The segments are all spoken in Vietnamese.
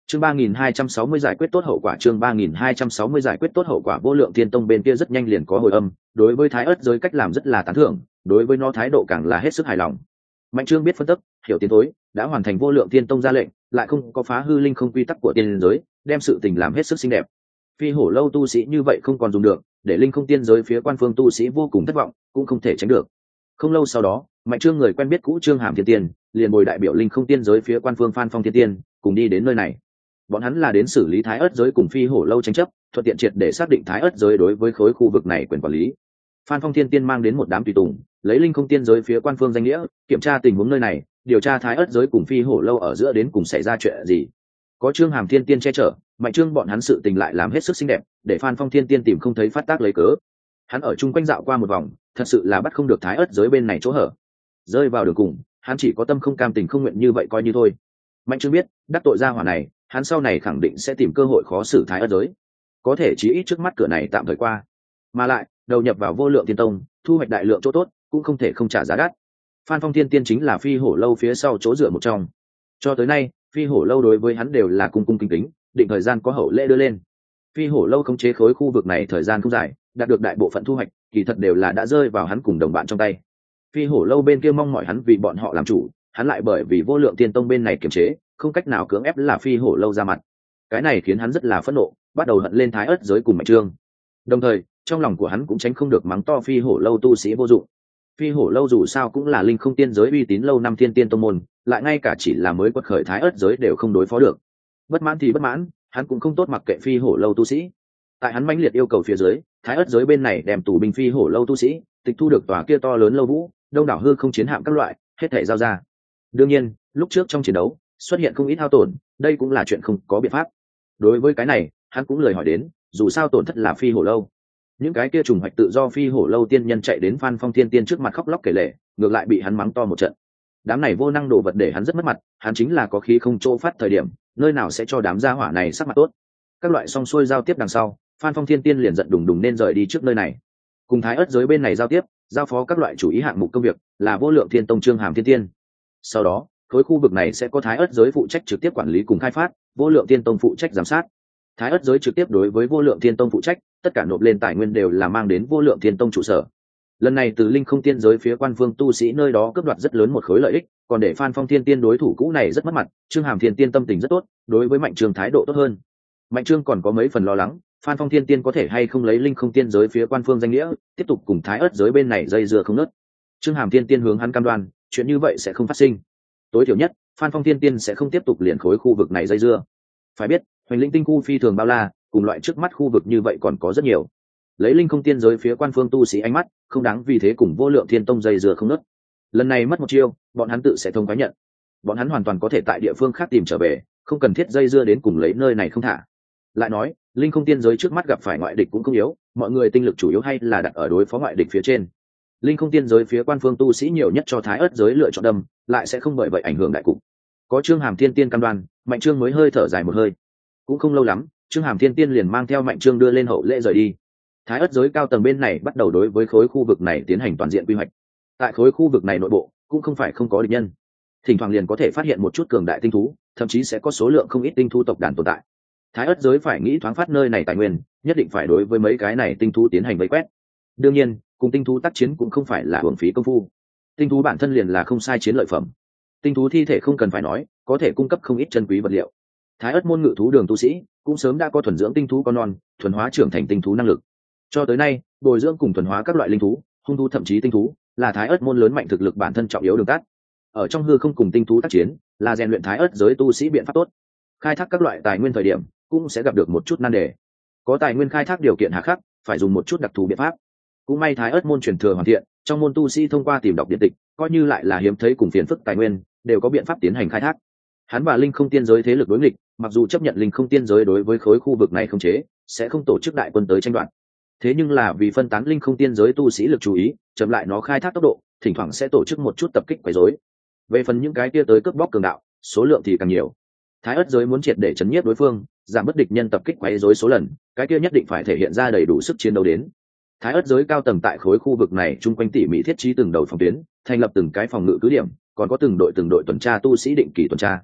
Chương 3260 giải quyết tốt hậu quả. Chương 3260 giải quyết tốt hậu quả. Vô Lượng Thiên Tông bên kia rất nhanh liền có hồi âm, đối với Thái Ức giới cách làm rất là tán thưởng, đối với nó thái độ càng là hết sức hài lòng. Mạnh Trương biết phân tích, hiểu tiến thối, đã hoàn thành Vô Lượng Thiên Tông ra lệnh, lại không có phá hư linh không quy tắc của tiên giới, đem sự tình làm hết sức xinh đẹp. Phi Hổ lâu tu sĩ như vậy không còn dùng được, để linh không tiên giới phía quan phương tu sĩ vô cùng thất vọng, cũng không thể tránh được. Không lâu sau đó, Mạnh Trương người quen biết cũ Trương Hàm Thiên Tiên, liền bồi đại biểu linh không tiên giới phía quan phương Phan Phong Thiên Tiên, cùng đi đến nơi này. Bọn hắn là đến xử lý Thái Ức giới cùng Phi Hổ lâu tranh chấp, thuận tiện triệt để xác định Thái Ức giới đối với khối khu vực này quyền quản lý. Phan Phong Thiên Tiên mang đến một đám tùy tùng, lấy linh không tiên giới phía quan phương danh nghĩa, kiểm tra tình huống nơi này, điều tra Thái Ức giới cùng Phi Hổ lâu ở giữa đến cùng xảy ra chuyện gì. Có Trương Hàm Thiên Tiên che chở, Mạnh Trương bọn hắn sự tình lại làm hết sức xinh đẹp, để Phan Phong Thiên Tiên tìm không thấy phát tác lấy cớ. Hắn ở chung quanh dạo qua một vòng, thật sự là bắt không được Thái Ức giới bên này chỗ hở. Rơi vào đường cùng, hắn chỉ có tâm không cam tình không nguyện như vậy coi như thôi. Mạnh Trương biết, đắc tội ra hỏa này, hắn sau này khẳng định sẽ tìm cơ hội khó xử Thái Ức giới. Có thể chí ít trước mắt cửa này tạm thời qua, mà lại đầu nhập vào Vô Lượng Thiên Tông, thu hoạch đại lượng chỗ tốt, cũng không thể không trả giá đắt. Phan Phong Thiên Tiên chính là Phi Hổ lâu phía sau chỗ dựa một trong. Cho tới nay, Phi Hổ lâu đối với hắn đều là cung cung kính kính, định thời gian có hậu lễ đưa lên. Phi Hổ lâu khống chế khối khu vực này thời gian không dài, đạt được đại bộ phận thu hoạch, kỳ thật đều là đã rơi vào hắn cùng đồng bạn trong tay. Phi Hổ lâu bên kia mong mỏi hắn vì bọn họ làm chủ, hắn lại bởi vì Vô Lượng Thiên Tông bên này kiềm chế, không cách nào cưỡng ép là Phi Hổ lâu ra mặt. Cái này khiến hắn rất là phẫn nộ, bắt đầu hận lên Thái Ức giới cùng Mạnh Trương. Đồng thời, trong lòng của hắn cũng tránh không được mắng to Phi Hổ lâu tu sĩ vô dụng. Phi Hổ lâu dù sao cũng là linh không tiên giới uy tín lâu năm thiên tiên tông môn, lại ngay cả chỉ là mới quật khởi Thái Ức giới đều không đối phó được. Bất mãn thì bất mãn, hắn cũng không tốt mặc kệ Phi Hổ lâu tu sĩ. Tại hắn mãnh liệt yêu cầu phía dưới, Thái Ức giới bên này đem tù binh Phi Hổ lâu tu sĩ, tịch thu được tòa kia to lớn lâu vũ, đông đảo hư không chiến hạm các loại, hết thảy giao ra. Đương nhiên, lúc trước trong chiến đấu, xuất hiện không ít hao tổn, đây cũng là chuyện không có biện pháp. Đối với cái này, hắn cũng lời hỏi đến, dù sao tổn thất là Phi Hổ lâu. Những cái kia trùng hoạch tự do Phi Hổ lâu tiên nhân chạy đến Phan Phong Thiên Tiên trước mặt khóc lóc kể lể, ngược lại bị hắn mắng to một trận. Đám này vô năng đồ vật để hắn rất mất mặt, hắn chính là có khí không chỗ phát thời điểm, nơi nào sẽ cho đám gia hỏa này sắc mặt tốt. Các loại xong xuôi giao tiếp đằng sau, Phan Phong Thiên Tiên liền giận đùng đùng nên rời đi trước nơi này. Cùng Thái Ức giới bên này giao tiếp, giao phó các loại chủ ý hạng mục công việc, là Vô Lượng Thiên Tông Trương Hàm Thiên Tiên. Sau đó, khối khu vực này sẽ có Thái Ức giới phụ trách trực tiếp quản lý cùng khai phát, Vô Lượng Thiên Tông phụ trách giám sát. Thái Ức giới trực tiếp đối với Vô Lượng Thiên Tông phụ trách, tất cả nộp lên tài nguyên đều là mang đến Vô Lượng Thiên Tông trụ sở. Lần này từ linh không tiên giới phía quan phương tu sĩ nơi đó cướp đoạt rất lớn một khối lợi ích, còn để Phan Phong Thiên Tiên đối thủ cũ này rất mất mặt, Trương Hàm Thiên Tiên tâm tình rất tốt, đối với Mạnh Trương thái độ tốt hơn. Mạnh Trương còn có mấy phần lo lắng, Phan Phong Thiên Tiên có thể hay không lấy linh không tiên giới phía quan phương danh nghĩa, tiếp tục cùng Thái Ức giới bên này dây dưa không nớt. Trương Hàm Thiên Tiên hướng hắn cam đoan, chuyện như vậy sẽ không phát sinh. Tối thiểu nhất, Phan Phong Thiên Tiên sẽ không tiếp tục liền khối khu vực này dây dưa. Phải biết, Hoành Linh tinh khu phi thường bao la, cùng loại trước mắt khu vực như vậy còn có rất nhiều. Lấy linh không tiên giới phía quan phương tu sĩ ánh mắt, không đáng vì thế cùng Vô Lượng Thiên Tông dây dưa không nớt. Lần này mất một chiêu, bọn hắn tự sẽ thông khoái nhận. Bọn hắn hoàn toàn có thể tại địa phương khác tìm trở về, không cần thiết dây dưa đến cùng lấy nơi này không thả. Lại nói, linh không tiên giới trước mắt gặp phải ngoại địch cũng không yếu, mọi người tinh lực chủ yếu hay là đặt ở đối phó ngoại địch phía trên. Linh không tiên giới phía quan phương tu sĩ nhiều nhất cho Thái Ức giới lựa chọn đâm, lại sẽ không bởi vậy ảnh hưởng đại cục. Có Trương Hàm Thiên Tiên cam đoan, Mạnh Trương mới hơi thở dài một hơi. Cũng không lâu lắm, Trương Hàm Thiên Tiên liền mang theo Mạnh Trương đưa lên hậu lễ rời đi. Thái Ức giới cao tầng bên này bắt đầu đối với khối khu vực này tiến hành toàn diện quy hoạch. Tại khối khu vực này nội bộ cũng không phải không có địch nhân, thỉnh thoảng liền có thể phát hiện một chút cường đại tinh thú, thậm chí sẽ có số lượng không ít tinh thú tộc đàn tồn tại. Thái Ức giới phải nghĩ thoáng phát nơi này tài nguyên, nhất định phải đối với mấy cái này tinh thú tiến hành vây quét. Đương nhiên, cùng tinh thú tác chiến cũng không phải là uổng phí công phu. Tinh thú bản thân liền là không sai chiến lợi phẩm. Tinh thú thi thể không cần phải nói, có thể cung cấp không ít chân quý vật liệu. Thái Ức môn ngự thú đường tu sĩ cũng sớm đã có thuần dưỡng tinh thú con non, thuần hóa trưởng thành tinh thú năng lực. Cho tới nay, bồi dưỡng cùng thuần hóa các loại linh thú, hung thú thậm chí tinh thú, là Thái Ức môn lớn mạnh thực lực bản thân trọng yếu đường tắt. Ở trong hư không cùng tinh thú tác chiến, là rèn luyện Thái Ức giới tu sĩ biện pháp tốt. Khai thác các loại tài nguyên thời điểm, cũng sẽ gặp được một chút nan đề. Có tài nguyên khai thác điều kiện hà khắc, phải dùng một chút đặc thù biện pháp. Cũng may Thái Ức môn truyền thừa hoàn thiện, trong môn tu sĩ thông qua tìm đọc điện tịch, coi như lại là hiếm thấy cùng phiền phức tài nguyên, đều có biện pháp tiến hành khai thác. Hắn và linh không tiên giới thế lực đối nghịch, mặc dù chấp nhận linh không tiên giới đối với khối khu vực này không chế, sẽ không tổ chức đại quân tới tranh đoạt. Thế nhưng là vì phân tán linh không tiên giới tu sĩ lực chú ý, chậm lại nó khai thác tốc độ, thỉnh thoảng sẽ tổ chức một chút tập kích quấy rối. Về phần những cái kia tới cướp bóc cường đạo, số lượng thì càng nhiều. Thái Ức giới muốn triệt để chấn nhiếp đối phương, giảm bất địch nhân tập kích quấy rối số lần, cái kia nhất định phải thể hiện ra đầy đủ sức chiến đấu đến. Thái Ức giới cao tầng tại khối khu vực này chung quanh tỉ mỉ thiết trí từng đầu phòng tuyến, thành lập từng cái phòng ngự cứ điểm, còn có từng đội tuần tra tu sĩ định kỳ tuần tra.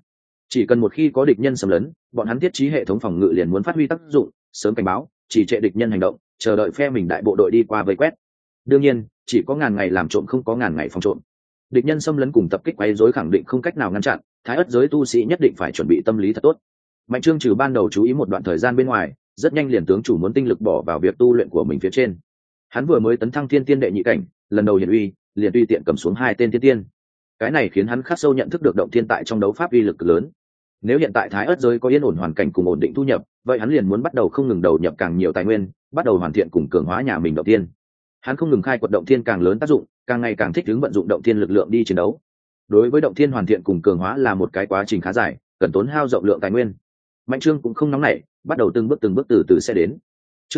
Chỉ cần một khi có địch nhân xâm lấn, bọn hắn thiết trí hệ thống phòng ngự liền muốn phát huy tác dụng, sớm cảnh báo, chỉ trệ địch nhân hành động, chờ đợi phe mình đại bộ đội đi qua vây quét. Đương nhiên, chỉ có ngàn ngày làm trộm không có ngàn ngày phòng trộm. Địch nhân xâm lấn cùng tập kích quấy rối khẳng định không cách nào ngăn chặn, Thái Ất giới tu sĩ nhất định phải chuẩn bị tâm lý thật tốt. Mạnh Trương trừ ban đầu chú ý một đoạn thời gian bên ngoài, rất nhanh liền tướng chủ muốn tinh lực bỏ vào việc tu luyện của mình phía trên. Hắn vừa mới tấn thăng thiên tiên đệ nhị cảnh, lần đầu hiển uy, liền tùy tiện cầm xuống 2 tên thiên tiên. Cái này khiến hắn khắc sâu nhận thức được động thiên tại trong đấu pháp uy lực lớn. Nếu hiện tại Thái Ất giới có yên ổn hoàn cảnh cùng ổn định thu nhập, vậy hắn liền muốn bắt đầu không ngừng đầu nhập càng nhiều tài nguyên, bắt đầu hoàn thiện cùng cường hóa nhà mình động thiên. Hắn không ngừng khai quật động thiên càng lớn tác dụng, càng ngày càng thích ứng vận dụng động thiên lực lượng đi chiến đấu. Đối với động thiên hoàn thiện cùng cường hóa là một cái quá trình khá dài, cần tốn hao rộng lượng tài nguyên. Mạnh Trương cũng không nóng nảy, bắt đầu từng bước từ từ sẽ đến. Chương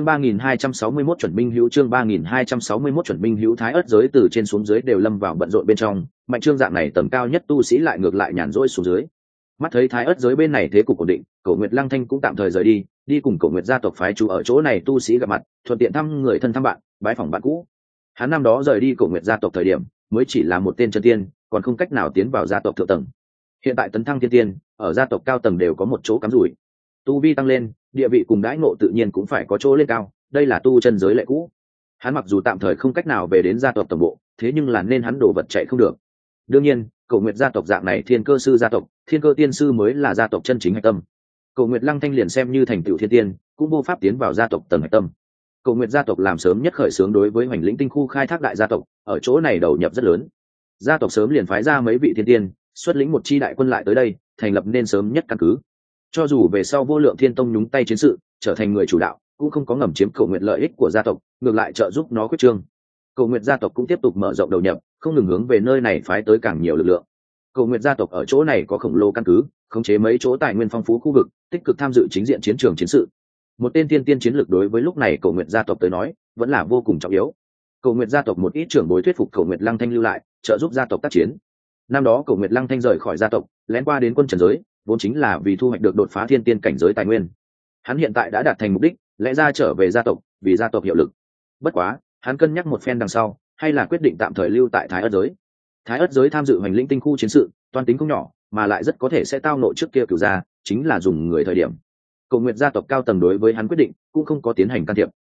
3261 chuẩn binh hữu, chương 3261 chuẩn binh hữu. Thái Ất giới từ trên xuống dưới đều lâm vào bận rộn bên trong, Mạnh Trương dạng này tầm cao nhất tu sĩ lại ngược lại nhàn rỗi xuống dưới. Mắt thấy Thái Ất giới bên này thế cục ổn định, Cổ Nguyệt Lăng Thanh cũng tạm thời rời đi cùng Cổ Nguyệt gia tộc phái chủ ở chỗ này tu sĩ gặp mặt, thuận tiện thăm người thân thăm bạn, bái phỏng bạn cũ. Hắn năm đó rời đi Cổ Nguyệt gia tộc thời điểm, mới chỉ là một tên chân tiên, còn không cách nào tiến vào gia tộc thượng tầng. Hiện tại tấn thăng thiên tiên, ở gia tộc cao tầng đều có một chỗ cắm rủi. Tu vi tăng lên, địa vị cùng đãi ngộ tự nhiên cũng phải có chỗ lên cao, đây là tu chân giới lệ cũ. Hắn mặc dù tạm thời không cách nào về đến gia tộc tổng bộ, thế nhưng là nên hắn đổ vật chạy không được. Đương nhiên, Cổ Nguyệt gia tộc dạng này thiên cơ sư gia tộc, thiên cơ tiên sư mới là gia tộc chân chính hạch tâm. Cổ Nguyệt Lăng Thanh liền xem như thành tựu thiên tiên, cũng vô pháp tiến vào gia tộc tầng hạch tâm. Cổ Nguyệt gia tộc làm sớm nhất khởi xướng đối với Hoành Lĩnh tinh khu khai thác đại gia tộc, ở chỗ này đầu nhập rất lớn. Gia tộc sớm liền phái ra mấy vị thiên tiên, xuất lĩnh một chi đại quân lại tới đây, thành lập nên sớm nhất căn cứ. Cho dù về sau Vô Lượng Thiên Tông nhúng tay chiến sự, trở thành người chủ đạo, cũng không có ngầm chiếm Cổ Nguyệt lợi ích của gia tộc, ngược lại trợ giúp nó quyết trương. Cổ Nguyệt gia tộc cũng tiếp tục mở rộng đầu nhập, không ngừng hướng về nơi này phái tới càng nhiều lực lượng. Cổ Nguyệt gia tộc ở chỗ này có khổng lồ căn cứ, khống chế mấy chỗ tài nguyên phong phú khu vực, tích cực tham dự chính diện chiến trường chiến sự. Một tên tiên tiên chiến lược đối với lúc này Cổ Nguyệt gia tộc tới nói, vẫn là vô cùng trọng yếu. Cổ Nguyệt gia tộc một ít trưởng bối thuyết phục Cổ Nguyệt Lăng Thanh lưu lại, trợ giúp gia tộc tác chiến. Năm đó Cổ Nguyệt Lăng Thanh rời khỏi gia tộc, lén qua đến quân trần giới, vốn chính là vì thu hoạch được đột phá thiên tiên cảnh giới tài nguyên. Hắn hiện tại đã đạt thành mục đích, lẽ ra trở về gia tộc, vì gia tộc hiệu lực. Bất quá, hắn cân nhắc một phen đằng sau, hay là quyết định tạm thời lưu tại Thái Ất giới. Thái Ất giới tham dự Hoành Lĩnh tinh khu chiến sự, toan tính không nhỏ, mà lại rất có thể sẽ tao nội trước kia cửu gia, chính là dùng người thời điểm. Cổ Nguyệt gia tộc cao tầng đối với hắn quyết định cũng không có tiến hành can thiệp.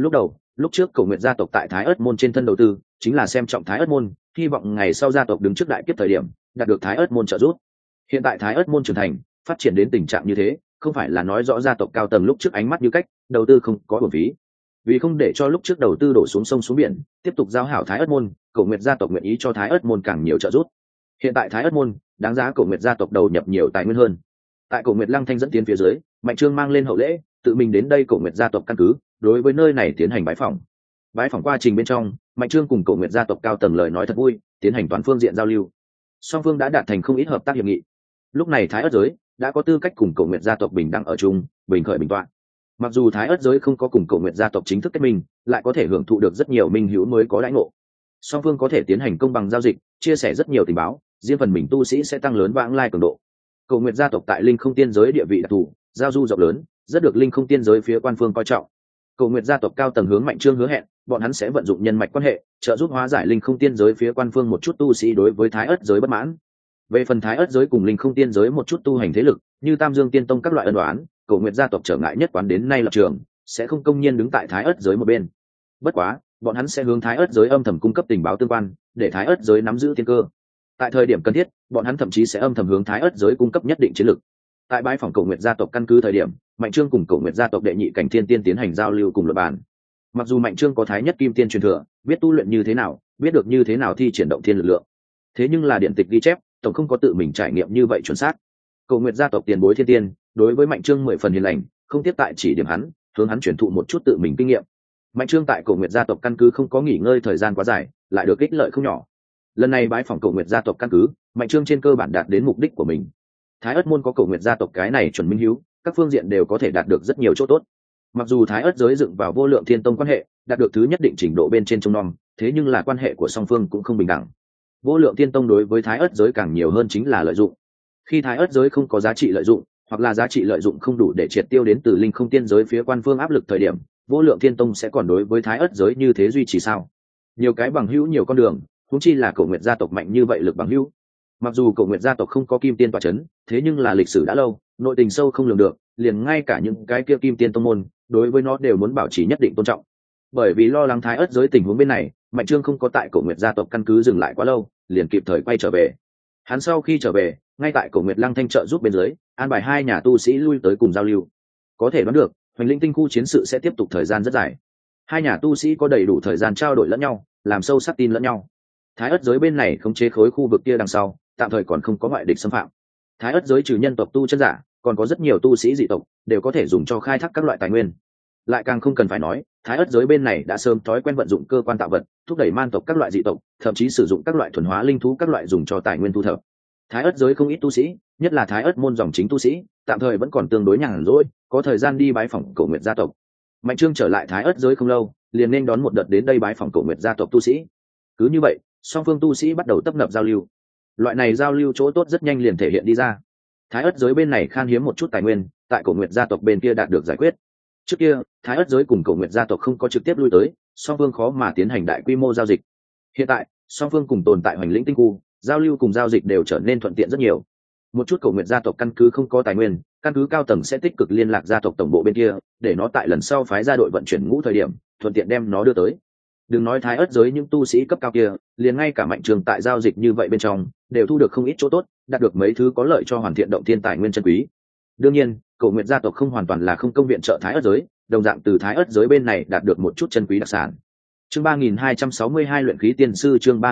Lúc trước Cổ Nguyệt gia tộc tại Thái Ất môn trên thân đầu tư, chính là xem trọng Thái Ất môn, hy vọng ngày sau gia tộc đứng trước đại kiếp thời điểm, đạt được Thái Ất môn trợ giúp. Hiện tại Thái Ất môn trưởng thành, phát triển đến tình trạng như thế, không phải là nói rõ gia tộc cao tầng lúc trước ánh mắt như cách, đầu tư không có uổng phí. Vì không để cho lúc trước đầu tư đổ xuống sông xuống biển, tiếp tục giao hảo Thái Ất môn, Cổ Nguyệt gia tộc nguyện ý cho Thái Ất môn càng nhiều trợ giúp. Hiện tại Thái Ất môn, đáng giá Cổ Nguyệt gia tộc đầu nhập nhiều tài nguyên hơn. Tại Cổ Nguyệt Lăng Thanh dẫn tiến phía dưới, Mạnh Trương mang lên hậu lễ, tự mình đến đây Cổ Nguyệt gia tộc căn cứ, đối với nơi này tiến hành bái phỏng. Bái phỏng quá trình bên trong, Mạnh Trương cùng Cổ Nguyệt gia tộc cao tầng lời nói thật vui, tiến hành toàn phương diện giao lưu. Song phương đã đạt thành không ít hợp tác hiệp nghị. Lúc này Thái Ất giới đã có tư cách cùng Cổ Nguyệt gia tộc bình đẳng ở chung, bình khởi bình tọa. Mặc dù Thái Ất giới không có cùng Cổ Nguyệt gia tộc chính thức kết minh, lại có thể hưởng thụ được rất nhiều minh hữu mới có đãi ngộ. Song phương có thể tiến hành công bằng giao dịch, chia sẻ rất nhiều tình báo, riêng phần mình tu sĩ sẽ tăng lớn vãng lai cường độ. Cổ Nguyệt gia tộc tại Linh Không Tiên giới địa vị đặc thù, giao du rộng lớn, rất được Linh Không Tiên giới phía quan phương coi trọng. Cổ Nguyệt gia tộc cao tầng hướng Mạnh Trương hứa hẹn, bọn hắn sẽ vận dụng nhân mạch quan hệ, trợ giúp hóa giải Linh Không Tiên giới phía quan phương một chút tu sĩ đối với Thái Ất giới bất mãn. Về phần Thái Ất giới cùng Linh Không Tiên giới một chút tu hành thế lực, như Tam Dương Tiên Tông các loại ân oán, Cổ Nguyệt gia tộc trở ngại nhất quán đến nay lập trường, sẽ không công nhiên đứng tại Thái Ất giới một bên. Bất quá, bọn hắn sẽ hướng Thái Ất giới âm thầm cung cấp tình báo tương quan, để Thái Ất giới nắm giữ tiên cơ. Tại thời điểm cần thiết, bọn hắn thậm chí sẽ âm thầm hướng Thái Ất giới cung cấp nhất định chiến lược. Tại bãi phòng Cổ Nguyệt gia tộc căn cứ thời điểm, Mạnh Trương cùng Cổ Nguyệt gia tộc đệ nhị cảnh thiên tiên tiến hành giao lưu cùng luận bàn. Mặc dù Mạnh Trương có Thái Nhất Kim Tiên truyền thừa, biết tu luyện như thế nào, biết được như thế nào thi triển động thiên lực lượng, thế nhưng là điện tịch ghi chép, tổng không có tự mình trải nghiệm như vậy chuẩn xác. Cổ Nguyệt gia tộc tiền bối thiên tiên, đối với Mạnh Trương 10 phần hiền lành, không tiếp tại chỉ điểm hắn, hướng hắn truyền thụ một chút tự mình kinh nghiệm. Mạnh Trương tại Cổ Nguyệt gia tộc căn cứ không có nghỉ ngơi thời gian quá dài, lại được ích lợi không nhỏ. Lần này bái phỏng Cổ Nguyệt gia tộc căn cứ, Mạnh Trương trên cơ bản đạt đến mục đích của mình. Thái Ất môn có Cổ Nguyệt gia tộc cái này chuẩn minh hữu, các phương diện đều có thể đạt được rất nhiều chỗ tốt. Mặc dù Thái Ất giới dựng vào Vô Lượng Thiên Tông quan hệ, đạt được thứ nhất định trình độ bên trên trông nom, thế nhưng là quan hệ của song phương cũng không bình đẳng. Vô Lượng Thiên Tông đối với Thái Ất giới càng nhiều hơn chính là lợi dụng. Khi Thái Ất giới không có giá trị lợi dụng, hoặc là giá trị lợi dụng không đủ để triệt tiêu đến từ Linh Không Tiên giới phía quan phương áp lực thời điểm, Vô Lượng Thiên Tông sẽ còn đối với Thái Ất giới như thế duy trì sao? Nhiều cái bằng hữu nhiều con đường, huống chi là Cổ Nguyệt gia tộc mạnh như vậy lực bằng hữu. Mặc dù Cổ Nguyệt gia tộc không có kim tiên tọa chấn, thế nhưng là lịch sử đã lâu, nội tình sâu không lường được, liền ngay cả những cái kia kim tiên tông môn, đối với nó đều muốn bảo trì nhất định tôn trọng. Bởi vì lo lắng Thái Ức giới tình huống bên này, Mạnh Trương không có tại Cổ Nguyệt gia tộc căn cứ dừng lại quá lâu, liền kịp thời quay trở về. Hắn sau khi trở về, ngay tại Cổ Nguyệt Lăng Thanh trợ giúp bên dưới, an bài hai nhà tu sĩ lui tới cùng giao lưu. Có thể đoán được, Hoành Linh Tinh khu chiến sự sẽ tiếp tục thời gian rất dài. Hai nhà tu sĩ có đầy đủ thời gian trao đổi lẫn nhau, làm sâu sắc tin lẫn nhau. Thái Ức giới bên này khống chế khối khu vực kia đằng sau, tạm thời còn không có ngoại địch xâm phạm. Thái Ức giới trừ nhân tộc tu chân giả, còn có rất nhiều tu sĩ dị tộc đều có thể dùng cho khai thác các loại tài nguyên. Lại càng không cần phải nói, Thái Ức giới bên này đã sớm thói quen vận dụng cơ quan tạo vật, thúc đẩy man tộc các loại dị tộc, thậm chí sử dụng các loại thuần hóa linh thú các loại dùng cho tài nguyên thu thập. Thái Ức giới không ít tu sĩ, nhất là Thái Ức môn dòng chính tu sĩ, tạm thời vẫn còn tương đối nhàn rỗi, có thời gian đi bái phỏng Cổ Nguyệt gia tộc. Mạnh Trương trở lại Thái Ức giới không lâu, liền nên đón một đợt đến đây bái phỏng Cổ Nguyệt gia tộc tu sĩ. Cứ như vậy, song phương tu sĩ bắt đầu tấp nập giao lưu. Loại này giao lưu chỗ tốt rất nhanh liền thể hiện đi ra. Thái Ức giới bên này khan hiếm một chút tài nguyên, tại Cổ Nguyệt gia tộc bên kia đạt được giải quyết. Trước kia, Thái Ức giới cùng Cổ Nguyệt gia tộc không có trực tiếp lui tới, song phương khó mà tiến hành đại quy mô giao dịch. Hiện tại, song phương cùng tồn tại Hoành Lĩnh Tinh khu, giao lưu cùng giao dịch đều trở nên thuận tiện rất nhiều. Một chút Cổ Nguyệt gia tộc căn cứ không có tài nguyên, căn cứ cao tầng sẽ tích cực liên lạc gia tộc tổng bộ bên kia, để nó tại lần sau phái ra đội vận chuyển ngũ thời điểm, thuận tiện đem nó đưa tới. Đừng nói Thái Ức giới những tu sĩ cấp cao kia, liền ngay cả Mạnh Trường tại giao dịch như vậy bên trong, đều thu được không ít chỗ tốt, đạt được mấy thứ có lợi cho hoàn thiện động thiên tài nguyên chân quý. Đương nhiên, Cổ Nguyệt gia tộc không hoàn toàn là không công viện trợ Thái Ức giới, đồng dạng từ Thái Ức giới bên này đạt được một chút chân quý đặc sản. Chương 3262 luyện khí tiên sư, chương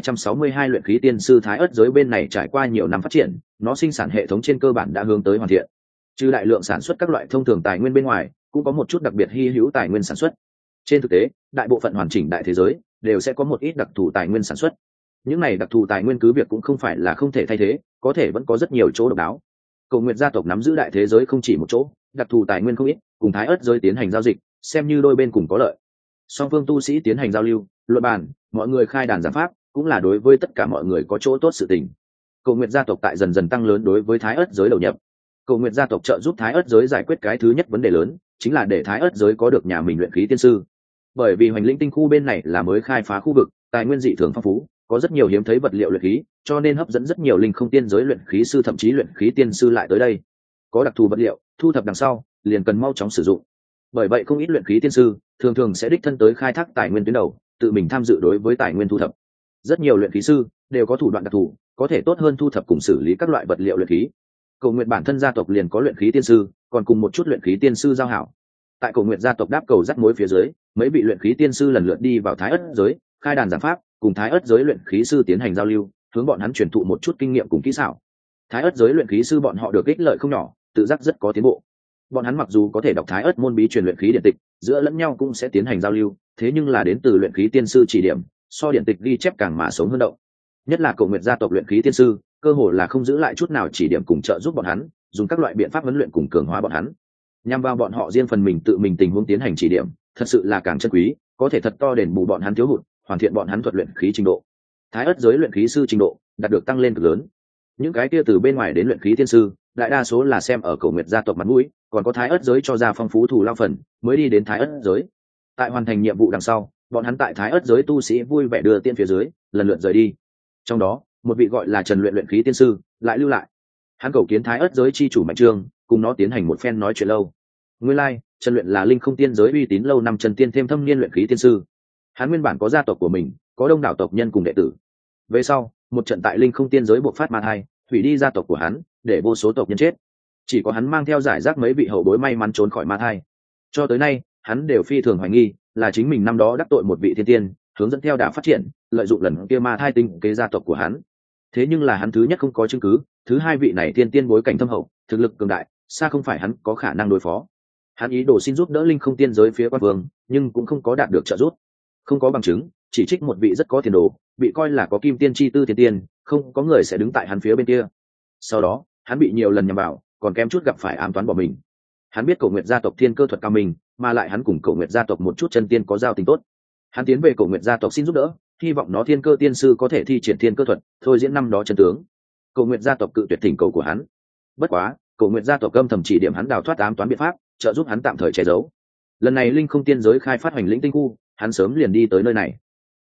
3262 luyện khí tiên sư. Thái Ức giới bên này trải qua nhiều năm phát triển, nó sinh sản hệ thống trên cơ bản đã hướng tới hoàn thiện. Trừ đại lượng sản xuất các loại thông thường tài nguyên bên ngoài, cũng có một chút đặc biệt hy hữu tài nguyên sản xuất. Trên thực tế, đại bộ phận hoàn chỉnh đại thế giới đều sẽ có một ít đặc thù tài nguyên sản xuất. Những này đặc thù tài nguyên cứ việc cũng không phải là không thể thay thế, có thể vẫn có rất nhiều chỗ độc đáo. Cổ Nguyệt gia tộc nắm giữ đại thế giới không chỉ một chỗ, đặc thù tài nguyên không ít, cùng Thái Ức giới tiến hành giao dịch, xem như đôi bên cùng có lợi. Song phương tu sĩ tiến hành giao lưu, luận bàn, mọi người khai đàn giảng pháp, cũng là đối với tất cả mọi người có chỗ tốt sự tình. Cổ Nguyệt gia tộc tại dần dần tăng lớn đối với Thái Ức giới đầu nhập. Cổ Nguyệt gia tộc trợ giúp Thái Ức giới giải quyết cái thứ nhất vấn đề lớn, chính là để Thái Ức giới có được nhà mình luyện khí tiên sư. Bởi vì Hoành Lĩnh Tinh khu bên này là mới khai phá khu vực, tài nguyên dị thường phong phú, có rất nhiều hiếm thấy vật liệu luyện khí, cho nên hấp dẫn rất nhiều linh không tiên giới luyện khí sư thậm chí luyện khí tiên sư lại tới đây. Có đặc thù vật liệu, thu thập đằng sau, liền cần mau chóng sử dụng. Bởi vậy không ít luyện khí tiên sư thường thường sẽ đích thân tới khai thác tài nguyên tuyến đầu, tự mình tham dự đối với tài nguyên thu thập. Rất nhiều luyện khí sư đều có thủ đoạn đặc thù, có thể tốt hơn thu thập cùng xử lý các loại vật liệu luyện khí. Cổ Nguyệt bản thân gia tộc liền có luyện khí tiên sư, còn cùng một chút luyện khí tiên sư giao hảo. Tại Cổ Nguyệt gia tộc đáp cầu dắt mối phía dưới, mấy vị luyện khí tiên sư lần lượt đi vào Thái Ức giới, khai đàn giảng pháp, cùng Thái Ức giới luyện khí sư tiến hành giao lưu, hướng bọn hắn truyền thụ một chút kinh nghiệm cùng kỹ xảo. Thái Ức giới luyện khí sư bọn họ được ích lợi không nhỏ, tự giác rất có tiến bộ. Bọn hắn mặc dù có thể đọc Thái Ức môn bí truyền luyện khí điện tịch, giữa lẫn nhau cũng sẽ tiến hành giao lưu, thế nhưng là đến từ luyện khí tiên sư chỉ điểm, so điện tịch ghi chép càng mà sống hơn động. Nhất là Cổ Nguyệt gia tộc luyện khí tiên sư, cơ hồ là không giữ lại chút nào chỉ điểm cùng trợ giúp bọn hắn, dùng các loại biện pháp huấn luyện cùng cường hóa bọn hắn. Nhằm vào bọn họ riêng phần mình tự mình tình huống tiến hành chỉ điểm, thật sự là càng chân quý, có thể thật to đền bù bọn hắn thiếu hụt, hoàn thiện bọn hắn thuật luyện khí trình độ. Thái Ức giới luyện khí sư trình độ đạt được tăng lên cực lớn. Những cái kia từ bên ngoài đến luyện khí tiên sư, đại đa số là xem ở Cổ Nguyệt gia tộc mặt mũi, còn có Thái Ức giới cho ra phong phú thù lao phần, mới đi đến Thái Ức giới. Tại hoàn thành nhiệm vụ đằng sau, bọn hắn tại Thái Ức giới tu sĩ vui vẻ đưa tiên phía dưới, lần lượt rời đi. Trong đó, một vị gọi là Trần luyện khí tiên sư lại lưu lại. Hắn cầu kiến Thái Ức giới chi chủ Mạnh Trương, cùng nó tiến hành một phen nói chuyện lâu. Nguyên lai, Trần luyện là linh không tiên giới uy tín lâu năm Trần tiên thêm thâm niên luyện khí tiên sư. Hắn nguyên bản có gia tộc của mình, có đông đảo tộc nhân cùng đệ tử. Về sau, một trận tại linh không tiên giới bộc phát ma thai, hủy đi gia tộc của hắn, để vô số tộc nhân chết. Chỉ có hắn mang theo giải rác mấy vị hậu bối may mắn trốn khỏi ma thai. Cho tới nay, hắn đều phi thường hoài nghi, là chính mình năm đó đắc tội một vị thiên tiên, hướng dẫn theo đà phát triển, lợi dụng lần kia ma thai tinh kế gia tộc của hắn. Thế nhưng là hắn thứ nhất không có chứng cứ, thứ hai vị này thiên tiên bối cảnh thâm hậu, thực lực cường đại, xa không phải hắn có khả năng đối phó. Hắn ý đồ xin giúp đỡ linh không tiên giới phía quan vương, nhưng cũng không có đạt được trợ giúp. Không có bằng chứng, chỉ trích một vị rất có tiền đồ, bị coi là có kim tiên chi tư thiên tiên, không có người sẽ đứng tại hắn phía bên kia. Sau đó, hắn bị nhiều lần nhằm vào, còn kém chút gặp phải ám toán bỏ mình. Hắn biết Cổ Nguyệt gia tộc thiên cơ thuật cao mình, mà lại hắn cùng Cổ Nguyệt gia tộc một chút chân tiên có giao tình tốt. Hắn tiến về Cổ Nguyệt gia tộc xin giúp đỡ, hy vọng nó thiên cơ tiên sư có thể thi triển thiên cơ thuật, thôi diễn năm đó chân tướng. Cổ Nguyệt gia tộc cự tuyệt thỉnh cầu của hắn. Bất quá, Cổ Nguyệt gia tộc âm thầm chỉ điểm hắn đào thoát ám toán biện pháp, trợ giúp hắn tạm thời che giấu. Lần này linh không tiên giới khai phát Hoành Lĩnh Tinh khu, hắn sớm liền đi tới nơi này.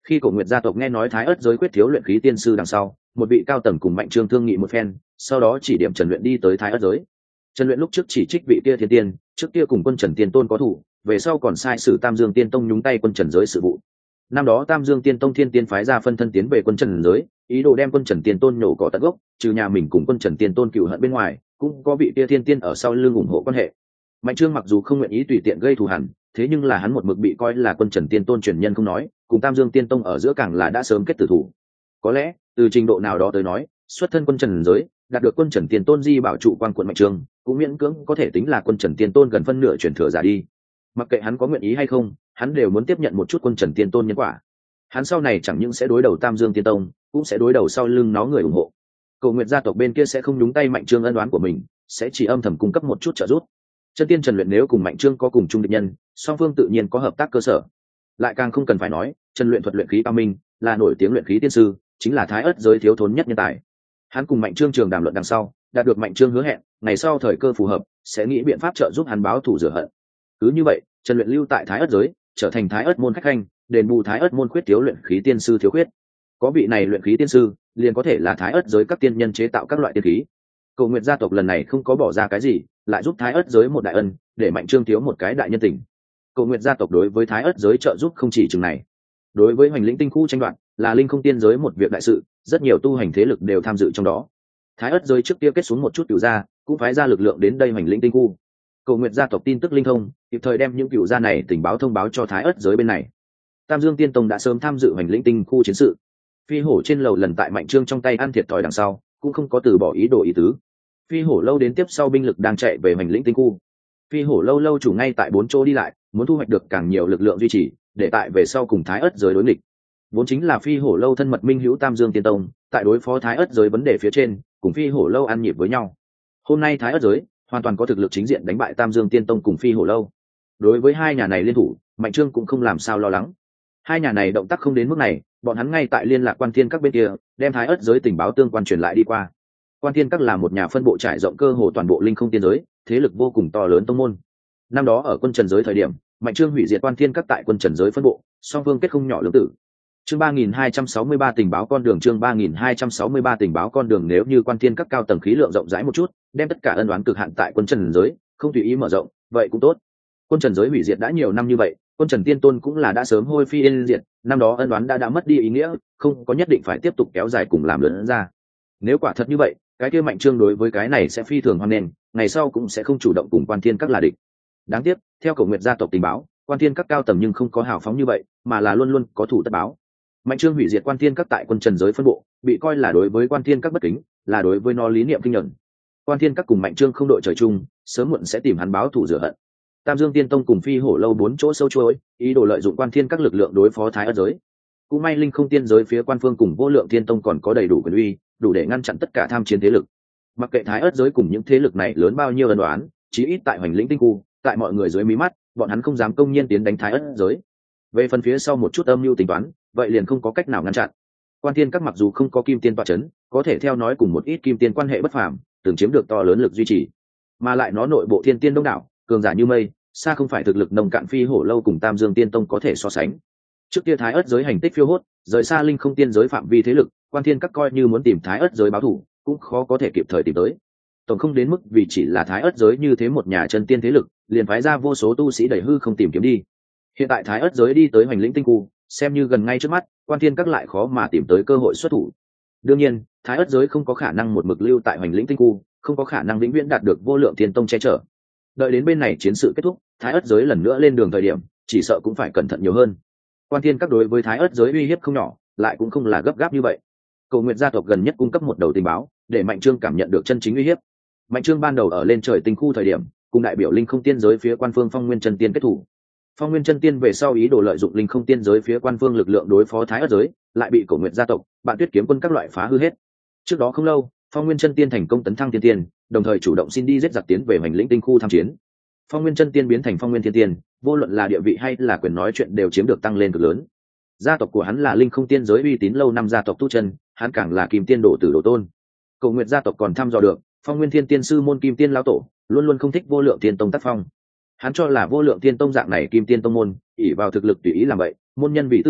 Khi Cổ Nguyệt gia tộc nghe nói Thái Ức giới quyết thiếu luyện khí tiên sư đằng sau, một vị cao tầng cùng Mạnh Trương thương nghị một phen, sau đó chỉ điểm Trần Luyện đi tới Thái Ức giới. Trần Luyện lúc trước chỉ trích vị kia thiên tiên, trước kia cùng quân Trần Tiên Tôn có thủ, về sau còn sai sử Tam Dương Tiên Tông nhúng tay quân Trần giới sự vụ. Năm đó Tam Dương Tiên Tông thiên tiên phái ra phân thân tiến về quân Trần giới, ý đồ đem quân Trần Tiên Tôn nhổ cỏ tận gốc, trừ nhà mình cùng quân Trần Tiên Tôn cừu hận bên ngoài, cũng có vị kia thiên tiên ở sau lưng ủng hộ quan hệ. Mạnh Trương mặc dù không nguyện ý tùy tiện gây thù hằn, thế nhưng là hắn một mực bị coi là quân Trần Tiên Tôn truyền nhân không nói, cùng Tam Dương Tiên Tông ở giữa càng là đã sớm kết tử thủ. Có lẽ, từ trình độ nào đó tới nói, xuất thân quân Trần giới, đạt được quân Trần Tiên Tôn di bảo trụ quan quận Mạnh Trương, cũng miễn cưỡng có thể tính là quân Trần Tiên Tôn gần phân nửa truyền thừa giả đi. Mặc kệ hắn có nguyện ý hay không, hắn đều muốn tiếp nhận một chút quân Trần Tiên Tôn nhân quả. Hắn sau này chẳng những sẽ đối đầu Tam Dương Tiên Tông, cũng sẽ đối đầu sau lưng nó người ủng hộ. Cầu Nguyệt gia tộc bên kia sẽ không nhúng tay Mạnh Trương ân oán của mình, sẽ chỉ âm thầm cung cấp một chút trợ giúp. Chân tiên Trần Luyện nếu cùng Mạnh Trương có cùng chung địch nhân, song phương tự nhiên có hợp tác cơ sở. Lại càng không cần phải nói, Trần Luyện thuật luyện khí cao minh, là nổi tiếng luyện khí tiên sư, chính là Thái Ức giới thiếu thốn nhất nhân tài. Hắn cùng Mạnh Trương trường đàm luận đằng sau, đạt được Mạnh Trương hứa hẹn, ngày sau thời cơ phù hợp, sẽ nghĩ biện pháp trợ giúp hắn báo thù rửa hận. Cứ như vậy, Trần Luyện lưu tại Thái Ức giới, trở thành Thái Ức môn khách khanh, đền bù Thái Ức môn khuyết thiếu luyện khí tiên sư thiếu khuyết. Có vị này luyện khí tiên sư, liền có thể là Thái Ức giới các tiên nhân chế tạo các loại tiên khí. Cầu Nguyệt gia tộc lần này không có bỏ ra cái gì, lại giúp Thái Ức giới một đại ân, để Mạnh Trương thiếu một cái đại nhân tình. Cầu Nguyệt gia tộc đối với Thái Ức giới trợ giúp không chỉ chừng này. Đối với Hoành Lĩnh tinh khu tranh đoạt, là linh không tiên giới một việc đại sự, rất nhiều tu hành thế lực đều tham dự trong đó. Thái Ức giới trước kia kết xuống một chút cửu gia, cũng phái ra lực lượng đến đây Hoành Lĩnh tinh khu. Cầu Nguyệt gia tộc tin tức linh thông, kịp thời đem những cửu gia này tình báo thông báo cho Thái Ức giới bên này. Tam Dương Tiên Tông đã sớm tham dự Hoành Lĩnh tinh khu chiến sự. Phi hổ trên lầu lần tại Mạnh Trương trong tay ăn thiệt thòi đằng sau, cũng không có từ bỏ ý đồ ý tứ. Phi hổ lâu đến tiếp sau binh lực đang chạy về Hoành Lĩnh tinh khu. Phi hổ lâu lâu chủ ngay tại 4 chỗ đi lại, muốn thu hoạch được càng nhiều lực lượng duy trì, để tại về sau cùng Thái Ức giới đối nghịch. Vốn chính là Phi hổ lâu thân mật minh hữu Tam Dương Tiên Tông, tại đối phó Thái Ức giới vấn đề phía trên, cùng Phi hổ lâu ăn nhịp với nhau. Hôm nay Thái Ức giới hoàn toàn có thực lực chính diện đánh bại Tam Dương Tiên Tông cùng Phi hổ lâu. Đối với hai nhà này liên thủ, Mạnh Trương cũng không làm sao lo lắng. Hai nhà này động tác không đến mức này, bọn hắn ngay tại liên lạc Quan Thiên các bên kia, đem Thái Ức giới tình báo tương quan truyền lại đi qua. Quan Thiên các là một nhà phân bộ trải rộng cơ hồ toàn bộ linh không tiên giới, thế lực vô cùng to lớn tông môn. Năm đó ở quân Trần giới thời điểm, Mạnh Trương hủy diệt Quan Thiên các tại quân Trần giới phân bộ, song phương kết không nhỏ lưỡng tử. Chương 3263 tình báo con đường, chương 3263 tình báo con đường. Nếu như Quan Thiên các cao tầng khí lượng rộng rãi một chút, đem tất cả ân oán cực hạn tại quân Trần giới, không tùy ý mở rộng, vậy cũng tốt. Quân Trần giới hủy diệt đã nhiều năm như vậy, quân Trần Tiên Tôn cũng là đã sớm hôi phi yên diệt, năm đó ân oán đã mất đi ý nghĩa, không có nhất định phải tiếp tục kéo dài cùng làm lớn ra. Nếu quả thật như vậy, cái kia Mạnh Trương đối với cái này sẽ phi thường hoan nghênh, ngày sau cũng sẽ không chủ động cùng Quan Thiên các là địch. Đáng tiếc, theo Cổ Nguyệt gia tộc tình báo, Quan Thiên các cao tầng nhưng không có hào phóng như vậy, mà là luôn luôn có thủ tất báo. Mạnh Trương hủy diệt Quan Thiên các tại quân Trần giới phân bộ, bị coi là đối với Quan Thiên các bất kính, là đối với nó lý niệm kinh nhẫn. Quan Thiên các cùng Mạnh Trương không đội trời chung, sớm muộn sẽ tìm hắn báo thù rửa hận. Tam Dương Tiên Tông cùng Phi hổ lâu 4 chỗ sâu chuỗi, ý đồ lợi dụng Quan Thiên các lực lượng đối phó Thái Ức giới. Cũng may linh không tiên giới phía Quan Phương cùng Vô Lượng Tiên Tông còn có đầy đủ quyền uy, đủ để ngăn chặn tất cả tham chiến thế lực. Mặc kệ Thái Ức giới cùng những thế lực này lớn bao nhiêu ân oán, chí ít tại Hoành Lĩnh tinh khu, tại mọi người dưới mí mắt, bọn hắn không dám công nhiên tiến đánh Thái Ức giới. Về phần phía sau một chút âm mưu tính toán, vậy liền không có cách nào ngăn chặn. Quan Thiên các mặc dù không có kim tiên tọa chấn, có thể theo nói cùng một ít kim tiên quan hệ bất phàm, từng chiếm được to lớn lực duy trì, mà lại nó nội bộ thiên tiên đông đảo, cường giả như mây, xa không phải thực lực nông cạn Phi hổ lâu cùng Tam Dương Tiên Tông có thể so sánh. Trước kia Thái Ức giới hành tích phiêu hốt, rời xa linh không tiên giới phạm vi thế lực, Quan Thiên các coi như muốn tìm Thái Ức giới báo thù, cũng khó có thể kịp thời tìm tới. Tổng không đến mức vì chỉ là Thái Ức giới như thế một nhà chân tiên thế lực, liền phái ra vô số tu sĩ đẩy hư không tìm kiếm đi. Hiện tại Thái Ức giới đi tới Hoành Lĩnh tinh khu, xem như gần ngay trước mắt, Quan Thiên các lại khó mà tìm tới cơ hội xuất thủ. Đương nhiên, Thái Ức giới không có khả năng một mực lưu tại Hoành Lĩnh tinh khu, không có khả năng vĩnh viễn đạt được Vô Lượng Tiên Tông che chở. Đợi đến bên này chiến sự kết thúc, Thái Ức giới lần nữa lên đường thời điểm, chỉ sợ cũng phải cẩn thận nhiều hơn. Quan Thiên các đối với Thái Ức giới uy hiếp không nhỏ, lại cũng không là gấp gáp như vậy. Cầu Nguyệt gia tộc gần nhất cung cấp một đầu tình báo, để Mạnh Trương cảm nhận được chân chính uy hiếp. Mạnh Trương ban đầu ở lên trời tinh khu thời điểm, cùng đại biểu linh không tiên giới phía Quan Phương Phong Nguyên Chân Tiên kết thủ. Phong Nguyên Chân Tiên về sau ý đồ lợi dụng linh không tiên giới phía Quan Phương lực lượng đối phó Thái Ức giới, lại bị Cổ Nguyệt gia tộc, Bạn Tuyết kiếm quân các loại phá hư hết. Trước đó không lâu, Phong Nguyên Chân Tiên thành công tấn thăng tiên tiên, đồng thời chủ động xin đi giết giặc tiến về Hoành Lĩnh tinh khu tham chiến. Phong Nguyên Chân Tiên biến thành Phong Nguyên Thiên Tiên, vô luận là địa vị hay là quyền nói chuyện đều chiếm được tăng lên cực lớn. Gia tộc của hắn là linh không tiên giới uy tín lâu năm gia tộc tu chân, hắn càng là kim tiên độ tử độ tôn. Cổ Nguyệt gia tộc còn thăm dò được, Phong Nguyên Thiên Tiên sư môn kim tiên lão tổ, luôn luôn không thích Vô Lượng Tiên Tông tác phong. Hắn cho là Vô Lượng Tiên Tông dạng này kim tiên tông môn, ỷ vào thực lực tùy ý làm vậy, môn nhân vì tư lợi,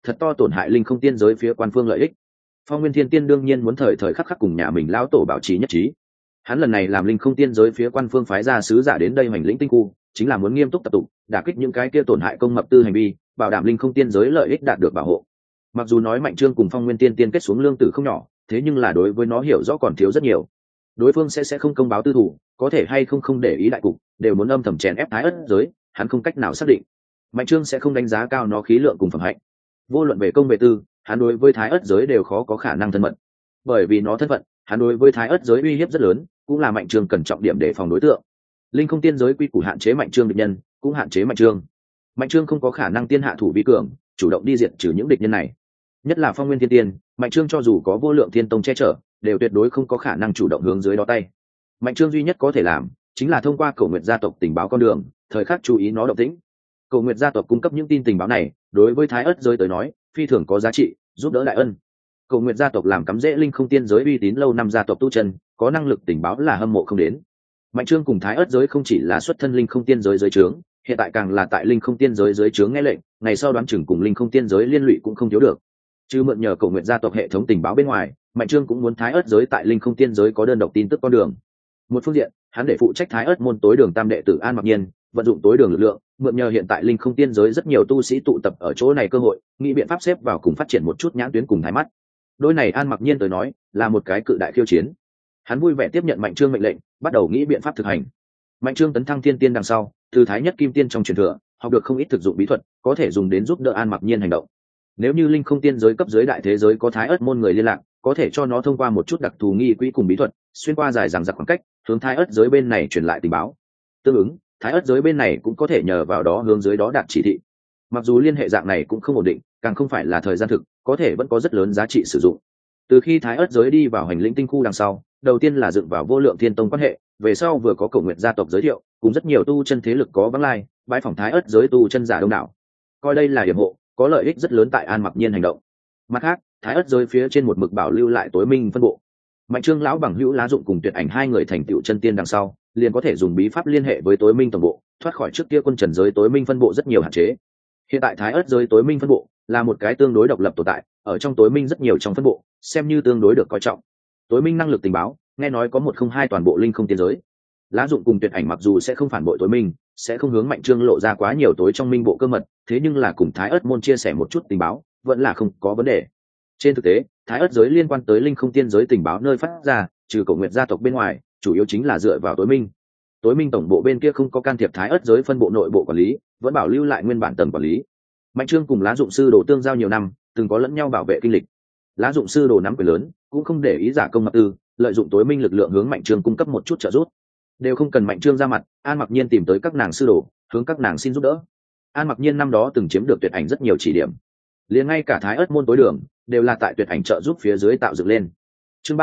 thật to tổn hại linh không tiên giới phía quan phương lợi ích. Phong Nguyên Thiên Tiên đương nhiên muốn thời thời khắc khắc cùng nhà mình lão tổ bảo trì nhất trí. Hắn lần này làm linh không tiên giới phía quan phương phái ra sứ giả đến đây hành lĩnh tinh khu, chính là muốn nghiêm túc tập tụ, đả kích những cái kia tổn hại công mập tư hành vi, bảo đảm linh không tiên giới lợi ích đạt được bảo hộ. Mặc dù nói Mạnh Trương cùng Phong Nguyên Tiên Tiên kết xuống lương tử không nhỏ, thế nhưng là đối với nó hiểu rõ còn thiếu rất nhiều. Đối phương sẽ không công báo tư thủ, có thể hay không để ý đại cục, đều muốn âm thầm chèn ép Thái Ức giới, hắn không cách nào xác định. Mạnh Trương sẽ không đánh giá cao nó khí lượng cùng phẩm hạnh. Vô luận về công về tư, hắn đối với Thái Ức giới đều khó có khả năng thân mật. Bởi vì nó thân phận, hắn đối với Thái Ức giới uy hiếp rất lớn, cũng là Mạnh Trương cần trọng điểm để phòng đối tượng. Linh không tiên giới quy củ hạn chế Mạnh Trương địch nhân, cũng hạn chế Mạnh Trương. Mạnh Trương không có khả năng tiên hạ thủ vi cường, chủ động đi diệt trừ những địch nhân này. Nhất là Phong Nguyên Thiên Tiên, Mạnh Trương cho dù có vô lượng thiên tông che chở, đều tuyệt đối không có khả năng chủ động hướng dưới đó tay. Mạnh Trương duy nhất có thể làm chính là thông qua Cổ Nguyệt gia tộc tình báo con đường, thời khắc chú ý nó động tĩnh. Cổ Nguyệt gia tộc cung cấp những tin tình báo này, đối với Thái Ức giới tới nói, phi thường có giá trị, giúp đỡ đại ân. Cổ Nguyệt gia tộc làm cắm rễ linh không tiên giới uy tín lâu năm gia tộc tu chân, có năng lực tình báo là hâm mộ không đến. Mạnh Trương cùng Thái Ức giới không chỉ là xuất thân linh không tiên giới dưới trướng, hiện tại càng là tại linh không tiên giới dưới trướng nghe lệnh, ngày sau đoán chừng cùng linh không tiên giới liên lụy cũng không thiếu được. Chứ mượn nhờ Cổ Nguyệt gia tộc hệ thống tình báo bên ngoài, Mạnh Trương cũng muốn Thái Ức giới tại linh không tiên giới có đơn độc tin tức con đường. Một phương diện, hắn để phụ trách Thái Ức môn tối đường tam đệ tử An Mặc Nhiên, vận dụng tối đường lực lượng, mượn nhờ hiện tại linh không tiên giới rất nhiều tu sĩ tụ tập ở chỗ này cơ hội, nghĩ biện pháp xếp vào cùng phát triển một chút nhãn tuyến cùng thái mắt. Đôi này An Mặc Nhiên tới nói, là một cái cự đại khiêu chiến. Hắn vui vẻ tiếp nhận Mạnh Trương mệnh lệnh, bắt đầu nghĩ biện pháp thực hành. Mạnh Trương tấn thăng thiên tiên đằng sau, từ Thái Nhất Kim Tiên trong truyền thừa, học được không ít thực dụng bí thuật, có thể dùng đến giúp đỡ An Mặc Nhiên hành động. Nếu như linh không tiên giới cấp dưới đại thế giới có Thái Ức môn người liên lạc, có thể cho nó thông qua một chút đặc thù nghi quỹ cùng bí thuật, xuyên qua dài dằng dặc khoảng cách, hướng Thái Ức giới bên này truyền lại tình báo. Tương ứng, Thái Ức giới bên này cũng có thể nhờ vào đó hướng dưới đó đạt chỉ thị. Mặc dù liên hệ dạng này cũng không ổn định, càng không phải là thời gian thực, có thể vẫn có rất lớn giá trị sử dụng. Từ khi Thái Ức giới đi vào hành lĩnh tinh khu đằng sau, đầu tiên là dựng vào vô lượng thiên tông quan hệ, về sau vừa có Cổ Nguyệt gia tộc giới thiệu, cùng rất nhiều tu chân thế lực có vắng lai, bái phỏng Thái Ức giới tu chân giả đông đảo. Coi đây là yểm hộ, có lợi ích rất lớn tại An Mặc Nhiên hành động. Mặt khác, Thái Ức giới phía trên một mực bảo lưu lại tối minh phân bộ. Mạnh Trương lão bằng hữu Lá Dụng cùng Tuyệt Ảnh hai người thành tựu chân tiên đằng sau, liền có thể dùng bí pháp liên hệ với tối minh tổng bộ, thoát khỏi trước kia quân trần giới tối minh phân bộ rất nhiều hạn chế. Hiện tại Thái Ức giới tối minh phân bộ là một cái tương đối độc lập tồn tại, ở trong tối minh rất nhiều trong phân bộ, xem như tương đối được coi trọng. Tối minh năng lực tình báo, nghe nói có 102 toàn bộ linh không tiên giới. Lá Dụng cùng Tuyệt Ảnh mặc dù sẽ không phản bội tối minh, sẽ không hướng Mạnh Trương lộ ra quá nhiều tối trong minh bộ cơ mật, thế nhưng là cùng Thái Ức môn chia sẻ một chút tình báo, vẫn là không có vấn đề. Trên thực tế, Thái Ức giới liên quan tới linh không tiên giới tình báo nơi phát ra, trừ Cổ Nguyệt gia tộc bên ngoài, chủ yếu chính là dựa vào tối minh. Tối minh tổng bộ bên kia không có can thiệp Thái Ức giới phân bộ nội bộ quản lý, vẫn bảo lưu lại nguyên bản tầng quản lý. Mạnh Trương cùng Lá Dụng sư đồ tương giao nhiều năm, từng có lẫn nhau bảo vệ kinh lịch. Lá Dụng sư đồ nắm quyền lớn, cũng không để ý giả công mập tư, lợi dụng tối minh lực lượng hướng Mạnh Trương cung cấp một chút trợ giúp. Đều không cần Mạnh Trương ra mặt, An Mặc Nhiên tìm tới các nàng sư đồ, hướng các nàng xin giúp đỡ. An Mặc Nhiên năm đó từng chiếm được Tuyệt Ảnh rất nhiều chỉ điểm, liền ngay cả Thái Ức môn tối đường đều là tại Tuyệt Ảnh trợ giúp phía dưới tạo dựng lên. Chương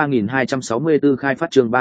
3264 khai phát chương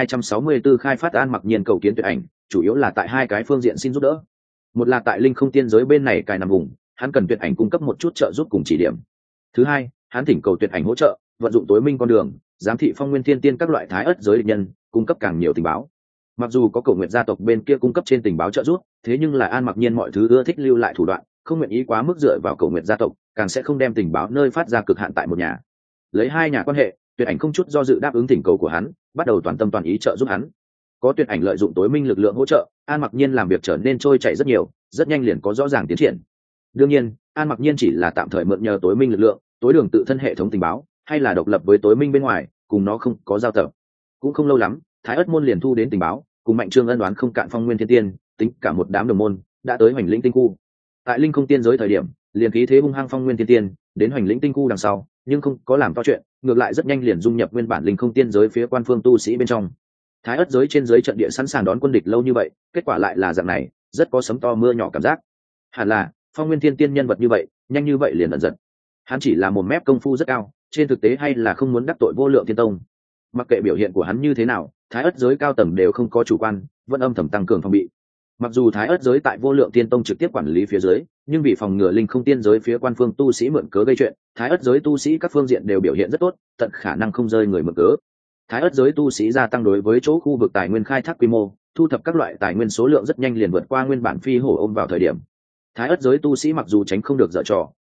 3264 khai phát An Mặc Nhiên cầu kiến Tuyệt Ảnh, chủ yếu là tại hai cái phương diện xin giúp đỡ. Một là tại linh không tiên giới bên này cài nằm vùng, hắn cần Tuyệt Ảnh cung cấp một chút trợ giúp cùng chỉ điểm. Thứ hai, hắn thỉnh cầu Tuyệt Ảnh hỗ trợ, vận dụng tối minh con đường, giám thị Phong Nguyên Thiên Tiên các loại Thái Ức giới địch nhân, cung cấp càng nhiều tình báo. Mặc dù có Cổ Nguyệt gia tộc bên kia cung cấp trên tình báo trợ giúp, thế nhưng là An Mặc Nhiên mọi thứ ưa thích lưu lại thủ đoạn, không nguyện ý quá mức dựa vào Cổ Nguyệt gia tộc, càng sẽ không đem tình báo nơi phát ra cực hạn tại một nhà. Lấy hai nhà quan hệ, Tuyệt Ảnh không chút do dự đáp ứng thỉnh cầu của hắn, bắt đầu toàn tâm toàn ý trợ giúp hắn. Có Tuyệt Ảnh lợi dụng tối minh lực lượng hỗ trợ, An Mặc Nhiên làm việc trở nên trôi chảy rất nhiều, rất nhanh liền có rõ ràng tiến triển. Đương nhiên, An Mặc Nhiên chỉ là tạm thời mượn nhờ tối minh lực lượng, tối đường tự thân hệ thống tình báo, hay là độc lập với tối minh bên ngoài, cùng nó không có giao tập. Cũng không lâu lắm, Thái Ức môn liền thu đến tình báo, cùng Mạnh Trương ân đoán không cạn Phong Nguyên Thiên Tiên, tính cả một đám đồng môn, đã tới Hoành Lĩnh tinh khu. Tại linh không tiên giới thời điểm, liền khí thế hung hăng Phong Nguyên Thiên Tiên, đến Hoành Lĩnh tinh khu đằng sau, nhưng không có làm to chuyện, ngược lại rất nhanh liền dung nhập nguyên bản linh không tiên giới phía quan phương tu sĩ bên trong. Thái Ức giới trên giới trận địa sẵn sàng đón quân địch lâu như vậy, kết quả lại là dạng này, rất có sấm to mưa nhỏ cảm giác. Hẳn là Phong Nguyên Thiên Tiên nhân vật như vậy, nhanh như vậy liền ẩn giật. Hắn chỉ là một mép công phu rất cao, trên thực tế hay là không muốn đắc tội vô lượng thiên tông. Mặc kệ biểu hiện của hắn như thế nào, Thái Ức giới cao tầng đều không có chủ quan, vẫn âm thầm tăng cường phòng bị. Mặc dù Thái Ức giới tại vô lượng thiên tông trực tiếp quản lý phía dưới, nhưng vì phòng ngừa linh không tiên giới phía quan phương tu sĩ mượn cớ gây chuyện, Thái Ức giới tu sĩ các phương diện đều biểu hiện rất tốt, tận khả năng không rơi người mượn cớ. Thái Ức giới tu sĩ gia tăng đối với chỗ khu vực tài nguyên khai thác quy mô, thu thập các loại tài nguyên số lượng rất nhanh liền vượt qua nguyên bản phi hổ ôm vào thời điểm. Thái Ức giới tu sĩ mặc dù tránh không được dở trò,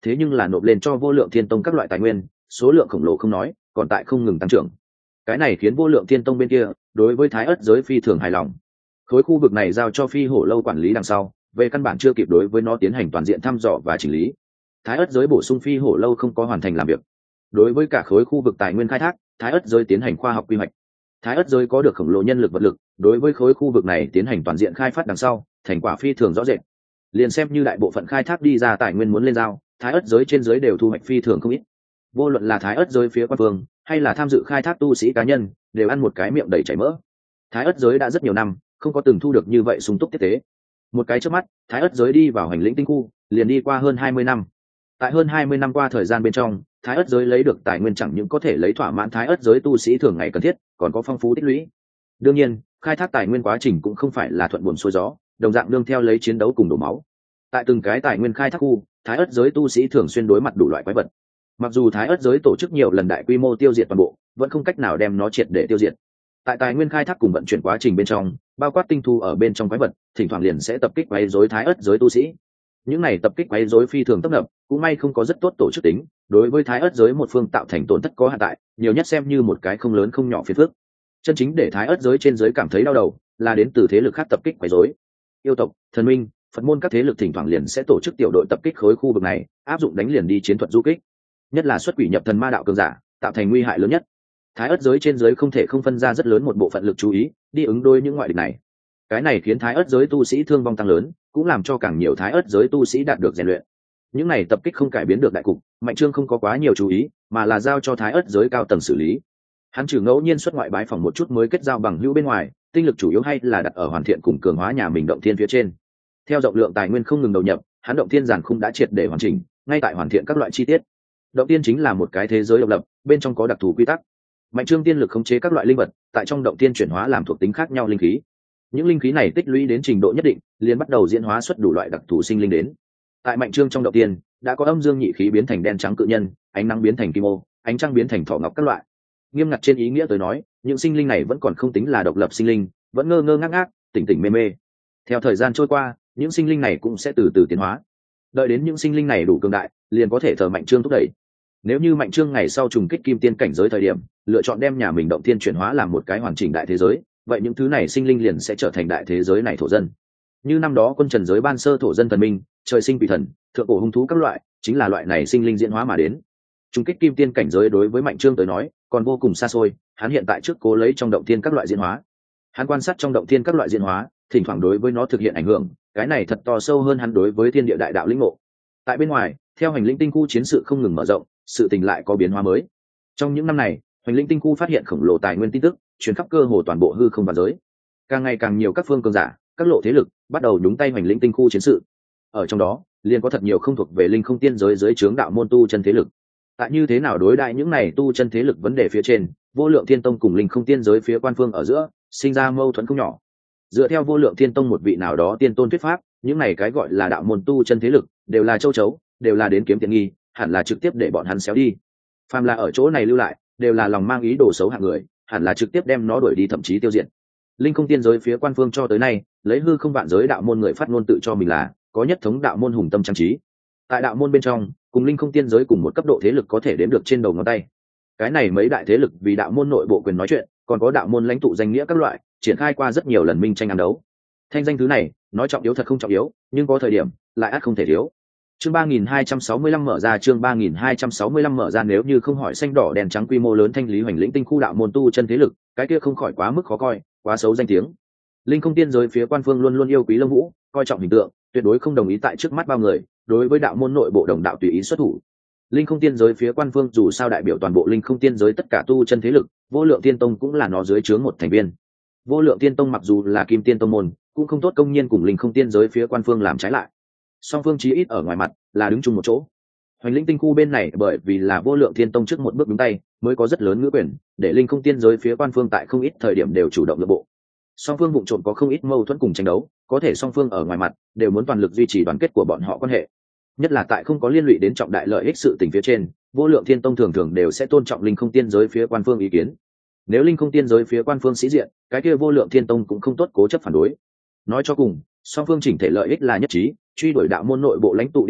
thế nhưng là nộp lên cho vô lượng thiên tông các loại tài nguyên số lượng khổng lồ không nói, còn tại không ngừng tăng trưởng. Cái này khiến vô lượng thiên tông bên kia đối với thái ất giới phi thường hài lòng. Khối khu vực này giao cho phi hổ lâu quản lý đằng sau, về căn bản chưa kịp đối với nó tiến hành toàn diện thăm dò và chỉnh lý. Thái ất giới bổ sung phi hổ lâu không có hoàn thành làm việc. Đối với cả khối khu vực tài nguyên khai thác, thái ất giới tiến hành khoa học quy hoạch. Thái ất giới có được khổng lồ nhân lực vật lực, đối với khối khu vực này tiến hành toàn diện khai phát đằng sau, thành quả phi thường rõ rệt. Liền xem như đại bộ phận khai thác đi ra tài nguyên muốn lên giao, thái ất giới trên giới đều thu hoạch phi thường không ít. Vô luận là thái ất giới phía quan phương hay là tham dự khai thác tu sĩ cá nhân, đều ăn một cái miệng đầy chảy mỡ. Thái ất giới đã rất nhiều năm không có từng thu được như vậy sung túc tiếp tế. Một cái trước mắt, thái ất giới đi vào hành lĩnh tinh khu liền đi qua hơn 20 năm. Tại hơn 20 năm qua thời gian bên trong, thái ất giới lấy được tài nguyên chẳng những có thể lấy thỏa mãn thái ất giới tu sĩ thường ngày cần thiết, còn có phong phú tích lũy. Đương nhiên, khai thác tài nguyên quá trình cũng không phải là thuận buồm xuôi gió, đồng dạng nương theo lấy chiến đấu cùng đổ máu. Tại từng cái tài nguyên khai thác khu, thái ất giới tu sĩ thường xuyên đối mặt đủ loại quái vật. Mặc dù thái ất giới tổ chức nhiều lần đại quy mô tiêu diệt toàn bộ, vẫn không cách nào đem nó triệt để tiêu diệt. Tại tài nguyên khai thác cùng vận chuyển quá trình bên trong, bao quát tinh thu ở bên trong quái vật, thỉnh thoảng liền sẽ tập kích quấy rối thái ất giới tu sĩ. Những này tập kích quấy rối phi thường tấp nập, cũng may không có rất tốt tổ chức tính, đối với thái ất giới một phương tạo thành tổn thất có hạn tại, nhiều nhất xem như một cái không lớn không nhỏ phiền phức. Chân chính để thái ất giới trên giới cảm thấy đau đầu, là đến từ thế lực khác tập kích quấy rối. Yêu tộc, thần minh, Phật môn các thế lực thỉnh thoảng liền sẽ tổ chức tiểu đội tập kích khối khu vực này, áp dụng đánh liền đi chiến thuật du kích. Nhất là xuất quỷ nhập thần ma đạo cường giả, tạo thành nguy hại lớn nhất. Thái ất giới trên giới không thể không phân ra rất lớn một bộ phận lực chú ý đi ứng đối những ngoại địch này. Cái này khiến thái ất giới tu sĩ thương vong tăng lớn, cũng làm cho càng nhiều thái ất giới tu sĩ đạt được rèn luyện. Những này tập kích không cải biến được đại cục, Mạnh Trương không có quá nhiều chú ý, mà là giao cho thái ất giới cao tầng xử lý. Hắn trừ ngẫu nhiên xuất ngoại bái phỏng một chút mới kết giao bằng hữu bên ngoài, tinh lực chủ yếu hay là đặt ở hoàn thiện cùng cường hóa nhà mình động thiên phía trên. Theo rộng lượng tài nguyên không ngừng đầu nhập, hắn động thiên giản khung đã triệt để hoàn chỉnh, ngay tại hoàn thiện các loại chi tiết. Động tiên chính là một cái thế giới độc lập, bên trong có đặc thù quy tắc. Mạnh Trương tiên lực khống chế các loại linh vật, tại trong động tiên chuyển hóa làm thuộc tính khác nhau linh khí. Những linh khí này tích lũy đến trình độ nhất định, liền bắt đầu diễn hóa xuất đủ loại đặc thù sinh linh đến. Tại Mạnh Trương trong động tiên, đã có âm dương nhị khí biến thành đen trắng cự nhân, ánh nắng biến thành kim ô, ánh trăng biến thành thỏ ngọc các loại. Nghiêm ngặt trên ý nghĩa tới nói, những sinh linh này vẫn còn không tính là độc lập sinh linh, vẫn ngơ ngơ ngác ngác, tỉnh tỉnh mê mê. Theo thời gian trôi qua, những sinh linh này cũng sẽ từ từ tiến hóa. Đợi đến những sinh linh này đủ cường đại, liền có thể thờ Mạnh Trương thúc đẩy. Nếu như Mạnh Trương ngày sau trùng kích kim tiên cảnh giới thời điểm, lựa chọn đem nhà mình động tiên chuyển hóa làm một cái hoàn chỉnh đại thế giới, vậy những thứ này sinh linh liền sẽ trở thành đại thế giới này thổ dân. Như năm đó quân trần giới ban sơ thổ dân thần minh, trời sinh quỷ thần, thượng cổ hung thú các loại, chính là loại này sinh linh diễn hóa mà đến. Trùng kích kim tiên cảnh giới đối với Mạnh Trương tới nói, còn vô cùng xa xôi, hắn hiện tại trước cố lấy trong động tiên các loại diễn hóa. Hắn quan sát trong động tiên các loại diễn hóa, thỉnh thoảng đối với nó thực hiện ảnh hưởng, cái này thật to sâu hơn hắn đối với thiên địa đại đạo lĩnh ngộ. Tại bên ngoài, theo hành linh tinh khu chiến sự không ngừng mở rộng, sự tình lại có biến hóa mới. Trong những năm này, hành linh tinh khu phát hiện khổng lồ tài nguyên tin tức, truyền khắp cơ hồ toàn bộ hư không và giới. Càng ngày càng nhiều các phương cường giả, các lộ thế lực bắt đầu nhúng tay hành linh tinh khu chiến sự. Ở trong đó, liền có thật nhiều không thuộc về linh không tiên giới dưới trướng đạo môn tu chân thế lực. Tại như thế nào đối đại những này tu chân thế lực vấn đề phía trên, Vô Lượng Thiên Tông cùng linh không tiên giới phía quan phương ở giữa sinh ra mâu thuẫn không nhỏ. Dựa theo Vô Lượng Thiên Tông một vị nào đó tiên tôn thuyết pháp, những này cái gọi là đạo môn tu chân thế lực đều là châu chấu, đều là đến kiếm tiện nghi, hẳn là trực tiếp để bọn hắn xéo đi. Phàm là ở chỗ này lưu lại, đều là lòng mang ý đồ xấu hạng người, hẳn là trực tiếp đem nó đuổi đi thậm chí tiêu diệt. Linh không tiên giới phía quan phương cho tới nay, lấy hư không vạn giới đạo môn người phát ngôn tự cho mình là có nhất thống đạo môn hùng tâm trang trí. Tại đạo môn bên trong, cùng linh không tiên giới cùng một cấp độ thế lực có thể đếm được trên đầu ngón tay. Cái này mấy đại thế lực vì đạo môn nội bộ quyền nói chuyện, còn có đạo môn lãnh tụ danh nghĩa các loại, triển khai qua rất nhiều lần minh tranh ám đấu. Thanh danh thứ này, nói trọng yếu thật không trọng yếu, nhưng có thời điểm lại ắt không thể thiếu. Chương 3265 mở ra, chương 3265 mở ra, nếu như không hỏi xanh đỏ đèn trắng quy mô lớn thanh lý hoành lĩnh tinh khu đạo môn tu chân thế lực, cái kia không khỏi quá mức khó coi, quá xấu danh tiếng. Linh không tiên giới phía quan phương luôn luôn yêu quý Lâm Vũ, coi trọng hình tượng, tuyệt đối không đồng ý tại trước mắt bao người, đối với đạo môn nội bộ đồng đạo tùy ý xuất thủ. Linh không tiên giới phía quan phương dù sao đại biểu toàn bộ linh không tiên giới tất cả tu chân thế lực, Vô Lượng Tiên Tông cũng là nó dưới trướng một thành viên. Vô Lượng Tiên Tông mặc dù là kim tiên tông môn, cũng không tốt công nhiên cùng linh không tiên giới phía quan phương làm trái lại. Song phương chí ít ở ngoài mặt là đứng chung một chỗ. Hoành lĩnh tinh khu bên này bởi vì là Vô Lượng Thiên Tông trước một bước đứng tay, mới có rất lớn ngữ quyền, để linh không tiên giới phía quan phương tại không ít thời điểm đều chủ động nhượng bộ. Song phương vụng trộm có không ít mâu thuẫn cùng tranh đấu, có thể song phương ở ngoài mặt đều muốn toàn lực duy trì đoàn kết của bọn họ quan hệ. Nhất là tại không có liên lụy đến trọng đại lợi ích sự tình phía trên, Vô Lượng Thiên Tông thường thường đều sẽ tôn trọng linh không tiên giới phía quan phương ý kiến. Nếu linh không tiên giới phía quan phương sĩ diện, cái kia Vô Lượng Thiên Tông cũng không tốt cố chấp phản đối. Nói cho cùng, song phương chỉnh thể lợi ích là nhất trí, truy đuổi đạo môn nội bộ lãnh tụ địa vị,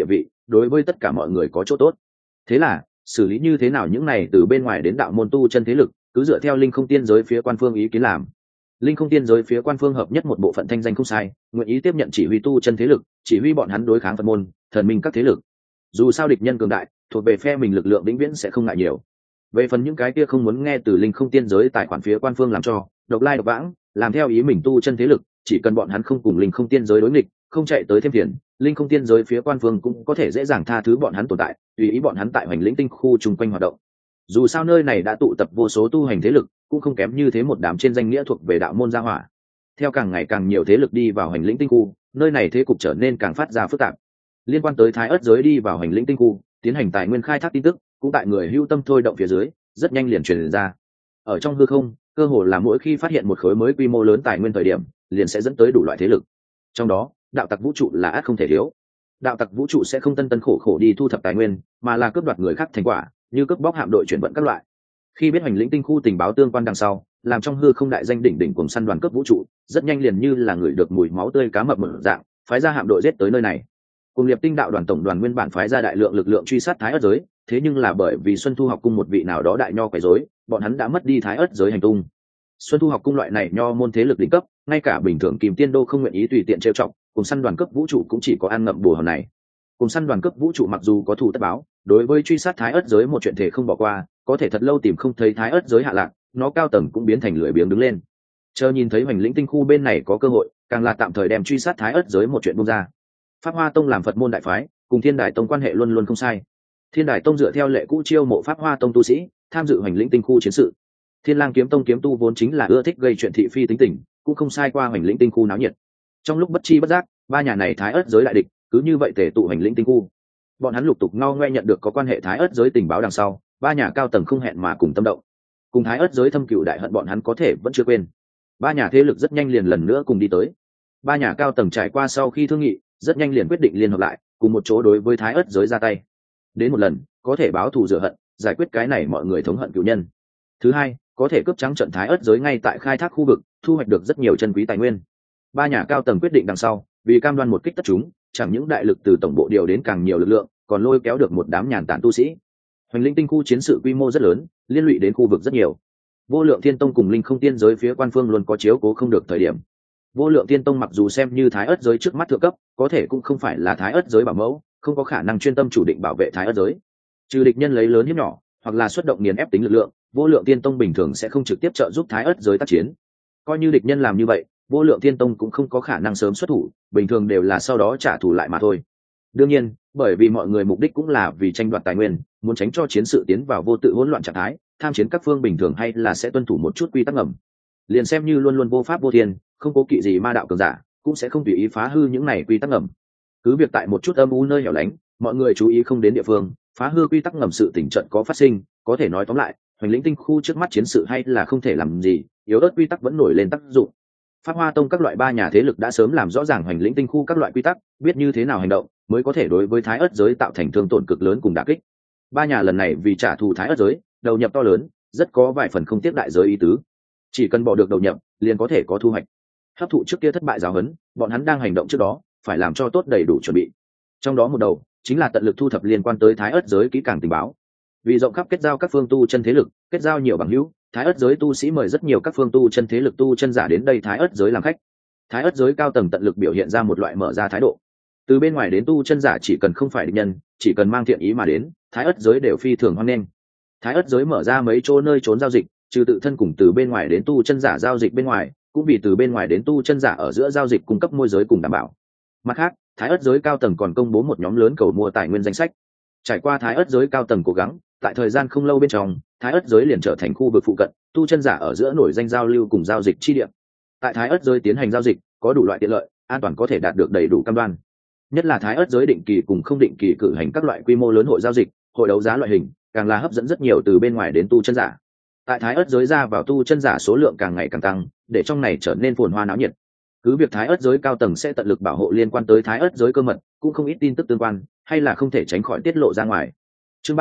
đối với tất cả mọi người có chỗ tốt. Thế là xử lý như thế nào những này từ bên ngoài đến đạo môn tu chân thế lực, cứ dựa theo linh không tiên giới phía quan phương ý kiến làm. Linh không tiên giới phía quan phương hợp nhất một bộ phận thanh danh không sai, nguyện ý tiếp nhận chỉ huy tu chân thế lực, chỉ huy bọn hắn đối kháng Phật môn, thần minh các thế lực. Dù sao địch nhân cường đại, thuộc về phe mình lực lượng vĩnh viễn sẽ không ngại nhiều. Về phần những cái kia không muốn nghe từ linh không tiên giới tài khoản phía quan phương làm cho độc lai độc vãng, làm theo ý mình tu chân thế lực, chỉ cần bọn hắn không cùng linh không tiên giới đối nghịch, không chạy tới thêm phiền, linh không tiên giới phía quan phương cũng có thể dễ dàng tha thứ bọn hắn tồn tại, tùy ý bọn hắn tại hoành lĩnh tinh khu chung quanh hoạt động. Dù sao nơi này đã tụ tập vô số tu hành thế lực, cũng không kém như thế một đám trên danh nghĩa thuộc về đạo môn gia hỏa. Theo càng ngày càng nhiều thế lực đi vào hành lĩnh tinh khu, nơi này thế cục trở nên càng phát ra phức tạp. Liên quan tới thái ớt giới đi vào hành lĩnh tinh khu, tiến hành tài nguyên khai thác tin tức, cũng tại người hưu tâm thôi động phía dưới, rất nhanh liền truyền ra. Ở trong hư không, cơ hồ là mỗi khi phát hiện một khối mới quy mô lớn tài nguyên thời điểm, liền sẽ dẫn tới đủ loại thế lực. Trong đó, đạo tặc vũ trụ là ắt không thể thiếu. Đạo tặc vũ trụ sẽ không tân tân khổ khổ đi thu thập tài nguyên, mà là cướp đoạt người khác thành quả, như cướp bóc hạm đội chuyển vận các loại. Khi biết hành lĩnh tinh khu tình báo tương quan đằng sau, làm trong hư không đại danh đỉnh đỉnh cùng săn đoàn cướp vũ trụ, rất nhanh liền như là người được mùi máu tươi cá mập mở dạng, phái ra hạm đội giết tới nơi này. Cùng Liệp Tinh đạo đoàn tổng đoàn nguyên bản phái ra đại lượng lực lượng truy sát thái ớt giới, thế nhưng là bởi vì Xuân Thu học cung một vị nào đó đại nho quấy rối, bọn hắn đã mất đi thái ớt giới hành tung. Xuân Thu học cung loại này nho môn thế lực đỉnh cấp, ngay cả bình thường Kìm Tiên Đô không nguyện ý tùy tiện trêu chọc, cùng săn đoàn cấp vũ trụ cũng chỉ có ăn ngậm bù hòn này. Cùng săn đoàn cấp vũ trụ mặc dù có thù tất báo, đối với truy sát thái ớt giới một chuyện thể không bỏ qua, có thể thật lâu tìm không thấy thái ớt giới hạ lạc, nó cao tầng cũng biến thành lưỡi biếng đứng lên. Chờ nhìn thấy hoành lĩnh tinh khu bên này có cơ hội, càng là tạm thời đem truy sát thái ớt giới một chuyện buông ra. Pháp Hoa Tông làm Phật môn đại phái, cùng Thiên Đài Tông quan hệ luôn luôn không sai. Thiên Đài Tông dựa theo lệ cũ chiêu mộ Pháp Hoa Tông tu sĩ, tham dự hoành lĩnh tinh khu chiến sự. Thiên Lang Kiếm Tông kiếm tu vốn chính là ưa thích gây chuyện thị phi tính tình, cũng không sai qua hoành lĩnh tinh khu náo nhiệt. Trong lúc bất chi bất giác, ba nhà này thái ớt giới đại địch, cứ như vậy tề tụ hoành lĩnh tinh khu. Bọn hắn lục tục ngao ngoe nhận được có quan hệ thái ớt giới tình báo đằng sau, ba nhà cao tầng không hẹn mà cùng tâm động. Cùng thái ớt giới thâm cửu đại hận bọn hắn có thể vẫn chưa quên. Ba nhà thế lực rất nhanh liền lần nữa cùng đi tới. Ba nhà cao tầng trải qua sau khi thương nghị, rất nhanh liền quyết định liên hợp lại, cùng một chỗ đối với thái ớt giới ra tay. Đến một lần, có thể báo thù rửa hận, giải quyết cái này mọi người thống hận cửu nhân. Thứ hai, có thể cướp trắng trận thái ớt giới ngay tại khai thác khu vực, thu hoạch được rất nhiều chân quý tài nguyên. Ba nhà cao tầng quyết định đằng sau, vì cam đoan một kích tất chúng, chẳng những đại lực từ tổng bộ điều đến càng nhiều lực lượng, còn lôi kéo được một đám nhàn tản tu sĩ. Hoành lĩnh tinh khu chiến sự quy mô rất lớn, liên lụy đến khu vực rất nhiều. Vô Lượng Thiên Tông cùng Linh Không Tiên giới phía quan phương luôn có chiếu cố không được thời điểm. Vô Lượng Thiên Tông mặc dù xem như thái ớt giới trước mắt thượng cấp, có thể cũng không phải là thái ớt giới bảo mẫu, không có khả năng chuyên tâm chủ định bảo vệ thái ớt giới. Trừ địch nhân lấy lớn hiếp nhỏ, hoặc là xuất động nghiền ép tính lực lượng, Vô Lượng Thiên Tông bình thường sẽ không trực tiếp trợ giúp thái ớt giới tác chiến. Coi như địch nhân làm như vậy, Vô Lượng Thiên Tông cũng không có khả năng sớm xuất thủ, bình thường đều là sau đó trả thù lại mà thôi. Đương nhiên, bởi vì mọi người mục đích cũng là vì tranh đoạt tài nguyên, muốn tránh cho chiến sự tiến vào vô tự hỗn loạn trạng thái, tham chiến các phương bình thường hay là sẽ tuân thủ một chút quy tắc ngầm. Liền xem như luôn luôn vô pháp vô thiên, không cố kỵ gì ma đạo cường giả, cũng sẽ không tùy ý phá hư những này quy tắc ngầm. Cứ việc tại một chút âm u nơi hẻo lánh, mọi người chú ý không đến địa phương, phá hư quy tắc ngầm sự tình trận có phát sinh, có thể nói tóm lại, hoành lĩnh tinh khu trước mắt chiến sự hay là không thể làm gì, yếu ớt quy tắc vẫn nổi lên tác dụng. Pháp Hoa Tông các loại ba nhà thế lực đã sớm làm rõ ràng hoành lĩnh tinh khu các loại quy tắc, biết như thế nào hành động mới có thể đối với thái ớt giới tạo thành thương tổn cực lớn cùng đả kích. Ba nhà lần này vì trả thù thái ớt giới, đầu nhập to lớn, rất có vài phần không tiếp đại giới ý tứ. Chỉ cần bỏ được đầu nhập, liền có thể có thu hoạch. Hấp thụ trước kia thất bại giáo huấn, bọn hắn đang hành động trước đó, phải làm cho tốt đầy đủ chuẩn bị. Trong đó một đầu chính là tận lực thu thập liên quan tới thái ớt giới kỹ càng tình báo. Vì rộng khắp kết giao các phương tu chân thế lực, kết giao nhiều bằng hữu, thái ớt giới tu sĩ mời rất nhiều các phương tu chân thế lực tu chân giả đến đây thái ớt giới làm khách. Thái ớt giới cao tầng tận lực biểu hiện ra một loại mở ra thái độ. Từ bên ngoài đến tu chân giả chỉ cần không phải địch nhân, chỉ cần mang thiện ý mà đến, thái ớt giới đều phi thường hoan nghênh. Thái ớt giới mở ra mấy chỗ nơi trốn giao dịch, trừ tự thân cùng từ bên ngoài đến tu chân giả giao dịch bên ngoài, cũng vì từ bên ngoài đến tu chân giả ở giữa giao dịch cung cấp môi giới cùng đảm bảo. Mặt khác, thái ớt giới cao tầng còn công bố một nhóm lớn cầu mua tài nguyên danh sách. Trải qua thái ớt giới cao tầng cố gắng, tại thời gian không lâu bên trong, thái ớt giới liền trở thành khu vực phụ cận, tu chân giả ở giữa nổi danh giao lưu cùng giao dịch chi địa. Tại thái ớt giới tiến hành giao dịch, có đủ loại tiện lợi, an toàn có thể đạt được đầy đủ cam đoan. Nhất là thái ớt giới định kỳ cùng không định kỳ cử hành các loại quy mô lớn hội giao dịch, hội đấu giá loại hình, càng là hấp dẫn rất nhiều từ bên ngoài đến tu chân giả. Tại thái ớt giới ra vào tu chân giả số lượng càng ngày càng tăng, để trong này trở nên phồn hoa náo nhiệt. Cứ việc thái ớt giới cao tầng sẽ tận lực bảo hộ liên quan tới thái ớt giới cơ mật, cũng không ít tin tức tương quan, hay là không thể tránh khỏi tiết lộ ra ngoài. Chương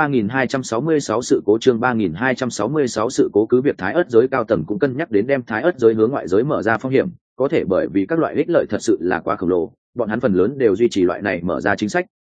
3266 sự cố chương 3266 sự cố cứ việc thái ớt giới cao tầng cũng cân nhắc đến đem thái ớt giới hướng ngoại giới mở ra phong hiểm, có thể bởi vì các loại ích lợi thật sự là quá khổng lồ, bọn hắn phần lớn đều duy trì loại này mở ra chính sách,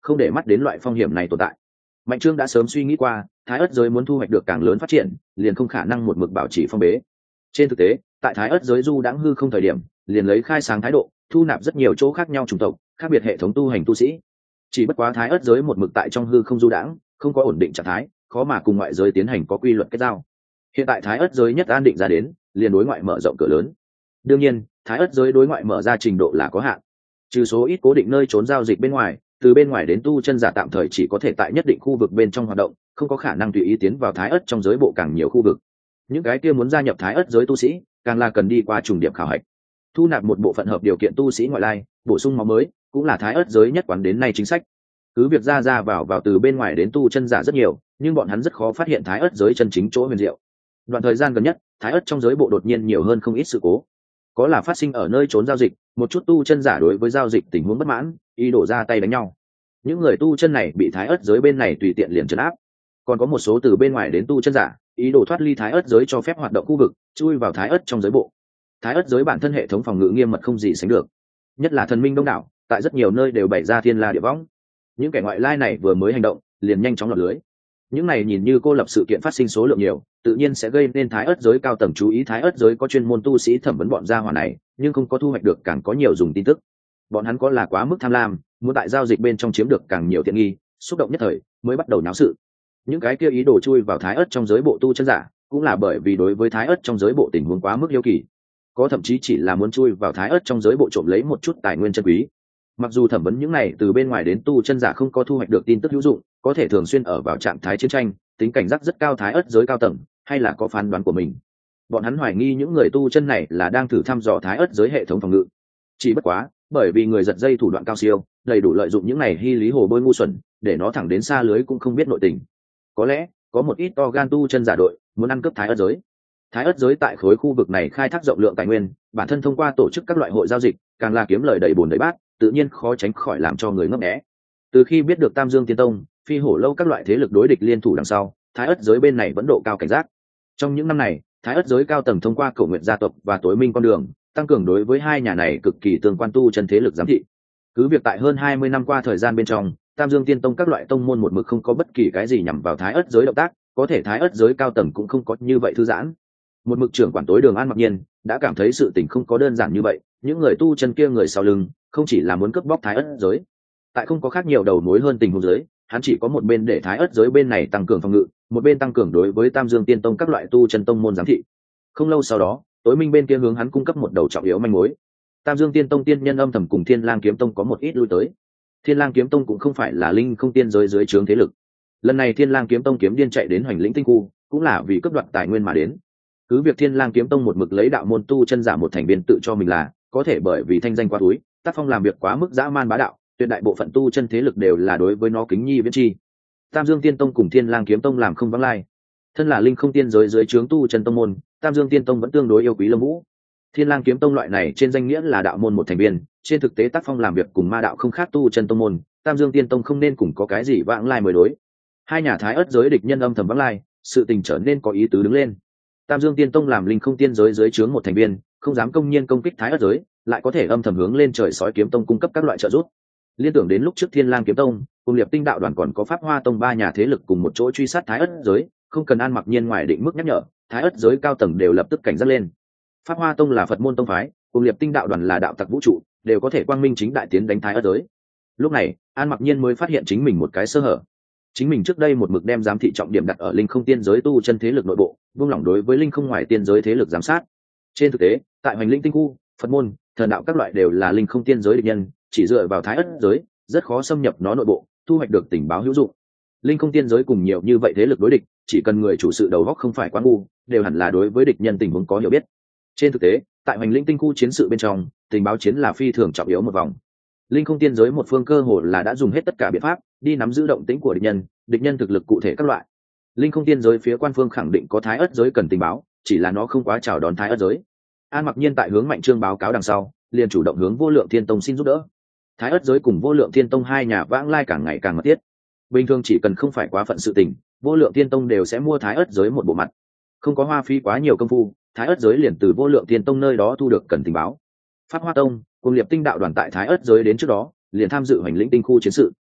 không để mắt đến loại phong hiểm này tồn tại. Mạnh Trương đã sớm suy nghĩ qua, thái ớt giới muốn thu hoạch được càng lớn phát triển, liền không khả năng một mực bảo trì phong bế. Trên thực tế, tại thái ớt giới du đãng hư không thời điểm, liền lấy khai sáng thái độ, thu nạp rất nhiều chỗ khác nhau chủng tộc, khác biệt hệ thống tu hành tu sĩ. Chỉ bất quá thái ớt giới một mực tại trong hư không du đãng, không có ổn định trạng thái, khó mà cùng ngoại giới tiến hành có quy luật kết giao. Hiện tại thái ớt giới nhất an định ra đến, liền đối ngoại mở rộng cửa lớn. Đương nhiên, thái ớt giới đối ngoại mở ra trình độ là có hạn, trừ số ít cố định nơi trốn giao dịch bên ngoài, từ bên ngoài đến tu chân giả tạm thời chỉ có thể tại nhất định khu vực bên trong hoạt động, không có khả năng tùy ý tiến vào thái ớt trong giới bộ càng nhiều khu vực. Những cái kia muốn gia nhập thái ớt giới tu sĩ, càng là cần đi qua trùng điểm khảo hạch, thu nạp một bộ phận hợp điều kiện tu sĩ ngoại lai, bổ sung máu mới, cũng là thái ớt giới nhất quán đến nay chính sách. Cứ việc ra vào từ bên ngoài đến tu chân giả rất nhiều, nhưng bọn hắn rất khó phát hiện thái ớt giới chân chính chỗ huyền diệu. Đoạn thời gian gần nhất, thái ớt trong giới bộ đột nhiên nhiều hơn không ít sự cố, có là phát sinh ở nơi trốn giao dịch, một chút tu chân giả đối với giao dịch tình huống bất mãn, ý đổ ra tay đánh nhau. Những người tu chân này bị thái ớt giới bên này tùy tiện liền trấn áp. Còn có một số từ bên ngoài đến tu chân giả, ý đồ thoát ly thái ớt giới cho phép hoạt động khu vực, chui vào thái ớt trong giới bộ. Thái ớt giới bản thân hệ thống phòng ngự nghiêm mật không gì sánh được, nhất là thần minh đông đảo, tại rất nhiều nơi đều bày ra thiên la địa võng. Những kẻ ngoại lai này vừa mới hành động, liền nhanh chóng lọt lưới. Những này nhìn như cô lập sự kiện phát sinh số lượng nhiều, tự nhiên sẽ gây nên thái ớt giới cao tầng chú ý. Thái ớt giới có chuyên môn tu sĩ thẩm vấn bọn gia hỏa này, nhưng không có thu hoạch được càng có nhiều dùng tin tức. Bọn hắn có là quá mức tham lam, muốn tại giao dịch bên trong chiếm được càng nhiều tiện nghi, xúc động nhất thời mới bắt đầu náo sự. Những cái kia ý đồ chui vào thái ớt trong giới bộ tu chân giả, cũng là bởi vì đối với thái ớt trong giới bộ tình huống quá mức hiếu kỳ, có thậm chí chỉ là muốn chui vào thái ớt trong giới bộ trộm lấy một chút tài nguyên chân quý. Mặc dù thẩm vấn những này từ bên ngoài đến tu chân giả không có thu hoạch được tin tức hữu dụng, có thể thường xuyên ở vào trạng thái chiến tranh, tính cảnh giác rất cao. Thái ớt giới cao tầng hay là có phán đoán của mình, bọn hắn hoài nghi những người tu chân này là đang thử thăm dò thái ớt giới hệ thống phòng ngự. Chỉ bất quá, bởi vì người giật dây thủ đoạn cao siêu, đầy đủ lợi dụng những này hy lý hồ bôi ngu xuẩn, để nó thẳng đến xa lưới cũng không biết nội tình. Có lẽ có một ít to gan tu chân giả đội muốn ăn cướp thái ớt giới. Thái ớt giới tại khối khu vực này khai thác rộng lượng tài nguyên, bản thân thông qua tổ chức các loại hội giao dịch, càng là kiếm lời đầy bùn đầy bát, tự nhiên khó tránh khỏi làm cho người ngấp nghé. Từ khi biết được Tam Dương Tiên Tông, Phi Hổ Lâu các loại thế lực đối địch liên thủ đằng sau, thái ớt giới bên này vẫn độ cao cảnh giác. Trong những năm này, thái ớt giới cao tầng thông qua Cổ Nguyện gia tộc và Tối Minh con đường, tăng cường đối với hai nhà này cực kỳ tương quan tu chân thế lực giám thị. Cứ việc tại hơn 20 năm qua thời gian bên trong, Tam Dương Tiên Tông các loại tông môn một mực không có bất kỳ cái gì nhằm vào thái ớt giới động tác, có thể thái ớt giới cao tầng cũng không có như vậy thư giãn. Một mực trưởng quản tối đường An Mặc Nhiên đã cảm thấy sự tình không có đơn giản như vậy, những người tu chân kia người sau lưng không chỉ là muốn cướp bóc thái ớt giới. Tại không có khác nhiều đầu mối hơn tình huống giới, hắn chỉ có một bên để thái ớt giới bên này tăng cường phòng ngự, một bên tăng cường đối với Tam Dương Tiên Tông các loại tu chân tông môn giám thị. Không lâu sau đó, Tối Minh bên kia hướng hắn cung cấp một đầu trọng yếu manh mối. Tam Dương Tiên Tông tiên nhân âm thầm cùng Thiên Lang Kiếm Tông có một ít lui tới. Thiên Lang Kiếm Tông cũng không phải là linh không tiên giới dưới trướng thế lực. Lần này Thiên Lang Kiếm Tông kiếm điên chạy đến Hoành Lĩnh Tinh Khu, cũng là vì cướp đoạt tài nguyên mà đến. Cứ việc Thiên Lang Kiếm Tông một mực lấy đạo môn tu chân giả một thành viên tự cho mình là, có thể bởi vì thanh danh quá túi, tác phong làm việc quá mức dã man bá đạo, tuyệt đại bộ phận tu chân thế lực đều là đối với nó kính nhi viễn chi. Tam Dương Tiên Tông cùng Thiên Lang Kiếm Tông làm không vắng lai. Thân là linh không tiên giới dưới trướng tu chân tông môn, Tam Dương Tiên Tông vẫn tương đối yêu quý Lâm Vũ. Thiên Lang Kiếm Tông loại này trên danh nghĩa là đạo môn một thành viên, trên thực tế tác phong làm việc cùng ma đạo không khác tu chân tông môn, Tam Dương Tiên Tông không nên cùng có cái gì vãng lai mới đối. Hai nhà thái ớt giới địch nhân âm thầm vãng lai, sự tình trở nên có ý tứ đứng lên. Tam Dương Tiên Tông làm linh không tiên giới dưới trướng một thành viên, không dám công nhiên công kích thái ớt giới, lại có thể âm thầm hướng lên trời sói kiếm tông cung cấp các loại trợ giúp. Liên tưởng đến lúc trước Thiên Lang Kiếm Tông cùng Liệp Tinh đạo đoàn còn có Pháp Hoa Tông ba nhà thế lực cùng một chỗ truy sát thái ớt giới, không cần An Mặc Nhiên ngoài định mức nhắc nhở, thái ớt giới cao tầng đều lập tức cảnh giác lên. Pháp Hoa Tông là Phật môn tông phái, cùng Liệp Tinh đạo đoàn là đạo tặc vũ trụ, đều có thể quang minh chính đại tiến đánh thái ớt giới. Lúc này, An Mặc Nhiên mới phát hiện chính mình một cái sơ hở. Chính mình trước đây một mực đem giám thị trọng điểm đặt ở linh không tiên giới tu chân thế lực nội bộ, buông lỏng đối với linh không ngoài tiên giới thế lực giám sát. Trên thực tế, tại Hoành Linh Tinh Khu, Phật môn, thần đạo các loại đều là linh không tiên giới địch nhân, chỉ dựa vào thái ớt giới, rất khó xâm nhập nó nội bộ, thu hoạch được tình báo hữu dụng. Linh không tiên giới cùng nhiều như vậy thế lực đối địch, chỉ cần người chủ sự đầu óc không phải quá ngu, đều hẳn là đối với địch nhân tình huống có hiểu biết. Trên thực tế, tại Hoành Linh Tinh Khu chiến sự bên trong, tình báo chiến là phi thường trọng yếu một vòng. Linh không tiên giới một phương cơ hồ là đã dùng hết tất cả biện pháp đi nắm giữ động tĩnh của địch nhân thực lực cụ thể các loại. Linh không tiên giới phía quan phương khẳng định có thái ớt giới cần tình báo, chỉ là nó không quá chào đón thái ớt giới. An Mặc Nhiên tại hướng Mạnh Trương báo cáo đằng sau, liền chủ động hướng Vô Lượng Thiên Tông xin giúp đỡ. Thái ớt giới cùng Vô Lượng Thiên Tông hai nhà vãng lai càng ngày càng mật thiết. Bình thường chỉ cần không phải quá phận sự tình, Vô Lượng Thiên Tông đều sẽ mua thái ớt giới một bộ mặt. Không có hoa phí quá nhiều công phu, thái ớt giới liền từ Vô Lượng Thiên Tông nơi đó thu được cần tình báo. Pháp Hoa Tông cùng Liệp Tinh đạo đoàn tại thái ớt giới đến trước đó, liền tham dự Hoành Lĩnh Tinh Khu chiến sự.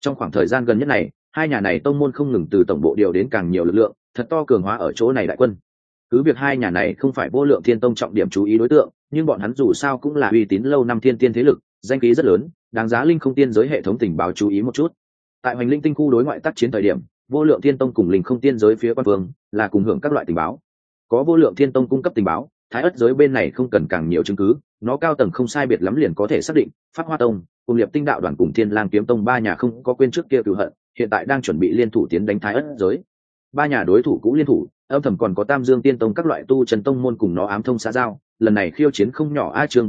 Trong khoảng thời gian gần nhất này, hai nhà này tông môn không ngừng từ tổng bộ điều đến càng nhiều lực lượng, thật to cường hóa ở chỗ này đại quân. Cứ việc hai nhà này không phải Vô Lượng Thiên Tông trọng điểm chú ý đối tượng, nhưng bọn hắn dù sao cũng là uy tín lâu năm thiên tiên thế lực, danh khí rất lớn, đáng giá linh không tiên giới hệ thống tình báo chú ý một chút. Tại Hoành Linh tinh khu đối ngoại tác chiến thời điểm, Vô Lượng Thiên Tông cùng linh không tiên giới phía quan phương là cùng hưởng các loại tình báo. Có Vô Lượng Thiên Tông cung cấp tình báo, Thái Ức giới bên này không cần càng nhiều chứng cứ, nó cao tầng không sai biệt lắm liền có thể xác định, Pháp Hoa Tông, cùng Liệp Tinh Đạo đoàn cùng Thiên Lang Kiếm Tông ba nhà không có quên trước kia cừu hận, hiện tại đang chuẩn bị liên thủ tiến đánh Thái Ức giới. Ba nhà đối thủ cũ liên thủ, âm thầm còn có Tam Dương Tiên Tông các loại tu chân tông môn cùng nó ám thông xã giao, lần này khiêu chiến không nhỏ. Chương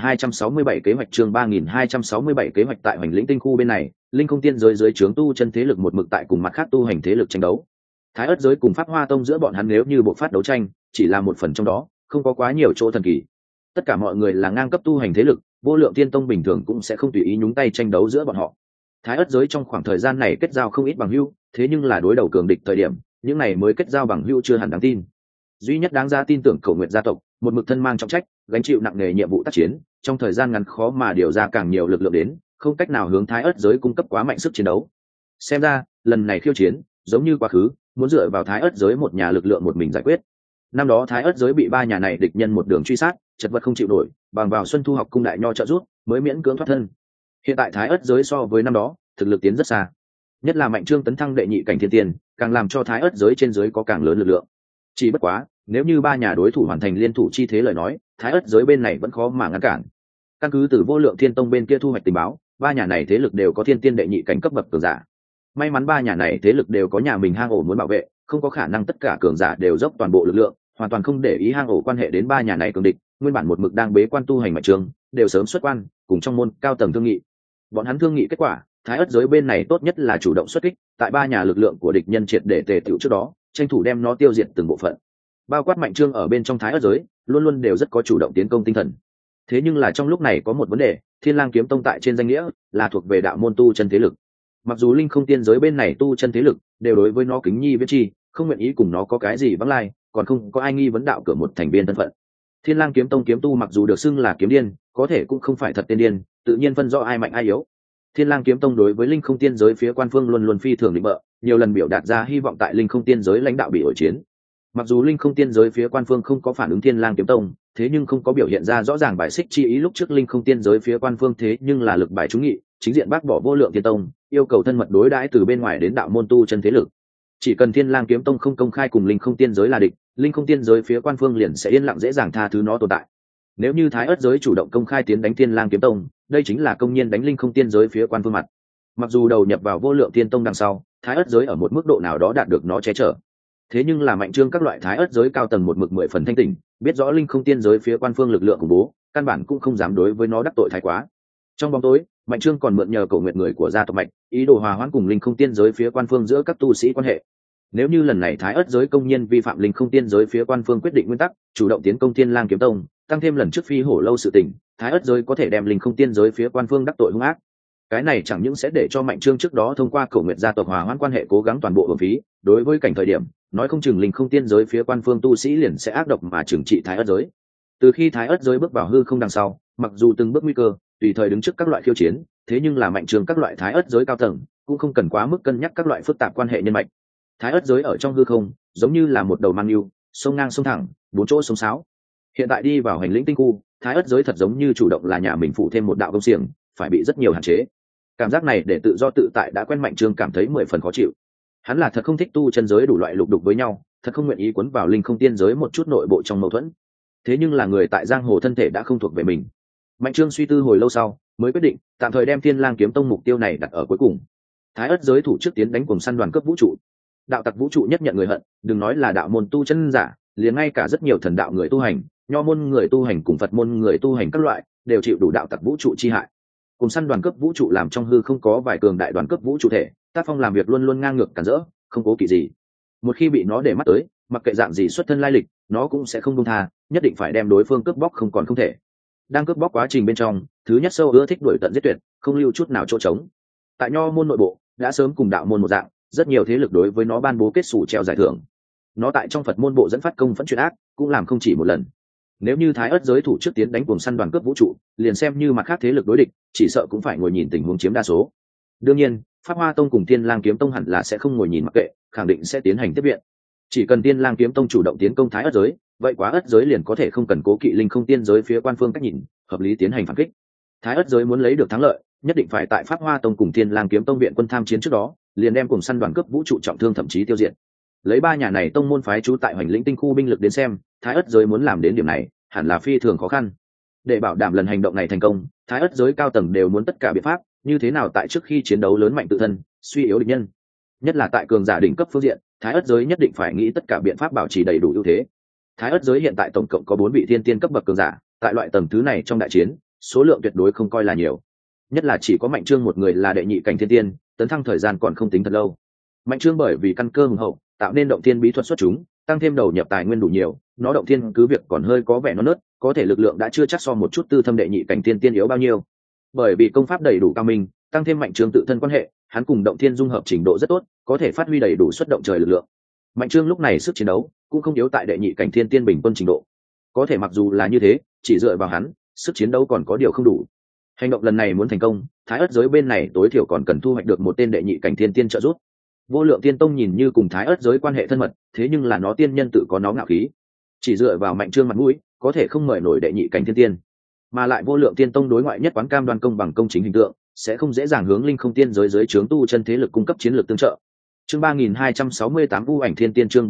3267 kế hoạch chương 3267 kế hoạch tại Hoành Lĩnh tinh khu bên này, linh không tiên giới dưới trướng tu chân thế lực một mực tại cùng mặt khác tu hành thế lực tranh đấu. Thái Ức giới cùng Pháp Hoa Tông giữa bọn hắn nếu như bộ phát đấu tranh, chỉ là một phần trong đó, không có quá nhiều chỗ thần kỳ. Tất cả mọi người là ngang cấp tu hành thế lực, Vô Lượng Tiên Tông bình thường cũng sẽ không tùy ý nhúng tay tranh đấu giữa bọn họ. Thái Ức giới trong khoảng thời gian này kết giao không ít bằng hữu, thế nhưng là đối đầu cường địch thời điểm, những này mới kết giao bằng hữu chưa hẳn đáng tin. Duy nhất đáng ra tin tưởng Cổ Nguyệt gia tộc, một mực thân mang trọng trách, gánh chịu nặng nề nhiệm vụ tác chiến, trong thời gian ngắn khó mà điều ra càng nhiều lực lượng đến, không cách nào hướng Thái Ức giới cung cấp quá mạnh sức chiến đấu. Xem ra, lần này khiêu chiến, giống như quá khứ, muốn dựa vào Thái Ức giới một nhà lực lượng một mình giải quyết. Năm đó Thái Ức giới bị ba nhà này địch nhân một đường truy sát, chật vật không chịu nổi, bằng vào Xuân Thu học cung đại nho trợ giúp, mới miễn cưỡng thoát thân. Hiện tại Thái Ức giới so với năm đó, thực lực tiến rất xa. Nhất là Mạnh Trương tấn thăng đệ nhị cảnh thiên tiên, càng làm cho Thái Ức giới trên dưới có càng lớn lực lượng. Chỉ bất quá, nếu như ba nhà đối thủ hoàn thành liên thủ chi thế lời nói, Thái Ức giới bên này vẫn khó mà ngăn cản. Căn cứ từ Vô Lượng Thiên Tông bên kia thu hoạch tình báo, ba nhà này thế lực đều có thiên tiên đệ nhị cảnh cấp bậc cường giả. May mắn ba nhà này thế lực đều có nhà mình hang ổ muốn bảo vệ, không có khả năng tất cả cường giả đều dốc toàn bộ lực lượng, hoàn toàn không để ý hang ổ quan hệ đến ba nhà này cường địch. Nguyên bản một mực đang bế quan tu hành Mạnh Trương, đều sớm xuất quan, cùng trong môn cao tầng thương nghị. Bọn hắn thương nghị kết quả, Thái Ức giới bên này tốt nhất là chủ động xuất kích, tại ba nhà lực lượng của địch nhân triệt để tề tựu trước đó, tranh thủ đem nó tiêu diệt từng bộ phận. Bao quát Mạnh Trương ở bên trong Thái Ức giới, luôn luôn đều rất có chủ động tiến công tinh thần. Thế nhưng là trong lúc này có một vấn đề, Thiên Lang Kiếm Tông tại trên danh nghĩa là thuộc về đạo môn tu chân thế lực. Mặc dù linh không tiên giới bên này tu chân thế lực đều đối với nó kính nhi viễn chi, không nguyện ý cùng nó có cái gì vắng lai, còn không có ai nghi vấn đạo cửa một thành viên thân phận. Thiên Lang Kiếm Tông kiếm tu mặc dù được xưng là kiếm điên, có thể cũng không phải thật tiên điên, tự nhiên phân rõ ai mạnh ai yếu. Thiên Lang Kiếm Tông đối với linh không tiên giới phía quan phương luôn luôn phi thường định bợ, nhiều lần biểu đạt ra hy vọng tại linh không tiên giới lãnh đạo bị hội chiến. Mặc dù linh không tiên giới phía quan phương không có phản ứng Thiên Lang Kiếm Tông, thế nhưng không có biểu hiện ra rõ ràng bài xích chi ý. Lúc trước linh không tiên giới phía quan phương thế nhưng là lực bài trúng nghị, chính diện bác bỏ Vô Lượng Thiên Tông, yêu cầu thân mật đối đãi từ bên ngoài đến đạo môn tu chân thế lực. Chỉ cần Thiên Lang Kiếm Tông không công khai cùng linh không tiên giới là địch, linh không tiên giới phía quan phương liền sẽ yên lặng dễ dàng tha thứ nó tồn tại. Nếu như Thái Ức giới chủ động công khai tiến đánh Thiên Lang Kiếm Tông, đây chính là công nhiên đánh linh không tiên giới phía quan phương mặt. Mặc dù đầu nhập vào Vô Lượng Thiên Tông đằng sau, Thái Ức giới ở một mức độ nào đó đạt được nó che chở. Thế nhưng là Mạnh Trương các loại Thái Ức giới cao tầng một mực 10 phần thanh tỉnh, biết rõ linh không tiên giới phía quan phương lực lượng khủng bố, căn bản cũng không dám đối với nó đắc tội thái quá. Trong bóng tối, Mạnh Trương còn mượn nhờ Cổ Nguyệt người của gia tộc Mạnh, ý đồ hòa hoãn cùng linh không tiên giới phía quan phương giữa các tu sĩ quan hệ. Nếu như lần này Thái Ức giới công nhiên vi phạm linh không tiên giới phía quan phương quyết định nguyên tắc, chủ động tiến công Thiên Lang Kiếm Tông, tăng thêm lần trước phi hổ lâu sự tình, Thái Ức giới có thể đem linh không tiên giới phía quan phương đắc tội hung ác. Cái này chẳng những sẽ để cho Mạnh Trương trước đó thông qua Cổ Nguyệt gia tộc hòa hoãn quan hệ cố gắng toàn bộ uổng phí, đối với cảnh thời điểm, nói không chừng linh không tiên giới phía quan phương tu sĩ liền sẽ ác độc mà trừng trị Thái Ức giới. Từ khi Thái Ức giới bước vào hư không đằng sau, mặc dù từng bước nguy cơ, tùy thời đứng trước các loại khiêu chiến, thế nhưng là Mạnh Trương các loại Thái Ức giới cao tầng cũng không cần quá mức cân nhắc các loại phức tạp quan hệ nhân mạch. Thái Ức giới ở trong hư không, giống như là một đầu mang yêu, sông ngang sông thẳng, bốn chỗ sông sáo. Hiện tại đi vào hành lĩnh tinh khu, Thái Ức giới thật giống như chủ động là nhà mình phụ thêm một đạo công xiềng, phải bị rất nhiều hạn chế. Cảm giác này để tự do tự tại đã quen Mạnh Trương cảm thấy 10 phần khó chịu. Hắn là thật không thích tu chân giới đủ loại lục đục với nhau, thật không nguyện ý cuốn vào linh không tiên giới một chút nội bộ trong mâu thuẫn. Thế nhưng là người tại giang hồ thân thể đã không thuộc về mình. Mạnh Trương suy tư hồi lâu sau, mới quyết định tạm thời đem Thiên Lang Kiếm Tông mục tiêu này đặt ở cuối cùng. Thái Ức giới thủ trước tiến đánh cùng săn đoàn cấp vũ trụ. Đạo tặc vũ trụ nhất nhận người hận, đừng nói là đạo môn tu chân giả, liền ngay cả rất nhiều thần đạo người tu hành, nho môn người tu hành cùng Phật môn người tu hành các loại, đều chịu đủ đạo tặc vũ trụ chi hại. Cùng săn đoàn cấp vũ trụ làm trong hư không có vài cường đại đoàn cấp vũ trụ thể, tác phong làm việc luôn luôn ngang ngược cản rỡ, không cố kỵ gì. Một khi bị nó để mắt tới, mặc kệ dạng gì xuất thân lai lịch, nó cũng sẽ không buông tha, nhất định phải đem đối phương cướp bóc không còn không thể. Đang cướp bóc quá trình bên trong, thứ nhất sâu ưa thích đuổi tận giết tuyệt, không lưu chút nào chỗ trống. Tại nho môn nội bộ, đã sớm cùng đạo môn một dạng, rất nhiều thế lực đối với nó ban bố kết sủ treo giải thưởng. Nó tại trong Phật môn bộ dẫn phát công phẫn chuyện ác, cũng làm không chỉ một lần. Nếu như Thái Ức giới thủ trước tiến đánh cuồng săn đoàn cướp vũ trụ, liền xem như mặt khác thế lực đối địch, chỉ sợ cũng phải ngồi nhìn tình huống chiếm đa số. Đương nhiên, Pháp Hoa Tông cùng Tiên Lang Kiếm Tông hẳn là sẽ không ngồi nhìn mặc kệ, khẳng định sẽ tiến hành tiếp viện. Chỉ cần Tiên Lang Kiếm Tông chủ động tiến công Thái Ất giới, vậy Quá Ất giới liền có thể không cần cố kỵ Linh Không Tiên giới phía quan phương cách nhìn, hợp lý tiến hành phản kích. Thái Ất giới muốn lấy được thắng lợi, nhất định phải tại Pháp Hoa Tông cùng Tiên Lang Kiếm Tông viện quân tham chiến trước đó, liền đem cùng săn đoàn cướp vũ trụ trọng thương thậm chí tiêu diệt. Lấy ba nhà này tông môn phái trú tại Hoành Lĩnh Tinh khu binh lực đến xem, Thái Ất giới muốn làm đến điểm này, hẳn là phi thường khó khăn. Để bảo đảm lần hành động này thành công, Thái Ất giới cao tầng đều muốn tất cả biện pháp, như thế nào tại trước khi chiến đấu lớn mạnh tự thân, suy yếu địch nhân. Nhất là tại cường giả đỉnh cấp phương diện, Thái Ất giới nhất định phải nghĩ tất cả biện pháp bảo trì đầy đủ ưu thế. Thái Ất giới hiện tại tổng cộng có 4 vị thiên tiên cấp bậc cường giả, tại loại tầng thứ này trong đại chiến, số lượng tuyệt đối không coi là nhiều. Nhất là chỉ có Mạnh Trương một người là đệ nhị cảnh thiên tiên, tấn thăng thời gian còn không tính thật lâu. Mạnh Trương bởi vì căn cơ hùng hậu, tạo nên động thiên bí thuật xuất chúng, tăng thêm đầu nhập tài nguyên đủ nhiều, nó động thiên cứ việc còn hơi có vẻ non nớt, có thể lực lượng đã chưa chắc so một chút tư thâm đệ nhị cảnh thiên tiên yếu bao nhiêu. Bởi vì công pháp đầy đủ cao minh, tăng thêm Mạnh Trương tự thân quan hệ, hắn cùng động thiên dung hợp trình độ rất tốt, có thể phát huy đầy đủ xuất động trời lực lượng. Mạnh Trương lúc này sức chiến đấu cũng không yếu tại đệ nhị cảnh thiên tiên bình quân trình độ. Có thể mặc dù là như thế, chỉ dựa vào hắn, sức chiến đấu còn có điều không đủ. Hành động lần này muốn thành công, Thái Ất giới bên này tối thiểu còn cần thu hoạch được một tên đệ nhị cảnh thiên tiên trợ giúp. Vô Lượng Tiên Tông nhìn như cùng Thái Ất giới quan hệ thân mật, thế nhưng là nó tiên nhân tự có nó ngạo khí, chỉ dựa vào Mạnh Trương mặt mũi, có thể không mời nổi đệ nhị cảnh thiên tiên. Mà lại Vô Lượng Tiên Tông đối ngoại nhất quán cam đoan công bằng công chính hình tượng, sẽ không dễ dàng hướng Linh Không Tiên giới dưới trướng tu chân thế lực cung cấp chiến lược tương trợ. Chương 3268 Vũ Ảnh Thiên Tiên, chương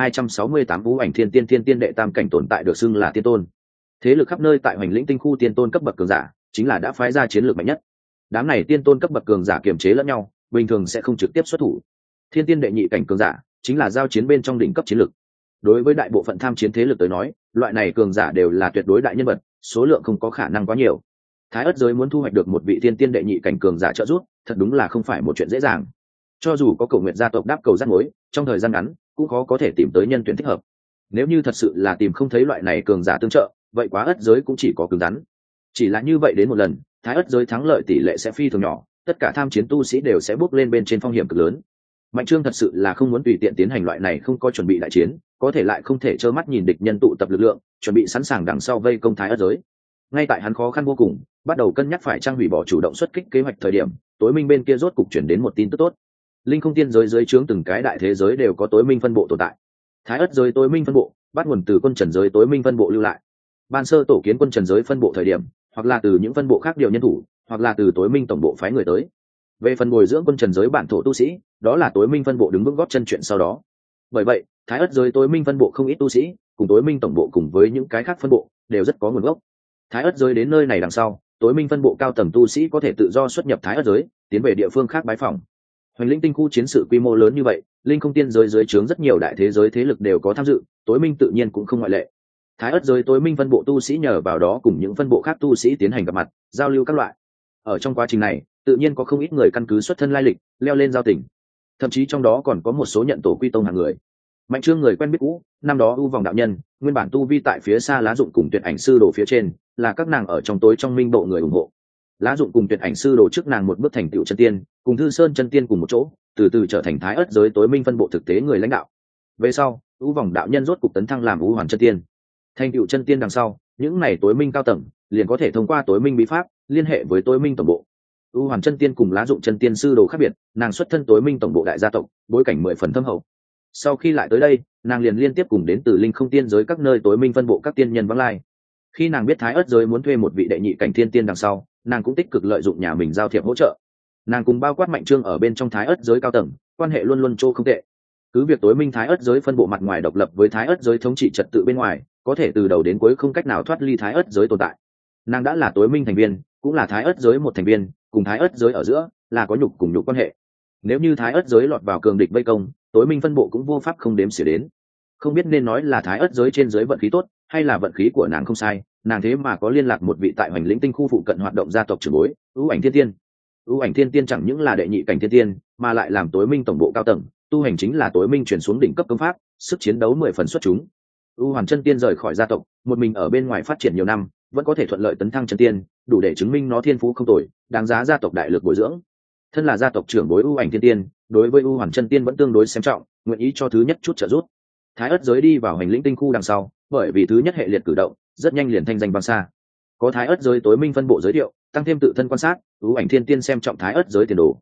3268 Vũ Ảnh Thiên Tiên, thiên tiên đệ tam cảnh tồn tại được xưng là tiên tôn. Thế lực khắp nơi tại Hoành Lĩnh Tinh khu tiên tôn cấp bậc cường giả, chính là đã phái ra chiến lược mạnh nhất. Đám này tiên tôn cấp bậc cường giả kiềm chế lẫn nhau, bình thường sẽ không trực tiếp xuất thủ. Thiên tiên đệ nhị cảnh cường giả chính là giao chiến bên trong đỉnh cấp chiến lược. Đối với đại bộ phận tham chiến thế lực tới nói, loại này cường giả đều là tuyệt đối đại nhân vật, số lượng không có khả năng quá nhiều. Thái Ất giới muốn thu hoạch được một vị thiên tiên đệ nhị cảnh cường giả trợ giúp, thật đúng là không phải một chuyện dễ dàng. Cho dù có Cổ Nguyệt gia tộc đáp cầu rắc mối, trong thời gian ngắn cũng khó có thể tìm tới nhân tuyển thích hợp. Nếu như thật sự là tìm không thấy loại này cường giả tương trợ, vậy Quá Ất giới cũng chỉ có cứng rắn. Chỉ là như vậy đến một lần, Thái Ất giới thắng lợi tỷ lệ sẽ phi thường nhỏ, tất cả tham chiến tu sĩ đều sẽ bước lên bên trên phong hiểm cực lớn. Mạnh Trương thật sự là không muốn tùy tiện tiến hành loại này không có chuẩn bị đại chiến, có thể lại không thể trơ mắt nhìn địch nhân tụ tập lực lượng, chuẩn bị sẵn sàng đằng sau vây công Thái Ất giới. Ngay tại hắn khó khăn vô cùng, bắt đầu cân nhắc phải trang hủy bỏ chủ động xuất kích kế hoạch thời điểm, Tối Minh bên kia rốt cục chuyển đến một tin tức tốt. Linh Không Tiên giới dưới trướng từng cái đại thế giới đều có Tối Minh phân bộ tồn tại. Thái Ất giới Tối Minh phân bộ bắt nguồn từ Quân Trần giới Tối Minh phân bộ lưu lại. Ban sơ tổ kiến Quân Trần giới phân bộ thời điểm, hoặc là từ những phân bộ khác điều nhân thủ, hoặc là từ Tối Minh tổng bộ phái người tới. Về phần bồi dưỡng Quân Trần giới bản thổ tu sĩ, đó là Tối Minh phân bộ đứng vững gót chân chuyện sau đó. Bởi vậy, Thái Ất giới Tối Minh phân bộ không ít tu sĩ, cùng Tối Minh tổng bộ cùng với những cái khác phân bộ đều rất có nguồn gốc. Thái Ất giới đến nơi này đằng sau, Tối Minh phân bộ cao tầng tu sĩ có thể tự do xuất nhập Thái Ất giới, tiến về địa phương khác bái phỏng. Hoành Lĩnh Tinh khu chiến sự quy mô lớn như vậy, Linh Không Tiên giới dưới trướng rất nhiều đại thế giới thế lực đều có tham dự, Tối Minh tự nhiên cũng không ngoại lệ. Thái Ất giới Tối Minh phân bộ tu sĩ nhờ vào đó cùng những phân bộ khác tu sĩ tiến hành gặp mặt, giao lưu các loại. Ở trong quá trình này, tự nhiên có không ít người căn cứ xuất thân lai lịch, leo lên giao tình. Thậm chí trong đó còn có một số nhận tổ quy tông hàng người. Mạnh Trương người quen biết cũ, năm đó ưu vòng đạo nhân, nguyên bản tu vi tại phía xa Lá Dụng cùng Tuyệt Ảnh sư đồ phía trên, là các nàng ở trong tối trong minh bộ người ủng hộ. Lá Dụng cùng Tuyệt Ảnh sư đồ trước nàng một bước thành tựu chân tiên, cùng Thư Sơn chân tiên cùng một chỗ, từ từ trở thành Thái Ất giới Tối Minh phân bộ thực tế người lãnh đạo. Về sau, ưu vòng đạo nhân rốt cục tấn thăng làm ưu hoàn chân tiên. Thành tựu chân tiên đằng sau, những này Tối Minh cao tầng liền có thể thông qua Tối Minh bí pháp liên hệ với Tối Minh tổng bộ. ưu hoàn chân tiên cùng Lá Dụng chân tiên sư đồ khác biệt, nàng xuất thân Tối Minh tổng bộ đại gia tộc, bối cảnh 10 phần thâm hậu. Sau khi lại tới đây, nàng liền liên tiếp cùng đến từ Linh Không Tiên giới các nơi Tối Minh phân bộ các tiên nhân vắng lai. Khi nàng biết Thái Ất giới muốn thuê một vị đệ nhị cảnh thiên tiên đằng sau, nàng cũng tích cực lợi dụng nhà mình giao thiệp hỗ trợ. Nàng cùng bao quát Mạnh Trương ở bên trong Thái Ất giới cao tầng, quan hệ luôn luôn trô không tệ. Cứ việc Tối Minh Thái Ất giới phân bộ mặt ngoài độc lập với Thái Ất giới thống trị trật tự bên ngoài, có thể từ đầu đến cuối không cách nào thoát ly Thái Ất giới tồn tại. Nàng đã là Tối Minh thành viên, cũng là Thái Ất giới một thành viên, cùng Thái Ất giới ở giữa là có nhục cùng nhục quan hệ. Nếu như Thái Ất giới lọt vào cường địch vây công, Tối Minh phân bộ cũng vô pháp không đếm xỉa đến. Không biết nên nói là Thái Ất giới trên giới vận khí tốt, hay là vận khí của nàng không sai, nàng thế mà có liên lạc một vị tại Hoành Lĩnh Tinh khu phụ cận hoạt động gia tộc trưởng bối, Ưu Ảnh Thiên Tiên. Ưu Ảnh Thiên Tiên chẳng những là đệ nhị cảnh thiên tiên, mà lại làm Tối Minh tổng bộ cao tầng, tu hành chính là Tối Minh chuyển xuống đỉnh cấp công pháp, sức chiến đấu 10 phần xuất chúng. Ưu Hoàn chân tiên rời khỏi gia tộc, một mình ở bên ngoài phát triển nhiều năm, vẫn có thể thuận lợi tấn thăng chân tiên, đủ để chứng minh nó thiên phú không tồi, đáng giá gia tộc đại lực bồi dưỡng. Thân là gia tộc trưởng bối Ưu Ảnh Thiên Tiên, đối với Ưu Hoàn chân tiên vẫn tương đối xem trọng, nguyện ý cho thứ nhất chút trợ giúp. Thái Ất giới đi vào Hoành Lĩnh Tinh khu đằng sau, bởi vì thứ nhất hệ liệt cử động, rất nhanh liền thanh danh vang xa. Có Thái Ất giới Tối Minh phân bộ giới thiệu, tăng thêm tự thân quan sát, Ưu Ảnh Thiên Tiên xem trọng Thái Ất giới tiền đồ.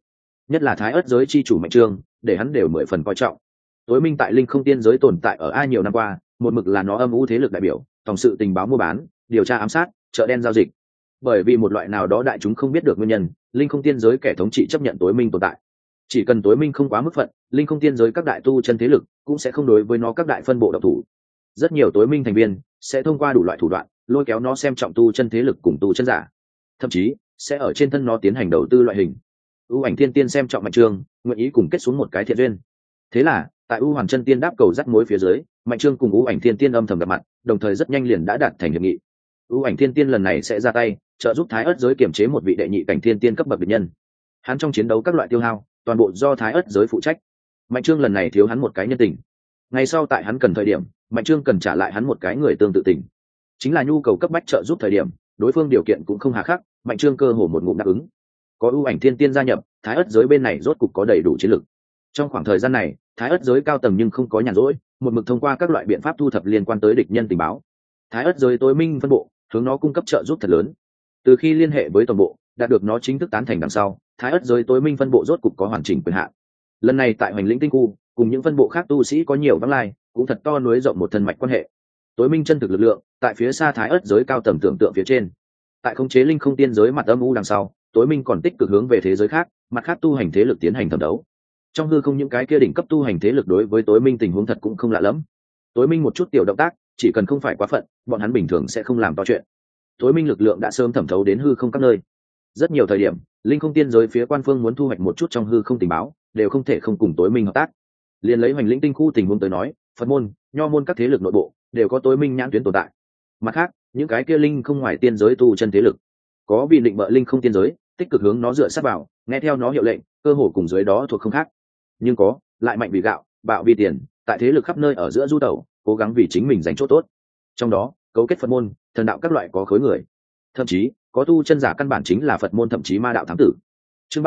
nhất là thái ớt giới chi chủ Mạnh Trương, để hắn đều mười phần coi trọng. Tối minh tại linh không tiên giới tồn tại ở ai nhiều năm qua, một mực là nó âm u thế lực đại biểu, tổng sự tình báo mua bán, điều tra ám sát, chợ đen giao dịch. Bởi vì một loại nào đó đại chúng không biết được nguyên nhân, linh không tiên giới kẻ thống trị chấp nhận tối minh tồn tại. Chỉ cần tối minh không quá mức phận, linh không tiên giới các đại tu chân thế lực cũng sẽ không đối với nó các đại phân bộ độc thủ. Rất nhiều tối minh thành viên sẽ thông qua đủ loại thủ đoạn lôi kéo nó xem trọng tu chân thế lực cùng tu chân giả, thậm chí sẽ ở trên thân nó tiến hành đầu tư loại hình. ưu ảnh thiên tiên xem trọng Mạnh Trương, nguyện ý cùng kết xuống một cái thiện duyên. Thế là tại ưu hoàn chân tiên đáp cầu dắt mối phía dưới, Mạnh Trương cùng ưu ảnh thiên tiên âm thầm gặp mặt, đồng thời rất nhanh liền đã đạt thành hiệp nghị. ưu ảnh thiên tiên lần này sẽ ra tay trợ giúp thái ớt giới kiểm chế một vị đệ nhị cảnh thiên tiên cấp bậc địch nhân. Hắn trong chiến đấu các loại tiêu hao toàn bộ do thái ớt giới phụ trách. Mạnh Trương lần này thiếu hắn một cái nhân tình, ngày sau tại hắn cần thời điểm, Mạnh Trương cần trả lại hắn một cái người tương tự tình, chính là nhu cầu cấp bách trợ giúp thời điểm, đối phương điều kiện cũng không hà khắc, Mạnh Trương cơ hồ một ngụm đáp ứng. Có ưu ảnh thiên tiên gia nhập, thái ớt giới bên này rốt cục có đầy đủ chiến lực. Trong khoảng thời gian này, thái ớt giới cao tầng nhưng không có nhàn rỗi, một mực thông qua các loại biện pháp thu thập liên quan tới địch nhân tình báo. Thái ớt giới tối minh phân bộ hướng nó cung cấp trợ giúp thật lớn. Từ khi liên hệ với toàn bộ, đạt được nó chính thức tán thành đằng sau, thái ớt giới tối minh phân bộ rốt cục có hoàn chỉnh quyền hạn. Lần này tại Hoành Lĩnh Tinh Khu, cùng những phân bộ khác tu sĩ có nhiều vắng lai, cũng thật to núi rộng một thân mạch quan hệ. Tối minh chân thực lực lượng tại phía xa thái ớt giới cao tầng tưởng tượng phía trên. Tại khống chế linh không tiên giới mặt âm u đằng sau, tối minh còn tích cực hướng về thế giới khác, mặt khác tu hành thế lực tiến hành thẩm đấu. Trong hư không những cái kia đỉnh cấp tu hành thế lực đối với tối minh tình huống thật cũng không lạ lắm. Tối minh một chút tiểu động tác, chỉ cần không phải quá phận, bọn hắn bình thường sẽ không làm to chuyện. Tối minh lực lượng đã sớm thẩm thấu đến hư không các nơi. Rất nhiều thời điểm, linh không tiên giới phía quan phương muốn thu hoạch một chút trong hư không tình báo, đều không thể không cùng tối minh hợp tác. Liên lấy Hoành Lĩnh Tinh Khu tình huống tới nói, Phật môn, Nho môn các thế lực nội bộ đều có tối minh nhãn tuyến tồn tại. Mặt khác, những cái kia linh không ngoài tiên giới tu chân thế lực, có vì định bợ linh không tiên giới, tích cực hướng nó dựa sát vào, nghe theo nó hiệu lệnh, cơ hồ cùng dưới đó thuộc không khác. Nhưng có lại mạnh vì gạo, bạo vì tiền, tại thế lực khắp nơi ở giữa du tẩu, cố gắng vì chính mình giành chỗ tốt. Trong đó cấu kết Phật môn, thần đạo các loại có khối người, thậm chí có tu chân giả căn bản chính là Phật môn, thậm chí ma đạo thám tử. Chương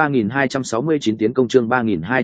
3269 tiến công. Chương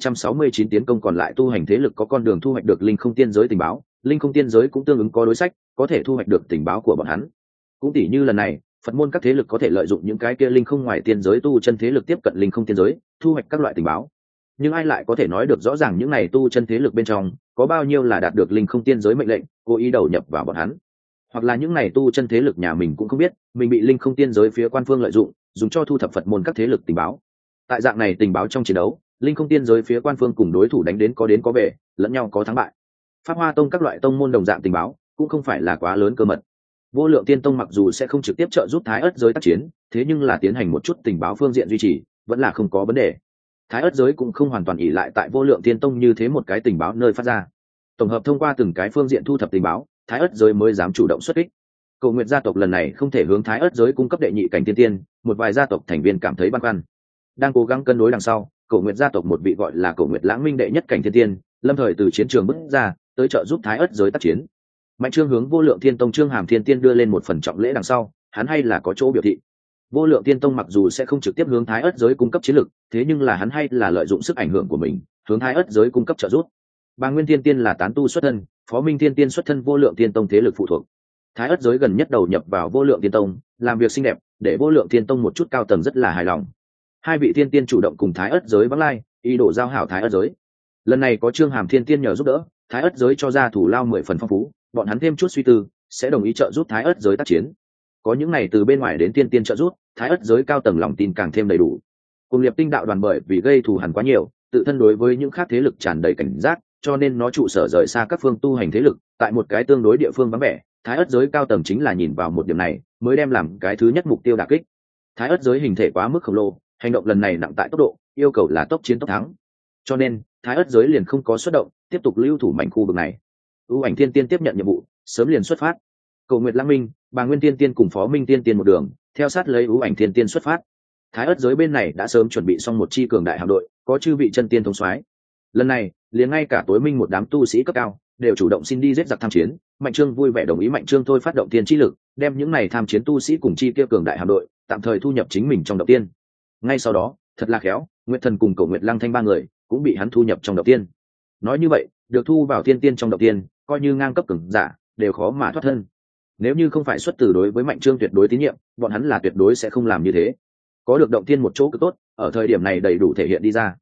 3269 tiến công. Còn lại tu hành thế lực có con đường thu hoạch được linh không tiên giới tình báo, linh không tiên giới cũng tương ứng có đối sách, có thể thu hoạch được tình báo của bọn hắn. Cũng tỷ như lần này, Phật môn các thế lực có thể lợi dụng những cái kia linh không ngoài tiên giới tu chân thế lực tiếp cận linh không tiên giới, thu hoạch các loại tình báo. Nhưng ai lại có thể nói được rõ ràng những này tu chân thế lực bên trong có bao nhiêu là đạt được linh không tiên giới mệnh lệnh, cố ý đầu nhập vào bọn hắn, hoặc là những này tu chân thế lực nhà mình cũng không biết, mình bị linh không tiên giới phía quan phương lợi dụng, dùng cho thu thập Phật môn các thế lực tình báo. Tại dạng này tình báo trong chiến đấu, linh không tiên giới phía quan phương cùng đối thủ đánh đến có về, lẫn nhau có thắng bại. Pháp Hoa tông các loại tông môn đồng dạng tình báo cũng không phải là quá lớn cơ mật. Vô Lượng Tiên tông mặc dù sẽ không trực tiếp trợ giúp thái ớt giới tác chiến, thế nhưng là tiến hành một chút tình báo phương diện duy trì vẫn là không có vấn đề. Thái ớt giới cũng không hoàn toàn ỷ lại tại Vô Lượng Tiên tông như thế một cái tình báo nơi phát ra. Tổng hợp thông qua từng cái phương diện thu thập tình báo, thái ớt giới mới dám chủ động xuất kích. Cầu Nguyệt gia tộc lần này không thể hướng thái ớt giới cung cấp đệ nhị cảnh tiên tiên, một vài gia tộc thành viên cảm thấy băn khoăn, đang cố gắng cân đối đằng sau, Cầu Nguyệt gia tộc một vị gọi là Cầu Nguyệt Lãng Minh đệ nhất cảnh thiên tiên, lâm thời từ chiến trường bước ra, tới trợ giúp thái ớt giới tác chiến. Mạnh Trương hướng Vô Lượng Thiên tông Trương Hàm Thiên tiên đưa lên một phần trọng lễ đằng sau, hắn hay là có chỗ biểu thị. Vô Lượng Thiên tông mặc dù sẽ không trực tiếp hướng thái ớt giới cung cấp chiến lực, thế nhưng là hắn hay là lợi dụng sức ảnh hưởng của mình, hướng thái ớt giới cung cấp trợ giúp. Bà Nguyên Thiên tiên là tán tu xuất thân, Phó Minh Thiên tiên xuất thân Vô Lượng Thiên tông thế lực phụ thuộc. Thái ớt giới gần nhất đầu nhập vào Vô Lượng Thiên tông, làm việc xinh đẹp, để Vô Lượng Thiên tông một chút cao tầng rất là hài lòng. Hai vị thiên tiên chủ động cùng thái ớt giới vắng lai, ý đồ giao hảo thái ớt giới. Lần này có Trương Hàm Thiên tiên nhờ giúp đỡ, thái ớt giới cho ra thủ lao 10 phần phong phú, bọn hắn thêm chút suy tư sẽ đồng ý trợ giúp thái ớt giới tác chiến. Có những này từ bên ngoài đến tiên tiên trợ giúp, thái ớt giới cao tầng lòng tin càng thêm đầy đủ. Cùng Liệp Tinh đạo đoàn bởi vì gây thù hằn quá nhiều, tự thân đối với những khác thế lực tràn đầy cảnh giác, cho nên nó trụ sở rời xa các phương tu hành thế lực, tại một cái tương đối địa phương vắng vẻ. Thái ớt giới cao tầng chính là nhìn vào một điểm này, mới đem làm cái thứ nhất mục tiêu đả kích. Thái ớt giới hình thể quá mức khổng lồ, hành động lần này nặng tại tốc độ, yêu cầu là tốc chiến tốc thắng, cho nên thái ớt giới liền không có xuất động, tiếp tục lưu thủ mảnh khu vực này. ưu ảnh thiên tiên tiếp nhận nhiệm vụ, sớm liền xuất phát. Cầu Nguyệt Lãng Minh, Bà Nguyên Tiên tiên cùng Phó Minh Tiên tiên một đường theo sát lấy ưu ảnh thiên tiên xuất phát. Thái ớt giới bên này đã sớm chuẩn bị xong một chi cường đại hạm đội, có chư vị chân tiên thống soái. Lần này liền ngay cả tối minh một đám tu sĩ cấp cao đều chủ động xin đi giết giặc tham chiến. Mạnh Trương vui vẻ đồng ý. Mạnh Trương thôi phát động tiên chi lực, đem những này tham chiến tu sĩ cùng chi kia cường đại hạm đội tạm thời thu nhập chính mình trong động tiên. Ngay sau đó, thật là khéo, Nguyệt Thần cùng Cổ Nguyệt Lăng Thanh ba người cũng bị hắn thu nhập trong động tiên. Nói như vậy, được thu vào tiên tiên trong động tiên, coi như ngang cấp cường giả đều khó mà thoát thân. Nếu như không phải xuất từ đối với Mạnh Trương tuyệt đối tín nhiệm, bọn hắn là tuyệt đối sẽ không làm như thế. Có được động tiên một chỗ cực tốt, ở thời điểm này đầy đủ thể hiện đi ra.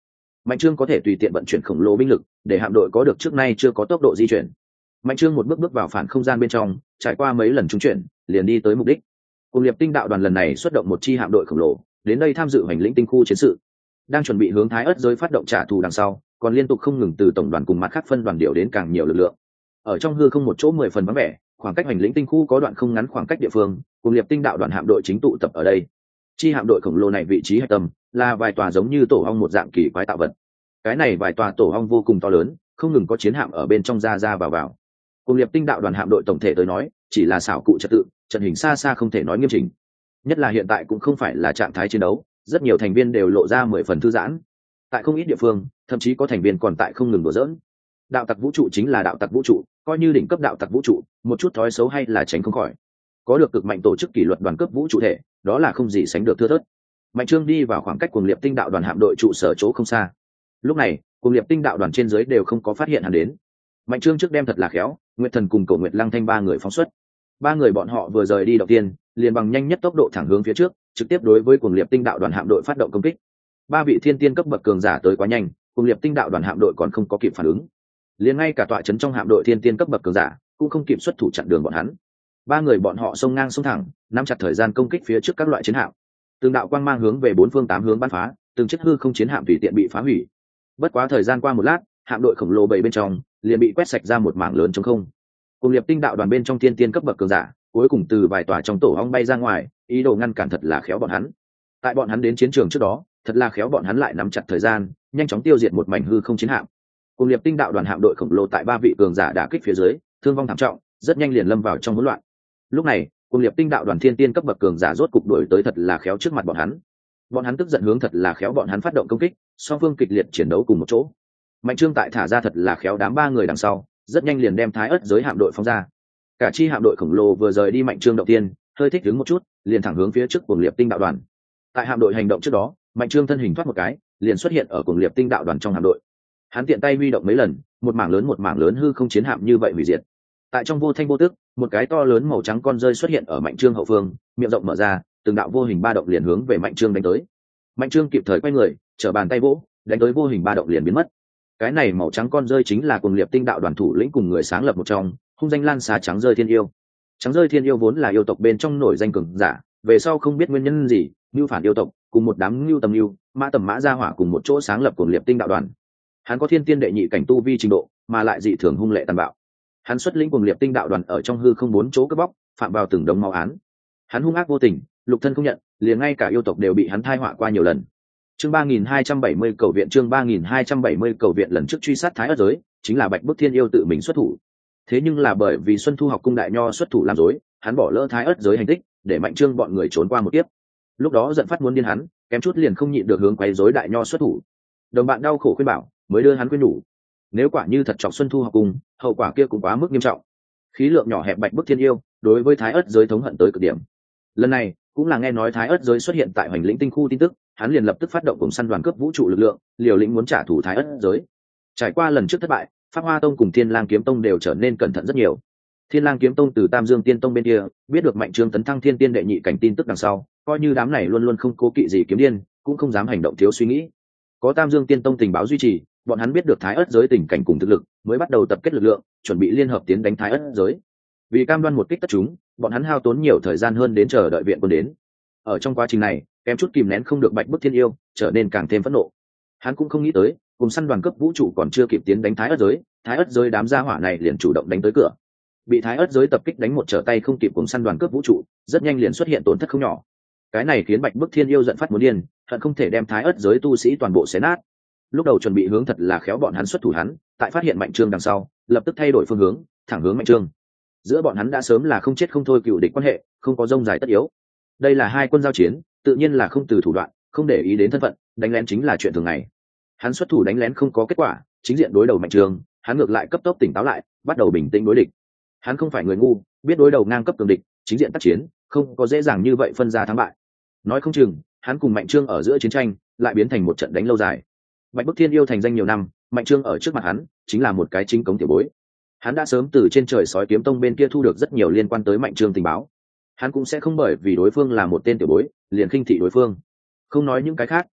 Mạnh Trương có thể tùy tiện vận chuyển khổng lồ binh lực để hạm đội có được trước nay chưa có tốc độ di chuyển. Mạnh Trương một bước bước vào phản không gian bên trong, trải qua mấy lần trung chuyển liền đi tới mục đích. Cùng Liệp Tinh đạo đoàn lần này xuất động một chi hạm đội khổng lồ đến đây tham dự hành lĩnh tinh khu chiến sự, đang chuẩn bị hướng Thái Ức giới phát động trả thù đằng sau, còn liên tục không ngừng từ tổng đoàn cùng mặt khác phân đoàn điều đến càng nhiều lực lượng. Ở trong hư không một chỗ 10 phần vắng vẻ, khoảng cách hành lĩnh tinh khu có đoạn không ngắn khoảng cách địa phương, Cùng Liệp Tinh đạo đoàn hạm đội chính tụ tập ở đây. Chi hạm đội khổng lồ này vị trí hạch tâm là vài tòa giống như tổ ong một dạng kỳ quái tạo vật. Cái này vài tòa tổ ong vô cùng to lớn, không ngừng có chiến hạm ở bên trong ra ra vào vào. Cùng Liệp Tinh đạo đoàn hạm đội tổng thể tới nói, chỉ là xảo cụ trật tự, trận hình xa xa không thể nói nghiêm chỉnh. Nhất là hiện tại cũng không phải là trạng thái chiến đấu, rất nhiều thành viên đều lộ ra 10 phần thư giãn. Tại không ít địa phương, thậm chí có thành viên còn tại không ngừng đùa giỡn. Đạo tặc vũ trụ chính là đạo tặc vũ trụ, coi như đỉnh cấp đạo tặc vũ trụ, một chút thói xấu hay là tránh không khỏi. Có được cực mạnh tổ chức kỷ luật đoàn cấp vũ trụ thể, đó là không gì sánh được thưa thớt. Mạnh Trương đi vào khoảng cách Cuồng Liệp Tinh đạo đoàn hạm đội trụ sở chỗ không xa. Lúc này, Cuồng Liệp Tinh đạo đoàn trên dưới đều không có phát hiện hắn đến. Mạnh Trương trước đem thật là khéo, Nguyệt Thần cùng Cổ Nguyệt Lăng Thanh ba người phóng xuất. Ba người bọn họ vừa rời đi đầu tiên, liền bằng nhanh nhất tốc độ thẳng hướng phía trước, trực tiếp đối với Cuồng Liệp Tinh đạo đoàn hạm đội phát động công kích. Ba vị thiên tiên cấp bậc cường giả tới quá nhanh, Cuồng Liệp Tinh đạo đoàn hạm đội còn không có kịp phản ứng. Liền ngay cả tọa trấn trong hạm đội thiên tiên cấp bậc cường giả cũng không kịp xuất thủ chặn đường bọn hắn. Ba người bọn họ xông ngang xông thẳng, nắm chặt thời gian công kích phía trước các loại chiến hạm. Từng đạo quang mang hướng về bốn phương tám hướng bắn phá, từng chiếc hư không chiến hạm tùy tiện bị phá hủy. Bất quá thời gian qua một lát, hạm đội khổng lồ bảy bên trong liền bị quét sạch ra một mảng lớn trống không. Cùng Liệp Tinh đạo đoàn bên trong thiên tiên cấp bậc cường giả cuối cùng từ vài tòa trong tổ ong bay ra ngoài, ý đồ ngăn cản thật là khéo bọn hắn. Tại bọn hắn đến chiến trường trước đó, thật là khéo bọn hắn lại nắm chặt thời gian, nhanh chóng tiêu diệt một mảnh hư không chiến hạm. Cùng Liệp Tinh đạo đoàn hạm đội khổng lồ tại ba vị cường giả đả kích phía dưới, thương vong thảm trọng, rất nhanh liền lâm vào trong hỗn loạn. Lúc này, Cùng Liệp Tinh đạo đoàn thiên tiên cấp bậc cường giả rốt cục đuổi tới thật là khéo trước mặt bọn hắn. Bọn hắn tức giận hướng thật là khéo bọn hắn phát động công kích, song phương kịch liệt chiến đấu cùng một chỗ. Mạnh Trương tại thả ra thật là khéo đám ba người đằng sau, rất nhanh liền đem Thái Ức giới hạm đội phóng ra. Cả chi hạm đội khổng lồ vừa rời đi Mạnh Trương đầu tiên, hơi thích đứng một chút, liền thẳng hướng phía trước Cuồng Liệp Tinh đạo đoàn. Tại hạm đội hành động trước đó, Mạnh Trương thân hình thoát một cái, liền xuất hiện ở Cuồng Liệp Tinh đạo đoàn trong hạm đội. Hắn tiện tay huy động mấy lần, một mảng lớn hư không chiến hạm như vậy hủy diệt. Tại trong vô thanh vô tức, một cái to lớn màu trắng con rơi xuất hiện ở Mạnh Trương hậu phương, miệng rộng mở ra, từng đạo vô hình ba động liền hướng về Mạnh Trương đánh tới. Mạnh Trương kịp thời quay người, trở bàn tay vỗ, đánh tới vô hình ba động liền biến mất. Cái này màu trắng con rơi chính là Cuồng Liệp Tinh đạo đoàn thủ lĩnh cùng người sáng lập một trong, hung danh lan xà trắng rơi thiên yêu. Trắng rơi thiên yêu vốn là yêu tộc bên trong nổi danh cường giả, về sau không biết nguyên nhân gì, mưu phản yêu tộc, cùng một đám mưu tầm mưu, mã tầm mã gia hỏa cùng một chỗ sáng lập Cuồng Liệp Tinh đạo đoàn. Hắn có thiên tiên đệ nhị cảnh tu vi trình độ, mà lại dị thường hung lệ tàn bạo. Hắn xuất lĩnh Cuồng Liệp Tinh đạo đoàn ở trong hư không bốn chỗ cướp bóc, phạm vào từng đống máu án. Hắn hung ác vô tình, lục thân không nhận, liền ngay cả yêu tộc đều bị hắn thai họa qua nhiều lần. Chương 3270 cầu viện, chương 3270 cầu viện. Lần trước truy sát Thái Ức giới, chính là Bạch Bức Thiên yêu tự mình xuất thủ. Thế nhưng là bởi vì Xuân Thu học cung đại nho xuất thủ làm rối, hắn bỏ lỡ Thái Ức giới hành tích, để Mạnh Trương bọn người trốn qua một kiếp. Lúc đó giận phát muốn điên hắn, kém chút liền không nhịn được hướng quấy rối đại nho xuất thủ. Đồng bạn đau khổ khuyên bảo, mới đưa hắn khuyên nhủ. Nếu quả như thật chọc Xuân Thu học cung, hậu quả kia cũng quá mức nghiêm trọng. Khí lượng nhỏ hẹp Bạch Bức Thiên yêu, đối với Thái Ức giới thống hận tới cực điểm. Lần này, cũng là nghe nói Thái Ức giới xuất hiện tại Hoành Lĩnh tinh khu tin tức, hắn liền lập tức phát động cùng săn đoàn cướp vũ trụ lực lượng, liều lĩnh muốn trả thù Thái Ức giới. Trải qua lần trước thất bại, Pháp Hoa Tông cùng Thiên Lang Kiếm Tông đều trở nên cẩn thận rất nhiều. Thiên Lang Kiếm Tông từ Tam Dương Tiên Tông bên kia biết được Mạnh Trương tấn thăng Thiên Tiên đệ nhị cảnh tin tức đằng sau, coi như đám này luôn luôn không cố kỵ gì kiếm điên, cũng không dám hành động thiếu suy nghĩ. Có Tam Dương Tiên Tông tình báo duy trì, bọn hắn biết được Thái Ức giới tình cảnh cùng thực lực, mới bắt đầu tập kết lực lượng, chuẩn bị liên hợp tiến đánh Thái Ức giới. Vì cam đoan một kích tất chúng, bọn hắn hao tốn nhiều thời gian hơn đến chờ đợi viện quân đến. Ở trong quá trình này, kém chút kìm nén không được Bạch Bức Thiên yêu, trở nên càng thêm phẫn nộ. Hắn cũng không nghĩ tới, cùng săn đoàn cấp vũ trụ còn chưa kịp tiến đánh Thái Ức giới đám gia hỏa này liền chủ động đánh tới cửa. Bị Thái Ức giới tập kích đánh một trở tay không kịp, cùng săn đoàn cướp vũ trụ rất nhanh liền xuất hiện tổn thất không nhỏ. Cái này khiến Bạch Bức Thiên yêu giận phát muốn điên, hận không thể đem Thái Ức giới tu sĩ toàn bộ xé nát. Lúc đầu chuẩn bị hướng thật là khéo bọn hắn xuất thủ hắn, tại phát hiện Mạnh Trương đằng sau, lập tức thay đổi phương hướng, thẳng hướng Mạnh Trương. Giữa bọn hắn đã sớm là không chết không thôi cựu địch quan hệ, không có rông dài tất yếu. Đây là hai quân giao chiến, tự nhiên là không từ thủ đoạn, không để ý đến thân phận, đánh lén chính là chuyện thường ngày. Hắn xuất thủ đánh lén không có kết quả, chính diện đối đầu Mạnh Trương, hắn ngược lại cấp tốc tỉnh táo lại, bắt đầu bình tĩnh đối địch. Hắn không phải người ngu, biết đối đầu ngang cấp cường địch, chính diện tác chiến, không có dễ dàng như vậy phân ra thắng bại. Nói không chừng, hắn cùng Mạnh Trương ở giữa chiến tranh, lại biến thành một trận đánh lâu dài. Bạch Bức Thiên yêu thành danh nhiều năm, Mạnh Trương ở trước mặt hắn, chính là một cái chính cống tiểu bối. Hắn đã sớm từ trên trời sói kiếm tông bên kia thu được rất nhiều liên quan tới Mạnh Trương tình báo. Hắn cũng sẽ không bởi vì đối phương là một tên tiểu bối, liền khinh thị đối phương. Không nói những cái khác,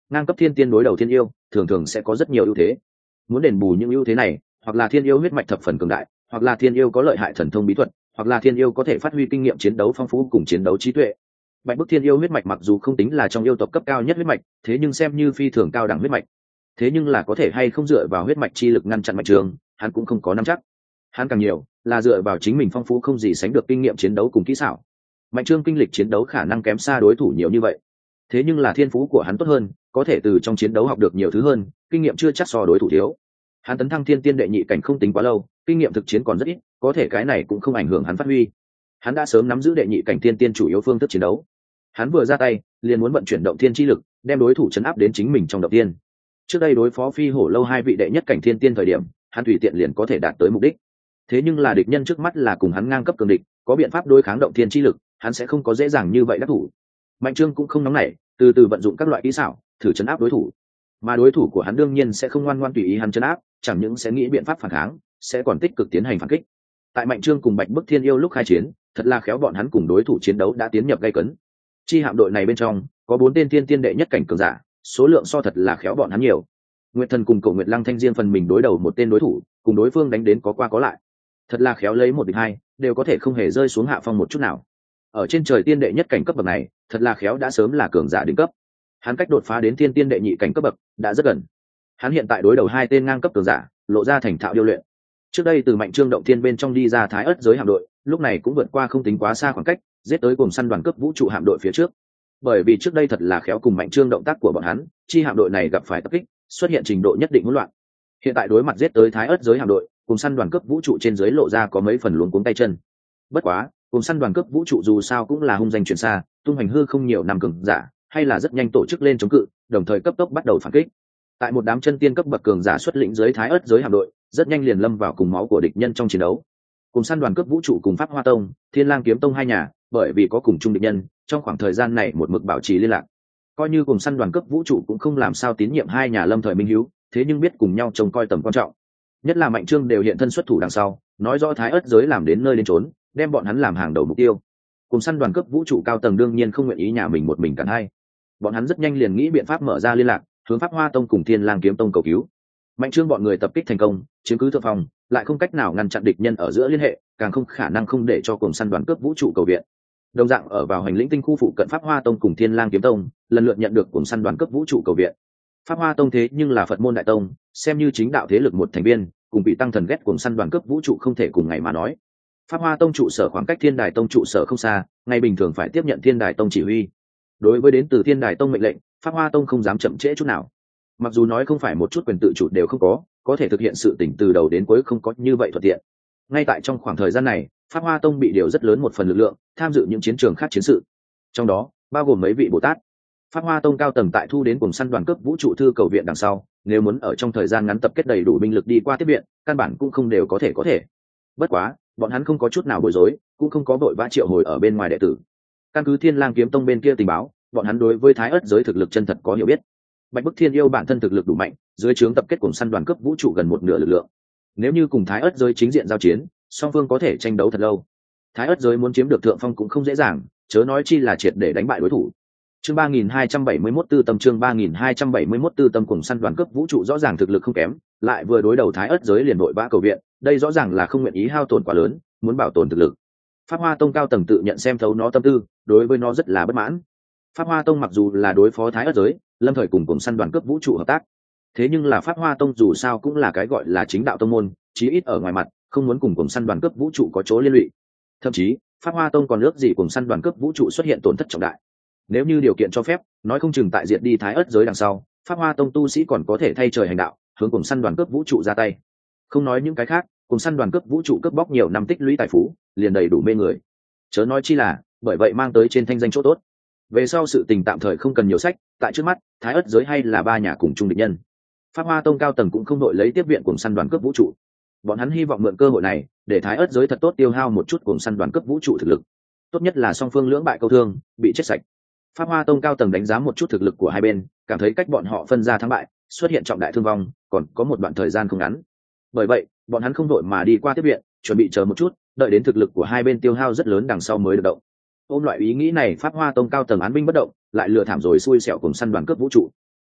ngang cấp thiên tiên đối đầu thiên yêu thường thường sẽ có rất nhiều ưu thế. Muốn đền bù những ưu thế này, hoặc là thiên yêu huyết mạch thập phần cường đại, hoặc là thiên yêu có lợi hại thần thông bí thuật, hoặc là thiên yêu có thể phát huy kinh nghiệm chiến đấu phong phú cùng chiến đấu trí tuệ. Bạch Bức Thiên yêu huyết mạch mặc dù không tính là trong yêu tộc cấp cao nhất huyết mạch, thế nhưng xem như phi thường cao đẳng huyết mạch. Thế nhưng là có thể hay không dựa vào huyết mạch chi lực ngăn chặn Mạnh Trương, hắn cũng không có nắm chắc. Hắn càng nhiều là dựa vào chính mình phong phú không gì sánh được kinh nghiệm chiến đấu cùng kỹ xảo. Mạnh Trương kinh lịch chiến đấu khả năng kém xa đối thủ nhiều như vậy, thế nhưng là thiên phú của hắn tốt hơn, có thể từ trong chiến đấu học được nhiều thứ hơn, kinh nghiệm chưa chắc so đối thủ thiếu. Hắn tấn thăng thiên tiên đệ nhị cảnh không tính quá lâu, kinh nghiệm thực chiến còn rất ít, có thể cái này cũng không ảnh hưởng hắn phát huy. Hắn đã sớm nắm giữ đệ nhị cảnh thiên tiên chủ yếu phương thức chiến đấu. Hắn vừa ra tay liền muốn vận chuyển động thiên chi lực, đem đối thủ chấn áp đến chính mình trong động tiên. Trước đây đối phó Phi Hổ lâu hai vị đệ nhất cảnh thiên tiên thời điểm, hắn tùy tiện liền có thể đạt tới mục đích. Thế nhưng là địch nhân trước mắt là cùng hắn ngang cấp cường địch, có biện pháp đối kháng động thiên chi lực, hắn sẽ không có dễ dàng như vậy đắc thủ. Mạnh Trương cũng không nóng nảy, từ từ vận dụng các loại kỹ xảo, thử chấn áp đối thủ. Mà đối thủ của hắn đương nhiên sẽ không ngoan ngoãn tùy ý hắn chấn áp, chẳng những sẽ nghĩ biện pháp phản kháng, sẽ còn tích cực tiến hành phản kích. Tại Mạnh Trương cùng Bạch Bức Thiên yêu lúc khai chiến, thật là khéo bọn hắn cùng đối thủ chiến đấu đã tiến nhập gay cấn. Chi hạm đội này bên trong có 4 tên thiên tiên đệ nhất cảnh cường giả, số lượng so thật là khéo bọn hắn nhiều. Nguyệt Thần cùng Cổ Nguyệt Lăng Thanh riêng phần mình đối đầu một tên đối thủ, cùng đối phương đánh đến có qua có lại. Thật là khéo lấy một địch hai, đều có thể không hề rơi xuống hạ phong một chút nào. Ở trên trời tiên đệ nhất cảnh cấp bậc này, thật là khéo đã sớm là cường giả đỉnh cấp. Hắn cách đột phá đến thiên tiên đệ nhị cảnh cấp bậc đã rất gần. Hắn hiện tại đối đầu 2 tên ngang cấp cường giả, lộ ra thành thạo điêu luyện. Trước đây từ Mạnh Trương động thiên bên trong đi ra Thái Ức giới hạm đội, lúc này cũng vượt qua không tính quá xa khoảng cách, giết tới cùng săn đoàn cấp vũ trụ hạm đội phía trước. Bởi vì trước đây thật là khéo cùng Mạnh Trương động tác của bọn hắn, chi hạm đội này gặp phải tập kích, xuất hiện trình độ nhất định hỗn loạn. Hiện tại đối mặt giết tới Thái Ức giới hạm đội, cùng săn đoàn cấp vũ trụ trên dưới lộ ra có mấy phần luống cuống tay chân. Bất quá, cùng săn đoàn cấp vũ trụ dù sao cũng là hung danh truyền xa, tung hoành hư không nhiều năm cường giả, hay là rất nhanh tổ chức lên chống cự, đồng thời cấp tốc bắt đầu phản kích. Tại một đám chân tiên cấp bậc cường giả xuất lĩnh dưới Thái Ức giới hạm đội, rất nhanh liền lâm vào cùng máu của địch nhân trong chiến đấu. Cùng săn đoàn cấp vũ trụ cùng Pháp Hoa Tông, Thiên Lang Kiếm Tông hai nhà, bởi vì có cùng chung địch nhân, trong khoảng thời gian này một mực bảo trì liên lạc. Coi như cùng săn đoàn cấp vũ trụ cũng không làm sao tín nhiệm hai nhà lâm thời minh hiếu, thế nhưng biết cùng nhau trông coi tầm quan trọng. Nhất là Mạnh Trương đều hiện thân xuất thủ đằng sau, nói rõ Thái Ức giới làm đến nơi đến trốn, đem bọn hắn làm hàng đầu mục tiêu. Cùng săn đoàn cấp vũ trụ cao tầng đương nhiên không nguyện ý nhà mình một mình cản hai. Bọn hắn rất nhanh liền nghĩ biện pháp mở ra liên lạc, hướng Pháp Hoa Tông cùng Thiên Lang Kiếm Tông cầu cứu. Mạnh Trương bọn người tập kích thành công, chiếm cứ thượng phòng, lại không cách nào ngăn chặn địch nhân ở giữa liên hệ, càng không khả năng không để cho cùng săn đoàn cướp vũ trụ cầu viện. Đồng dạng ở vào hành lĩnh tinh khu phụ cận Pháp Hoa Tông cùng Thiên Lang Kiếm Tông, lần lượt nhận được cùng săn đoàn cướp vũ trụ cầu viện. Pháp Hoa Tông thế nhưng là Phật môn đại tông, xem như chính đạo thế lực một thành viên, cùng bị tăng thần ghét cùng săn đoàn cướp vũ trụ không thể cùng ngày mà nói. Pháp Hoa Tông trụ sở khoảng cách Thiên Đài Tông trụ sở không xa, ngày bình thường phải tiếp nhận Thiên Đài Tông chỉ huy. Đối với đến từ Thiên Đài Tông mệnh lệnh, Pháp Hoa Tông không dám chậm trễ chút nào. Mặc dù nói không phải một chút quyền tự chủ đều không có thể thực hiện sự tỉnh từ đầu đến cuối không có như vậy thuận tiện. Ngay tại trong khoảng thời gian này, Pháp Hoa Tông bị điều rất lớn một phần lực lượng tham dự những chiến trường khác chiến sự, trong đó bao gồm mấy vị Bồ Tát. Pháp Hoa Tông cao tầng tại thu đến cùng săn đoàn cướp vũ trụ thư cầu viện đằng sau, nếu muốn ở trong thời gian ngắn tập kết đầy đủ binh lực đi qua tiếp viện, căn bản cũng không đều có thể. Bất quá, bọn hắn không có chút nào bối rối, cũng không có vội vã triệu hồi ở bên ngoài đệ tử. Căn cứ Thiên Lang Kiếm Tông bên kia tình báo, bọn hắn đối với Thái Ức giới thực lực chân thật có hiểu biết. Bạch Bức Thiên yêu bản thân thực lực đủ mạnh, dưới trướng tập kết cùng săn đoàn cướp vũ trụ gần một nửa lực lượng. Nếu như cùng Thái Ức giới chính diện giao chiến, song phương có thể tranh đấu thật lâu. Thái Ức giới muốn chiếm được thượng phong cũng không dễ dàng, chớ nói chi là triệt để đánh bại đối thủ. Chương 3271 tư tâm chương 3271 tư tâm cùng săn đoàn cướp vũ trụ rõ ràng thực lực không kém, lại vừa đối đầu Thái Ức giới liền vội vã cầu viện, đây rõ ràng là không nguyện ý hao tổn quá lớn, muốn bảo tồn thực lực. Pháp Hoa Tông cao tầng tự nhận xem thấu nó tâm tư, đối với nó rất là bất mãn. Pháp Hoa Tông mặc dù là đối phó Thái Ức giới, lâm thời cùng săn đoàn cướp vũ trụ hợp tác, thế nhưng là Pháp Hoa Tông dù sao cũng là cái gọi là chính đạo tông môn, chí ít ở ngoài mặt không muốn cùng săn đoàn cướp vũ trụ có chỗ liên lụy. Thậm chí Pháp Hoa Tông còn ước gì cùng săn đoàn cướp vũ trụ xuất hiện tổn thất trọng đại. Nếu như điều kiện cho phép, nói không chừng tại diệt đi Thái Ức giới đằng sau, Pháp Hoa Tông tu sĩ còn có thể thay trời hành đạo, hướng cùng săn đoàn cướp vũ trụ ra tay. Không nói những cái khác, cùng săn đoàn cướp vũ trụ cướp bóc nhiều năm tích lũy tài phú, liền đầy đủ mê người. Chớ nói chi là, bởi vậy mang tới trên thanh danh chỗ tốt. Về sau sự tình tạm thời không cần nhiều sách, tại trước mắt, Thái Ức giới hay là ba nhà cùng chung địch nhân. Pháp Hoa Tông cao tầng cũng không đội lấy tiếp viện cùng săn đoàn cướp vũ trụ. Bọn hắn hy vọng mượn cơ hội này, để Thái Ức giới thật tốt tiêu hao một chút cùng săn đoàn cướp vũ trụ thực lực. Tốt nhất là song phương lưỡng bại câu thương, bị chết sạch. Pháp Hoa Tông cao tầng đánh giá một chút thực lực của hai bên, cảm thấy cách bọn họ phân ra thắng bại, xuất hiện trọng đại thương vong, còn có một đoạn thời gian không ngắn. Bởi vậy, bọn hắn không đội mà đi qua tiếp viện, chuẩn bị chờ một chút, đợi đến thực lực của hai bên tiêu hao rất lớn đằng sau mới được động. Ôm loại ý nghĩ này, Pháp Hoa Tông cao tầng án binh bất động, lại lừa thảm rồi xui xẻo cùng săn đoàn cướp vũ trụ.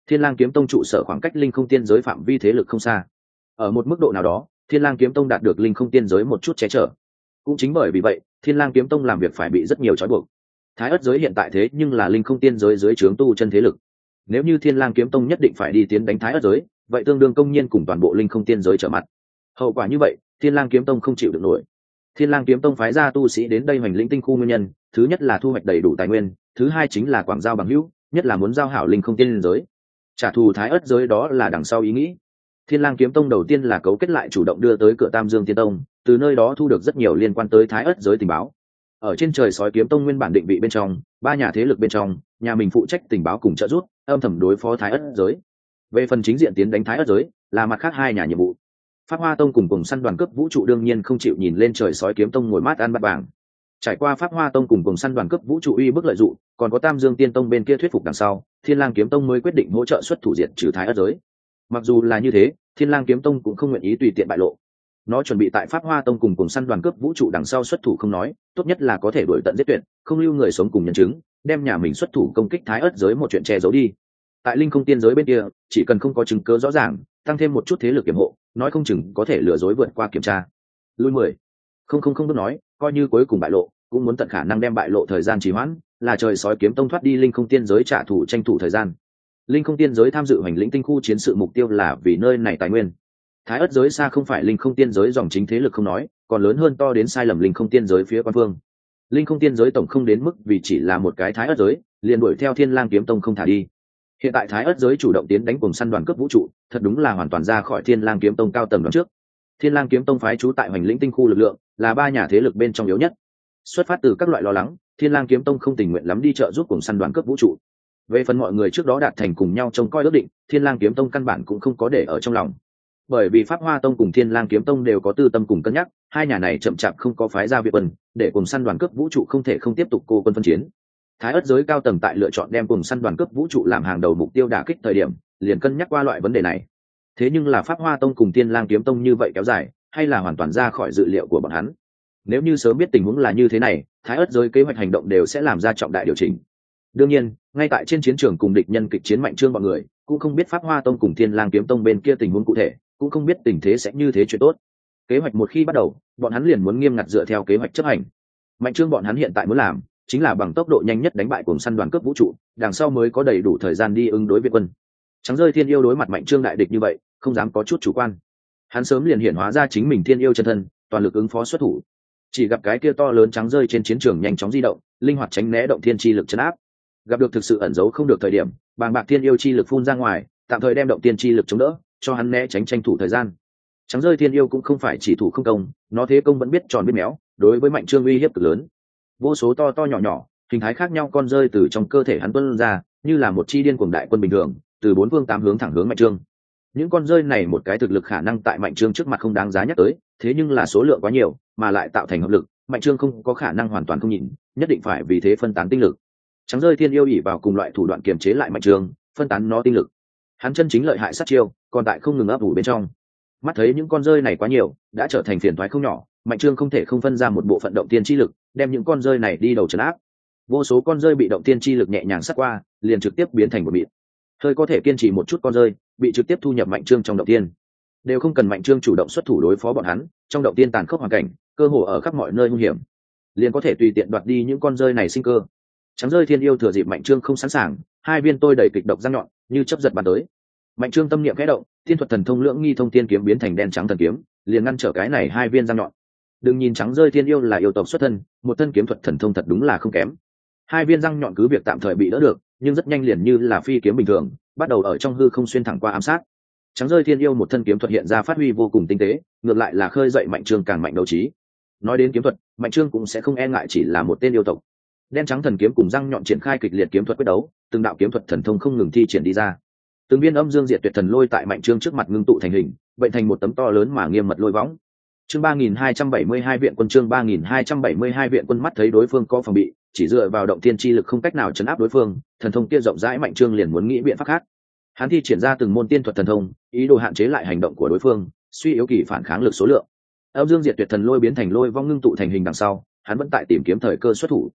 Thiên Lang kiếm tông trụ sở khoảng cách linh không tiên giới phạm vi thế lực không xa. Ở một mức độ nào đó, Thiên Lang kiếm tông đạt được linh không tiên giới một chút che chở. Cũng chính bởi vì vậy, Thiên Lang kiếm tông làm việc phải bị rất nhiều trói buộc. Thái ất giới hiện tại thế nhưng là linh không tiên giới dưới trướng tu chân thế lực. Nếu như Thiên Lang kiếm tông nhất định phải đi tiến đánh Thái ất giới, vậy tương đương công nhiên cùng toàn bộ linh không tiên giới trở mặt. Hậu quả như vậy, Thiên Lang kiếm tông không chịu được nổi. Thiên Lang kiếm tông phái ra tu sĩ đến đây hoành lĩnh tinh khu nguyên nhân, thứ nhất là thu hoạch đầy đủ tài nguyên, thứ hai chính là quảng giao bằng hữu, nhất là muốn giao hảo linh không tiên giới. Trả thù Thái ất giới đó là đằng sau ý nghĩ. Thiên Lang kiếm tông đầu tiên là cấu kết lại chủ động đưa tới cửa Tam Dương Tiên tông, từ nơi đó thu được rất nhiều liên quan tới Thái ất giới tình báo. Ở trên trời sói kiếm tông nguyên bản định vị bên trong, ba nhà thế lực bên trong, nhà mình phụ trách tình báo cùng trợ giúp, âm thầm đối phó Thái ất giới. Về phần chính diện tiến đánh Thái ất giới, là mặt khác hai nhà nhiệm vụ. Pháp Hoa tông cùng săn đoàn cướp vũ trụ đương nhiên không chịu nhìn lên trời sói kiếm tông ngồi mát ăn bát vàng. Trải qua Pháp Hoa tông cùng săn đoàn cướp vũ trụ uy bức lợi dụng, còn có Tam Dương Tiên tông bên kia thuyết phục đằng sau, Thiên Lang kiếm tông mới quyết định hỗ trợ xuất thủ diệt trừ Thái ất giới. Mặc dù là như thế, Thiên Lang kiếm tông cũng không nguyện ý tùy tiện bại lộ. Nó chuẩn bị tại Pháp Hoa tông cùng săn đoàn cướp vũ trụ đằng sau xuất thủ không nói, tốt nhất là có thể đuổi tận giết tuyệt, không lưu người sống cùng nhân chứng, đem nhà mình xuất thủ công kích Thái ất giới một chuyện che giấu đi. Tại linh không tiên giới bên kia, chỉ cần không có chứng cứ rõ ràng, tăng thêm một chút thế lực kiểm hộ, nói không chừng có thể lừa dối vượt qua kiểm tra. Lui 10. Không biết nói, coi như cuối cùng bại lộ, cũng muốn tận khả năng đem bại lộ thời gian trì hoãn, là trời sói kiếm tông thoát đi linh không tiên giới trả thù tranh thủ thời gian. Linh không tiên giới tham dự hoành lĩnh tinh khu chiến sự mục tiêu là vì nơi này tài nguyên. Thái ất giới xa không phải linh không tiên giới dòng chính thế lực không nói, còn lớn hơn to đến sai lầm linh không tiên giới phía quan phương. Linh không tiên giới tổng không đến mức vì chỉ là một cái Thái ất giới, liền đuổi theo Thiên Lang kiếm tông không thả đi. Hiện tại Thái ất giới chủ động tiến đánh cùng săn đoàn cướp vũ trụ, thật đúng là hoàn toàn ra khỏi Thiên Lang kiếm tông cao tầng đoạn trước. Thiên Lang kiếm tông phái trú tại hoành lĩnh tinh khu lực lượng, là ba nhà thế lực bên trong yếu nhất. Xuất phát từ các loại lo lắng, Thiên Lang kiếm tông không tình nguyện lắm đi trợ giúp cùng săn đoàn cướp vũ trụ. Về phần mọi người trước đó đạt thành cùng nhau trông coi ước định, Thiên Lang kiếm tông căn bản cũng không có để ở trong lòng. Bởi vì Pháp Hoa tông cùng Thiên Lang kiếm tông đều có tư tâm cùng cân nhắc, hai nhà này chậm chạp không có phái ra viện quân, để cùng săn đoàn cướp vũ trụ không thể không tiếp tục cô quân phân chiến. Thái ất giới cao tầng tại lựa chọn đem cùng săn đoàn cướp vũ trụ làm hàng đầu mục tiêu đả kích thời điểm, liền cân nhắc qua loại vấn đề này. Thế nhưng là Pháp Hoa tông cùng Thiên Lang kiếm tông như vậy kéo dài, hay là hoàn toàn ra khỏi dự liệu của bọn hắn. Nếu như sớm biết tình huống là như thế này, Thái ất giới kế hoạch hành động đều sẽ làm ra trọng đại điều chỉnh. Đương nhiên, ngay tại trên chiến trường cùng địch nhân kịch chiến mạnh trương bọn người, cũng không biết Pháp Hoa tông cùng Thiên Lang kiếm tông bên kia tình huống cụ thể, cũng không biết tình thế sẽ như thế chuyện tốt. Kế hoạch một khi bắt đầu, bọn hắn liền muốn nghiêm ngặt dựa theo kế hoạch chấp hành. Mạnh trương bọn hắn hiện tại muốn làm, chính là bằng tốc độ nhanh nhất đánh bại cùng săn đoàn cướp vũ trụ, đằng sau mới có đầy đủ thời gian đi ứng đối viện quân. Trắng rơi thiên yêu đối mặt mạnh trương đại địch như vậy, không dám có chút chủ quan. Hắn sớm liền hiển hóa ra chính mình thiên yêu chân thân, toàn lực ứng phó xuất thủ. Chỉ gặp cái kia to lớn trắng rơi trên chiến trường nhanh chóng di động, linh hoạt tránh né động thiên chi lực chấn áp. Gặp được thực sự ẩn giấu không được thời điểm, bàng bạc thiên yêu chi lực phun ra ngoài, tạm thời đem động thiên chi lực chống đỡ, cho hắn né tránh tranh thủ thời gian. Trắng rơi thiên yêu cũng không phải chỉ thủ không công, nó thế công vẫn biết tròn biết méo, đối với mạnh trương uy hiếp cực lớn. Vô số to to nhỏ nhỏ, hình thái khác nhau con rơi từ trong cơ thể hắn tuôn ra, như là một chi điên cuồng đại quân bình thường, từ bốn phương tám hướng thẳng hướng mạnh trương. Những con rơi này một cái thực lực khả năng tại mạnh trương trước mặt không đáng giá nhắc tới, thế nhưng là số lượng quá nhiều, mà lại tạo thành hợp lực, mạnh trương không có khả năng hoàn toàn không nhìn, nhất định phải vì thế phân tán tinh lực. Trắng rơi thiên yêu ỉ vào cùng loại thủ đoạn kiềm chế lại mạnh trương, phân tán nó tinh lực. Hắn chân chính lợi hại sát chiêu, còn tại không ngừng ấp ủ bên trong. Mắt thấy những con rơi này quá nhiều, đã trở thành phiền toái không nhỏ, mạnh trương không thể không phân ra một bộ phận động tiên chi lực, đem những con rơi này đi đầu trấn áp. Vô số con rơi bị động tiên chi lực nhẹ nhàng sát qua, liền trực tiếp biến thành một mịn. Hơi có thể kiên trì một chút con rơi, bị trực tiếp thu nhập mạnh trương trong động tiên. Đều không cần mạnh trương chủ động xuất thủ đối phó bọn hắn, trong động tiên tàn khốc hoàn cảnh, cơ hồ ở khắp mọi nơi nguy hiểm, liền có thể tùy tiện đoạt đi những con rơi này sinh cơ. Trắng rơi thiên yêu thừa dịp mạnh trương không sẵn sàng, hai viên tôi đầy kịch độc răng nhọn, như chớp giật bắn tới. Mạnh trương tâm niệm khẽ động, thiên thuật thần thông lưỡng nghi thông tiên kiếm biến thành đen trắng thần kiếm, liền ngăn trở cái này hai viên răng nhọn. Đừng nhìn trắng rơi thiên yêu là yêu tộc xuất thân, một thân kiếm thuật thần thông thật đúng là không kém. Hai viên răng nhọn cứ việc tạm thời bị đỡ được, nhưng rất nhanh liền như là phi kiếm bình thường, bắt đầu ở trong hư không xuyên thẳng qua ám sát. Trắng rơi thiên yêu một thân kiếm thuật hiện ra phát huy vô cùng tinh tế, ngược lại là khơi dậy mạnh trương càng mạnh đấu trí. Nói đến kiếm thuật, mạnh trương cũng sẽ không e ngại chỉ là một tên yêu tộc. Đen trắng thần kiếm cùng răng nhọn triển khai kịch liệt kiếm thuật quyết đấu, từng đạo kiếm thuật thần thông không ngừng thi triển đi ra. Từng viên âm dương diệt tuyệt thần lôi tại mạnh trương trước mặt ngưng tụ thành hình, vậy thành một tấm to lớn mà nghiêm mật lôi võng. Chương 3272 viện quân, chương 3272 viện quân mắt thấy đối phương có phòng bị, chỉ dựa vào động thiên chi lực không cách nào chấn áp đối phương, thần thông kia rộng rãi mạnh trương liền muốn nghĩ biện pháp khác. Hắn thi triển ra từng môn tiên thuật thần thông, ý đồ hạn chế lại hành động của đối phương, suy yếu kỳ phản kháng lực số lượng. Âm dương diệt tuyệt thần lôi biến thành lôi vong ngưng tụ thành hình đằng sau, hắn vẫn tại tìm kiếm thời cơ xuất thủ.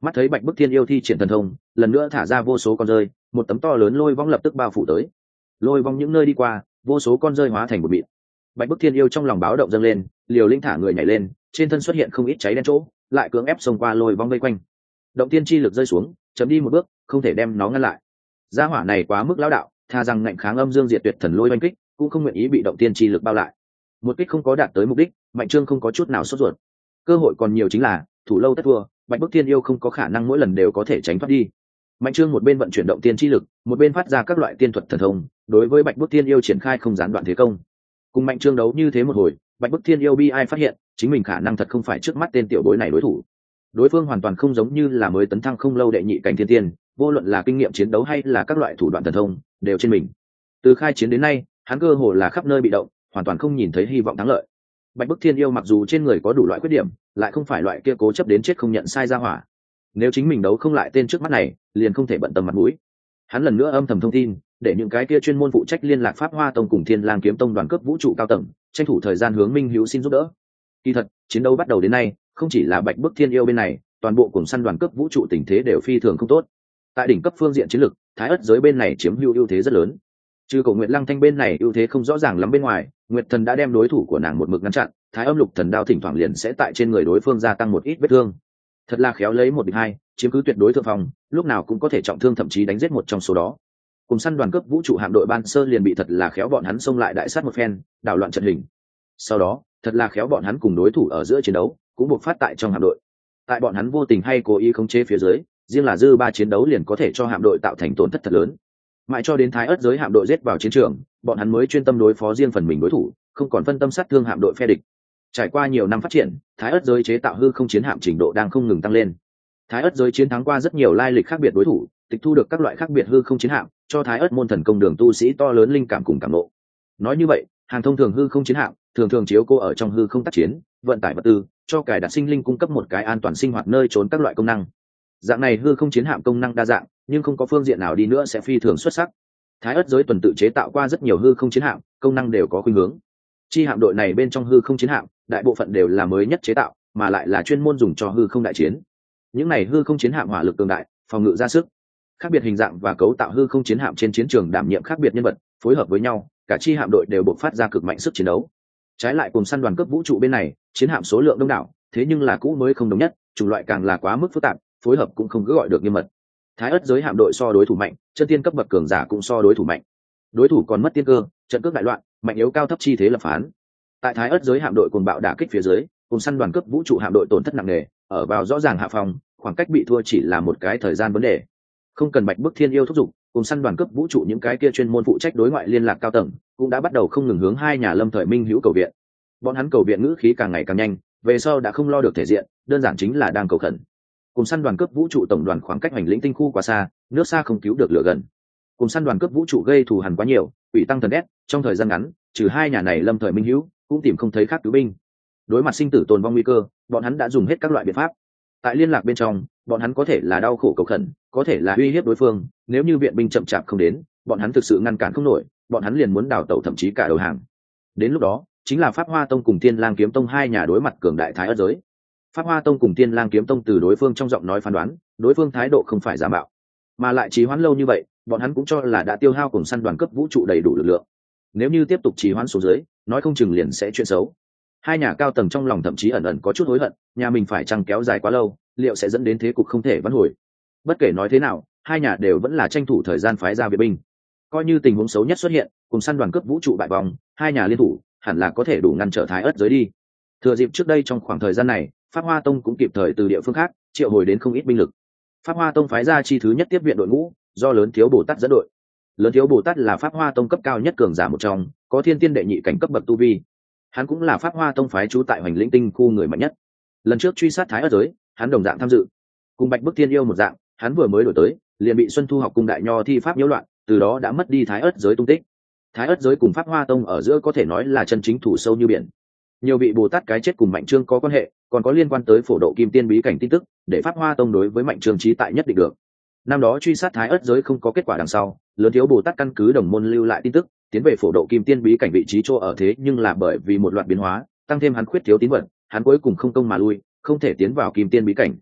Mắt thấy Bạch Bức Thiên Yêu thi triển thần thông, lần nữa thả ra vô số con rơi, một tấm to lớn lôi vong lập tức bao phủ tới. Lôi vong những nơi đi qua, vô số con rơi hóa thành một mịn. Bạch Bức Thiên Yêu trong lòng báo động dâng lên, liều lĩnh thả người nhảy lên, trên thân xuất hiện không ít cháy đen chỗ, lại cưỡng ép xông qua lôi vong vây quanh. Động tiên chi lực rơi xuống, chấm đi một bước, không thể đem nó ngăn lại. Gia hỏa này quá mức lão đạo, tha rằng ngạnh kháng âm dương diệt tuyệt thần lôi oanh kích, cũng không nguyện ý bị động tiên chi lực bao lại. Một kích không có đạt tới mục đích, Mạnh Trương không có chút nào sốt ruột. Cơ hội còn nhiều chính là thủ lâu tất thua, Bạch Bức Thiên Yêu không có khả năng mỗi lần đều có thể tránh thoát đi. Mạnh Trương một bên vận chuyển động tiên chi lực, một bên phát ra các loại tiên thuật thần thông, đối với Bạch Bức Thiên Yêu triển khai không gián đoạn thế công. Cùng Mạnh Trương đấu như thế một hồi, Bạch Bức Thiên Yêu bi ai phát hiện, chính mình khả năng thật không phải trước mắt tên tiểu bối này đối thủ. Đối phương hoàn toàn không giống như là mới tấn thăng không lâu đệ nhị cảnh thiên tiên, vô luận là kinh nghiệm chiến đấu hay là các loại thủ đoạn thần thông, đều trên mình. Từ khai chiến đến nay, hắn cơ hồ là khắp nơi bị động, hoàn toàn không nhìn thấy hy vọng thắng lợi. Bạch Bức Thiên Yêu mặc dù trên người có đủ loại khuyết điểm, lại không phải loại kia cố chấp đến chết không nhận sai ra hỏa. Nếu chính mình đấu không lại tên trước mắt này, liền không thể bận tâm mặt mũi. Hắn lần nữa âm thầm thông tin, để những cái kia chuyên môn phụ trách liên lạc Pháp Hoa Tông cùng Thiên Lang Kiếm Tông đoàn cấp vũ trụ cao tầng, tranh thủ thời gian hướng Minh Hữu xin giúp đỡ. Kỳ thật, chiến đấu bắt đầu đến nay, không chỉ là Bạch Bức Thiên Yêu bên này, toàn bộ cùng săn đoàn cấp vũ trụ tình thế đều phi thường không tốt. Tại đỉnh cấp phương diện chiến lực, Thái Ức giới bên này chiếm ưu thế rất lớn. Trừ Cổ Nguyệt Lăng Thanh bên này ưu thế không rõ ràng lắm bên ngoài, Nguyệt Thần đã đem đối thủ của nàng một mực ngăn chặn, Thái Âm Lục Thần đao thỉnh thoảng liền sẽ tại trên người đối phương gia tăng một ít vết thương. Thật là khéo lấy một địch hai, chiếm cứ tuyệt đối thượng phòng, lúc nào cũng có thể trọng thương thậm chí đánh giết một trong số đó. Cùng săn đoàn cấp vũ trụ hạm đội ban sơ liền bị thật là khéo bọn hắn xông lại đại sát một phen, đảo loạn trận hình. Sau đó, thật là khéo bọn hắn cùng đối thủ ở giữa chiến đấu, cũng buộc phát tại trong hạm đội. Tại bọn hắn vô tình hay cố ý khống chế phía dưới, riêng là dư ba chiến đấu liền có thể cho hạm đội tạo thành tổn thất thật lớn. Mãi cho đến Thái Ức giới hạm đội giết vào chiến trường, bọn hắn mới chuyên tâm đối phó riêng phần mình đối thủ, không còn phân tâm sát thương hạm đội phe địch. Trải qua nhiều năm phát triển, Thái Ức giới chế tạo hư không chiến hạm trình độ đang không ngừng tăng lên. Thái Ức giới chiến thắng qua rất nhiều lai lịch khác biệt đối thủ, tịch thu được các loại khác biệt hư không chiến hạm, cho Thái Ức môn thần công đường tu sĩ to lớn linh cảm cùng cảm ngộ. Nói như vậy, hàng thông thường hư không chiến hạm, thường thường chiếu cố ở trong hư không tác chiến, vận tải vật tư, cho cải đặt sinh linh cung cấp một cái an toàn sinh hoạt nơi trốn các loại công năng. Dạng này hư không chiến hạm công năng đa dạng, nhưng không có phương diện nào đi nữa sẽ phi thường xuất sắc. Thái Ức giới tuần tự chế tạo qua rất nhiều hư không chiến hạm, công năng đều có khuynh hướng. Chi hạm đội này bên trong hư không chiến hạm, đại bộ phận đều là mới nhất chế tạo, mà lại là chuyên môn dùng cho hư không đại chiến. Những này hư không chiến hạm hỏa lực cường đại, phòng ngự ra sức. Khác biệt hình dạng và cấu tạo hư không chiến hạm trên chiến trường đảm nhiệm khác biệt nhân vật, phối hợp với nhau, cả chi hạm đội đều bộc phát ra cực mạnh sức chiến đấu. Trái lại cùng săn đoàn cấp vũ trụ bên này, chiến hạm số lượng đông đảo, thế nhưng là cũ mới không đồng nhất, chủng loại càng là quá mức phức tạp, phối hợp cũng không cứ gọi được nghiêm mật. Thái Ức giới hạm đội so đối thủ mạnh, chân tiên cấp bậc cường giả cũng so đối thủ mạnh. Đối thủ còn mất tiên cơ, trận cước đại loạn, mạnh yếu cao thấp chi thế lập phán. Tại Thái Ức giới hạm đội cuồng bạo đả kích phía dưới, cùng săn đoàn cấp vũ trụ hạm đội tổn thất nặng nề, ở vào rõ ràng hạ phòng, khoảng cách bị thua chỉ là một cái thời gian vấn đề. Không cần Bạch Bức Thiên Yêu thúc giục, cùng săn đoàn cấp vũ trụ những cái kia chuyên môn phụ trách đối ngoại liên lạc cao tầng, cũng đã bắt đầu không ngừng hướng hai nhà Lâm Thời Minh hữu cầu viện. Bọn hắn cầu viện ngữ khí càng ngày càng nhanh, về sau đã không lo được thể diện, đơn giản chính là đang cầu khẩn. Cùng săn đoàn cấp vũ trụ tổng đoàn khoảng cách hành lĩnh tinh khu quá xa, nước xa không cứu được lửa gần. Cùng săn đoàn cấp vũ trụ gây thù hằn quá nhiều, ủy tăng thần đét, trong thời gian ngắn, trừ hai nhà này Lâm Thời Minh hữu, cũng tìm không thấy khác cứu binh. Đối mặt sinh tử tồn vong nguy cơ, bọn hắn đã dùng hết các loại biện pháp. Tại liên lạc bên trong, bọn hắn có thể là đau khổ cầu khẩn, có thể là uy hiếp đối phương, nếu như viện binh chậm chạp không đến, bọn hắn thực sự ngăn cản không nổi, bọn hắn liền muốn đào tẩu thậm chí cả đầu hàng. Đến lúc đó, chính là Pháp Hoa Tông cùng Thiên Lang Kiếm Tông hai nhà đối mặt cường đại Thái Ức giới. Pháp Hoa Tông cùng Thiên Lang Kiếm Tông từ đối phương trong giọng nói phán đoán, đối phương thái độ không phải giả mạo, mà lại trì hoãn lâu như vậy, bọn hắn cũng cho là đã tiêu hao cùng săn đoàn cấp vũ trụ đầy đủ lực lượng. Nếu như tiếp tục trì hoãn xuống dưới, nói không chừng liền sẽ chuyện xấu. Hai nhà cao tầng trong lòng thậm chí ẩn ẩn có chút hối hận, nhà mình phải chăng kéo dài quá lâu, liệu sẽ dẫn đến thế cục không thể vãn hồi. Bất kể nói thế nào, hai nhà đều vẫn là tranh thủ thời gian phái ra viện binh. Coi như tình huống xấu nhất xuất hiện, cùng săn đoàn cướp vũ trụ bại vòng, hai nhà liên thủ hẳn là có thể đủ ngăn trở Thái Ức giới đi. Thừa dịp trước đây trong khoảng thời gian này, Pháp Hoa Tông cũng kịp thời từ địa phương khác triệu hồi đến không ít binh lực. Pháp Hoa Tông phái ra chi thứ nhất tiếp viện đội ngũ, do Lớn Thiếu Bồ Tát dẫn đội. Lớn Thiếu Bồ Tát là Pháp Hoa Tông cấp cao nhất cường giả một trong, có thiên tiên đệ nhị cảnh cấp bậc tu vi. Hắn cũng là Pháp Hoa Tông phái trú tại Hoành Lĩnh Tinh khu người mạnh nhất. Lần trước truy sát Thái Ức giới, hắn đồng dạng tham dự. Cùng Bạch Bức Thiên Yêu một dạng, hắn vừa mới đổi tới, liền bị Xuân Thu học cung đại nho thi pháp nhiễu loạn, từ đó đã mất đi Thái Ức giới tung tích. Thái Ức giới cùng Pháp Hoa Tông ở giữa có thể nói là chân chính thủ sâu như biển. Nhiều vị Bồ Tát cái chết cùng Mạnh Trương có quan hệ, còn có liên quan tới phổ độ kim tiên bí cảnh tin tức, để Pháp Hoa Tông đối với Mạnh Trương trí tại nhất định được. Năm đó truy sát Thái Ức giới không có kết quả đằng sau, Lớn Thiếu Bồ Tát căn cứ đồng môn lưu lại tin tức, tiến về phổ độ kim tiên bí cảnh vị trí chỗ ở, thế nhưng là bởi vì một loạt biến hóa, tăng thêm hắn khuyết thiếu tín vật, hắn cuối cùng không công mà lui, không thể tiến vào kim tiên bí cảnh.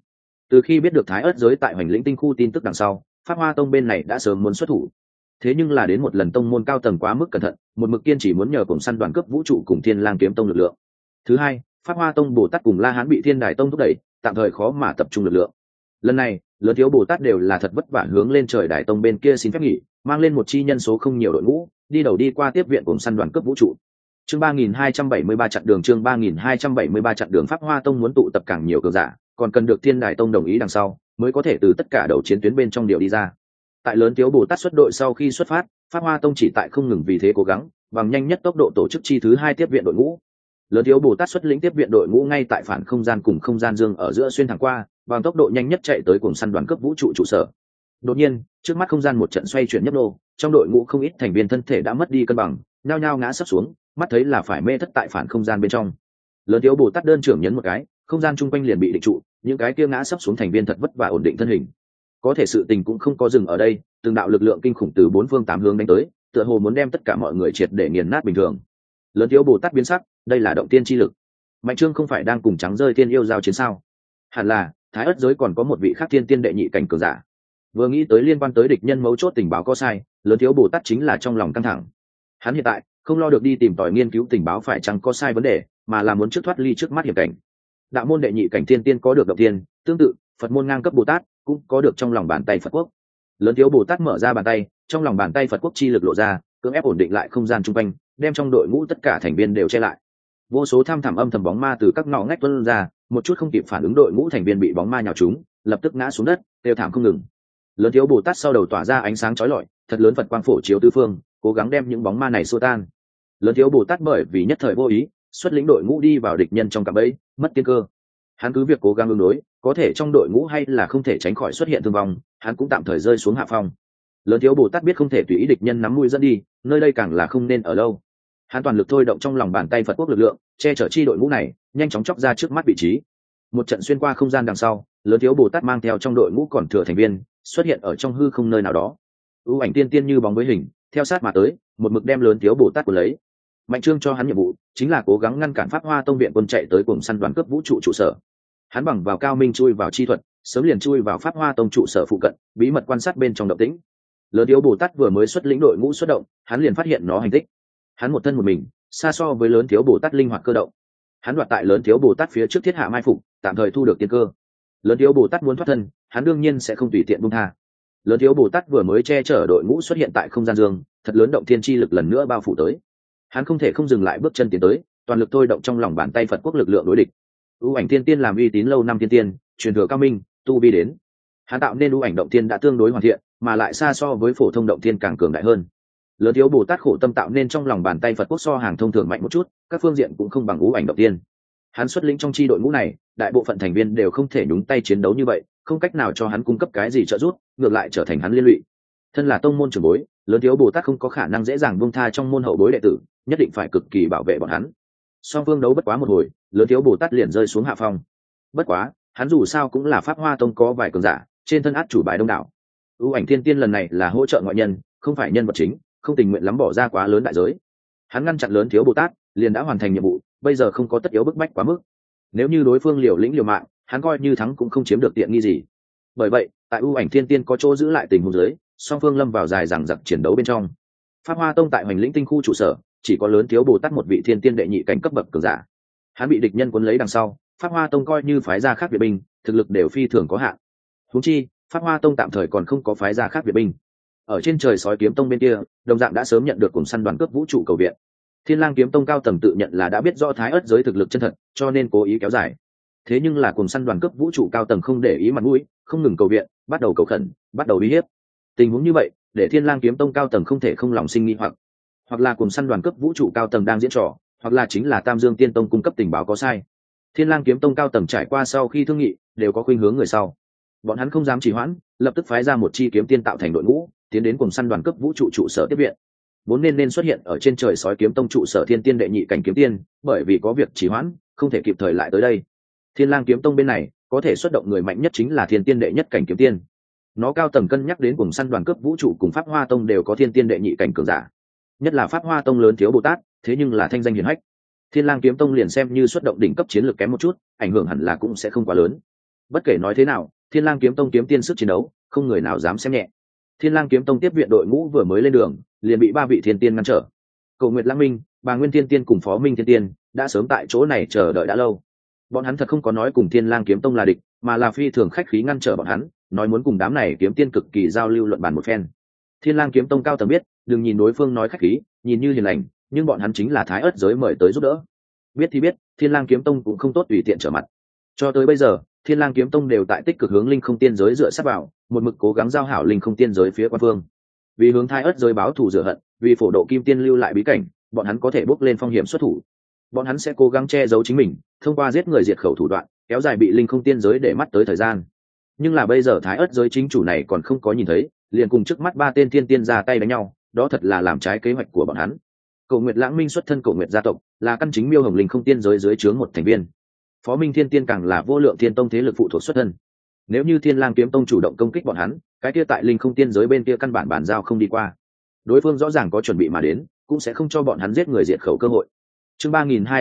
Từ khi biết được thái ớt giới tại hoành lĩnh tinh khu tin tức đằng sau, pháp hoa tông bên này đã sớm muốn xuất thủ. Thế nhưng là đến một lần tông môn cao tầng quá mức cẩn thận, một mực kiên chỉ muốn nhờ cùng săn đoàn cấp vũ trụ cùng thiên lang kiếm tông lực lượng. Thứ hai, pháp hoa tông bồ tát cùng la hán bị thiên đài tông thúc đẩy, tạm thời khó mà tập trung lực lượng. Lần này lớn thiếu bồ tát đều là thật vất vả hướng lên trời đài tông bên kia xin phép nghỉ, mang lên một chi nhân số không nhiều đội ngũ đi đầu đi qua tiếp viện cùng săn đoàn cấp vũ trụ. Chương 3273 chặn đường. Chương 3273 chặn đường. Pháp hoa tông muốn tụ tập càng nhiều cường giả, còn cần được thiên đài tông đồng ý đằng sau mới có thể từ tất cả đầu chiến tuyến bên trong điều đi ra. Tại lớn thiếu bồ tát xuất đội sau khi xuất phát, pháp hoa tông chỉ tại không ngừng vì thế cố gắng bằng nhanh nhất tốc độ tổ chức chi thứ hai tiếp viện đội ngũ. Lớn thiếu bồ tát xuất lĩnh tiếp viện đội ngũ ngay tại phản không gian cùng không gian dương ở giữa xuyên thẳng qua, bằng tốc độ nhanh nhất chạy tới cùng săn đoàn cấp vũ trụ trụ sở. Đột nhiên trước mắt không gian một trận xoay chuyển nhấp nô, trong đội ngũ không ít thành viên thân thể đã mất đi cân bằng, nhao nhao ngã sấp xuống, mắt thấy là phải mê thất tại phản không gian bên trong. Lớn thiếu bồ tát đơn trưởng nhấn một cái, không gian chung quanh liền bị định trụ, những cái kia ngã sấp xuống thành viên thật vất vả ổn định thân hình. Có thể sự tình cũng không có dừng ở đây, từng đạo lực lượng kinh khủng từ bốn phương tám hướng đánh tới, tựa hồ muốn đem tất cả mọi người triệt để nghiền nát bình thường. Lớn thiếu bồ tát biến sắc, đây là động tiên chi lực. Mạnh Trương không phải đang cùng trắng rơi tiên yêu giao chiến sao? Hẳn là thái ất giới còn có một vị khác thiên tiên đệ nhị cảnh cường giả. Vừa nghĩ tới liên quan tới địch nhân mấu chốt tình báo có sai, lớn thiếu bồ tát chính là trong lòng căng thẳng. Hắn hiện tại không lo được đi tìm tòi nghiên cứu tình báo phải chăng có sai vấn đề, mà là muốn trước thoát ly trước mắt hiểm cảnh. Đạo môn đệ nhị cảnh thiên tiên có được động tiên, tương tự Phật môn ngang cấp bồ tát cũng có được trong lòng bàn tay Phật quốc. Lớn thiếu bồ tát mở ra bàn tay, trong lòng bàn tay Phật quốc chi lực lộ ra, cưỡng ép ổn định lại không gian chung quanh, đem trong đội ngũ tất cả thành viên đều che lại. Vô số tham thẳm âm thầm bóng ma từ các ngõ ngách tuôn ra, một chút không kịp phản ứng đội ngũ thành viên bị bóng ma nhào trúng, lập tức ngã xuống đất, kêu thảm không ngừng. Lớn thiếu bồ tát sau đầu tỏa ra ánh sáng chói lọi, thật lớn Phật quang phổ chiếu tứ phương, cố gắng đem những bóng ma này xua tan. Lớn thiếu bồ tát bởi vì nhất thời vô ý, xuất lĩnh đội ngũ đi vào địch nhân trong cạm bẫy, mất tiên cơ. Hắn cứ việc cố gắng ứng đối, có thể trong đội ngũ hay là không thể tránh khỏi xuất hiện thương vong, hắn cũng tạm thời rơi xuống hạ phong. Lớn thiếu bồ tát biết không thể tùy ý địch nhân nắm mũi dẫn đi, nơi đây càng là không nên ở lâu. Hắn toàn lực thôi động trong lòng bàn tay Phật quốc lực lượng, che chở chi đội ngũ này, nhanh chóng chọc ra trước mắt vị trí. Một trận xuyên qua không gian đằng sau, lớn thiếu bồ tát mang theo trong đội ngũ còn thừa thành viên, xuất hiện ở trong hư không nơi nào đó. ưu ảnh tiên tiên như bóng với hình, theo sát mà tới, một mực đem lớn thiếu bồ tát của lấy. Mạnh Trương cho hắn nhiệm vụ chính là cố gắng ngăn cản pháp hoa tông viện quân chạy tới cùng săn đoàn cướp vũ trụ trụ sở. Hắn bằng vào cao minh chui vào chi thuật, sớm liền chui vào pháp hoa tông trụ sở phụ cận, bí mật quan sát bên trong động tĩnh. Lớn thiếu bồ tát vừa mới xuất lĩnh đội ngũ xuất động, hắn liền phát hiện nó hành tích. Hắn một thân một mình, xa so với lớn thiếu bồ tát linh hoạt cơ động. Hắn đoạt tại lớn thiếu bồ tát phía trước thiết hạ mai phục, tạm thời thu được tiên cơ. Lớn thiếu bồ tát muốn thoát thân, hắn đương nhiên sẽ không tùy tiện buông tha. Lớn thiếu bồ tát vừa mới che chở đội ngũ xuất hiện tại không gian dương, thật lớn động thiên chi lực lần nữa bao phủ tới. Hắn không thể không dừng lại bước chân tiến tới, toàn lực thôi động trong lòng bàn tay Phật quốc lực lượng đối địch. ưu ảnh tiên tiên làm uy tín lâu năm tiên tiên, truyền thừa cao minh, tu vi đến. Hắn tạo nên ưu ảnh động tiên đã tương đối hoàn thiện, mà lại xa so với phổ thông động tiên càng cường đại hơn. Lớn thiếu bồ tát khổ tâm tạo nên trong lòng bàn tay Phật quốc so hàng thông thường mạnh một chút, các phương diện cũng không bằng ưu ảnh động tiên. Hắn xuất lĩnh trong chi đội ngũ này, đại bộ phận thành viên đều không thể nhúng tay chiến đấu như vậy, không cách nào cho hắn cung cấp cái gì trợ giúp, ngược lại trở thành hắn liên lụy. Thân là tông môn trưởng bối, lớn thiếu bồ tát không có khả năng dễ dàng buông tha trong môn hậu bối đệ tử, nhất định phải cực kỳ bảo vệ bọn hắn. Song phương đấu bất quá một hồi, lớn thiếu bồ tát liền rơi xuống hạ phong. Bất quá hắn dù sao cũng là pháp hoa tông có vài cường giả, trên thân át chủ bài đông đảo. ưu ảnh thiên tiên lần này là hỗ trợ ngoại nhân, không phải nhân vật chính, không tình nguyện lắm bỏ ra quá lớn đại giới. Hắn ngăn chặn lớn thiếu bồ tát liền đã hoàn thành nhiệm vụ, bây giờ không có tất yếu bức bách quá mức. Nếu như đối phương liều lĩnh liều mạng, hắn coi như thắng cũng không chiếm được tiện nghi gì. Bởi vậy tại ưu ảnh thiên tiên có chỗ giữ lại tình huống dưới, song phương lâm vào dài dằng dặc chiến đấu bên trong. Pháp hoa tông tại hoành lĩnh tinh khu trụ sở chỉ có lớn thiếu bồ tát một vị thiên tiên đệ nhị cảnh cấp bậc cường giả. Hắn bị địch nhân cuốn lấy đằng sau, pháp hoa tông coi như phái ra khác viện binh, thực lực đều phi thường có hạn. Huống chi pháp hoa tông tạm thời còn không có phái ra khác viện binh. Ở trên trời sói kiếm tông bên kia, đồng dạng đã sớm nhận được cùng săn đoàn cướp vũ trụ cầu viện. Thiên lang kiếm tông cao tầng tự nhận là đã biết rõ thái ớt giới thực lực chân thật, cho nên cố ý kéo dài. Thế nhưng là cùng săn đoàn cướp vũ trụ cao tầng không để ý mặt mũi, không ngừng cầu viện, bắt đầu cầu khẩn, bắt đầu uy hiếp. Tình huống như vậy để thiên lang kiếm tông cao tầng không thể không lòng sinh nghi hoặc là cùng săn đoàn cấp vũ trụ cao tầng đang diễn trò, hoặc là chính là tam dương tiên tông cung cấp tình báo có sai. Thiên lang kiếm tông cao tầng trải qua sau khi thương nghị đều có khuynh hướng người sau. Bọn hắn không dám trì hoãn, lập tức phái ra một chi kiếm tiên tạo thành đội ngũ tiến đến cùng săn đoàn cấp vũ trụ trụ sở tiếp viện. Vốn nên xuất hiện ở trên trời sói kiếm tông trụ sở thiên tiên đệ nhị cảnh kiếm tiên, bởi vì có việc trì hoãn không thể kịp thời lại tới đây. Thiên lang kiếm tông bên này có thể xuất động người mạnh nhất chính là thiên tiên đệ nhất cảnh kiếm tiên. Nó cao tầng cân nhắc đến cùng săn đoàn cấp vũ trụ cùng pháp hoa tông đều có thiên tiên đệ nhị cảnh cường giả, nhất là pháp hoa tông lớn thiếu bồ tát thế nhưng là thanh danh hiển hách. Thiên lang kiếm tông liền xem như xuất động đỉnh cấp chiến lược kém một chút, ảnh hưởng hẳn là cũng sẽ không quá lớn. Bất kể nói thế nào, Thiên Lang kiếm tông kiếm tiên sức chiến đấu không người nào dám xem nhẹ. Thiên Lang kiếm tông tiếp viện đội ngũ vừa mới lên đường liền bị 3 vị thiên tiên ngăn trở. Cầu Nguyệt Lãng Minh, Bà Nguyên Thiên Tiên cùng Phó Minh Thiên Tiên đã sớm tại chỗ này chờ đợi đã lâu. Bọn hắn thật không có nói cùng Thiên Lang kiếm tông là địch, mà là phi thường khách khí ngăn trở bọn hắn, nói muốn cùng đám này kiếm tiên cực kỳ giao lưu luận bàn một phen. Thiên Lang kiếm tông cao tầng biết, đừng nhìn đối phương nói khách khí, nhìn như hiền lành, nhưng bọn hắn chính là Thái Ức giới mời tới giúp đỡ. Biết thì biết, Thiên Lang kiếm tông cũng không tốt tùy tiện trở mặt. Cho tới bây giờ, Thiên Lang kiếm tông đều tại tích cực hướng linh không tiên giới dựa sát vào, một mực cố gắng giao hảo linh không tiên giới phía quan phương. Vì hướng Thái Ức giới báo thù rửa hận, vì phổ độ kim tiên lưu lại bí cảnh, bọn hắn có thể bước lên phong hiểm xuất thủ. Bọn hắn sẽ cố gắng che giấu chính mình, thông qua giết người diệt khẩu thủ đoạn, kéo dài bị linh không tiên giới để mắt tới thời gian. Nhưng là bây giờ Thái Ức giới chính chủ này còn không có nhìn thấy, liền cùng trước mắt 3 tên thiên tiên ra tay đánh nhau, đó thật là làm trái kế hoạch của bọn hắn. Cổ Nguyệt Lãng Minh xuất thân Cổ Nguyệt gia tộc, là căn chính Miêu Hồng Linh không tiên giới dưới trướng một thành viên. Phó Minh Thiên Tiên càng là vô lượng thiên tông thế lực phụ thuộc xuất thân. Nếu như Thiên Lang kiếm tông chủ động công kích bọn hắn, cái kia tại linh không tiên giới bên kia căn bản bàn giao không đi qua. Đối phương rõ ràng có chuẩn bị mà đến, cũng sẽ không cho bọn hắn giết người diệt khẩu cơ hội. Chương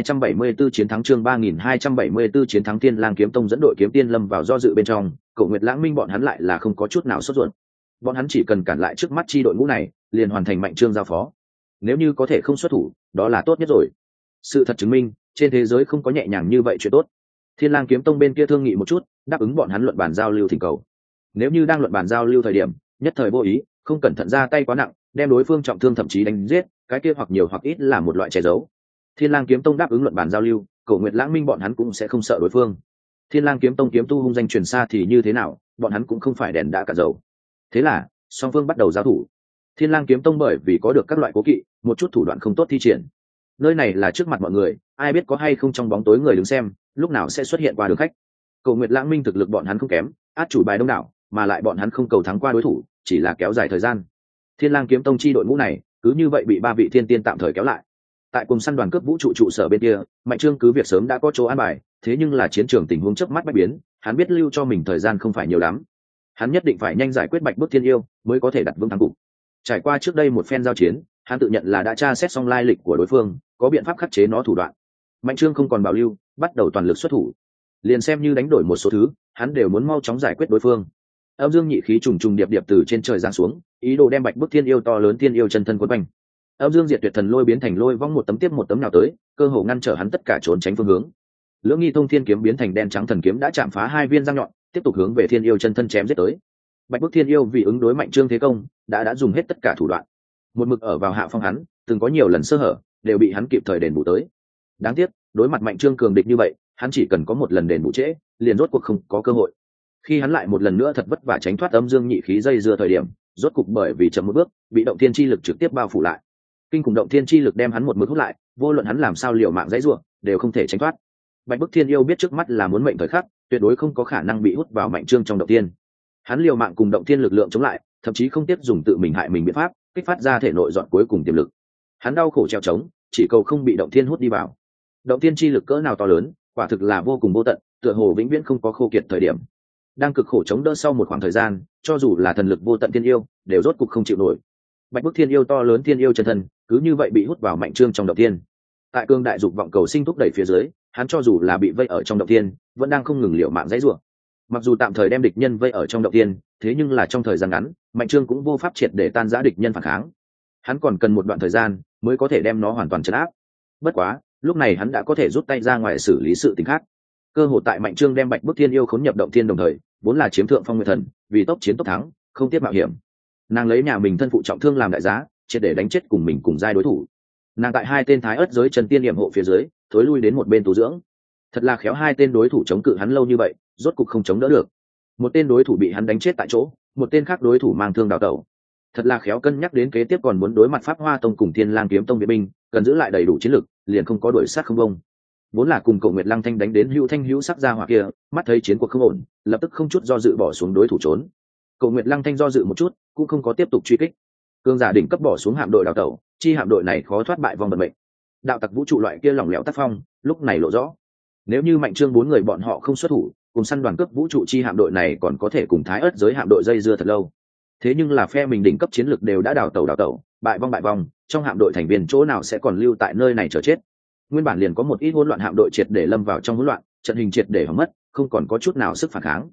3274 chiến thắng chương 3274 chiến thắng Thiên Lang kiếm tông dẫn đội kiếm tiên lâm vào do dự bên trong, Cổ Nguyệt Lãng Minh bọn hắn lại là không có chút nào sốt ruột. Bọn hắn chỉ cần cản lại trước mắt chi đội ngũ này, liền hoàn thành Mạnh Trương giao phó. Nếu như có thể không xuất thủ, đó là tốt nhất rồi. Sự thật chứng minh, trên thế giới không có nhẹ nhàng như vậy chuyện tốt. Thiên Lang kiếm tông bên kia thương nghị một chút, đáp ứng bọn hắn luận bàn giao lưu thỉnh cầu. Nếu như đang luận bàn giao lưu thời điểm, nhất thời vô ý, không cẩn thận ra tay quá nặng, đem đối phương trọng thương thậm chí đánh giết, cái kia hoặc nhiều hoặc ít là một loại che giấu. Thiên Lang kiếm tông đáp ứng luận bàn giao lưu, Cổ Nguyệt Lãng Minh bọn hắn cũng sẽ không sợ đối phương. Thiên Lang kiếm tông kiếm tu hung danh truyền xa thì như thế nào, bọn hắn cũng không phải đèn đã cả dầu. Thế là, song phương bắt đầu giao thủ. Thiên Lang kiếm tông bởi vì có được các loại cố kỵ, một chút thủ đoạn không tốt thi triển. Nơi này là trước mặt mọi người, ai biết có hay không trong bóng tối người đứng xem, lúc nào sẽ xuất hiện qua đường khách. Cổ Nguyệt Lãng Minh thực lực bọn hắn không kém, át chủ bài đông đảo, mà lại bọn hắn không cầu thắng qua đối thủ, chỉ là kéo dài thời gian. Thiên Lang kiếm tông chi đội ngũ này, cứ như vậy bị 3 vị thiên tiên tạm thời kéo lại. Tại cùng săn đoàn cướp vũ trụ trụ sở bên kia, Mạnh Trương cứ việc sớm đã có chỗ an bài, thế nhưng là chiến trường tình huống chớp mắt bất biến, hắn biết lưu cho mình thời gian không phải nhiều lắm. Hắn nhất định phải nhanh giải quyết Bạch Bức Thiên Yêu, mới có thể đặt vững thắng cục. Trải qua trước đây một phen giao chiến, hắn tự nhận là đã tra xét xong lai lịch của đối phương, có biện pháp khắc chế nó thủ đoạn. Mạnh Trương không còn bảo lưu, bắt đầu toàn lực xuất thủ. Liền xem như đánh đổi một số thứ, hắn đều muốn mau chóng giải quyết đối phương. Âm dương nhị khí trùng trùng điệp điệp từ trên trời giáng xuống, ý đồ đem Bạch Bức Thiên Yêu to lớn thiên yêu chân thân quấn quanh. Âm dương diệt tuyệt thần lôi biến thành lôi vong một tấm tiếp một tấm nào tới, cơ hồ ngăn trở hắn tất cả trốn tránh phương hướng. Lưỡng nghi thông thiên kiếm biến thành đen trắng thần kiếm đã chạm phá 2 viên răng nhọn, tiếp tục hướng về thiên yêu chân thân chém giết tới. Bạch Bức Thiên Yêu vì ứng đối Mạnh Trương thế công, đã dùng hết tất cả thủ đoạn. Một mực ở vào hạ phong hắn, từng có nhiều lần sơ hở, đều bị hắn kịp thời đền bù tới. Đáng tiếc, đối mặt Mạnh Trương cường địch như vậy, hắn chỉ cần có một lần đền bù trễ, liền rốt cuộc không có cơ hội. Khi hắn lại một lần nữa thật vất vả tránh thoát âm dương nhị khí dây dưa thời điểm, rốt cục bởi vì chậm một bước, bị động thiên chi lực trực tiếp bao phủ lại. Kinh khủng động thiên chi lực đem hắn một mực hút lại, vô luận hắn làm sao liều mạng dãy rủa, đều không thể tránh thoát. Bạch Bức Thiên Yêu biết trước mắt là muốn mệnh thời khắc, tuyệt đối không có khả năng bị hút vào Mạnh Trương trong động thiên. Hắn liều mạng cùng động thiên lực lượng chống lại, thậm chí không tiếp dùng tự mình hại mình biện pháp, kích phát ra thể nội dọn cuối cùng tiềm lực. Hắn đau khổ treo chống, chỉ cầu không bị động thiên hút đi vào. Động thiên chi lực cỡ nào to lớn, quả thực là vô cùng vô tận, tựa hồ vĩnh viễn không có khô kiệt thời điểm. Đang cực khổ chống đỡ sau một khoảng thời gian, cho dù là thần lực vô tận thiên yêu, đều rốt cục không chịu nổi. Bạch Bức Thiên Yêu to lớn thiên yêu chân thân, cứ như vậy bị hút vào Mạnh Trương trong động thiên. Tại cương đại dục vọng cầu sinh thúc đẩy phía dưới, hắn cho dù là bị vây ở trong động thiên, vẫn đang không ngừng liều mạng dãy rủa. Mặc dù tạm thời đem địch nhân vây ở trong động thiên, thế nhưng là trong thời gian ngắn, Mạnh Trương cũng vô pháp triệt để tan rã địch nhân phản kháng. Hắn còn cần một đoạn thời gian mới có thể đem nó hoàn toàn trấn áp. Bất quá, lúc này hắn đã có thể rút tay ra ngoài xử lý sự tình khác. Cơ hội tại Mạnh Trương đem Bạch Bức Thiên Yêu khốn nhập động thiên đồng thời, vốn là chiếm thượng phong nguyệt thần, vì tốc chiến tốc thắng, không tiếp mạo hiểm. Nàng lấy nhà mình thân phụ trọng thương làm đại giá, triệt để đánh chết cùng mình cùng giai đối thủ. Nàng tại 2 tên Thái Ức giới chân tiên điểm hộ phía dưới, thối lui đến một bên tu dưỡng. Thật là khéo, 2 tên đối thủ chống cự hắn lâu như vậy, rốt cục không chống đỡ được. Một tên đối thủ bị hắn đánh chết tại chỗ, một tên khác đối thủ mang thương đào tẩu. Thật là khéo, cân nhắc đến kế tiếp còn muốn đối mặt Pháp Hoa Tông cùng Thiên Lang kiếm tông viện binh, cần giữ lại đầy đủ chiến lực, liền không có đuổi sát không bông. Vốn là cùng Cổ Nguyệt Lăng Thanh đánh đến hữu thanh hữu sắc ra hỏa kia, mắt thấy chiến cuộc không ổn, lập tức không chút do dự bỏ xuống đối thủ trốn. Cổ Nguyệt Lăng Thanh do dự một chút, cũng không có tiếp tục truy kích. Cương giả đỉnh cấp bỏ xuống hạm đội đào tẩu, chi hạm đội này khó thoát bại vong vận mệnh. Đạo tặc vũ trụ loại kia lỏng lẻo tác phong, lúc này lộ rõ. Nếu như Mạnh Trương 4 người bọn họ không xuất thủ, cùng săn đoàn cướp vũ trụ chi hạm đội này còn có thể cùng Thái Ức giới hạm đội dây dưa thật lâu. Thế nhưng là phe mình đỉnh cấp chiến lực đều đã đào tẩu, bại vong, trong hạm đội thành viên chỗ nào sẽ còn lưu tại nơi này chờ chết. Nguyên bản liền có một ít hỗn loạn hạm đội triệt để lâm vào trong hỗn loạn, trận hình triệt để hỏng mất, không còn có chút nào sức phản kháng.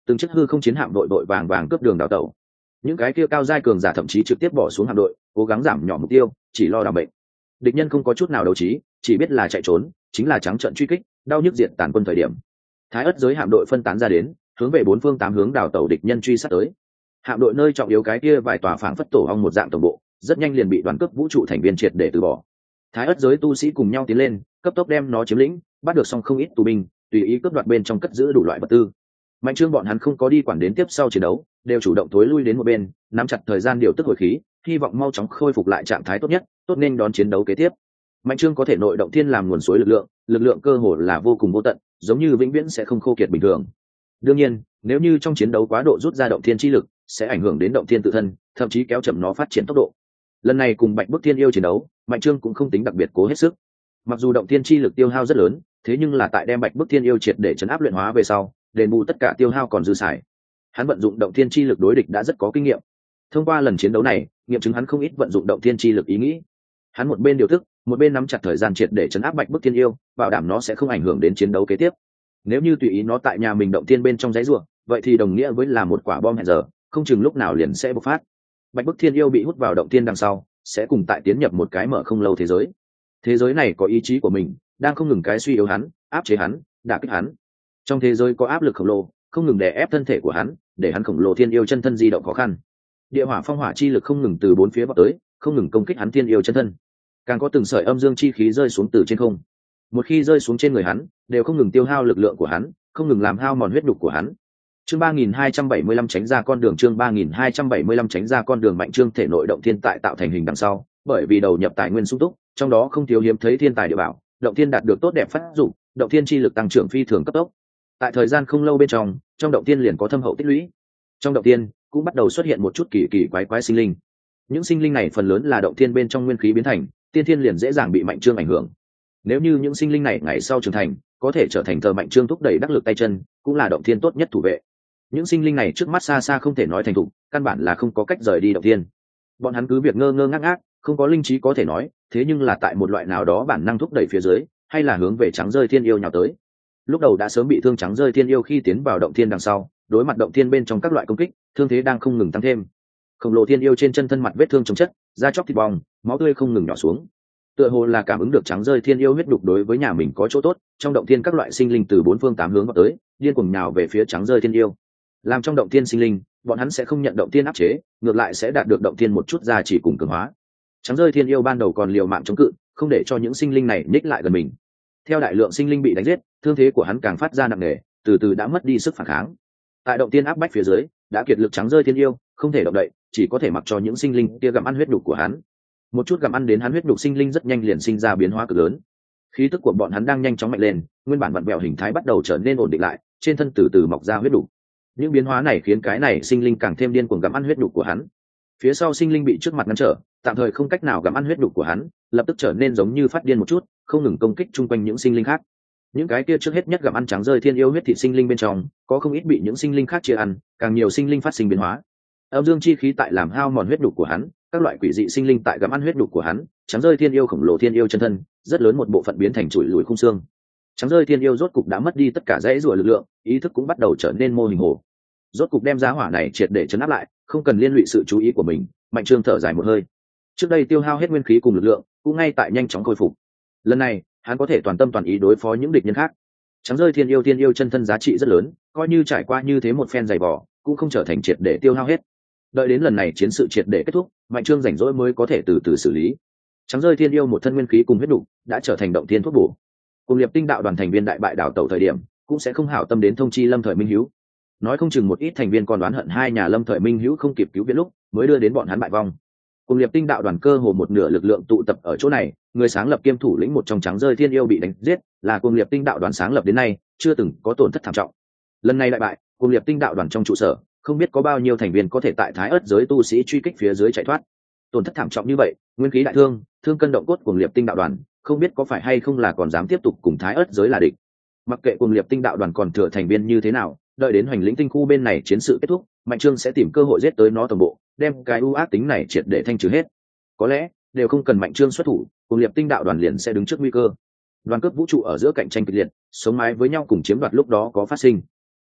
từng chiếc hư không chiến hạm đội vội vàng vàng cướp đường đào tẩu. Những cái kia cao giai cường giả thậm chí trực tiếp bỏ xuống hạm đội, cố gắng giảm nhỏ mục tiêu, chỉ lo đảm bệnh. Địch nhân không có chút nào đấu trí, chỉ biết là chạy trốn, chính là trắng trợn truy kích, đau nhức diệt tàn quân thời điểm. Thái ất giới hạm đội phân tán ra đến, hướng về bốn phương tám hướng đào tẩu địch nhân truy sát tới. Hạm đội nơi trọng yếu cái kia vài tòa phảng phất tổ ong một dạng tổng bộ, rất nhanh liền bị đoàn cướp vũ trụ thành viên triệt để từ bỏ. Thái ất giới tu sĩ cùng nhau tiến lên, cấp tốc đem nó chiếm lĩnh, bắt được xong không ít tù binh, tùy ý cướp đoạt bên trong cất giữ đủ loại vật tư. Mạnh Trương bọn hắn không có đi quản đến tiếp sau chiến đấu, đều chủ động tối lui đến một bên, nắm chặt thời gian điều tức hồi khí, hy vọng mau chóng khôi phục lại trạng thái tốt nhất, tốt nên đón chiến đấu kế tiếp. Mạnh Trương có thể nội động thiên làm nguồn suối lực lượng cơ hồ là vô cùng vô tận, giống như vĩnh viễn sẽ không khô kiệt bình thường. Đương nhiên, nếu như trong chiến đấu quá độ rút ra động thiên chi lực, sẽ ảnh hưởng đến động thiên tự thân, thậm chí kéo chậm nó phát triển tốc độ. Lần này cùng Bạch Bức Thiên Yêu chiến đấu, Mạnh Trương cũng không tính đặc biệt cố hết sức. Mặc dù động thiên chi lực tiêu hao rất lớn, thế nhưng là tại đem Bạch Bức Thiên Yêu triệt để chấn áp luyện hóa về sau, đền bù tất cả tiêu hao còn dư xài. Hắn vận dụng động thiên chi lực đối địch đã rất có kinh nghiệm. Thông qua lần chiến đấu này, nghiệm chứng hắn không ít vận dụng động thiên chi lực ý nghĩ. Hắn một bên điều tức, một bên nắm chặt thời gian triệt để chấn áp Bạch Bức Thiên Yêu, bảo đảm nó sẽ không ảnh hưởng đến chiến đấu kế tiếp. Nếu như tùy ý nó tại nhà mình động thiên bên trong giấy rùa, vậy thì đồng nghĩa với là một quả bom hẹn giờ, không chừng lúc nào liền sẽ bộc phát. Bạch Bức Thiên Yêu bị hút vào động thiên đằng sau, sẽ cùng tại tiến nhập một cái mở không lâu thế giới. Thế giới này có ý chí của mình, đang không ngừng cái suy yếu hắn, áp chế hắn, đả kích hắn. Trong thế giới có áp lực khổng lồ, không ngừng đè ép thân thể của hắn, để hắn khổng lồ thiên yêu chân thân di động khó khăn. Địa hỏa phong hỏa chi lực không ngừng từ bốn phía vọt tới, không ngừng công kích hắn thiên yêu chân thân. Càng có từng sợi âm dương chi khí rơi xuống từ trên không. Một khi rơi xuống trên người hắn, đều không ngừng tiêu hao lực lượng của hắn, không ngừng làm hao mòn huyết nhục của hắn. Chương 3275 tránh ra con đường, chương 3275 tránh ra con đường. Mạnh Trương thể nội động thiên tại tạo thành hình đằng sau, bởi vì đầu nhập tài nguyên sung túc, trong đó không thiếu hiếm thấy thiên tài địa bảo, động thiên đạt được tốt đẹp phát dụng, động thiên chi lực tăng trưởng phi thường cấp tốc. Tại thời gian không lâu bên trong động thiên liền có thâm hậu tích lũy. Trong động thiên cũng bắt đầu xuất hiện một chút kỳ kỳ quái quái sinh linh. Những sinh linh này phần lớn là động thiên bên trong nguyên khí biến thành, tiên thiên liền dễ dàng bị Mạnh Trương ảnh hưởng. Nếu như những sinh linh này ngày sau trưởng thành, có thể trở thành thờ Mạnh Trương thúc đẩy đắc lực tay chân, cũng là động thiên tốt nhất thủ vệ. Những sinh linh này trước mắt xa xa không thể nói thành thục, căn bản là không có cách rời đi động thiên. Bọn hắn cứ việc ngơ ngơ ngác ngác, không có linh trí có thể nói, thế nhưng là tại một loại nào đó bản năng thúc đẩy phía dưới, hay là hướng về trắng rơi thiên yêu nhào tới. Lúc đầu đã sớm bị thương trắng rơi thiên yêu khi tiến vào động thiên đằng sau, đối mặt động thiên bên trong các loại công kích, thương thế đang không ngừng tăng thêm. Khổng lồ thiên yêu trên chân thân mặt vết thương chồng chất, da chóc thịt bong, máu tươi không ngừng nhỏ xuống. Tựa hồ là cảm ứng được trắng rơi thiên yêu huyết đục đối với nhà mình có chỗ tốt, trong động thiên các loại sinh linh từ bốn phương tám hướng vào tới, điên cuồng nhào về phía trắng rơi thiên yêu. Làm trong động thiên sinh linh, bọn hắn sẽ không nhận động thiên áp chế, ngược lại sẽ đạt được động thiên một chút giá trị cùng cường hóa. Trắng rơi thiên yêu ban đầu còn liều mạng chống cự, không để cho những sinh linh này nhích lại gần mình. Theo đại lượng sinh linh bị đánh giết, thương thế của hắn càng phát ra nặng nề, từ từ đã mất đi sức phản kháng. Tại động thiên áp bách phía dưới, đã kiệt lực trắng rơi thiên yêu, không thể động đậy, chỉ có thể mặc cho những sinh linh kia gặm ăn huyết nhục của hắn. Một chút gặm ăn đến hắn huyết nhục sinh linh rất nhanh liền sinh ra biến hóa cực lớn. Khí tức của bọn hắn đang nhanh chóng mạnh lên, nguyên bản vặn vẹo hình thái bắt đầu trở nên ổn định lại, trên thân từ từ mọc ra huyết nhục. Những biến hóa này khiến cái này sinh linh càng thêm điên cuồng gặm ăn huyết nhục của hắn. Phía sau sinh linh bị trước mặt ngăn trở, tạm thời không cách nào gặm ăn huyết nhục của hắn, lập tức trở nên giống như phát điên một chút, không ngừng công kích chung quanh những sinh linh khác. Những cái kia trước hết nhất gặm ăn trắng rơi thiên yêu huyết thịt sinh linh bên trong, có không ít bị những sinh linh khác chia ăn, càng nhiều sinh linh phát sinh biến hóa. Âm dương chi khí tại làm hao mòn huyết nhục của hắn, các loại quỷ dị sinh linh tại gặm ăn huyết nhục của hắn, trắng rơi thiên yêu khổng lồ thiên yêu chân thân, rất lớn một bộ phận biến thành chuỗi lùi khung xương. Trắng rơi thiên yêu rốt cục đã mất đi tất cả dãy rủa lực lượng, ý thức cũng bắt đầu trở nên mô hình hồ. Rốt cục đem giá hỏa này triệt để chấn áp lại, không cần liên lụy sự chú ý của mình. Mạnh Trương thở dài một hơi. Trước đây tiêu hao hết nguyên khí cùng lực lượng, cũng ngay tại nhanh chóng khôi phục. Lần này, hắn có thể toàn tâm toàn ý đối phó những địch nhân khác. Trắng rơi thiên yêu chân thân giá trị rất lớn, coi như trải qua như thế một phen dày vò, cũng không trở thành triệt để tiêu hao hết. Đợi đến lần này chiến sự triệt để kết thúc, Mạnh Trương rảnh rỗi mới có thể từ từ xử lý. Trắng rơi thiên yêu một thân nguyên khí cùng huyết đủ, đã trở thành động thiên thuốc bổ. Cùng Liệp Tinh đạo đoàn thành viên đại bại đảo tẩu thời điểm, cũng sẽ không hảo tâm đến thông chi Lâm Thời Minh Hữu. Nói không chừng một ít thành viên còn đoán hận hai nhà Lâm Thời Minh Hữu không kịp cứu viện lúc, mới đưa đến bọn hắn bại vong. Cùng Liệp Tinh đạo đoàn cơ hồ một nửa lực lượng tụ tập ở chỗ này, người sáng lập kiêm thủ lĩnh một trong trắng rơi thiên yêu bị đánh giết, là Cùng Liệp Tinh đạo đoàn sáng lập đến nay chưa từng có tổn thất thảm trọng. Lần này đại bại, Cùng Liệp Tinh đạo đoàn trong trụ sở, không biết có bao nhiêu thành viên có thể tại Thái Ức giới tu sĩ truy kích phía dưới chạy thoát. Tổn thất thảm trọng như vậy, nguyên khí đại thương, thương cân động cốt Cùng Liệp Tinh đạo đoàn, không biết có phải hay không là còn dám tiếp tục cùng Thái Ức giới là địch. Mặc kệ Cùng Liệp Tinh đạo đoàn còn thừa thành viên như thế nào, đợi đến Hoành Lĩnh tinh khu bên này chiến sự kết thúc, Mạnh Trương sẽ tìm cơ hội giết tới nó toàn bộ, đem cái ưu ác tính này triệt để thanh trừ hết. Có lẽ đều không cần Mạnh Trương xuất thủ, Cùng Liệp Tinh đạo đoàn liền sẽ đứng trước nguy cơ. Đoàn cướp vũ trụ ở giữa cạnh tranh kịch liệt, sống mái với nhau cùng chiếm đoạt lúc đó có phát sinh.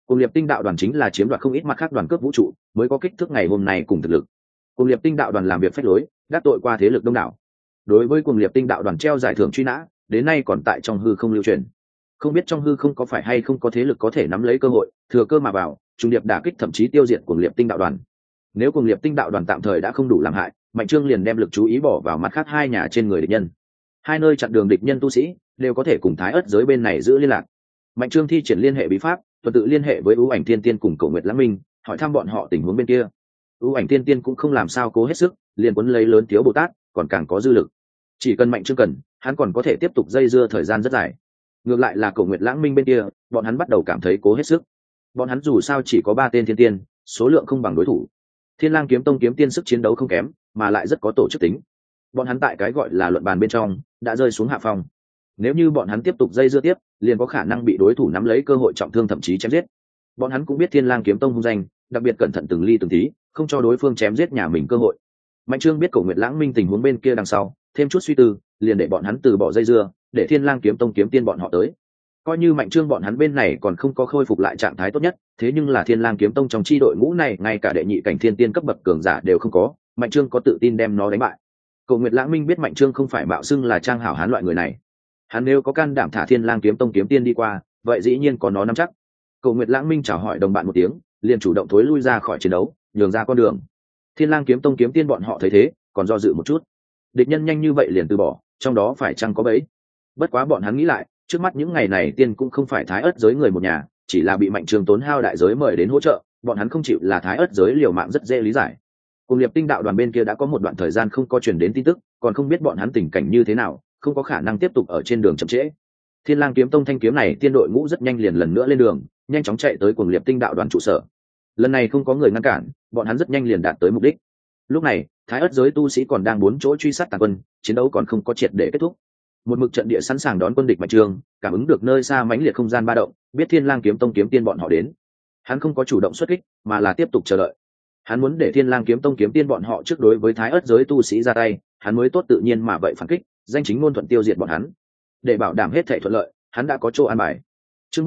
Cuồng Liệp Tinh đạo đoàn chính là chiếm đoạt không ít mặt khác đoàn cướp vũ trụ mới có kích thước ngày hôm nay cùng thực lực. Cuồng Liệp Tinh đạo đoàn làm việc phách lối, đắc tội qua thế lực đông đảo. Đối với Cuồng Liệp Tinh đạo đoàn treo giải thưởng truy nã, đến nay còn tại trong hư không lưu truyền. Không biết trong hư không có phải hay không có thế lực có thể nắm lấy cơ hội, thừa cơ mà vào, trùng điệp đả kích thậm chí tiêu diệt Cuồng Liệp Tinh đạo đoàn. Nếu Cuồng Liệp Tinh đạo đoàn tạm thời đã không đủ làm hại, Mạnh Trương liền đem lực chú ý bỏ vào mặt khác hai nhà trên người địch nhân. Hai nơi chặn đường địch nhân tu sĩ đều có thể cùng Thái Ức giới bên này giữ liên lạc. Mạnh Trương thi triển liên hệ bí pháp, tuần tự liên hệ với ưu ảnh thiên tiên cùng Cổ Nguyệt Lãng Minh, hỏi thăm bọn họ tình huống bên kia. Ưu ảnh thiên tiên cũng không làm sao cố hết sức, liền cuốn lấy lớn thiếu Bồ Tát, còn càng có dư lực. Chỉ cần Mạnh Trương cần, hắn còn có thể tiếp tục dây dưa thời gian rất dài. Ngược lại là Cổ Nguyệt Lãng Minh bên kia, bọn hắn bắt đầu cảm thấy cố hết sức. Bọn hắn dù sao chỉ có 3 tên thiên tiên, số lượng không bằng đối thủ. Thiên Lang kiếm tông kiếm tiên sức chiến đấu không kém, mà lại rất có tổ chức tính. Bọn hắn tại cái gọi là luận bàn bên trong đã rơi xuống hạ phong. Nếu như bọn hắn tiếp tục dây dưa tiếp, liền có khả năng bị đối thủ nắm lấy cơ hội trọng thương thậm chí chém giết. Bọn hắn cũng biết Thiên Lang kiếm tông hung danh, đặc biệt cẩn thận từng ly từng tí, không cho đối phương chém giết nhà mình cơ hội. Mạnh Trương biết Cổ Nguyệt Lãng Minh tình huống bên kia đằng sau, thêm chút suy tư, liền để bọn hắn từ bỏ dây dưa, để Thiên Lang kiếm tông kiếm tiên bọn họ tới. Coi như Mạnh Trương bọn hắn bên này còn không có khôi phục lại trạng thái tốt nhất, thế nhưng là Thiên Lang kiếm tông trong chi đội ngũ này, ngay cả đệ nhị cảnh thiên tiên cấp bậc cường giả đều không có, Mạnh Trương có tự tin đem nó đánh bại. Cổ Nguyệt Lãng Minh biết Mạnh Trương không phải mạo xưng là trang hảo hán loại người này. Hắn nếu có can đảm thả Thiên Lang kiếm tông kiếm tiên đi qua, vậy dĩ nhiên có nó nắm chắc. Cổ Nguyệt Lãng Minh chào hỏi đồng bạn một tiếng, liền chủ động thối lui ra khỏi chiến đấu, nhường ra con đường. Thiên Lang kiếm tông kiếm tiên bọn họ thấy thế, còn do dự một chút. Địch nhân nhanh như vậy liền từ bỏ, trong đó phải chăng có bẫy? Bất quá bọn hắn nghĩ lại, trước mắt những ngày này tiên cũng không phải Thái Ức giới người một nhà, chỉ là bị Mạnh Trương tốn hao đại giới mời đến hỗ trợ, bọn hắn không chịu là Thái Ức giới liều mạng rất dễ lý giải. Cùng Liệp Tinh đạo đoàn bên kia đã có một đoạn thời gian không có truyền đến tin tức, còn không biết bọn hắn tình cảnh như thế nào, không có khả năng tiếp tục ở trên đường chậm trễ. Thiên Lang kiếm tông thanh kiếm này tiên đội ngũ rất nhanh liền lần nữa lên đường, nhanh chóng chạy tới Cuồng Liệp Tinh đạo đoàn trụ sở. Lần này không có người ngăn cản, bọn hắn rất nhanh liền đạt tới mục đích. Lúc này, Thái Ức giới tu sĩ còn đang bốn chỗ truy sát tàn quân, chiến đấu còn không có triệt để kết thúc. Một mực trận địa sẵn sàng đón quân địch Mạnh Trương, cảm ứng được nơi xa mãnh liệt không gian ba động, biết Thiên Lang kiếm tông kiếm tiên bọn họ đến. Hắn không có chủ động xuất kích, mà là tiếp tục chờ đợi. Hắn muốn để Thiên Lang kiếm tông kiếm tiên bọn họ trước đối với Thái Ức giới tu sĩ ra tay, hắn mới tốt tự nhiên mà vậy phản kích, danh chính ngôn thuận tiêu diệt bọn hắn. Để bảo đảm hết thảy thuận lợi, hắn đã có chỗ an bài. Chương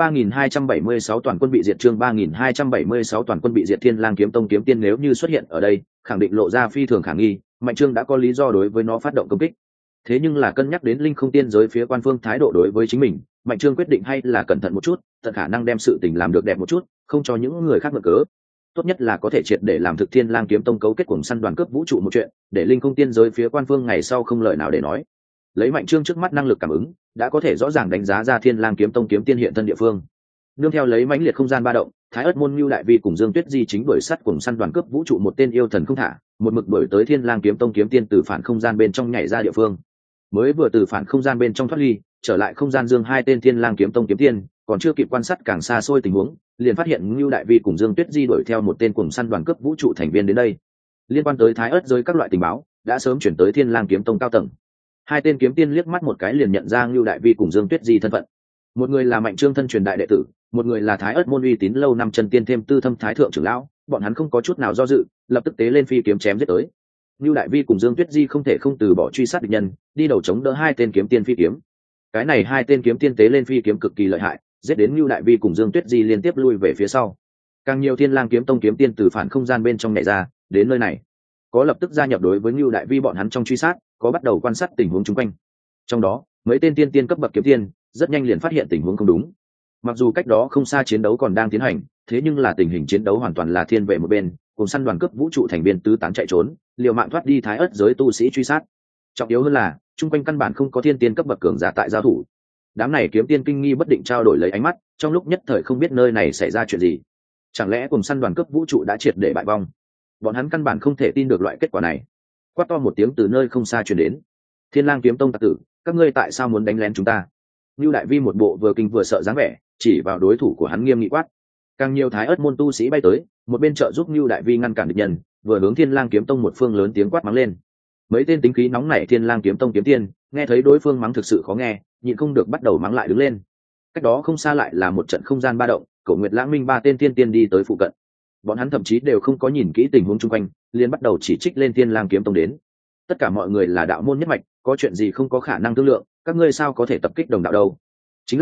3276 toàn quân bị diệt, chương 3276 toàn quân bị diệt. Thiên Lang kiếm tông kiếm tiên nếu như xuất hiện ở đây, khẳng định lộ ra phi thường khả nghi, Mạnh Trương đã có lý do đối với nó phát động công kích. Thế nhưng là cân nhắc đến linh không tiên giới phía quan phương thái độ đối với chính mình, Mạnh Trương quyết định hay là cẩn thận một chút, tận khả năng đem sự tình làm được đẹp một chút, không cho những người khác mượn cớ. Tốt nhất là có thể triệt để làm thực Thiên Lang kiếm tông cấu kết cùng săn đoàn cướp vũ trụ một chuyện, để linh không tiên giới phía quan phương ngày sau không lời nào để nói. Lấy Mạnh Trương trước mắt năng lực cảm ứng, đã có thể rõ ràng đánh giá ra Thiên Lang kiếm tông kiếm tiên hiện thân địa phương. Nương theo lấy mãnh liệt không gian ba động, Thái Ức môn Nưu Đại Vi cùng Dương Tuyết Di chính đuổi sát cùng săn đoàn cướp vũ trụ một tên yêu thần không thả, một mực đuổi tới Thiên Lang kiếm tông kiếm tiên từ phản không gian bên trong nhảy ra địa phương. Mới vừa từ phản không gian bên trong thoát ly, trở lại không gian dương hai tên Thiên Lang kiếm tông kiếm tiên, còn chưa kịp quan sát càng xa xôi tình huống, liền phát hiện Nưu Đại Vi cùng Dương Tuyết Di đuổi theo một tên cùng săn đoàn cướp vũ trụ thành viên đến đây. Liên quan tới Thái Ức giới các loại tình báo, đã sớm chuyển tới Thiên Lang kiếm tông cao tầng. Hai tên kiếm tiên liếc mắt một cái liền nhận ra Nưu Đại Vi cùng Dương Tuyết Di thân phận. Một người là Mạnh Trương thân truyền đại đệ tử, một người là Thái Ức môn uy tín lâu năm chân tiên thêm tư thâm thái thượng trưởng lão, bọn hắn không có chút nào do dự, lập tức tế lên phi kiếm chém giết tới. Nưu Đại Vi cùng Dương Tuyết Di không thể không từ bỏ truy sát địch nhân, đi đầu chống đỡ hai tên kiếm tiên phi kiếm. Cái này hai tên kiếm tiên tế lên phi kiếm cực kỳ lợi hại, giết đến Nưu Đại Vi cùng Dương Tuyết Di liên tiếp lui về phía sau. Càng nhiều Thiên Lang kiếm tông kiếm tiên từ phản không gian bên trong nhảy ra, đến nơi này. Có lập tức gia nhập đối với Nưu Đại Vi bọn hắn trong truy sát, có bắt đầu quan sát tình huống xung quanh. Trong đó, mấy tên tiên tiên cấp bậc kiếm tiên rất nhanh liền phát hiện tình huống không đúng. Mặc dù cách đó không xa chiến đấu còn đang tiến hành, thế nhưng là tình hình chiến đấu hoàn toàn là thiên về một bên, cùng săn đoàn cướp vũ trụ thành viên tứ tán chạy trốn, liều mạng thoát đi Thái Ức giới tu sĩ truy sát. Trọng yếu hơn là, chung quanh căn bản không có thiên tiên cấp bậc cường giả tại giao thủ. Đám này kiếm tiên kinh nghi bất định trao đổi lấy ánh mắt, trong lúc nhất thời không biết nơi này xảy ra chuyện gì. Chẳng lẽ cùng săn đoàn cướp vũ trụ đã triệt để bại vong? Bọn hắn căn bản không thể tin được loại kết quả này. Quát to một tiếng từ nơi không xa truyền đến. Thiên Lang kiếm tông tặc tử, các ngươi tại sao muốn đánh lén chúng ta? Nưu Đại Vi một bộ vừa kinh vừa sợ dáng vẻ, chỉ vào đối thủ của hắn nghiêm nghị quát. Càng nhiều Thái Ức môn tu sĩ bay tới, một bên trợ giúp Nưu Đại Vi ngăn cản địch nhân, vừa hướng Thiên Lang kiếm tông một phương lớn tiếng quát mắng lên. Mấy tên tính khí nóng nảy Thiên Lang kiếm tông kiếm tiên, nghe thấy đối phương mắng thực sự khó nghe, nhịn không được bắt đầu mắng lại đứng lên. Cách đó không xa lại là một trận không gian ba động, Cổ Nguyệt Lãng Minh ba tên tiên tiên đi tới phụ cận. Bọn hắn thậm chí đều không có nhìn kỹ tình huống xung quanh, liền bắt đầu chỉ trích lên Thiên Lang kiếm tông đến. Tất cả mọi người là đạo môn nhất mạch, có chuyện gì không có khả năng thương lượng, các ngươi sao có thể tập kích đồng đạo đâu? Chính là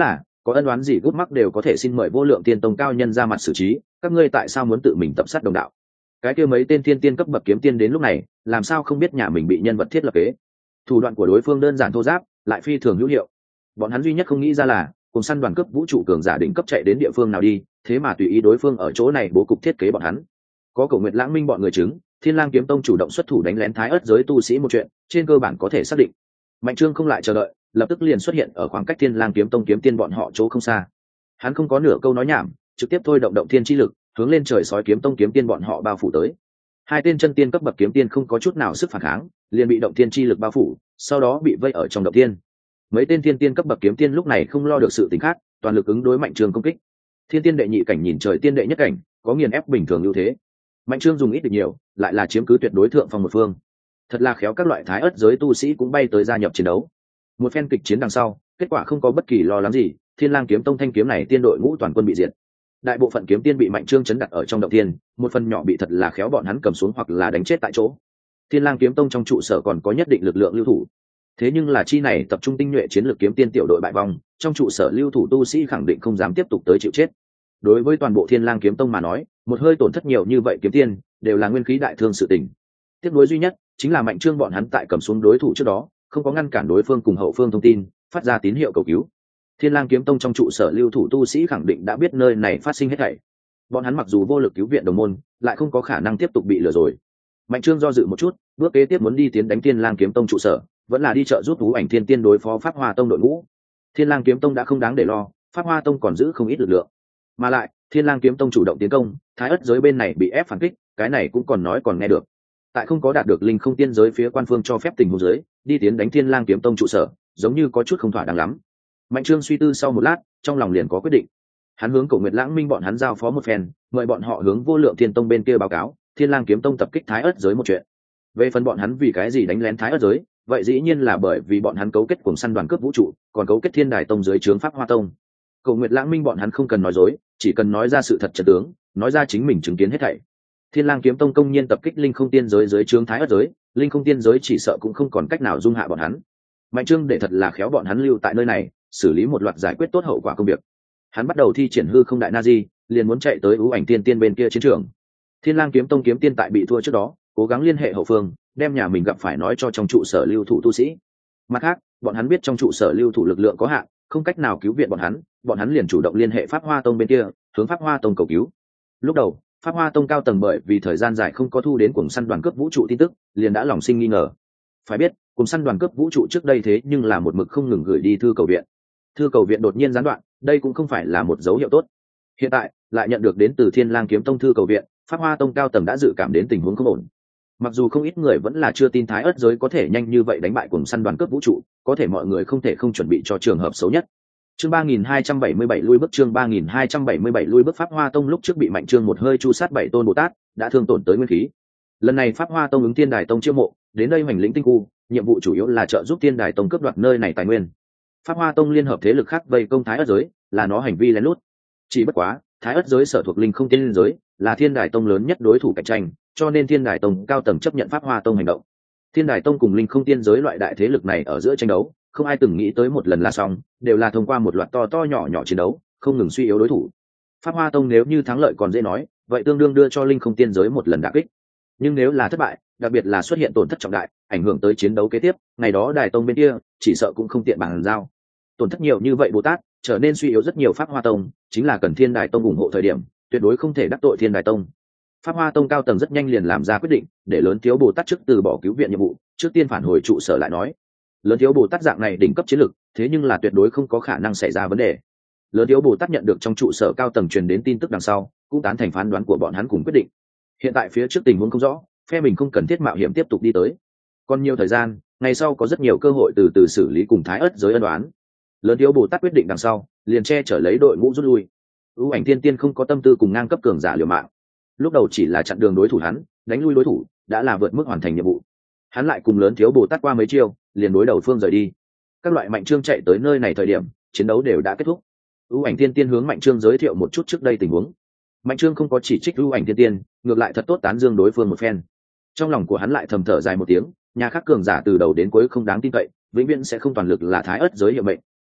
có ân oán gì gút mắc đều có thể xin mời vô lượng tiên tông cao nhân ra mặt xử trí, các ngươi tại sao muốn tự mình tập sát đồng đạo? Cái kia mấy tên thiên tiên cấp bậc kiếm tiên đến lúc này làm sao không biết nhà mình bị nhân vật thiết lập kế. Thủ đoạn của đối phương đơn giản thô giáp lại phi thường hữu hiệu. Bọn hắn duy nhất không nghĩ ra là cùng săn đoàn cấp vũ trụ cường giả đỉnh cấp chạy đến địa phương nào đi, thế mà tùy ý đối phương ở chỗ này bố cục thiết kế bọn hắn. Có Cổ Nguyệt Lãng Minh bọn người chứng, Thiên Lang kiếm tông chủ động xuất thủ đánh lén Thái Ức giới tu sĩ một chuyện, trên cơ bản có thể xác định. Mạnh Trương không lại chờ đợi, lập tức liền xuất hiện ở khoảng cách Thiên Lang kiếm tông kiếm tiên bọn họ chỗ không xa. Hắn không có nửa câu nói nhảm, trực tiếp thôi động động thiên chi lực, hướng lên trời sói kiếm tông kiếm tiên bọn họ bao phủ tới. Hai tên chân tiên cấp bậc kiếm tiên không có chút nào sức phản kháng, liền bị động thiên chi lực bao phủ, sau đó bị vây ở trong động thiên. Mấy tên thiên tiên cấp bậc kiếm tiên lúc này không lo được sự tình khác, toàn lực ứng đối Mạnh Trương công kích. Thiên tiên đệ nhị cảnh nhìn trời tiên đệ nhất cảnh, có nghiền ép bình thường ưu thế. Mạnh Trương dùng ít được nhiều, lại là chiếm cứ tuyệt đối thượng phong một phương. Thật là khéo các loại Thái Ức giới tu sĩ cũng bay tới gia nhập chiến đấu. Một phen kịch chiến đằng sau, kết quả không có bất kỳ lo lắng gì, Thiên Lang kiếm tông thanh kiếm này tiên đội ngũ toàn quân bị diệt. Đại bộ phận kiếm tiên bị Mạnh Trương chấn đặt ở trong động tiên, một phần nhỏ bị thật là khéo bọn hắn cầm xuống hoặc là đánh chết tại chỗ. Thiên Lang kiếm tông trong trụ sở còn có nhất định lực lượng lưu thủ. Thế nhưng là chi này tập trung tinh nhuệ chiến lược kiếm tiên tiểu đội bại vong, trong trụ sở lưu thủ tu sĩ khẳng định không dám tiếp tục tới chịu chết. Đối với toàn bộ Thiên Lang kiếm tông mà nói, một hơi tổn thất nhiều như vậy kiếm tiên đều là nguyên khí đại thương sự tình. Tiếc nuối duy nhất chính là Mạnh Trương bọn hắn tại cầm xuống đối thủ trước đó, không có ngăn cản đối phương cùng hậu phương thông tin, phát ra tín hiệu cầu cứu. Thiên Lang kiếm tông trong trụ sở lưu thủ tu sĩ khẳng định đã biết nơi này phát sinh hết thảy. Bọn hắn mặc dù vô lực cứu viện đồng môn, lại không có khả năng tiếp tục bị lừa rồi. Mạnh Trương do dự một chút, bước kế tiếp muốn đi tiến đánh Thiên Lang kiếm tông trụ sở, vẫn là đi trợ giúp Vũ Ảnh Thiên Tiên đối phó Pháp Hoa tông đội ngũ. Thiên Lang kiếm tông đã không đáng để lo, Pháp Hoa tông còn giữ không ít lực lượng. Mà lại, Thiên Lang kiếm tông chủ động tiến công, Thái Ức giới bên này bị ép phản kích, cái này cũng còn nói còn nghe được. Tại không có đạt được linh không tiên giới phía quan phương cho phép tình huống giới, đi tiến đánh Thiên Lang kiếm tông trụ sở, giống như có chút không thỏa đáng lắm. Mạnh Trương suy tư sau một lát, trong lòng liền có quyết định. Hắn hướng Cổ Nguyệt Lãng Minh bọn hắn giao phó một phen, mời bọn họ hướng Vô Lượng Thiên Tông bên kia báo cáo, Thiên Lang kiếm tông tập kích Thái Ức giới một chuyện. Về phần bọn hắn vì cái gì đánh lén Thái Ức giới, vậy dĩ nhiên là bởi vì bọn hắn cấu kết cùng săn đoàn cướp vũ trụ, còn cấu kết Thiên Đài tông dưới trướng Pháp Hoa tông. Cổ Nguyệt Lãng Minh bọn hắn không cần nói dối, chỉ cần nói ra sự thật trận tướng, nói ra chính mình chứng kiến hết thảy. Thiên Lang kiếm tông công nhiên tập kích linh không tiên giới dưới trướng Thái Ức giới, linh không tiên giới chỉ sợ cũng không còn cách nào dung hạ bọn hắn. Mạnh Trương để thật là khéo bọn hắn lưu tại nơi này, xử lý một loạt giải quyết tốt hậu quả công việc. Hắn bắt đầu thi triển hư không đại na di, liền muốn chạy tới Ưu Ảnh Tiên Tiên bên kia chiến trường. Thiên Lang kiếm tông kiếm tiên tại bị thua trước đó, cố gắng liên hệ hậu phương, đem nhà mình gặp phải nói cho trong trụ sở lưu thủ tu sĩ. Mặt khác, bọn hắn biết trong trụ sở lưu thủ lực lượng có hạn, không cách nào cứu viện bọn hắn liền chủ động liên hệ Pháp Hoa tông bên kia, hướng Pháp Hoa tông cầu cứu. Lúc đầu, Pháp Hoa tông cao tầng bởi vì thời gian dài không có thu đến cuồng săn đoàn cướp vũ trụ tin tức, liền đã lòng sinh nghi ngờ. Phải biết, cuồng săn đoàn cướp vũ trụ trước đây thế nhưng là một mực không ngừng gửi đi thư cầu viện. Thư cầu viện đột nhiên gián đoạn, đây cũng không phải là một dấu hiệu tốt. Hiện tại, lại nhận được đến từ Thiên Lang kiếm tông thư cầu viện, Pháp Hoa tông cao tầng đã dự cảm đến tình huống không ổn. Mặc dù không ít người vẫn là chưa tin Thái Ức giới có thể nhanh như vậy đánh bại cuồng săn đoàn cướp vũ trụ, có thể mọi người không thể không chuẩn bị cho trường hợp xấu nhất. Chương 3277 lui bước chương 3277 lui bước Pháp Hoa tông lúc trước bị Mạnh Trương một hơi chu sát 7 tôn Bồ Tát, đã thương tổn tới nguyên khí. Lần này Pháp Hoa tông ứng Thiên Đài tông chiêu mộ, đến đây hoành lĩnh tinh khu, nhiệm vụ chủ yếu là trợ giúp Thiên Đài tông cướp đoạt nơi này tài nguyên. Pháp Hoa tông liên hợp thế lực khác vây công Thái Ức giới, là nó hành vi lén lút. Chỉ bất quá, Thái Ức giới sở thuộc linh không tiên giới, là Thiên Đài tông lớn nhất đối thủ cạnh tranh, cho nên Thiên Đài tông cao tầng chấp nhận Pháp Hoa tông hành động. Thiên Đài tông cùng linh không tiên giới loại đại thế lực này ở giữa tranh đấu, không ai từng nghĩ tới một lần là xong, đều là thông qua một loạt to nhỏ nhỏ chiến đấu, không ngừng suy yếu đối thủ. Pháp Hoa tông nếu như thắng lợi còn dễ nói, vậy tương đương đưa cho linh không tiên giới một lần đả kích. Nhưng nếu là thất bại, đặc biệt là xuất hiện tổn thất trọng đại, ảnh hưởng tới chiến đấu kế tiếp, ngày đó Đài tông bên kia chỉ sợ cũng không tiện bàn giao. Tổn thất nhiều như vậy Bồ Tát, trở nên suy yếu rất nhiều Pháp Hoa tông, chính là cần Thiên Đài tông ủng hộ thời điểm, tuyệt đối không thể đắc tội Thiên Đài tông. Pháp Hoa tông cao tầng rất nhanh liền làm ra quyết định, để lớn thiếu Bồ Tát trước từ bỏ cứu viện nhiệm vụ, trước tiên phản hồi trụ sở lại nói. Lớn thiếu Bồ Tát dạng này đỉnh cấp chiến lực, thế nhưng là tuyệt đối không có khả năng xảy ra vấn đề. Lớn thiếu Bồ Tát nhận được trong trụ sở cao tầng truyền đến tin tức đằng sau, cũng tán thành phán đoán của bọn hắn cùng quyết định. Hiện tại phía trước tình huống không rõ, phe mình không cần thiết mạo hiểm tiếp tục đi tới. Còn nhiều thời gian, ngày sau có rất nhiều cơ hội từ từ xử lý cùng Thái Ức giới ân đoán. Lớn thiếu Bồ Tát quyết định đằng sau, liền che chở lấy đội ngũ rút lui. Ưu Ảnh Thiên Tiên không có tâm tư cùng ngang cấp cường giả liều mạng. Lúc đầu chỉ là chặn đường đối thủ hắn, đánh lui đối thủ, đã là vượt mức hoàn thành nhiệm vụ. Hắn lại cùng lớn thiếu Bồ Tát qua mấy chiêu, liền đối đầu phương rời đi. Các loại Mạnh Trương chạy tới nơi này thời điểm, chiến đấu đều đã kết thúc. Ưu Ảnh Thiên Tiên hướng Mạnh Trương giới thiệu một chút trước đây tình huống. Mạnh Trương không có chỉ trích Ưu Ảnh Thiên Tiên, ngược lại thật tốt tán dương đối phương một phen. Trong lòng của hắn lại thầm thở dài một tiếng, nhà khác cường giả từ đầu đến cuối không đáng tin cậy, vĩnh viễn sẽ không toàn lực là Thái Ức giới hiệu mệnh.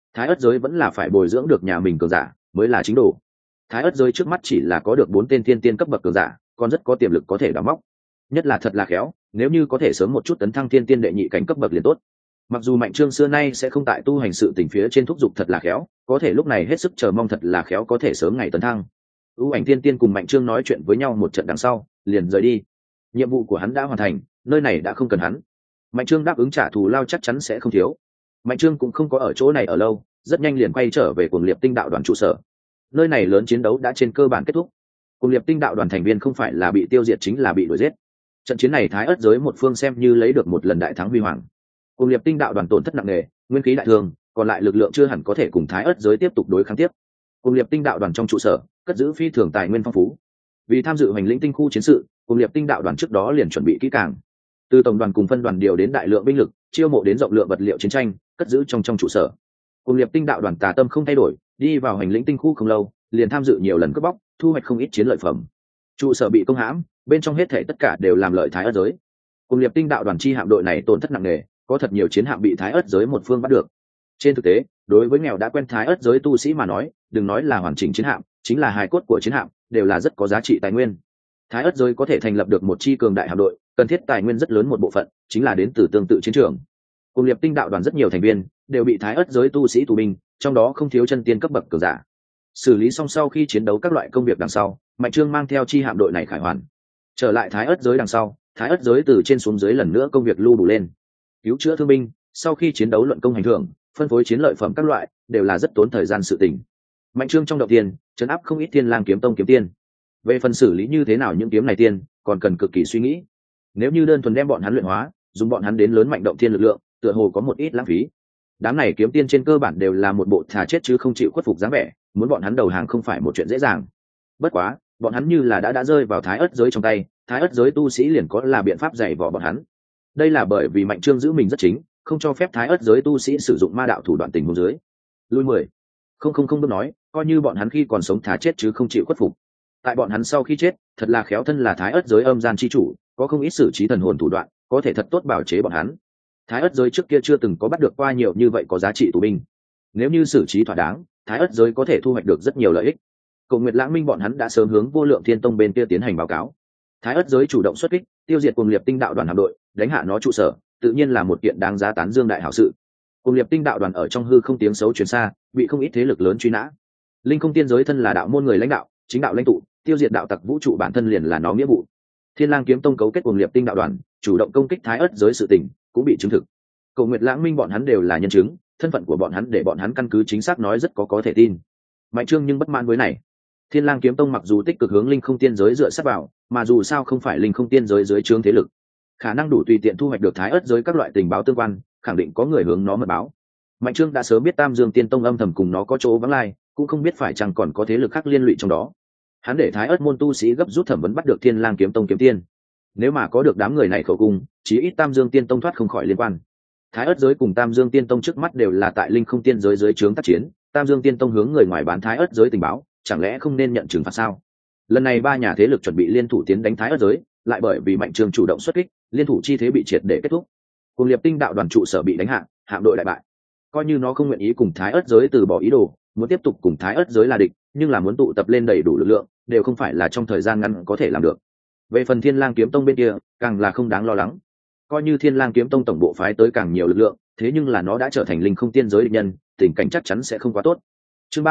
Thái ất giới vẫn là phải bồi dưỡng được nhà mình cường giả mới là chính đồ. Thái ất giới trước mắt chỉ là có được 4 tên thiên tiên cấp bậc cường giả, còn rất có tiềm lực có thể đào móc, nhất là thật là khéo, nếu như có thể sớm một chút tấn thăng thiên tiên đệ nhị cảnh cấp bậc liền tốt. Mặc dù Mạnh Trương xưa nay sẽ không tại tu hành sự tình phía trên thúc giục thật là khéo, có thể lúc này hết sức chờ mong thật là khéo có thể sớm ngày tấn thăng. ưu ảnh thiên tiên cùng Mạnh Trương nói chuyện với nhau một trận đằng sau liền rời đi. Nhiệm vụ của hắn đã hoàn thành, nơi này đã không cần hắn. Mạnh Trương đáp ứng trả thù lao chắc chắn sẽ không thiếu. Mạnh Trương cũng không có ở chỗ này ở lâu, rất nhanh liền quay trở về Cuồng Liệp Tinh đạo đoàn trụ sở. Nơi này lớn chiến đấu đã trên cơ bản kết thúc. Cuồng Liệp Tinh đạo đoàn thành viên không phải là bị tiêu diệt chính là bị đuổi giết. Trận chiến này Thái ất giới một phương xem như lấy được một lần đại thắng huy hoàng. Cuồng Liệp Tinh đạo đoàn tổn thất nặng nề, nguyên khí đại thương, còn lại lực lượng chưa hẳn có thể cùng Thái ất giới tiếp tục đối kháng tiếp. Cuồng Liệp Tinh đạo đoàn trong trụ sở cất giữ phi thường tài nguyên phong phú. Vì tham dự hành lĩnh tinh khu chiến sự, Cuồng Liệp Tinh đạo đoàn trước đó liền chuẩn bị kỹ càng. Từ tổng đoàn cùng phân đoàn điều đến đại lượng binh lực, chiêu mộ đến rộng lượng vật liệu chiến tranh, cất giữ trong trụ sở. Cuồng Liệp Tinh đạo đoàn tà tâm không thay đổi, đi vào hành lĩnh tinh khu không lâu, liền tham dự nhiều lần cướp bóc, thu hoạch không ít chiến lợi phẩm. Trụ sở bị công hãm, bên trong hết thảy tất cả đều làm lợi Thái ất giới. Cuồng Liệp Tinh đạo đoàn chi hạm đội này tổn thất nặng nề, có thật nhiều chiến hạm bị Thái ất giới một phương bắt được. Trên thực tế, đối với nghèo đã quen Thái ất giới tu sĩ mà nói, đừng nói là hoàn chỉnh chiến hạm, chính là hài cốt của chiến hạm, đều là rất có giá trị tài nguyên. Thái ất giới có thể thành lập được một chi cường đại hạm đội, cần thiết tài nguyên rất lớn một bộ phận, chính là đến từ tương tự chiến trường. Cuồng Liệp Tinh đạo đoàn rất nhiều thành viên đều bị Thái ất giới tu sĩ tù binh, trong đó không thiếu chân tiên cấp bậc cường giả. Xử lý xong sau khi chiến đấu các loại công việc đằng sau, Mạnh Trương mang theo chi hạm đội này khải hoàn, trở lại Thái ất giới đằng sau. Thái ất giới từ trên xuống dưới lần nữa công việc lưu đủ lên, cứu chữa thương binh, sau khi chiến đấu luận công hành thưởng, phân phối chiến lợi phẩm các loại, đều là rất tốn thời gian sự tình. Mạnh Trương trong động tiên trấn áp không ít Thiên Lang kiếm tông kiếm tiên. Về phần xử lý như thế nào những kiếm này tiên, còn cần cực kỳ suy nghĩ. Nếu như đơn thuần đem bọn hắn luyện hóa, dùng bọn hắn đến lớn mạnh động thiên lực lượng, tựa hồ có một ít lãng phí. Đám này kiếm tiên trên cơ bản đều là một bộ thà chết chứ không chịu khuất phục dáng vẻ, muốn bọn hắn đầu hàng không phải một chuyện dễ dàng. Bất quá, bọn hắn như là đã rơi vào Thái ất giới trong tay, Thái ất giới tu sĩ liền có là biện pháp dạy vò bọn hắn. Đây là bởi vì Mạnh Trương giữ mình rất chính, không cho phép Thái ất giới tu sĩ sử dụng ma đạo thủ đoạn tình huống dưới. Lui 10. Không bước nói, coi như bọn hắn khi còn sống thà chết chứ không chịu khuất phục. Tại bọn hắn sau khi chết, thật là khéo thân là Thái ất giới âm gian chi chủ, có không ít xử trí thần hồn thủ đoạn, có thể thật tốt bảo chế bọn hắn. Thái ất giới trước kia chưa từng có bắt được qua nhiều như vậy có giá trị tù binh. Nếu như xử trí thỏa đáng, Thái ất giới có thể thu hoạch được rất nhiều lợi ích. Cổ Nguyệt Lãng Minh bọn hắn đã sớm hướng Vô Lượng Thiên Tông bên kia tiến hành báo cáo. Thái ất giới chủ động xuất kích, tiêu diệt Cuồng Liệp Tinh đạo đoàn hạm đội, đánh hạ nó trụ sở, tự nhiên là một kiện đáng giá tán dương đại hảo sự. Cuồng Liệp Tinh đạo đoàn ở trong hư không tiếng xấu truyền xa, bị không ít thế lực lớn truy nã. Linh Không Tiên giới thân là đạo môn người lãnh đạo, chính đạo lãnh tụ, tiêu diệt đạo tặc vũ trụ bản thân liền là nó nghĩa vụ. Thiên Lang kiếm tông cấu kết Cuồng Liệp Tinh đạo đoàn, chủ động công kích Thái ất giới sự tình, cũng bị chứng thực. Cổ Nguyệt Lãng Minh bọn hắn đều là nhân chứng, thân phận của bọn hắn để bọn hắn căn cứ chính xác nói rất có thể tin. Mạnh Trương nhưng bất mãn với này. Thiên Lang kiếm tông mặc dù tích cực hướng Linh Không Tiên giới dựa sát vào, mà dù sao không phải Linh Không Tiên giới dưới trướng thế lực, khả năng đủ tùy tiện thu hoạch được Thái ất giới các loại tình báo tương quan, khẳng định có người hướng nó mật báo. Mạnh Trương đã sớm biết Tam Dương Tiên tông âm thầm cùng nó có chỗ vắng lai, cũng không biết phải chăng còn có thế lực khác liên lụy trong đó. Hắn để Thái ất môn tu sĩ gấp rút thẩm vấn bắt được Thiên Lang kiếm tông kiếm tiên. Nếu mà có được đám người này khẩu cung, chí ít Tam Dương Tiên tông thoát không khỏi liên quan. Thái ất giới cùng Tam Dương Tiên tông trước mắt đều là tại Linh Không Tiên giới dưới trướng tác chiến, Tam Dương Tiên tông hướng người ngoài bán Thái ất giới tình báo, chẳng lẽ không nên nhận trừng phạt sao? Lần này ba nhà thế lực chuẩn bị liên thủ tiến đánh Thái ất giới, lại bởi vì Mạnh Trương chủ động xuất kích, liên thủ chi thế bị triệt để kết thúc. Cuồng Liệp Tinh đạo đoàn trụ sở bị đánh hạ, hạm đội đại bại. Coi như nó không nguyện ý cùng Thái ất giới từ bỏ ý đồ, muốn tiếp tục cùng Thái ất giới là địch, nhưng là muốn tụ tập lên đầy đủ lực lượng, đều không phải là trong thời gian ngắn có thể làm được. Về phần Thiên Lang kiếm tông bên kia, càng là không đáng lo lắng. Coi như Thiên Lang kiếm tông tổng bộ phái tới càng nhiều lực lượng, thế nhưng là nó đã trở thành Linh Không Tiên giới địch nhân, tình cảnh chắc chắn sẽ không quá tốt. Chương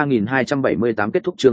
3278 kết thúc. Chương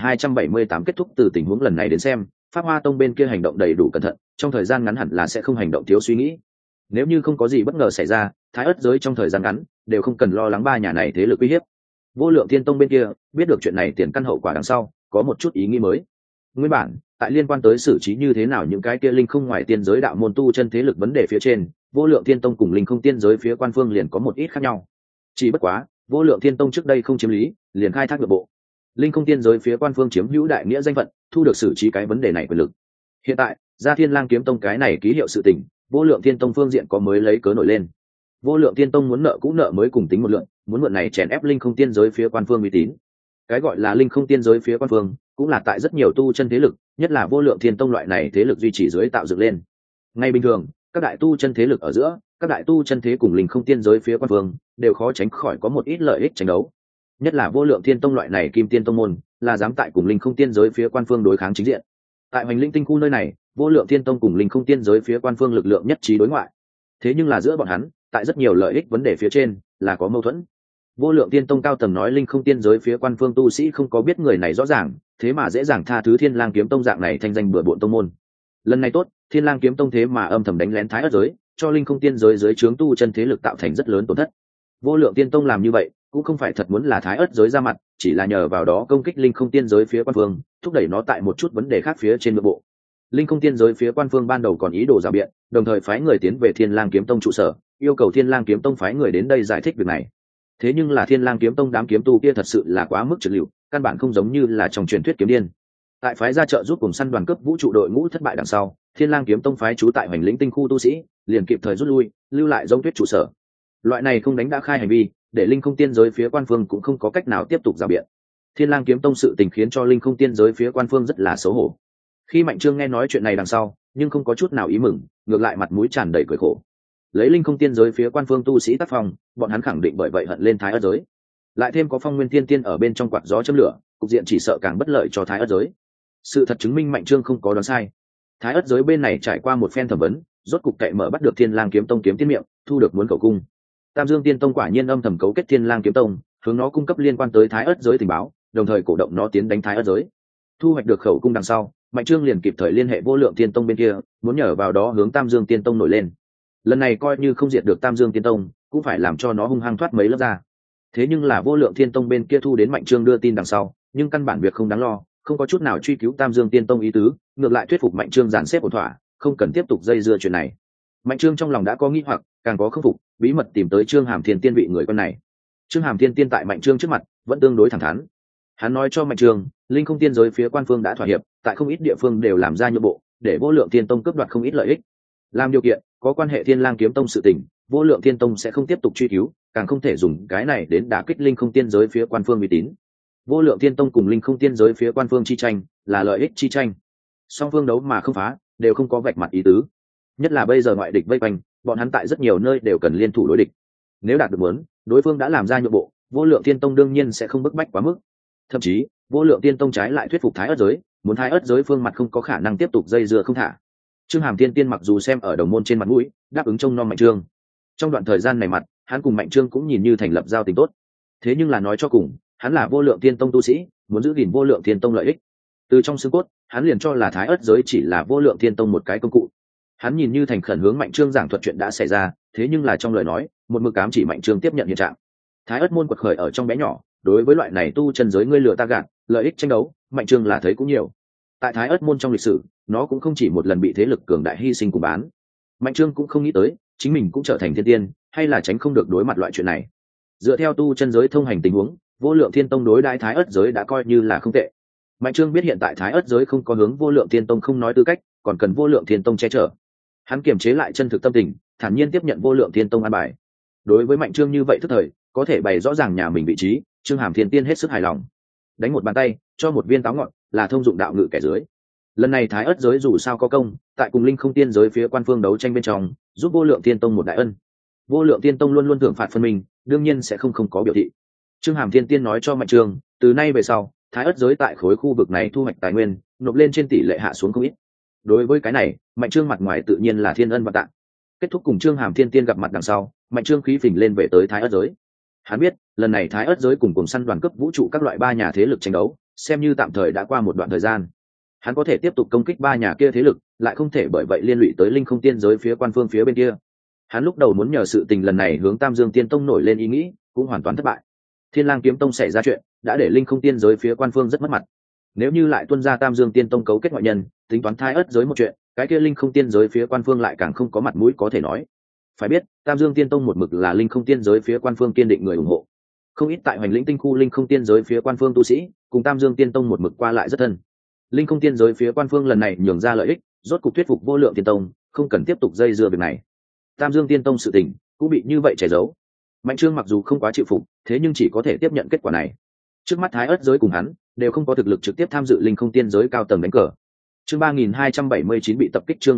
3278 kết thúc. Từ tình huống lần này đến xem, Pháp Hoa tông bên kia hành động đầy đủ cẩn thận, trong thời gian ngắn hẳn là sẽ không hành động thiếu suy nghĩ. Nếu như không có gì bất ngờ xảy ra, Thái ất giới trong thời gian ngắn đều không cần lo lắng ba nhà này thế lực uy hiếp. Vô Lượng Thiên tông bên kia biết được chuyện này tiền căn hậu quả đằng sau, có một chút ý nghĩ mới. Nguyên bản, tại liên quan tới xử trí như thế nào những cái kia linh không ngoài tiên giới đạo môn tu chân thế lực vấn đề phía trên, Vô Lượng Thiên tông cùng Linh Không Tiên giới phía quan phương liền có một ít khác nhau. Chỉ bất quá, Vô Lượng Thiên tông trước đây không chiếm lý, liền khai thác nội bộ. Linh Không Tiên giới phía quan phương chiếm hữu đại nghĩa danh phận, thu được xử trí cái vấn đề này quyền lực. Hiện tại, ra Thiên Lang kiếm tông cái này ký hiệu sự tình, Vô Lượng Thiên tông phương diện có mới lấy cớ nổi lên. Vô Lượng Thiên tông muốn nợ cũ nợ mới cùng tính một lượng, muốn mượn này chèn ép Linh Không Tiên giới phía quan phương uy tín. Cái gọi là Linh Không Tiên giới phía quan phương, cũng là tại rất nhiều tu chân thế lực, nhất là Vô Lượng Thiên tông loại này thế lực duy trì dưới tạo dựng lên. Ngay bình thường, các đại tu chân thế lực ở giữa, các đại tu chân thế cùng linh không tiên giới phía quan phương đều khó tránh khỏi có một ít lợi ích tranh đấu, nhất là vô lượng thiên tông loại này kim tiên tông môn là dám tại cùng linh không tiên giới phía quan phương đối kháng chính diện. Tại hoành linh tinh khu nơi này, vô lượng thiên tông cùng linh không tiên giới phía quan phương lực lượng nhất trí đối ngoại, thế nhưng là giữa bọn hắn tại rất nhiều lợi ích vấn đề phía trên là có mâu thuẫn. Vô lượng tiên tông cao tầng nói linh không tiên giới phía quan phương tu sĩ không có biết người này rõ ràng, thế mà dễ dàng tha thứ Thiên Lang kiếm tông dạng này thanh danh bừa bộn tông môn. Lần này tốt, Thiên Lang kiếm tông thế mà âm thầm đánh lén Thái Ức giới, cho linh không tiên giới dưới trướng tu chân thế lực tạo thành rất lớn tổn thất. Vô lượng tiên tông làm như vậy cũng không phải thật muốn là Thái Ức giới ra mặt, chỉ là nhờ vào đó công kích linh không tiên giới phía quan phương, thúc đẩy nó tại một chút vấn đề khác phía trên nội bộ. Linh không tiên giới phía quan phương ban đầu còn ý đồ rào biện, đồng thời phái người tiến về Thiên Lang kiếm tông trụ sở, yêu cầu Thiên Lang kiếm tông phái người đến đây giải thích việc này. Thế nhưng là Thiên Lang kiếm tông đám kiếm tu kia thật sự là quá mức trực liệu, căn bản không giống như là trong truyền thuyết kiếm điên. Tại phái ra trợ giúp cùng săn đoàn cấp vũ trụ đội ngũ thất bại đằng sau, Thiên Lang kiếm tông phái trú tại hoành lĩnh tinh khu tu sĩ liền kịp thời rút lui, lưu lại giống tuyết trụ sở. Loại này không đánh đã khai hành vi, để linh không tiên giới phía quan phương cũng không có cách nào tiếp tục rào biện. Thiên Lang kiếm tông sự tình khiến cho linh không tiên giới phía quan phương rất là xấu hổ. Khi Mạnh Trương nghe nói chuyện này đằng sau, nhưng không có chút nào ý mừng, ngược lại mặt mũi tràn đầy cười khổ. Lấy linh không tiên giới phía quan phương tu sĩ tác phong, bọn hắn khẳng định bởi vậy hận lên Thái Ức giới. Lại thêm có Phong Nguyên Tiên Tiên ở bên trong quạt gió châm lửa, cục diện chỉ sợ càng bất lợi cho Thái Ức giới. Sự thật chứng minh Mạnh Trương không có đoán sai. Thái Ức giới bên này trải qua một phen thẩm vấn, rốt cục cậy mở bắt được Thiên Lang kiếm tông kiếm tiên miệng, thu được muốn cầu cung. Tam Dương Tiên tông quả nhiên âm thầm cấu kết Thiên Lang kiếm tông, hướng nó cung cấp liên quan tới Thái Ức giới tình báo, đồng thời cổ động nó tiến đánh Thái Ức giới. Thu hoạch được khẩu cung đằng sau, Mạnh Trương liền kịp thời liên hệ Vô Lượng Tiên tông bên kia, muốn nhờ vào đó hướng Tam Dương Tiên tông nổi lên. Lần này coi như không diệt được Tam Dương Tiên tông, cũng phải làm cho nó hung hăng thoát mấy lớp ra. Thế nhưng là Vô Lượng Thiên tông bên kia thu đến Mạnh Trương đưa tin đằng sau, nhưng căn bản việc không đáng lo, không có chút nào truy cứu Tam Dương Tiên tông ý tứ, ngược lại thuyết phục Mạnh Trương dàn xếp ổn thỏa, không cần tiếp tục dây dưa chuyện này. Mạnh Trương trong lòng đã có nghi hoặc, càng có khâm phục, bí mật tìm tới Trương Hàm Thiên Tiên vị người con này. Trương Hàm Thiên Tiên tại Mạnh Trương trước mặt vẫn tương đối thẳng thắn. Hắn nói cho Mạnh Trương, linh không tiên giới phía quan phương đã thỏa hiệp, tại không ít địa phương đều làm ra nhượng bộ, để Vô Lượng Thiên tông cướp đoạt không ít lợi ích. Làm điều kiện, có quan hệ Thiên Lang kiếm tông sự tình, Vô Lượng Thiên tông sẽ không tiếp tục truy cứu, càng không thể dùng cái này đến đả kích linh không tiên giới phía quan phương uy tín. Vô Lượng Thiên tông cùng linh không tiên giới phía quan phương chi tranh, là lợi ích chi tranh. Song phương đấu mà không phá, đều không có vạch mặt ý tứ. Nhất là bây giờ ngoại địch vây quanh, bọn hắn tại rất nhiều nơi đều cần liên thủ đối địch. Nếu đạt được muốn, đối phương đã làm ra nhượng bộ, Vô Lượng Thiên tông đương nhiên sẽ không bức bách quá mức. Thậm chí, Vô Lượng Tiên tông trái lại thuyết phục Thái Ức giới, muốn Thái Ức giới phương mặt không có khả năng tiếp tục dây dưa không thả. Trương Hàm Thiên Tiên mặc dù xem ở đồng môn trên mặt mũi, đáp ứng trông nom Mạnh Trương. Trong đoạn thời gian này mặt, hắn cùng Mạnh Trương cũng nhìn như thành lập giao tình tốt. Thế nhưng là nói cho cùng, hắn là Vô Lượng Tiên tông tu sĩ, muốn giữ gìn Vô Lượng Tiên tông lợi ích. Từ trong xương cốt, hắn liền cho là Thái Ức giới chỉ là Vô Lượng Tiên tông một cái công cụ. Hắn nhìn như thành khẩn hướng Mạnh Trương giảng thuật chuyện đã xảy ra, thế nhưng là trong lời nói, một mực ám chỉ Mạnh Trương tiếp nhận hiện trạng. Thái Ức môn quật khởi ở trong bé nhỏ, đối với loại này tu chân giới ngươi lừa ta gạt, lợi ích tranh đấu, Mạnh Trương là thấy cũng nhiều. Tại Thái Ức môn trong lịch sử, nó cũng không chỉ một lần bị thế lực cường đại hy sinh cùng bán. Mạnh Trương cũng không nghĩ tới, chính mình cũng trở thành thiên tiên, hay là tránh không được đối mặt loại chuyện này. Dựa theo tu chân giới thông hành tình huống, Vô Lượng Thiên tông đối đãi Thái Ức giới đã coi như là không tệ. Mạnh Trương biết hiện tại Thái Ức giới không có hướng Vô Lượng Thiên tông không nói tư cách, còn cần Vô Lượng Thiên tông che chở. Hắn kiềm chế lại chân thực tâm tình, thản nhiên tiếp nhận Vô Lượng Thiên tông an bài. Đối với Mạnh Trương như vậy tức thời, có thể bày rõ ràng nhà mình vị trí, Trương Hàm Thiên Tiên hết sức hài lòng. Đánh một bàn tay, cho một viên táo ngọt, là thông dụng đạo ngự kẻ dưới. Lần này Thái Ức giới dù sao có công, tại cùng linh không tiên giới phía quan phương đấu tranh bên trong, giúp Vô Lượng Tiên tông một đại ân. Vô Lượng Tiên tông luôn luôn thưởng phạt phân minh, đương nhiên sẽ không có biểu thị. Trương Hàm Thiên Tiên nói cho Mạnh Trương, từ nay về sau, Thái Ức giới tại khối khu vực này thu hoạch tài nguyên, nộp lên trên tỷ lệ hạ xuống không ít. Đối với cái này, Mạnh Trương mặt ngoài tự nhiên là thiên ân và tặng. Kết thúc cùng Trương Hàm Thiên Tiên gặp mặt đằng sau, Mạnh Trương khí phình lên về tới Thái Ức giới. Hắn biết, lần này Thái Ức giới cùng săn đoàn cấp vũ trụ các loại ba nhà thế lực tranh đấu, xem như tạm thời đã qua một đoạn thời gian. Hắn có thể tiếp tục công kích ba nhà kia thế lực, lại không thể bởi vậy liên lụy tới linh không tiên giới phía quan phương phía bên kia. Hắn lúc đầu muốn nhờ sự tình lần này hướng Tam Dương Tiên tông nổi lên ý nghĩ, cũng hoàn toàn thất bại. Thiên Lang kiếm tông xảy ra chuyện, đã để linh không tiên giới phía quan phương rất mất mặt. Nếu như lại tuân ra Tam Dương Tiên tông cấu kết ngoại nhân, tính toán Thái Ức giới một chuyện, cái kia linh không tiên giới phía quan phương lại càng không có mặt mũi có thể nói. Phải biết, Tam Dương Tiên tông một mực là linh không tiên giới phía quan phương kiên định người ủng hộ. Không ít tại hoành lĩnh tinh khu linh không tiên giới phía quan phương tu sĩ, cùng Tam Dương Tiên tông một mực qua lại rất thân. Linh không tiên giới phía quan phương lần này nhường ra lợi ích, rốt cục thuyết phục Vô Lượng Tiên tông, không cần tiếp tục dây dưa việc này. Tam Dương Tiên tông sự tình cũng bị như vậy che giấu. Mạnh Trương mặc dù không quá chịu phục, thế nhưng chỉ có thể tiếp nhận kết quả này. Trước mắt Thái Ức giới cùng hắn đều không có thực lực trực tiếp tham dự linh không tiên giới cao tầng đánh cờ. Chương 3279 bị tập kích. Chương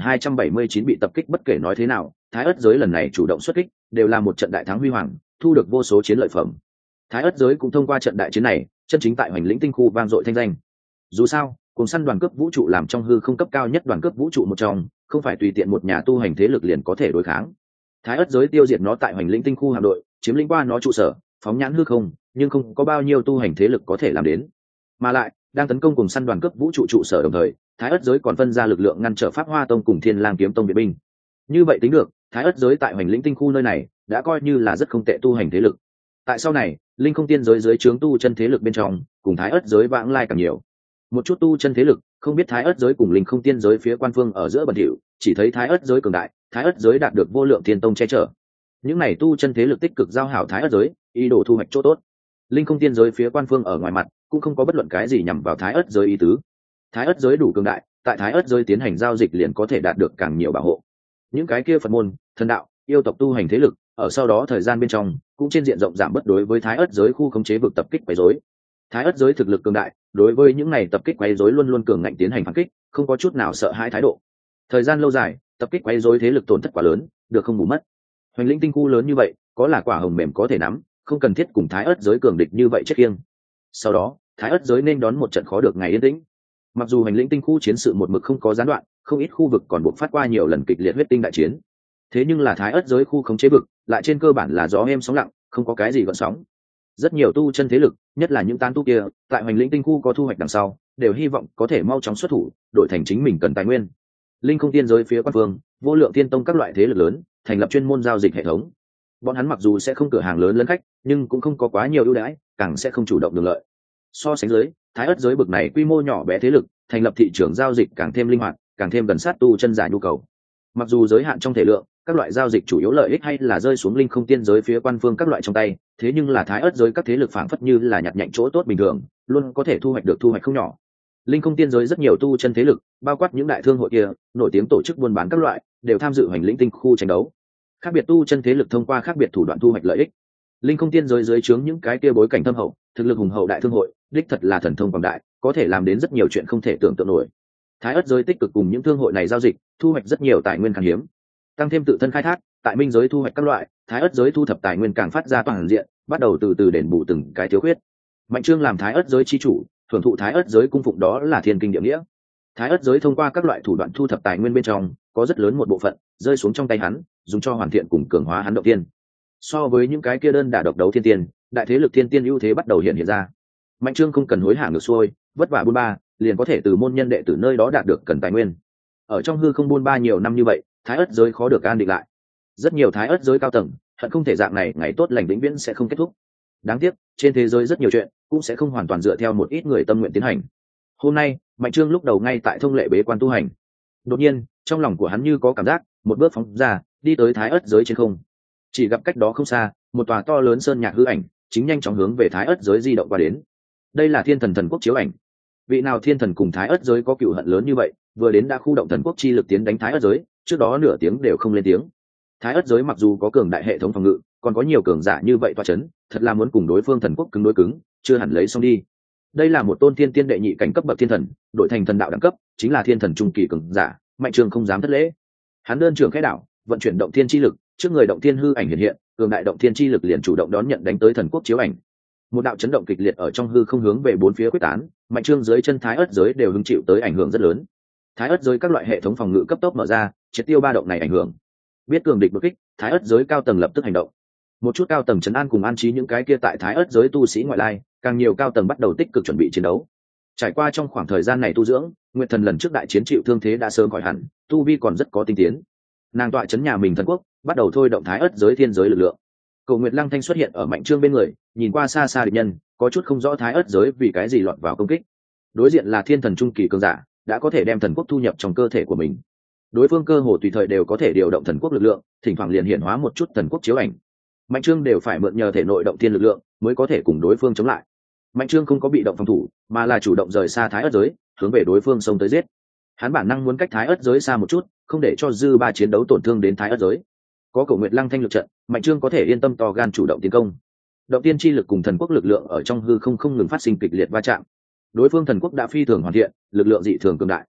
3279 bị tập kích. Bất kể nói thế nào, Thái Ức giới lần này chủ động xuất kích, đều là một trận đại thắng huy hoàng, thu được vô số chiến lợi phẩm. Thái Ức giới cũng thông qua trận đại chiến này, chân chính tại Hoành Lĩnh tinh khu vang dội thanh danh. Dù sao, cùng săn đoàn cướp vũ trụ làm trong hư không cấp cao nhất đoàn cướp vũ trụ một trong, không phải tùy tiện một nhà tu hành thế lực liền có thể đối kháng. Thái Ức giới tiêu diệt nó tại Hoành Lĩnh tinh khu hạm đội, chiếm lĩnh qua nó trụ sở, phóng nhãn hư không, nhưng không có bao nhiêu tu hành thế lực có thể làm đến. Mà lại, đang tấn công cùng săn đoàn cướp vũ trụ trụ sở đồng thời, Thái Ức giới còn phân ra lực lượng ngăn trở Pháp Hoa Tông cùng Thiên Lang Kiếm Tông viện binh. Như vậy tính được, Thái Ức giới tại Hoành Lĩnh tinh khu nơi này đã coi như là rất không tệ tu hành thế lực. Tại sau này, linh không tiên giới dưới trướng tu chân thế lực bên trong, cùng Thái Ức giới vãng lai càng nhiều. Một chút tu chân thế lực không biết Thái Ức giới cùng linh không tiên giới phía quan phương ở giữa bẩn thỉu, chỉ thấy Thái Ức giới cường đại, Thái Ức giới đạt được vô lượng thiên tông che chở. Những này tu chân thế lực tích cực giao hảo Thái Ức giới, ý đồ thu hoạch chỗ tốt. Linh không tiên giới phía quan phương ở ngoài mặt cũng không có bất luận cái gì nhằm vào Thái Ức giới ý tứ. Thái Ức giới đủ cường đại, tại Thái Ức giới tiến hành giao dịch liền có thể đạt được càng nhiều bảo hộ. Những cái kia Phật môn, thần đạo, yêu tộc tu hành thế lực, ở sau đó thời gian bên trong cũng trên diện rộng giảm bất đối với Thái Ức giới khu khống chế vực tập kích quấy rối. Thái Ức giới thực lực cường đại, đối với những này tập kích quấy rối luôn luôn cường ngạnh tiến hành phản kích, không có chút nào sợ hãi thái độ. Thời gian lâu dài, tập kích quấy rối thế lực tổn thất quá lớn, được không bù mất. Hoành Lĩnh tinh khu lớn như vậy, có là quả hồng mềm có thể nắm, không cần thiết cùng Thái Ức giới cường địch như vậy chết kiêng. Sau đó, Thái Ức giới nên đón một trận khó được ngày yên tĩnh. Mặc dù Hoành Lĩnh tinh khu chiến sự một mực không có gián đoạn, không ít khu vực còn buộc phát qua nhiều lần kịch liệt huyết tinh đại chiến. Thế nhưng là Thái Ức giới khu khống chế vực, lại trên cơ bản là gió êm sóng lặng, không có cái gì gợn sóng. Rất nhiều tu chân thế lực, nhất là những tán tu kia, tại Hoành Lĩnh tinh khu có thu hoạch đằng sau, đều hy vọng có thể mau chóng xuất thủ, đổi thành chính mình cần tài nguyên. Linh không tiên giới phía quan phương, vô lượng tiên tông các loại thế lực lớn, thành lập chuyên môn giao dịch hệ thống. Bọn hắn mặc dù sẽ không cửa hàng lớn lẫn khách, nhưng cũng không có quá nhiều ưu đãi, càng sẽ không chủ động được lợi. So sánh dưới, Thái Ức giới bực này quy mô nhỏ bé thế lực, thành lập thị trường giao dịch càng thêm linh hoạt, càng thêm gần sát tu chân giả nhu cầu. Mặc dù giới hạn trong thể lượng, các loại giao dịch chủ yếu lợi ích hay là rơi xuống linh không tiên giới phía quan phương các loại trong tay, thế nhưng là Thái Ức giới các thế lực phảng phất như là nhặt nhạnh chỗ tốt bình thường, luôn có thể thu hoạch được thu hoạch không nhỏ. Linh không tiên giới rất nhiều tu chân thế lực, bao quát những đại thương hội kia, nổi tiếng tổ chức buôn bán các loại, đều tham dự Hoành Lĩnh tinh khu tranh đấu. Khác biệt tu chân thế lực thông qua khác biệt thủ đoạn thu hoạch lợi ích. Linh không tiên giới dưới trướng những cái kia bối cảnh thâm hậu, thực lực hùng hậu đại thương hội, đích thật là thần thông quảng đại, có thể làm đến rất nhiều chuyện không thể tưởng tượng nổi. Thái Ức giới tích cực cùng những thương hội này giao dịch, thu hoạch rất nhiều tài nguyên khan hiếm, tăng thêm tự thân khai thác, tại minh giới thu hoạch các loại, Thái Ức giới thu thập tài nguyên càng phát ra toàn diện, bắt đầu từ từ đền bù từng cái thiếu khuyết. Mạnh Trương làm Thái Ức giới chi chủ, thưởng thụ Thái Ức giới cung phụng đó là thiên kinh địa nghĩa. Thái Ức giới thông qua các loại thủ đoạn thu thập tài nguyên bên trong, có rất lớn một bộ phận rơi xuống trong tay hắn, dùng cho hoàn thiện cùng cường hóa hắn động tiên. So với những cái kia đơn đả độc đấu thiên tiên, đại thế lực thiên tiên ưu thế bắt đầu hiện ra. Mạnh Trương không cần hối hả ngược xuôi, vất vả buôn ba, liền có thể từ môn nhân đệ tử nơi đó đạt được cần tài nguyên. Ở trong hư không buôn ba nhiều năm như vậy, Thái Ức giới khó được an định lại. Rất nhiều Thái Ức giới cao tầng, hận không thể dạng này ngày tốt lành vĩnh viễn sẽ không kết thúc. Đáng tiếc, trên thế giới rất nhiều chuyện cũng sẽ không hoàn toàn dựa theo một ít người tâm nguyện tiến hành. Hôm nay, Mạnh Trương lúc đầu ngay tại thông lệ bế quan tu hành. Đột nhiên, trong lòng của hắn như có cảm giác, một bước phóng ra, đi tới Thái Ức giới trên không. Chỉ gặp cách đó không xa, một tòa to lớn sơn nhạc hư ảnh, chính nhanh chóng hướng về Thái Ức giới di động qua đến. Đây là Thiên Thần thần quốc chiếu ảnh. Vị nào thiên thần cùng Thái Ức giới có cựu hận lớn như vậy, vừa đến đã khu động thần quốc chi lực tiến đánh Thái Ức giới, trước đó nửa tiếng đều không lên tiếng. Thái Ức giới mặc dù có cường đại hệ thống phòng ngự, còn có nhiều cường giả như vậy toa chấn, thật là muốn cùng đối phương thần quốc cứng đối cứng, chưa hẳn lấy xong đi. Đây là một tôn thiên tiên đệ nhị cảnh cấp bậc thiên thần, đội thành thần đạo đẳng cấp, chính là thiên thần trung kỳ cường giả, Mạnh Trương không dám thất lễ. Hắn đơn trưởng khẽ đảo, vận chuyển động thiên chi lực, trước người động thiên hư ảnh hiện hiện, cường đại động thiên chi lực liền chủ động đón nhận đánh tới thần quốc chiếu ảnh. Một đạo chấn động kịch liệt ở trong hư không hướng về bốn phía quyết tán, Mạnh Trương dưới chân Thái Ức giới đều hứng chịu tới ảnh hưởng rất lớn. Thái Ức giới các loại hệ thống phòng ngự cấp tốc mở ra, triệt tiêu ba động này ảnh hưởng. Biết cường địch đột kích, Thái Ức giới cao tầng lập tức hành động. Một chút cao tầng trấn an cùng an trí những cái kia tại Thái Ức giới tu sĩ ngoại lai, càng nhiều cao tầng bắt đầu tích cực chuẩn bị chiến đấu. Trải qua trong khoảng thời gian này tu dưỡng, Nguyệt Thần lần trước đại chiến chịu thương thế đã sớm khỏi hẳn, tu vi còn rất có tinh tiến. Nàng tọa trấn nhà mình thần quốc, bắt đầu thôi động Thái Ức giới thiên giới lực lượng. Cầu Nguyệt Lăng Thanh xuất hiện ở Mạnh Trương bên người, nhìn qua xa xa địch nhân, có chút không rõ Thái Ức giới vì cái gì lọt vào công kích. Đối diện là thiên thần trung kỳ cường giả, đã có thể đem thần quốc thu nhập trong cơ thể của mình. Đối phương cơ hồ tùy thời đều có thể điều động thần quốc lực lượng, thỉnh thoảng liền hiện hóa một chút thần quốc chiếu ảnh. Mạnh Trương đều phải mượn nhờ thể nội động thiên lực lượng mới có thể cùng đối phương chống lại. Mạnh Trương không có bị động phòng thủ, mà là chủ động rời xa Thái Ức giới, hướng về đối phương xông tới giết. Hắn bản năng muốn cách Thái Ức giới xa một chút, không để cho dư ba chiến đấu tổn thương đến Thái Ức giới. Có Cổ Nguyệt Lăng Thanh lực trận, Mạnh Trương có thể yên tâm to gan chủ động tiến công. Động tiên chi lực cùng thần quốc lực lượng ở trong hư không ngừng phát sinh kịch liệt va chạm. Đối phương thần quốc đã phi thường hoàn thiện, lực lượng dị thường cường đại.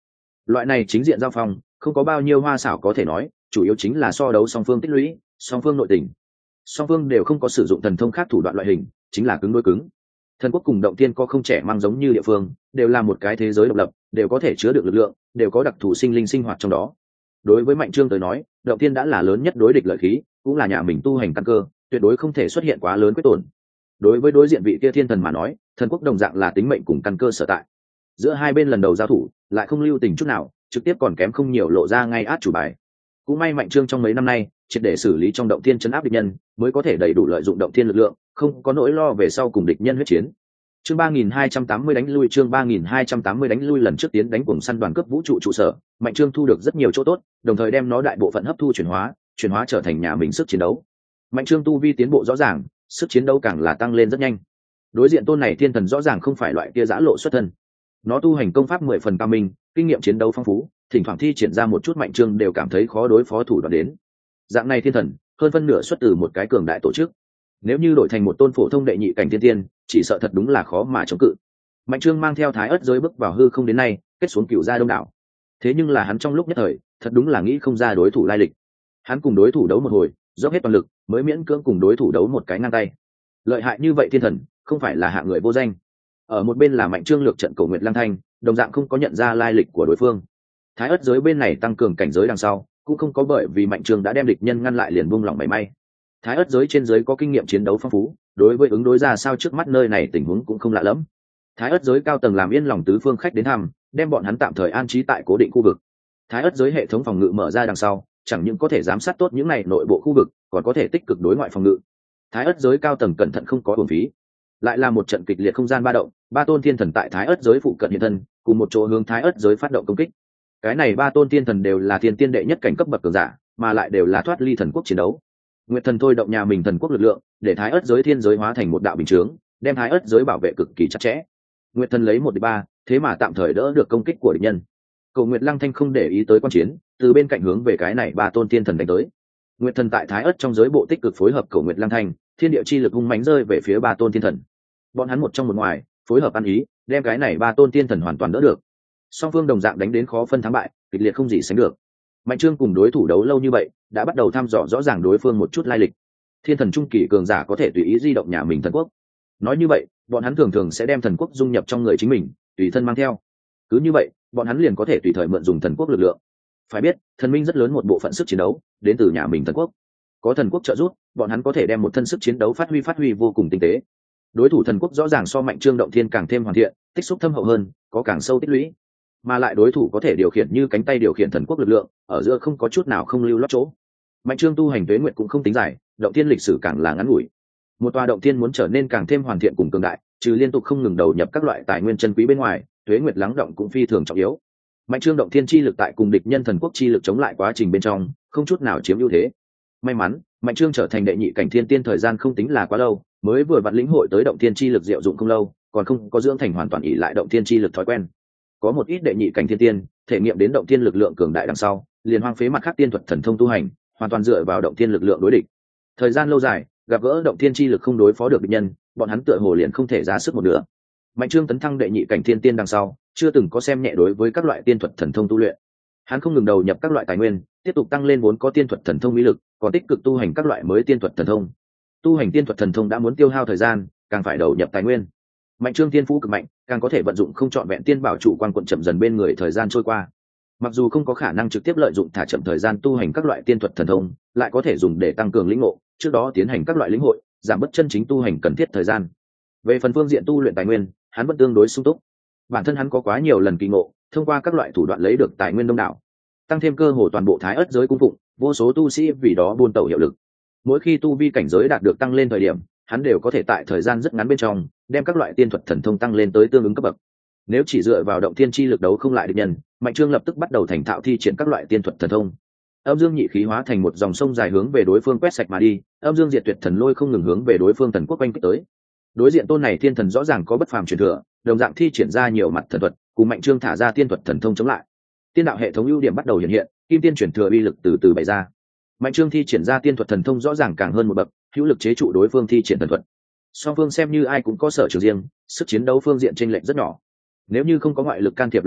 Loại này chính diện giao phong không có bao nhiêu hoa xảo có thể nói, chủ yếu chính là so đấu song phương tích lũy, song phương nội tình. Song phương đều không có sử dụng thần thông khác thủ đoạn loại hình, chính là cứng đối cứng. Thần quốc cùng động tiên có không trẻ mang giống như địa phương, đều là một cái thế giới độc lập, đều có thể chứa được lực lượng, đều có đặc thù sinh linh sinh hoạt trong đó. Đối với Mạnh Trương tới nói, động tiên đã là lớn nhất đối địch lợi khí, cũng là nhà mình tu hành căn cơ, tuyệt đối không thể xuất hiện quá lớn quyết tổn. Đối với đối diện vị kia thiên thần mà nói, thần quốc đồng dạng là tính mệnh cùng căn cơ sở tại. Giữa hai bên lần đầu giao thủ, lại không lưu tình chút nào, trực tiếp còn kém không nhiều lộ ra ngay át chủ bài. Cũng may Mạnh Trương trong mấy năm nay triệt để xử lý trong động thiên chấn áp địch nhân, mới có thể đầy đủ lợi dụng động thiên lực lượng, không có nỗi lo về sau cùng địch nhân huyết chiến. Chương 3280 đánh lui, chương 3280 đánh lui. Lần trước tiến đánh cùng săn đoàn cấp vũ trụ trụ sở, Mạnh Trương thu được rất nhiều chỗ tốt, đồng thời đem nó đại bộ phận hấp thu chuyển hóa trở thành nhà mình sức chiến đấu. Mạnh Trương tu vi tiến bộ rõ ràng, sức chiến đấu càng là tăng lên rất nhanh. Đối diện tôn này thiên thần rõ ràng không phải loại kia giã lộ xuất thân, nó tu hành công pháp 10 phần cao minh, kinh nghiệm chiến đấu phong phú, thỉnh thoảng thi triển ra một chút Mạnh Trương đều cảm thấy khó đối phó thủ đoạn đến. Dạng này thiên thần hơn phân nửa xuất từ một cái cường đại tổ chức, nếu như đổi thành một tôn phổ thông đệ nhị cảnh thiên tiên, chỉ sợ thật đúng là khó mà chống cự. Mạnh Trương mang theo Thái Ức giới bước vào hư không đến nay, kết xuống cựu gia đông đảo. Thế nhưng là hắn trong lúc nhất thời thật đúng là nghĩ không ra đối thủ lai lịch. Hắn cùng đối thủ đấu một hồi, dốc hết toàn lực mới miễn cưỡng cùng đối thủ đấu một cái ngang tay. Lợi hại như vậy thiên thần không phải là hạng người vô danh. Ở một bên là Mạnh Trương lược trận Cổ Nguyệt Lăng Thanh, đồng dạng không có nhận ra lai lịch của đối phương. Thái Ức giới bên này tăng cường cảnh giới đằng sau, cũng không có bởi vì Mạnh Trương đã đem địch nhân ngăn lại liền buông lỏng mảy may. Thái Ức giới trên giới có kinh nghiệm chiến đấu phong phú, đối với ứng đối ra sao trước mắt nơi này tình huống cũng không lạ lẫm. Thái Ức giới cao tầng làm yên lòng tứ phương khách đến thăm, đem bọn hắn tạm thời an trí tại cố định khu vực. Thái Ức giới hệ thống phòng ngự mở ra đằng sau, chẳng những có thể giám sát tốt những này nội bộ khu vực, còn có thể tích cực đối ngoại phòng ngự. Thái Ức giới cao tầng cẩn thận không có uổng phí. Lại là một trận kịch liệt không gian ba động, ba tôn thiên thần tại Thái Ức giới phụ cận hiện thân, cùng một chỗ hướng Thái Ức giới phát động công kích. Cái này ba tôn thiên thần đều là thiên tiên đệ nhất cảnh cấp bậc cường giả, mà lại đều là thoát ly thần quốc chiến đấu. Nguyệt thần thôi động nhà mình thần quốc lực lượng, để Thái Ức giới thiên giới hóa thành một đạo bình chướng, đem Thái Ức giới bảo vệ cực kỳ chặt chẽ. Nguyệt thần lấy 1-3, thế mà tạm thời đỡ được công kích của địch nhân. Cổ Nguyệt Lăng Thanh không để ý tới quan chiến, từ bên cạnh hướng về cái này ba tôn thiên thần đánh tới. Nguyệt thần tại Thái Ức trong giới bộ tích cực phối hợp Cổ Nguyệt Lăng Thanh, thiên địa chi lực hung mãnh rơi về phía ba tôn thiên thần. Bọn hắn một trong một ngoài, phối hợp ăn ý, đem cái này ba tôn thiên thần hoàn toàn đỡ được. Song phương đồng dạng đánh đến khó phân thắng bại, kịch liệt không gì sánh được. Mạnh Trương cùng đối thủ đấu lâu như vậy, đã bắt đầu thăm dò rõ ràng đối phương một chút lai lịch. Thiên thần trung kỳ cường giả có thể tùy ý di động nhà mình thần quốc. Nói như vậy, bọn hắn thường thường sẽ đem thần quốc dung nhập trong người chính mình, tùy thân mang theo. Cứ như vậy, bọn hắn liền có thể tùy thời mượn dùng thần quốc lực lượng. Phải biết, thần minh rất lớn một bộ phận sức chiến đấu đến từ nhà mình thần quốc. Có thần quốc trợ giúp, bọn hắn có thể đem một thân sức chiến đấu phát huy vô cùng tinh tế. Đối thủ thần quốc rõ ràng so Mạnh Trương động thiên càng thêm hoàn thiện, tích xúc thâm hậu hơn, có càng sâu tích lũy, mà lại đối thủ có thể điều khiển như cánh tay điều khiển thần quốc lực lượng, ở giữa không có chút nào không lưu lót chỗ. Mạnh Trương tu hành tuế nguyện cũng không tính dài, động thiên lịch sử càng là ngắn ngủi. Một tòa động thiên muốn trở nên càng thêm hoàn thiện cùng cường đại, trừ liên tục không ngừng đầu nhập các loại tài nguyên chân quý bên ngoài, tuế nguyệt lắng động cũng phi thường trọng yếu. Mạnh Trương động thiên chi lực tại cùng địch nhân thần quốc chi lực chống lại quá trình bên trong, không chút nào chiếm ưu thế. May mắn, Mạnh Trương trở thành đệ nhị cảnh thiên tiên thời gian không tính là quá lâu, mới vừa vặn lĩnh hội tới động thiên chi lực diệu dụng không lâu, còn không có dưỡng thành hoàn toàn ỷ lại động thiên chi lực thói quen. Có một ít đệ nhị cảnh thiên tiên thể nghiệm đến động thiên lực lượng cường đại đằng sau, liền hoang phế mặt khác tiên thuật thần thông tu hành, hoàn toàn dựa vào động thiên lực lượng đối địch. Thời gian lâu dài, gặp gỡ động thiên chi lực không đối phó được địch nhân, bọn hắn tựa hồ liền không thể ra sức một nửa. Mạnh Trương tấn thăng đệ nhị cảnh thiên tiên đằng sau, chưa từng có xem nhẹ đối với các loại tiên thuật thần thông tu luyện. Hắn không ngừng đầu nhập các loại tài nguyên, tiếp tục tăng lên vốn có tiên thuật thần thông uy lực, còn tích cực tu hành các loại mới tiên thuật thần thông. Tu hành tiên thuật thần thông đã muốn tiêu hao thời gian, càng phải đầu nhập tài nguyên. Mạnh Trương tiên phú cực mạnh, càng có thể vận dụng không trọn vẹn tiên bảo trụ quan quận chậm dần bên người thời gian trôi qua. Mặc dù không có khả năng trực tiếp lợi dụng thả chậm thời gian tu hành các loại tiên thuật thần thông, lại có thể dùng để tăng cường lĩnh ngộ, trước đó tiến hành các loại lĩnh hội, giảm bớt chân chính tu hành cần thiết thời gian. Về phần phương diện tu luyện tài nguyên, hắn vẫn tương đối sung túc. Bản thân hắn có quá nhiều lần kỳ ngộ, thông qua các loại thủ đoạn lấy được tài nguyên đông đảo, tăng thêm cơ hồ toàn bộ Thái Ức giới cung phụng, vô số tu sĩ vì đó buôn tẩu hiệu lực. Mỗi khi tu vi cảnh giới đạt được tăng lên thời điểm, hắn đều có thể tại thời gian rất ngắn bên trong đem các loại tiên thuật thần thông tăng lên tới tương ứng cấp bậc. Nếu chỉ dựa vào động thiên chi lực đấu không lại địch nhân, Mạnh Trương lập tức bắt đầu thành thạo thi triển các loại tiên thuật thần thông. Âm dương nhị khí hóa thành một dòng sông dài hướng về đối phương quét sạch mà đi, âm dương diệt tuyệt thần lôi không ngừng hướng về đối phương thần quốc quanh kích tới. Đối diện tôn này thiên thần rõ ràng có bất phàm truyền thừa, đồng dạng thi triển ra nhiều mặt thần thuật, cùng Mạnh Trương thả ra tiên thuật thần thông chống lại. Tiên đạo hệ thống ưu điểm bắt đầu hiện hiện, kim tiên truyền thừa uy lực từ từ bày ra. Mạnh Trương thi triển ra tiên thuật thần thông rõ ràng càng hơn một bậc, hữu lực chế trụ đối phương thi triển thần thuật. Song phương xem như ai cũng có sở trường riêng, sức chiến đấu phương diện chênh lệch rất nhỏ. Nếu như không có ngoại lực can thiệp lời nói,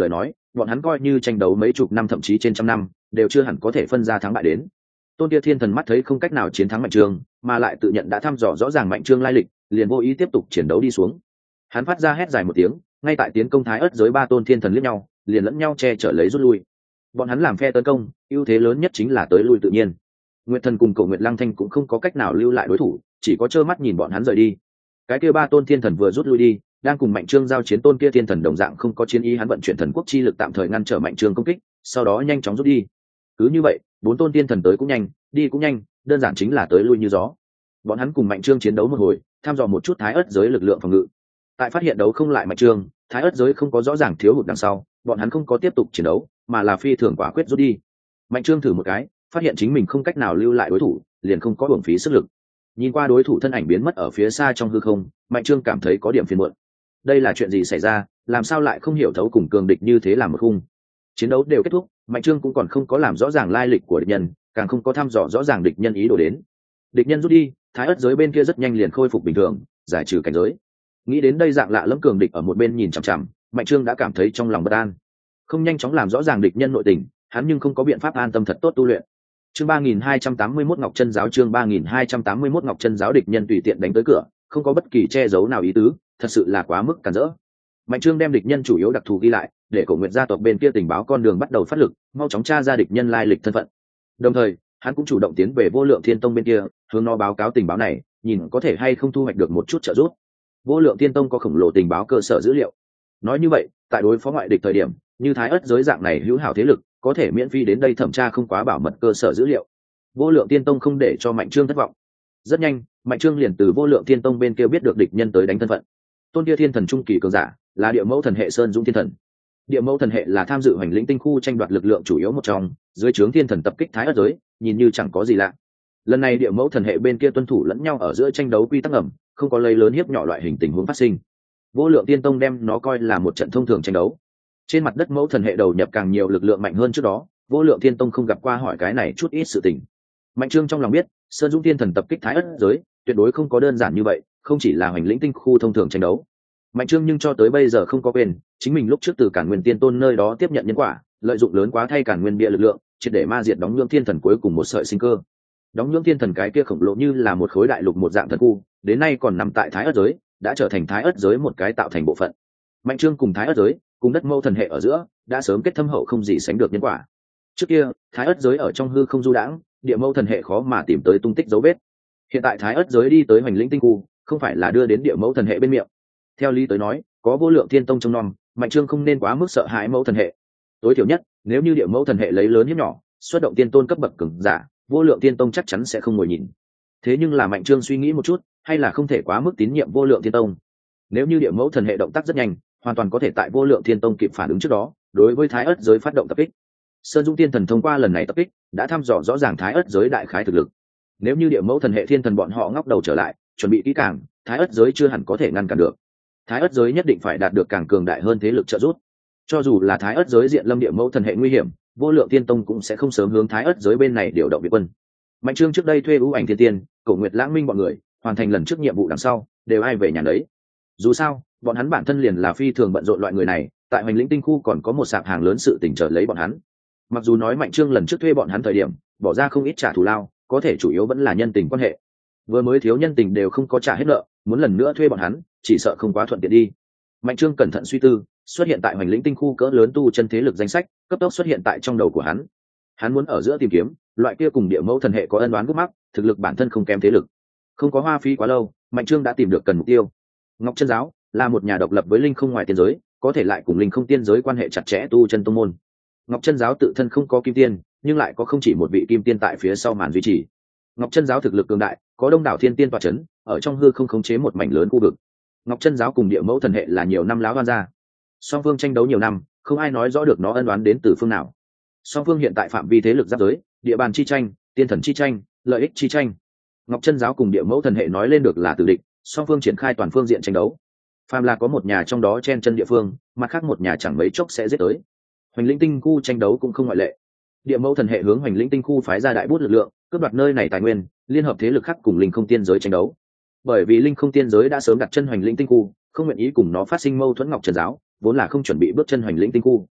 bọn hắn coi như tranh đấu mấy chục năm thậm chí trên trăm năm đều chưa hẳn có thể phân ra thắng bại đến. Tôn kia thiên thần mắt thấy không cách nào chiến thắng Mạnh Trương, mà lại tự nhận đã thăm dò rõ ràng Mạnh Trương lai lịch, liền vô ý tiếp tục chiến đấu đi xuống. Hắn phát ra hét dài một tiếng, ngay tại tiến công Thái Ức giới ba tôn thiên thần liếc nhau, liền lẫn nhau che chở lấy rút lui. Bọn hắn làm phe tấn công, ưu thế lớn nhất chính là tới lui tự nhiên. Nguyệt Thần cùng Cổ Nguyệt Lăng Thanh cũng không có cách nào lưu lại đối thủ, chỉ có trơ mắt nhìn bọn hắn rời đi. Cái kia ba tôn thiên thần vừa rút lui đi, đang cùng Mạnh Trương giao chiến tôn kia thiên thần đồng dạng không có chiến ý, hắn vận chuyển thần quốc chi lực tạm thời ngăn trở Mạnh Trương công kích, sau đó nhanh chóng rút đi. Cứ như vậy, bốn tôn thiên thần tới cũng nhanh, đi cũng nhanh, đơn giản chính là tới lui như gió. Bọn hắn cùng Mạnh Trương chiến đấu một hồi, thăm dò một chút Thái Ức giới lực lượng phòng ngự. Tại phát hiện đấu không lại Mạnh Trương, Thái Ức giới không có rõ ràng thiếu hụt đằng sau, bọn hắn không có tiếp tục chiến đấu, mà là phi thường quả quyết rút đi. Mạnh Trương thử một cái, phát hiện chính mình không cách nào lưu lại đối thủ, liền không có uổng phí sức lực. Nhìn qua đối thủ thân ảnh biến mất ở phía xa trong hư không, Mạnh Trương cảm thấy có điểm phiền muộn. Đây là chuyện gì xảy ra, làm sao lại không hiểu thấu cùng cường địch như thế làm một khung. Chiến đấu đều kết thúc, Mạnh Trương cũng còn không có làm rõ ràng lai lịch của địch nhân, càng không có thăm dò rõ ràng địch nhân ý đồ đến. Địch nhân rút đi, Thái Ức giới bên kia rất nhanh liền khôi phục bình thường, giải trừ cảnh giới. Nghĩ đến đây dạng lạ lẫm cường địch ở một bên nhìn chằm chằm, Mạnh Trương đã cảm thấy trong lòng bất an. Không nhanh chóng làm rõ ràng địch nhân nội tình, hắn nhưng không có biện pháp an tâm thật tốt tu luyện. Chương 3281 Ngọc Chân giáo, chương 3281 Ngọc Chân giáo, địch nhân tùy tiện đánh tới cửa, không có bất kỳ che giấu nào ý tứ, thật sự là quá mức cản rỡ. Mạnh Trương đem địch nhân chủ yếu đặc thù ghi lại, để Cổ Nguyệt gia tộc bên kia tình báo con đường bắt đầu phát lực, mau chóng tra ra địch nhân lai lịch thân phận. Đồng thời, hắn cũng chủ động tiến về Vô Lượng Thiên Tông bên kia, hướng nó báo cáo tình báo này, nhìn có thể hay không thu hoạch được một chút trợ giúp. Vô Lượng Thiên Tông có khổng lồ tình báo cơ sở dữ liệu. Nói như vậy, tại đối phó ngoại địch thời điểm, như Thái Ức giới dạng này hữu hảo thế lực, có thể miễn phí đến đây thẩm tra không quá bảo mật cơ sở dữ liệu. Vô Lượng Thiên Tông không để cho Mạnh Trương thất vọng. Rất nhanh, Mạnh Trương liền từ Vô Lượng Thiên Tông bên kia biết được địch nhân tới đánh thân phận. Tôn kia thiên thần trung kỳ cường giả, là Địa Mẫu thần hệ Sơn Dũng thiên thần. Địa Mẫu thần hệ là tham dự Hoành Lĩnh tinh khu tranh đoạt lực lượng chủ yếu một trong, dưới trướng thiên thần tập kích Thái Ức giới, nhìn như chẳng có gì lạ. Lần này Địa Mẫu thần hệ bên kia tuân thủ lẫn nhau ở giữa tranh đấu quy tắc ẩm, không có lấy lớn hiếp nhỏ loại hình tình huống phát sinh. Vô Lượng Tiên Tông đem nó coi là một trận thông thường tranh đấu. Trên mặt đất Mẫu thần hệ đầu nhập càng nhiều lực lượng mạnh hơn trước đó, Vô Lượng Tiên Tông không gặp qua hỏi cái này chút ít sự tình. Mạnh Trương trong lòng biết, Sơn Dũng thiên thần tập kích Thái Ức giới, tuyệt đối không có đơn giản như vậy, không chỉ là Hoành Lĩnh tinh khu thông thường tranh đấu. Mạnh Trương nhưng cho tới bây giờ không có quên, chính mình lúc trước từ Càn Nguyên Tiên Tôn nơi đó tiếp nhận nhân quả, lợi dụng lớn quá thay Càn Nguyên bia lực lượng, triệt để ma diệt Đóng Nhương thiên thần cuối cùng một sợi sinh cơ. Đóng Nhương thiên thần cái kia khổng lồ như là một khối đại lục một dạng thần khu, đến nay còn nằm tại Thái Ức giới, đã trở thành Thái Ức giới một cái tạo thành bộ phận. Mạnh Trương cùng Thái Ức giới, cùng đất Mẫu thần hệ ở giữa, đã sớm kết thâm hậu không gì sánh được nhân quả. Trước kia, Thái Ức giới ở trong hư không du đãng, Địa Mẫu thần hệ khó mà tìm tới tung tích dấu vết. Hiện tại Thái Ức giới đi tới Hoành Lĩnh tinh khu, không phải là đưa đến Địa Mẫu thần hệ bên miệng. Theo lý tới nói, có Vô Lượng Thiên Tông trông nom, Mạnh Trương không nên quá mức sợ hãi Mẫu thần hệ. Tối thiểu nhất, nếu như Địa Mẫu thần hệ lấy lớn hiếp nhỏ, xuất động tiên tôn cấp bậc cường giả, Vô Lượng Thiên Tông chắc chắn sẽ không ngồi nhìn. Thế nhưng là Mạnh Trương suy nghĩ một chút, hay là không thể quá mức tín nhiệm Vô Lượng Thiên Tông. Nếu như Địa Mẫu thần hệ động tác rất nhanh, hoàn toàn có thể tại Vô Lượng Thiên Tông kịp phản ứng trước đó, đối với Thái Ức giới phát động tập kích. Sơn Dũng Thiên Thần thông qua lần này tập kích, đã thăm dò rõ ràng Thái Ức giới đại khái thực lực. Nếu như Địa Mẫu thần hệ thiên thần bọn họ ngóc đầu trở lại, chuẩn bị kỹ càng, Thái Ức giới chưa hẳn có thể ngăn cản được. Thái Ức giới nhất định phải đạt được càng cường đại hơn thế lực trợ giúp. Cho dù là Thái Ức giới diện lâm Địa Mẫu thần hệ nguy hiểm, Vô Lượng Thiên Tông cũng sẽ không sớm hướng Thái Ức giới bên này điều động viện quân. Mạnh Trương trước đây thuê ưu ảnh thiên tiên, Cổ Nguyệt Lãng Minh bọn người, hoàn thành lần trước nhiệm vụ đằng sau, đều ai về nhà đấy. Dù sao, bọn hắn bản thân liền là phi thường bận rộn loại người này, tại Hoành Lĩnh tinh khu còn có một sạp hàng lớn sự tình chờ lấy bọn hắn. Mặc dù nói Mạnh Trương lần trước thuê bọn hắn thời điểm, bỏ ra không ít trả thù lao, có thể chủ yếu vẫn là nhân tình quan hệ. Vừa mới thiếu nhân tình đều không có trả hết nợ, muốn lần nữa thuê bọn hắn, chỉ sợ không quá thuận tiện đi. Mạnh Trương cẩn thận suy tư, xuất hiện tại Hoành Lĩnh tinh khu cỡ lớn tu chân thế lực danh sách, cấp tốc xuất hiện tại trong đầu của hắn. Hắn muốn ở giữa tìm kiếm loại kia cùng Địa Mẫu thần hệ có ân oán gút mắc, thực lực bản thân không kém thế lực. Không có hoa phí quá lâu, Mạnh Trương đã tìm được cần mục tiêu. Ngọc Chân giáo là một nhà độc lập với linh không ngoài tiên giới, có thể lại cùng linh không tiên giới quan hệ chặt chẽ tu chân tông môn. Ngọc Chân giáo tự thân không có kim tiên, nhưng lại có không chỉ một vị kim tiên tại phía sau màn duy trì. Ngọc Chân giáo thực lực cường đại, có đông đảo thiên tiên tọa chấn, ở trong hư không khống chế một mảnh lớn khu vực. Ngọc Chân giáo cùng Địa Mẫu thần hệ là nhiều năm láo oan gia, song phương tranh đấu nhiều năm, không ai nói rõ được nó ân oán đến từ phương nào. Song phương hiện tại phạm vi thế lực giáp giới, địa bàn chi tranh, tiên thần chi tranh, lợi ích chi tranh. Ngọc Chân giáo cùng Địa Mẫu thần hệ nói lên được là tử địch, song phương triển khai toàn phương diện tranh đấu. Phàm là có một nhà trong đó chen chân địa phương, mặt khác một nhà chẳng mấy chốc sẽ giết tới. Hoành Lĩnh tinh khu tranh đấu cũng không ngoại lệ. Địa Mẫu thần hệ hướng Hoành Lĩnh tinh khu phái ra đại bút lực lượng, cướp đoạt nơi này tài nguyên, liên hợp thế lực khác cùng linh không tiên giới tranh đấu. Bởi vì linh không tiên giới đã sớm đặt chân Hoành Lĩnh tinh khu, không nguyện ý cùng nó phát sinh mâu thuẫn, Ngọc Chân giáo vốn là không chuẩn bị bước chân Hoành Lĩnh tinh khu.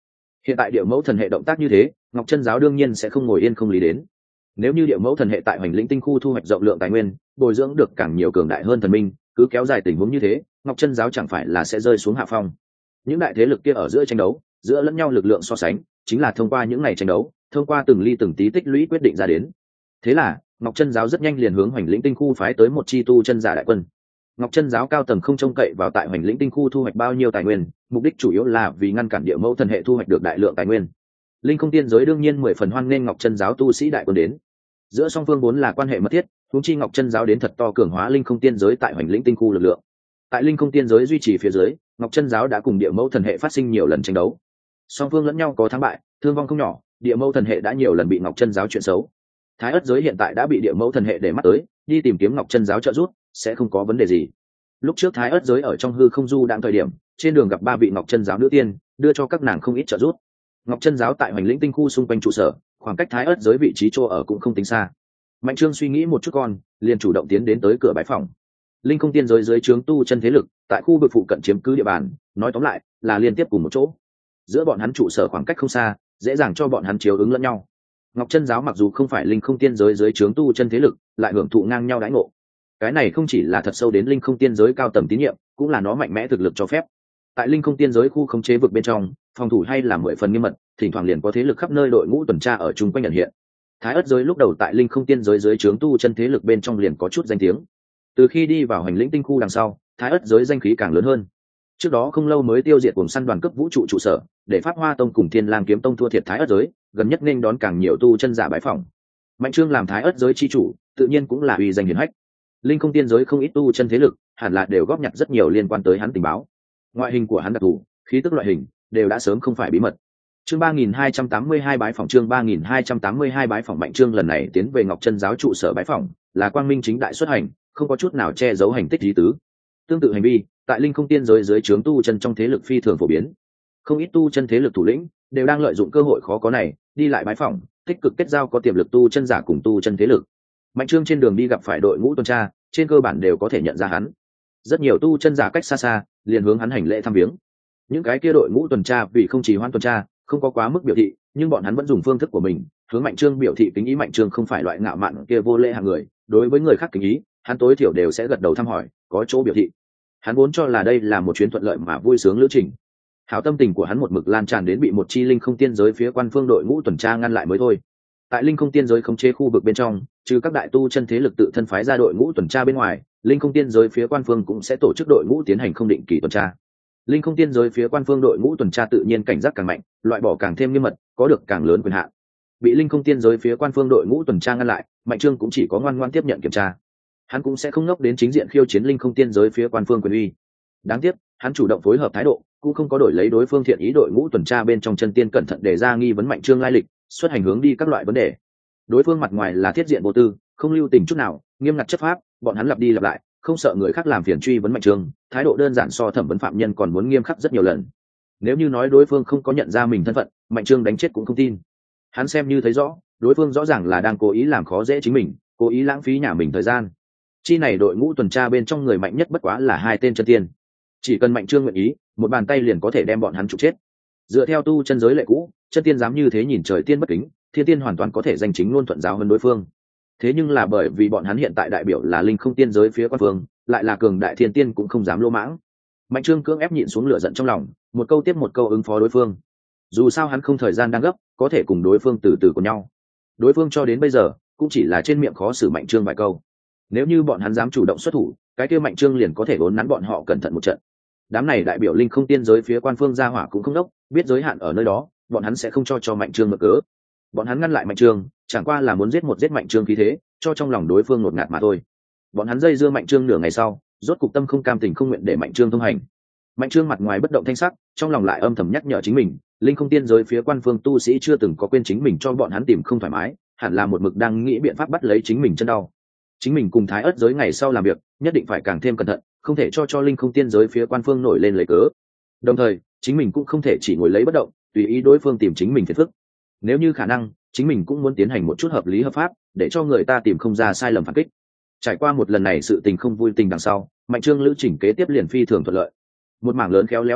Hiện tại địa mẫu thần hệ động tác như thế, Ngọc Chân giáo đương nhiên sẽ không ngồi yên không lý đến. Nếu như địa mẫu thần hệ tại Hoành Lĩnh Tinh khu thu hoạch rộng lượng tài nguyên, bồi dưỡng được càng nhiều cường đại hơn thần minh, cứ kéo dài tình huống như thế, Ngọc Chân giáo chẳng phải là sẽ rơi xuống hạ phong. Những đại thế lực kia ở giữa tranh đấu, giữa lẫn nhau lực lượng so sánh, chính là thông qua những ngày tranh đấu, thông qua từng ly từng tí tích lũy quyết định ra đến. Thế là, Ngọc Chân giáo rất nhanh liền hướng Hoành Lĩnh Tinh khu phái tới một chi tu chân giả đại quân. Ngọc Chân giáo cao tầng không trông cậy vào tại Hoành Lĩnh Tinh khu thu hoạch bao nhiêu tài nguyên, mục đích chủ yếu là vì ngăn cản địa mẫu thần hệ thu hoạch được đại lượng tài nguyên. Linh Không Tiên giới đương nhiên 10 phần hoan nghênh Ngọc Chân giáo tu sĩ đại quân đến. Giữa song phương vốn là quan hệ mật thiết, huống chi Ngọc Chân giáo đến thật to cường hóa Linh Không Tiên giới tại Hoành Lĩnh Tinh khu lực lượng. Tại Linh Không Tiên giới duy trì phía dưới, Ngọc Chân giáo đã cùng địa mẫu thần hệ phát sinh nhiều lần tranh đấu. Song phương lẫn nhau có thắng bại, thương vong không nhỏ, địa mẫu thần hệ đã nhiều lần bị Ngọc Chân giáo chuyện xấu. Thái Ức giới hiện tại đã bị địa mẫu thần hệ để mắt tới, đi tìm kiếm Ngọc Chân giáo trợ giúp, sẽ không có vấn đề gì. Lúc trước Thái Ức giới ở trong hư không du đang thời điểm, trên đường gặp 3 vị Ngọc Chân giáo nữ tiên, đưa cho các nàng không ít trợ giúp. Ngọc Chân giáo tại Hoành Lĩnh Tinh khu xung quanh trụ sở, khoảng cách Thái Ức giới vị trí chỗ ở cũng không tính xa. Mạnh Trương suy nghĩ một chút con, liền chủ động tiến đến tới cửa bái phòng. Linh Không Tiên giới dưới trướng tu chân thế lực, tại khu vực phụ cận chiếm cứ địa bàn, nói tóm lại là liên tiếp cùng một chỗ. Giữa bọn hắn trụ sở khoảng cách không xa, dễ dàng cho bọn hắn chiếu ứng lẫn nhau. Ngọc Chân giáo mặc dù không phải Linh Không Tiên giới dưới trướng tu chân thế lực, lại hưởng thụ ngang nhau đãi ngộ. Cái này không chỉ là thật sâu đến Linh Không Tiên giới cao tầng tín nhiệm, cũng là nó mạnh mẽ thực lực cho phép. Tại Linh Không Tiên giới khu khống chế vực bên trong, phòng thủ hay là 10 phần nghiêm mật, thỉnh thoảng liền có thế lực khắp nơi đội ngũ tuần tra ở chung quanh nhận hiện. Thái Ức giới lúc đầu tại Linh Không Tiên giới dưới trướng tu chân thế lực bên trong liền có chút danh tiếng. Từ khi đi vào Hoành Lĩnh Tinh khu đằng sau, Thái Ức giới danh khí càng lớn hơn. Trước đó không lâu mới tiêu diệt cuồng săn đoàn cấp vũ trụ trụ sở, để Pháp Hoa Tông cùng Thiên Lang Kiếm Tông thua thiệt Thái Ức giới, gần nhất nên đón càng nhiều tu chân giả bái phỏng. Mạnh Trương làm Thái Ức giới chi chủ, tự nhiên cũng là uy danh hiển hách. Linh Không Tiên giới không ít tu chân thế lực, hẳn là đều góp nhặt rất nhiều liên quan tới hắn tình báo. Ngoại hình của hắn đặc thù, khí tức loại hình đều đã sớm không phải bí mật. Chương 3282 bái phỏng chương 3282 bái phỏng Mạnh Trương lần này tiến về Ngọc Chân giáo trụ sở bái phỏng, là quang minh chính đại xuất hành, không có chút nào che giấu hành tích lý tứ. Tương tự hành vi, tại Linh Không Tiên giới dưới trướng tu chân trong thế lực phi thường phổ biến. Không ít tu chân thế lực thủ lĩnh đều đang lợi dụng cơ hội khó có này, đi lại bái phỏng, tích cực kết giao có tiềm lực tu chân giả cùng tu chân thế lực. Mạnh Trương trên đường đi gặp phải đội ngũ tuần tra, trên cơ bản đều có thể nhận ra hắn. Rất nhiều tu chân giả cách xa xa, liền hướng hắn hành lễ thăm viếng. Những cái kia đội ngũ tuần tra vì không chỉ hoãn tuần tra, không có quá mức biểu thị, nhưng bọn hắn vẫn dùng phương thức của mình hướng Mạnh Trương biểu thị kính ý. Mạnh Trương không phải loại ngạo mạn kia vô lễ hạng người, đối với người khác kính ý, hắn tối thiểu đều sẽ gật đầu thăm hỏi, có chỗ biểu thị. Hắn vốn cho là đây là một chuyến thuận lợi mà vui sướng lữ trình. Hảo tâm tình của hắn một mực lan tràn đến bị một chi Linh Không Tiên giới phía quan phương đội ngũ tuần tra ngăn lại mới thôi. Tại Linh Không Tiên giới khống chế khu vực bên trong, trừ các đại tu chân thế lực tự thân phái ra đội ngũ tuần tra bên ngoài, Linh Không Tiên giới phía quan phương cũng sẽ tổ chức đội ngũ tiến hành không định kỳ tuần tra. Linh Không Tiên giới phía quan phương đội ngũ tuần tra tự nhiên cảnh giác càng mạnh, loại bỏ càng thêm nghiêm mật, có được càng lớn quyền hạn. Bị Linh Không Tiên giới phía quan phương đội ngũ tuần tra ngăn lại, Mạnh Trương cũng chỉ có ngoan ngoãn tiếp nhận kiểm tra. Hắn cũng sẽ không ngốc đến chính diện khiêu chiến Linh Không Tiên giới phía quan phương quyền uy. Đáng tiếc, hắn chủ động phối hợp thái độ, cũng không có đổi lấy đối phương thiện ý. Đội ngũ tuần tra bên trong chân tiên cẩn thận đề ra nghi vấn Mạnh Trương lai lịch, xuất hành hướng đi các loại vấn đề. Đối phương mặt ngoài là thiết diện vô tư, không lưu tình chút nào, nghiêm ngặt chấp pháp, bọn hắn lặp đi lặp lại, không sợ người khác làm phiền truy vấn Mạnh Trương, thái độ đơn giản so thẩm vấn phạm nhân còn muốn nghiêm khắc rất nhiều lần. Nếu như nói đối phương không có nhận ra mình thân phận, Mạnh Trương đánh chết cũng không tin. Hắn xem như thấy rõ, đối phương rõ ràng là đang cố ý làm khó dễ chính mình, cố ý lãng phí nhà mình thời gian. Chi này đội ngũ tuần tra bên trong người mạnh nhất bất quá là 2 tên chân tiên, chỉ cần Mạnh Trương nguyện ý, một bàn tay liền có thể đem bọn hắn trục chết. Dựa theo tu chân giới lệ cũ, chân tiên dám như thế nhìn trời tiên bất kính, thiên tiên hoàn toàn có thể danh chính ngôn thuận giáo hơn đối phương. Thế nhưng là bởi vì bọn hắn hiện tại đại biểu là Linh Không Tiên giới phía quan phương, lại là cường đại thiên tiên cũng không dám lô mãng. Mạnh Trương cưỡng ép nhịn xuống lửa giận trong lòng, một câu tiếp một câu ứng phó đối phương. Dù sao hắn không thời gian đang gấp, có thể cùng đối phương từ từ của nhau. Đối phương cho đến bây giờ cũng chỉ là trên miệng khó xử Mạnh Trương vài câu. Nếu như bọn hắn dám chủ động xuất thủ, cái kia Mạnh Trương liền có thể vốn nắn bọn họ cẩn thận một trận. Đám này đại biểu Linh Không Tiên giới phía quan phương gia hỏa cũng không đốc, biết giới hạn ở nơi đó, bọn hắn sẽ không cho Mạnh Trương mở cớ. Bọn hắn ngăn lại Mạnh Trương, chẳng qua là muốn giết Mạnh Trương khí thế, cho trong lòng đối phương ngột ngạt mà thôi. Bọn hắn dây dưa Mạnh Trương nửa ngày sau, rốt cục tâm không cam tình không nguyện để Mạnh Trương thông hành. Mạnh Trương mặt ngoài bất động thanh sắc, trong lòng lại âm thầm nhắc nhở chính mình, Linh Không Tiên giới phía quan phương tu sĩ chưa từng có quên chính mình cho bọn hắn tìm không thoải mái, hẳn là một mực đang nghĩ biện pháp bắt lấy chính mình chân đau. Chính mình cùng Thái Ức giới ngày sau làm việc, nhất định phải càng thêm cẩn thận, không thể cho Linh Không Tiên giới phía quan phương nổi lên lấy cớ. Đồng thời, chính mình cũng không thể chỉ ngồi lấy bất động, tùy ý đối phương tìm chính mình phiền phức. Nếu như khả năng, chính mình cũng muốn tiến hành một chút hợp lý hợp pháp, để cho người ta tìm không ra sai lầm phản kích. Trải qua một lần này sự tình không vui tình đằng sau, Mạnh Trương lữ trình kế tiếp liền phi thường thuận lợi. Một mảng lớn khéo léo đẹp đẽ,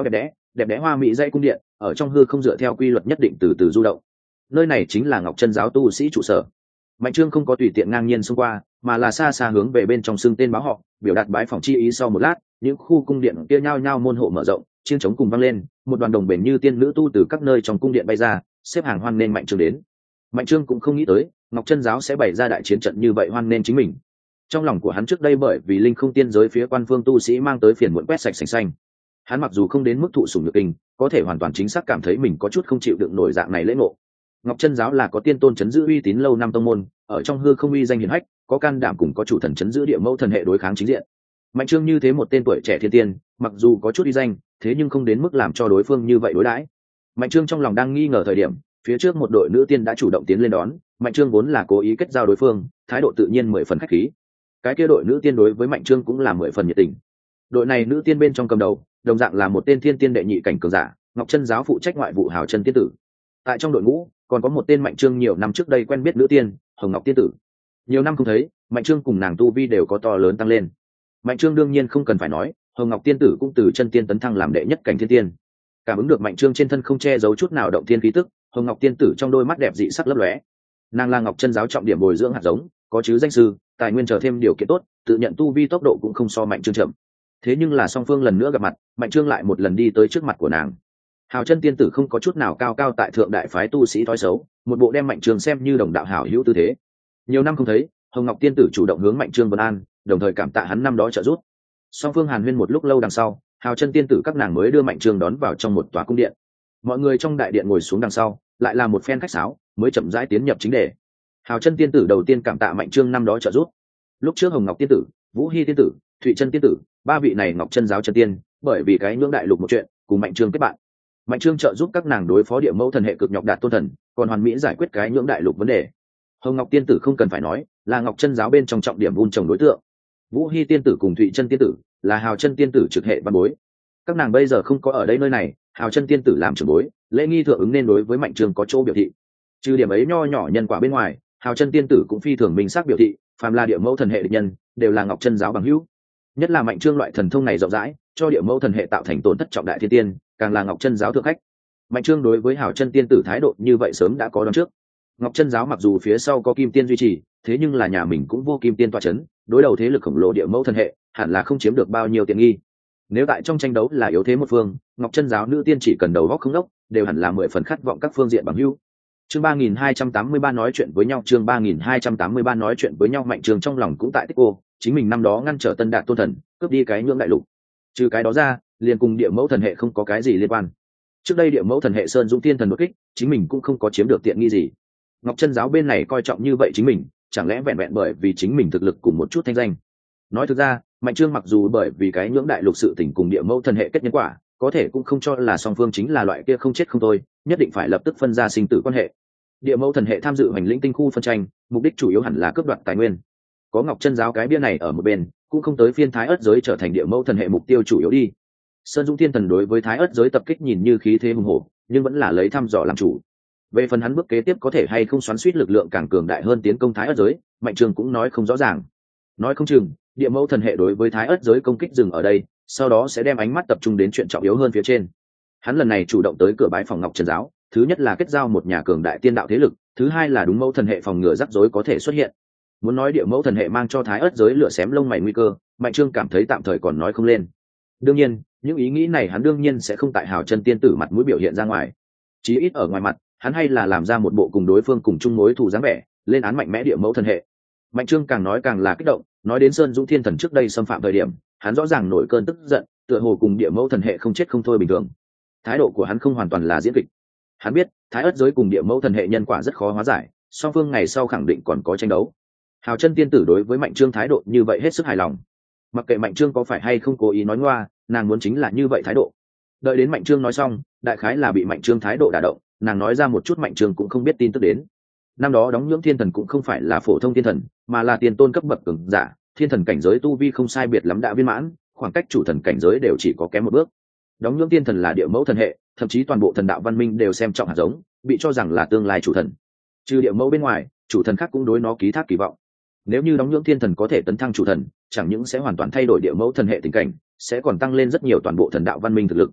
đẹp đẽ hoa mỹ dãy cung điện ở trong hư không dựa theo quy luật nhất định từ từ du động. Nơi này chính là Ngọc Chân giáo tu sĩ trụ sở. Mạnh Trương không có tùy tiện ngang nhiên xông qua, mà là xa xa hướng về bên trong xưng tên báo họ, biểu đạt bái phỏng chi ý. Sau một lát, những khu cung điện kia nhao nhao môn hộ mở rộng, chiêng trống cùng vang lên, một đoàn đồng bền như tiên nữ tu từ các nơi trong cung điện bay ra, xếp hàng hoan nghênh Mạnh Trương đến. Mạnh Trương cũng không nghĩ tới, Ngọc Chân giáo sẽ bày ra đại chiến trận như vậy hoan nghênh chính mình. Trong lòng của hắn trước đây bởi vì linh không tiên giới phía quan phương tu sĩ mang tới phiền muộn quét sạch sành xanh. Hắn mặc dù không đến mức thụ sủng nhược kinh, có thể hoàn toàn chính xác cảm thấy mình có chút không chịu đựng nổi dạng này lễ ngộ. Ngọc Chân giáo là có tiên tôn chấn giữ uy tín lâu năm tông môn, ở trong hư không uy danh hiển hách, có can đảm cùng có chủ thần chấn giữ địa mẫu thần hệ đối kháng chính diện. Mạnh Trương như thế một tên tuổi trẻ thiên tiên, mặc dù có chút uy danh, thế nhưng không đến mức làm cho đối phương như vậy đối đãi. Mạnh Trương trong lòng đang nghi ngờ thời điểm, phía trước một đội nữ tiên đã chủ động tiến lên đón. Mạnh Trương vốn là cố ý kết giao đối phương, thái độ tự nhiên 10 phần khách khí. Cái kia đội nữ tiên đối với Mạnh Trương cũng là 10 phần nhiệt tình. Đội này nữ tiên bên trong cầm đầu, đồng dạng là một tên thiên tiên đệ nhị cảnh cường giả, Ngọc Chân giáo phụ trách ngoại vụ Hào Chân tiên tử. Tại trong đội ngũ, còn có một tên Mạnh Trương nhiều năm trước đây quen biết nữ tiên, Hồng Ngọc tiên tử. Nhiều năm không thấy, Mạnh Trương cùng nàng tu vi đều có to lớn tăng lên. Mạnh Trương đương nhiên không cần phải nói, Hồng Ngọc tiên tử cũng từ chân tiên tấn thăng làm đệ nhất cảnh thiên tiên. Cảm ứng được Mạnh Trương trên thân không che giấu chút nào động thiên khí tức, Hồng Ngọc tiên tử trong đôi mắt đẹp dị sắc lấp lóe. Nàng là Ngọc Chân giáo trọng điểm bồi dưỡng hạt giống, có chứ danh sư, tài nguyên chờ thêm điều kiện tốt, tự nhận tu vi tốc độ cũng không so Mạnh Trương chậm. Thế nhưng là song phương lần nữa gặp mặt, Mạnh Trương lại một lần đi tới trước mặt của nàng. Hào Chân tiên tử không có chút nào cao cao tại thượng đại phái tu sĩ thói xấu, một bộ đem Mạnh Trương xem như đồng đạo hảo hữu tư thế. Nhiều năm không thấy, Hồng Ngọc tiên tử chủ động hướng Mạnh Trương vân an, đồng thời cảm tạ hắn năm đó trợ giúp. Song phương hàn huyên một lúc lâu đằng sau, Hào Chân tiên tử các nàng mới đưa Mạnh Trương đón vào trong một tòa cung điện. Mọi người trong đại điện ngồi xuống đằng sau, lại là một phen khách sáo, mới chậm rãi tiến nhập chính đề. Hào Chân tiên tử đầu tiên cảm tạ Mạnh Trương năm đó trợ giúp. Lúc trước Hồng Ngọc tiên tử, Vũ Hi tiên tử, Thụy Chân tiên tử, ba vị này Ngọc Chân giáo chân tiên, bởi vì cái nhưỡng đại lục một chuyện, cùng Mạnh Trương kết bạn. Mạnh Trương trợ giúp các nàng đối phó địa mẫu thần hệ cực nhọc đạt tôn thần, còn hoàn mỹ giải quyết cái nhưỡng đại lục vấn đề. Hồng Ngọc tiên tử không cần phải nói, là Ngọc Chân giáo bên trong trọng điểm vun trồng đối tượng. Vũ Hi tiên tử cùng Thụy Chân tiên tử là Hào Chân tiên tử trực hệ văn bối. Các nàng bây giờ không có ở đây nơi này, Hào Chân tiên tử làm trưởng bối, lễ nghi thượng ứng nên đối với Mạnh Trương có chỗ biểu thị. Trừ điểm ấy nho nhỏ nhân quả bên ngoài, Hào Chân tiên tử cũng phi thường minh xác biểu thị, phàm là địa mẫu thần hệ địch nhân, đều là Ngọc Chân giáo bằng hữu. Nhất là Mạnh Trương loại thần thông này rộng rãi, cho địa mẫu thần hệ tạo thành tổn thất trọng đại thiên tiên, càng là Ngọc Chân giáo thượng khách. Mạnh Trương đối với Hào Chân tiên tử thái độ như vậy sớm đã có đoán trước. Ngọc Chân giáo mặc dù phía sau có kim tiên duy trì, thế nhưng là nhà mình cũng vô kim tiên tọa chấn, đối đầu thế lực khổng lồ địa mẫu thần hệ, hẳn là không chiếm được bao nhiêu tiện nghi. Nếu tại trong tranh đấu là yếu thế một phương, Ngọc Chân giáo nữ tiên chỉ cần đầu óc không đốc, đều hẳn là 10 phần khát vọng các phương diện bằng hữu. Chương 3283 nói chuyện với nhau, chương 3283 nói chuyện với nhau. Mạnh Trương trong lòng cũng tại tích cô, chính mình năm đó ngăn trở Tân Đạt tôn thần, cướp đi cái nhưỡng đại lục. Trừ cái đó ra, liền cùng địa mẫu thần hệ không có cái gì liên quan. Trước đây địa mẫu thần hệ Sơn Dũng Tiên thần đột kích, chính mình cũng không có chiếm được tiện nghi gì. Ngọc Chân giáo bên này coi trọng như vậy chính mình, chẳng lẽ vẹn vẹn bởi vì chính mình thực lực cùng một chút thanh danh. Nói thực ra, Mạnh Trương mặc dù bởi vì cái nhưỡng đại lục sự tình cùng địa mẫu thần hệ kết nhân quả, có thể cũng không cho là song phương chính là loại kia không chết không thôi, nhất định phải lập tức phân ra sinh tử quan hệ. Địa mẫu thần hệ tham dự hành lĩnh tinh khu phân tranh, mục đích chủ yếu hẳn là cướp đoạt tài nguyên. Có Ngọc Chân giáo cái bia này ở một bên, cũng không tới phiên Thái Ức giới trở thành địa mẫu thần hệ mục tiêu chủ yếu đi. Sơn Dũng Thiên thần đối với Thái Ức giới tập kích nhìn như khí thế hùng hổ, nhưng vẫn là lấy thăm dò làm chủ. Về phần hắn bước kế tiếp có thể hay không xoắn xuýt lực lượng càng cường đại hơn tiến công Thái Ức giới, Mạnh Trương cũng nói không rõ ràng. Nói không chừng, địa mẫu thần hệ đối với Thái Ức giới công kích dừng ở đây, sau đó sẽ đem ánh mắt tập trung đến chuyện trọng yếu hơn phía trên. Hắn lần này chủ động tới cửa bái phòng Ngọc Chân giáo, thứ nhất là kết giao một nhà cường đại tiên đạo thế lực, thứ hai là đúng mẫu thần hệ phòng ngừa rắc rối có thể xuất hiện. Muốn nói địa mẫu thần hệ mang cho Thái Ức giới lửa xém lông mày nguy cơ, Mạnh Trương cảm thấy tạm thời còn nói không lên. Đương nhiên, những ý nghĩ này hắn đương nhiên sẽ không tại Hào Chân tiên tử mặt mũi biểu hiện ra ngoài. Chí ít ở ngoài mặt, hắn hay là làm ra một bộ cùng đối phương cùng chung mối thù dáng vẻ, lên án mạnh mẽ địa mẫu thần hệ. Mạnh Trương càng nói càng là kích động, nói đến Sơn Dũng Thiên thần trước đây xâm phạm thời điểm, hắn rõ ràng nổi cơn tức giận, tựa hồ cùng địa mẫu thần hệ không chết không thôi bình thường. Thái độ của hắn không hoàn toàn là diễn kịch. Hắn biết, Thái Ức giới cùng địa mẫu thần hệ nhân quả rất khó hóa giải, song phương ngày sau khẳng định còn có tranh đấu. Hào Chân tiên tử đối với Mạnh Trương thái độ như vậy hết sức hài lòng. Mặc kệ Mạnh Trương có phải hay không cố ý nói ngoa, nàng muốn chính là như vậy thái độ. Đợi đến Mạnh Trương nói xong, đại khái là bị Mạnh Trương thái độ đả động, nàng nói ra một chút Mạnh Trương cũng không biết tin tức đến. Năm đó đóng nhưỡng thiên thần cũng không phải là phổ thông thiên thần, mà là tiền tôn cấp bậc cường giả, thiên thần cảnh giới tu vi không sai biệt lắm đã viên mãn, khoảng cách chủ thần cảnh giới đều chỉ có kém một bước. Đóng nhưỡng thiên thần là địa mẫu thần hệ, thậm chí toàn bộ thần đạo văn minh đều xem trọng hạt giống, bị cho rằng là tương lai chủ thần. Trừ địa mẫu bên ngoài, chủ thần khác cũng đối nó ký thác kỳ vọng. Nếu như đóng nhưỡng thiên thần có thể tấn thăng chủ thần, chẳng những sẽ hoàn toàn thay đổi địa mẫu thần hệ tình cảnh, sẽ còn tăng lên rất nhiều toàn bộ thần đạo văn minh thực lực.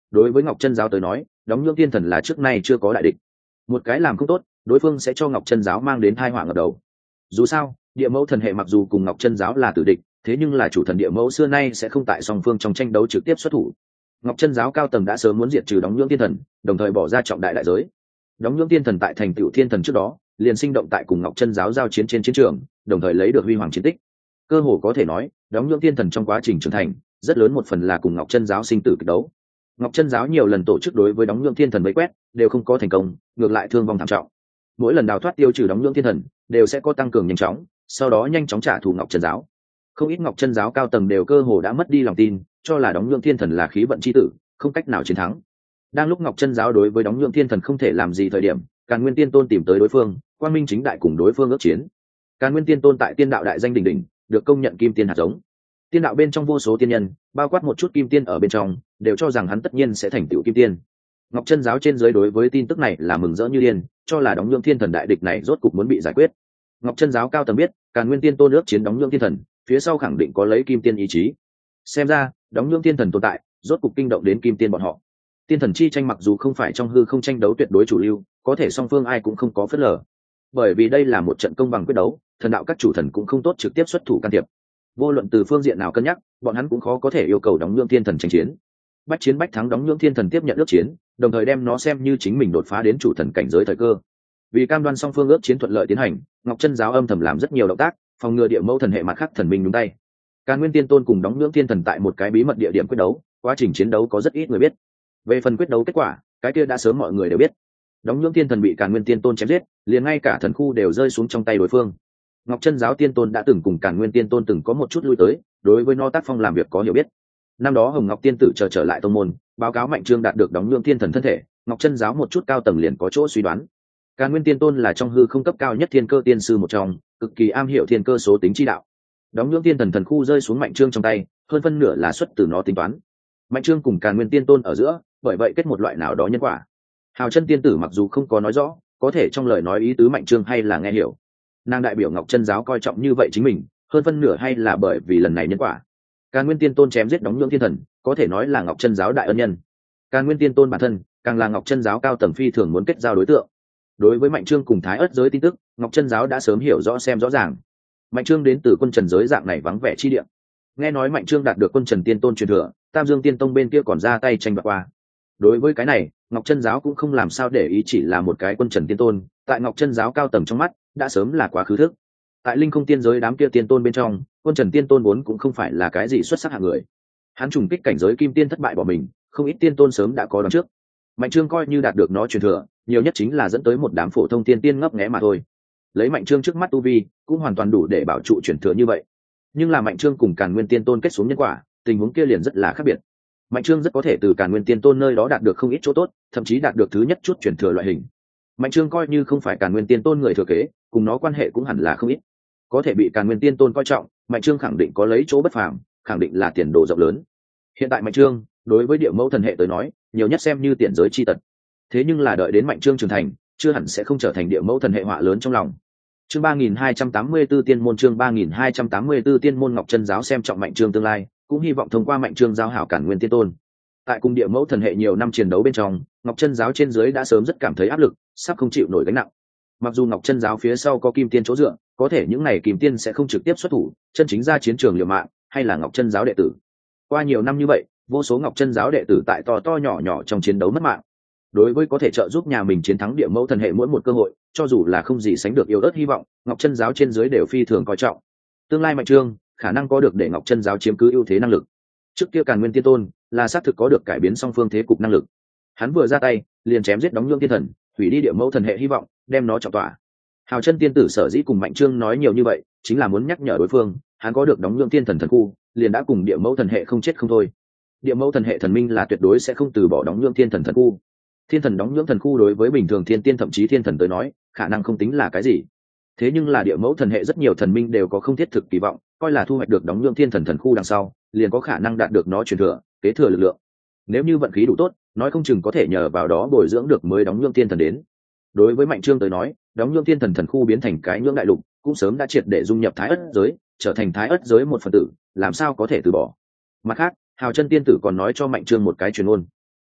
đối với ngọc chân giáo tới nói đóng nhưỡng thiên thần là trước nay chưa có đại địch. Một cái làm không tốt đối phương sẽ cho ngọc chân giáo mang đến tai họa ngập đầu. Dù sao địa mẫu thần hệ mặc dù cùng ngọc chân giáo là tử địch, thế nhưng là chủ thần địa mẫu xưa nay sẽ không tại song phương trong tranh đấu trực tiếp xuất thủ. Ngọc chân giáo cao tầng đã sớm muốn diệt trừ đóng nhưỡng thiên thần, đồng thời bỏ ra trọng đại đại giới. Đóng nhưỡng thiên thần tại thành tựu thiên thần trước đó liền sinh động tại cùng ngọc chân giáo giao chiến trên chiến trường, đồng thời lấy được huy hoàng chiến tích. Cơ hồ có thể nói đóng nhưỡng thiên thần trong quá trình trưởng thành rất lớn một phần là cùng ngọc chân giáo sinh tử kịch đấu. Ngọc chân giáo nhiều lần tổ chức đối với đóng nhưỡng thiên thần vây quét đều không có thành công, ngược lại thương vong thảm trọng. Mỗi lần đào thoát tiêu trừ đóng nhưỡng thiên thần đều sẽ có tăng cường nhanh chóng, sau đó nhanh chóng trả thù ngọc chân giáo. Không ít ngọc chân giáo cao tầng đều cơ hồ đã mất đi lòng tin, cho là đóng nhưỡng thiên thần là khí vận chi tử, không cách nào chiến thắng. Đang lúc ngọc chân giáo đối với đóng nhưỡng thiên thần không thể làm gì thời điểm, Càn Nguyên Tiên Tôn tìm tới đối phương, quang minh chính đại cùng đối phương ước chiến. Càn Nguyên Tiên Tôn tại tiên đạo đại danh đỉnh đỉnh, được công nhận kim tiên hạt giống. Tiên đạo bên trong vô số tiên nhân, bao quát một chút kim tiên ở bên trong, đều cho rằng hắn tất nhiên sẽ thành tựu kim tiên. Ngọc chân giáo trên dưới đối với tin tức này là mừng rỡ như điên, cho là đóng nhưỡng thiên thần đại địch này rốt cục muốn bị giải quyết. Ngọc chân giáo cao tầng biết Càn Nguyên Tiên Tôn ước chiến đóng nhưỡng thiên thần, phía sau khẳng định có lấy kim tiên ý chí. Xem ra đóng nhưỡng thiên thần tồn tại rốt cục kinh động đến kim tiên bọn họ. Tiên thần chi tranh mặc dù không phải trong hư không tranh đấu tuyệt đối chủ lưu, có thể song phương ai cũng không có phớt lờ. Bởi vì đây là một trận công bằng quyết đấu, thần đạo các chủ thần cũng không tốt trực tiếp xuất thủ can thiệp. Vô luận từ phương diện nào cân nhắc, bọn hắn cũng khó có thể yêu cầu đóng nhưỡng thiên thần tranh chiến. Bách chiến bách thắng đóng nhưỡng thiên thần tiếp nhận ước chiến, đồng thời đem nó xem như chính mình đột phá đến chủ thần cảnh giới thời cơ. Vì cam đoan song phương ước chiến thuận lợi tiến hành, Ngọc chân giáo âm thầm làm rất nhiều động tác, phòng ngừa địa mẫu thần hệ mặt khác thần minh nhúng tay. Càn Nguyên Tiên Tôn cùng đóng nhưỡng thiên thần tại một cái bí mật địa điểm quyết đấu, quá trình chiến đấu có rất ít người biết. Về phần quyết đấu kết quả, cái kia đã sớm mọi người đều biết. Đóng nhưỡng thiên thần bị Càn Nguyên Tiên Tôn chém giết, liền ngay cả thần khu đều rơi xuống trong tay đối phương. Ngọc chân giáo tiên tôn đã từng cùng Càn Nguyên Tiên Tôn từng có một chút lui tới, đối với nó tác phong làm việc có hiểu biết. Năm đó Hồng Ngọc tiên tử trở lại tông môn, báo cáo Mạnh Trương đạt được đóng nhưỡng thiên thần thân thể, Ngọc chân giáo một chút cao tầng liền có chỗ suy đoán. Càn Nguyên Tiên Tôn là trong hư không cấp cao nhất thiên cơ tiên sư một trong, cực kỳ am hiểu thiên cơ số tính chi đạo. Đóng nhưỡng thiên thần thần khu rơi xuống Mạnh Trương trong tay, hơn phân nửa là xuất từ nó tính toán. Mạnh Trương cùng Càn Nguyên Tiên Tôn ở giữa, bởi vậy kết một loại nào đó nhân quả. Hào chân tiên tử mặc dù không có nói rõ, có thể trong lời nói ý tứ Mạnh Trương hay là nghe hiểu. Nàng đại biểu Ngọc chân giáo coi trọng như vậy chính mình, hơn phân nửa hay là bởi vì lần này nhân quả. Càn Nguyên Tiên Tôn chém giết đóng nhưỡng thiên thần, có thể nói là Ngọc chân giáo đại ân nhân. Càn Nguyên Tiên Tôn bản thân, càng là Ngọc chân giáo cao tầng phi thường muốn kết giao đối tượng. Đối với Mạnh Trương cùng Thái Ức giới tin tức, Ngọc chân giáo đã sớm hiểu rõ xem rõ ràng. Mạnh Trương đến từ quân trần giới dạng này vắng vẻ chi địa. Nghe nói Mạnh Trương đạt được quân trần tiên tôn truyền thừa, Tam Dương Tiên Tông bên kia còn ra tay tranh đoạt qua. Đối với cái này, Ngọc chân giáo cũng không làm sao để ý, chỉ là một cái quân trần tiên tôn, tại Ngọc chân giáo cao tầng trong mắt, đã sớm là quá khứ thức. Tại linh không tiên giới đám kia tiên tôn bên trong, quân trần tiên tôn vốn cũng không phải là cái gì xuất sắc hạng người. Hắn trùng kích cảnh giới kim tiên thất bại bỏ mình, không ít tiên tôn sớm đã có đón trước. Mạnh Trương coi như đạt được nó truyền thừa, nhiều nhất chính là dẫn tới một đám phổ thông tiên tiên ngấp nghé mà thôi. Lấy Mạnh Trương trước mắt tu vi, cũng hoàn toàn đủ để bảo trụ truyền thừa như vậy. Nhưng là Mạnh Trương cùng Càn Nguyên Tiên Tôn kết xuống nhân quả, tình huống kia liền rất là khác biệt. Mạnh Trương rất có thể từ Càn Nguyên Tiên Tôn nơi đó đạt được không ít chỗ tốt, thậm chí đạt được thứ nhất chút truyền thừa loại hình. Mạnh Trương coi như không phải Càn Nguyên Tiên Tôn người thừa kế, cùng nó quan hệ cũng hẳn là không ít. Có thể bị Càn Nguyên Tiên Tôn coi trọng, Mạnh Trương khẳng định có lấy chỗ bất phàm, khẳng định là tiền đồ rộng lớn. Hiện tại Mạnh Trương, đối với địa mẫu thần hệ tới nói, nhiều nhất xem như tiền giới chi tật. Thế nhưng là đợi đến Mạnh Trương trưởng thành, chưa hẳn sẽ không trở thành địa mẫu thần hệ họa lớn trong lòng. Chương 3284 tiên môn, chương 3284 tiên môn. Ngọc chân giáo xem trọng Mạnh Trương tương lai, cũng hy vọng thông qua Mạnh Trương giao hảo Càn Nguyên Tiên Tôn. Tại cung địa mẫu thần hệ nhiều năm chiến đấu bên trong, Ngọc chân giáo trên dưới đã sớm rất cảm thấy áp lực, sắp không chịu nổi gánh nặng. Mặc dù Ngọc chân giáo phía sau có kim tiên chỗ dựa, có thể những này kim tiên sẽ không trực tiếp xuất thủ, chân chính ra chiến trường liều mạng, hay là Ngọc chân giáo đệ tử. Qua nhiều năm như vậy, vô số Ngọc chân giáo đệ tử tại to nhỏ nhỏ trong chiến đấu mất mạng. Đối với có thể trợ giúp nhà mình chiến thắng địa mẫu thần hệ mỗi một cơ hội, cho dù là không gì sánh được yếu ớt hy vọng, Ngọc chân giáo trên dưới đều phi thường coi trọng. Tương lai Mạnh Trương khả năng có được để Ngọc chân giáo chiếm cứ ưu thế năng lực. Trước kia Càn Nguyên Tiên Tôn là xác thực có được cải biến song phương thế cục năng lực. Hắn vừa ra tay, liền chém giết đóng nhưỡng thiên thần, hủy đi địa mẫu thần hệ hy vọng, đem nó trọng tỏa. Hào chân tiên tử sở dĩ cùng Mạnh Trương nói nhiều như vậy, chính là muốn nhắc nhở đối phương, hắn có được đóng nhưỡng thiên thần thần khu, liền đã cùng địa mẫu thần hệ không chết không thôi. Địa mẫu thần hệ thần minh là tuyệt đối sẽ không từ bỏ đóng nhưỡng thiên thần thần khu. Thiên thần đóng nhưỡng thần khu đối với bình thường thiên tiên thậm chí thiên thần tới nói, khả năng không tính là cái gì. Thế nhưng là địa mẫu thần hệ rất nhiều thần minh đều có không thiết thực kỳ vọng, coi là thu hoạch được đóng nhưỡng thiên thần thần khu đằng sau, liền có khả năng đạt được nó truyền thừa, kế thừa lực lượng. Nếu như vận khí đủ tốt, nói không chừng có thể nhờ vào đó bồi dưỡng được mới đóng nhưỡng thiên thần đến. Đối với Mạnh Trương tới nói, đóng nhưỡng thiên thần thần khu biến thành cái nhưỡng đại lục, cũng sớm đã triệt để dung nhập Thái Ức giới, trở thành Thái Ức giới một phần tử, làm sao có thể từ bỏ. Mặt khác, Hào chân tiên tử còn nói cho Mạnh Trương một cái truyền ngôn.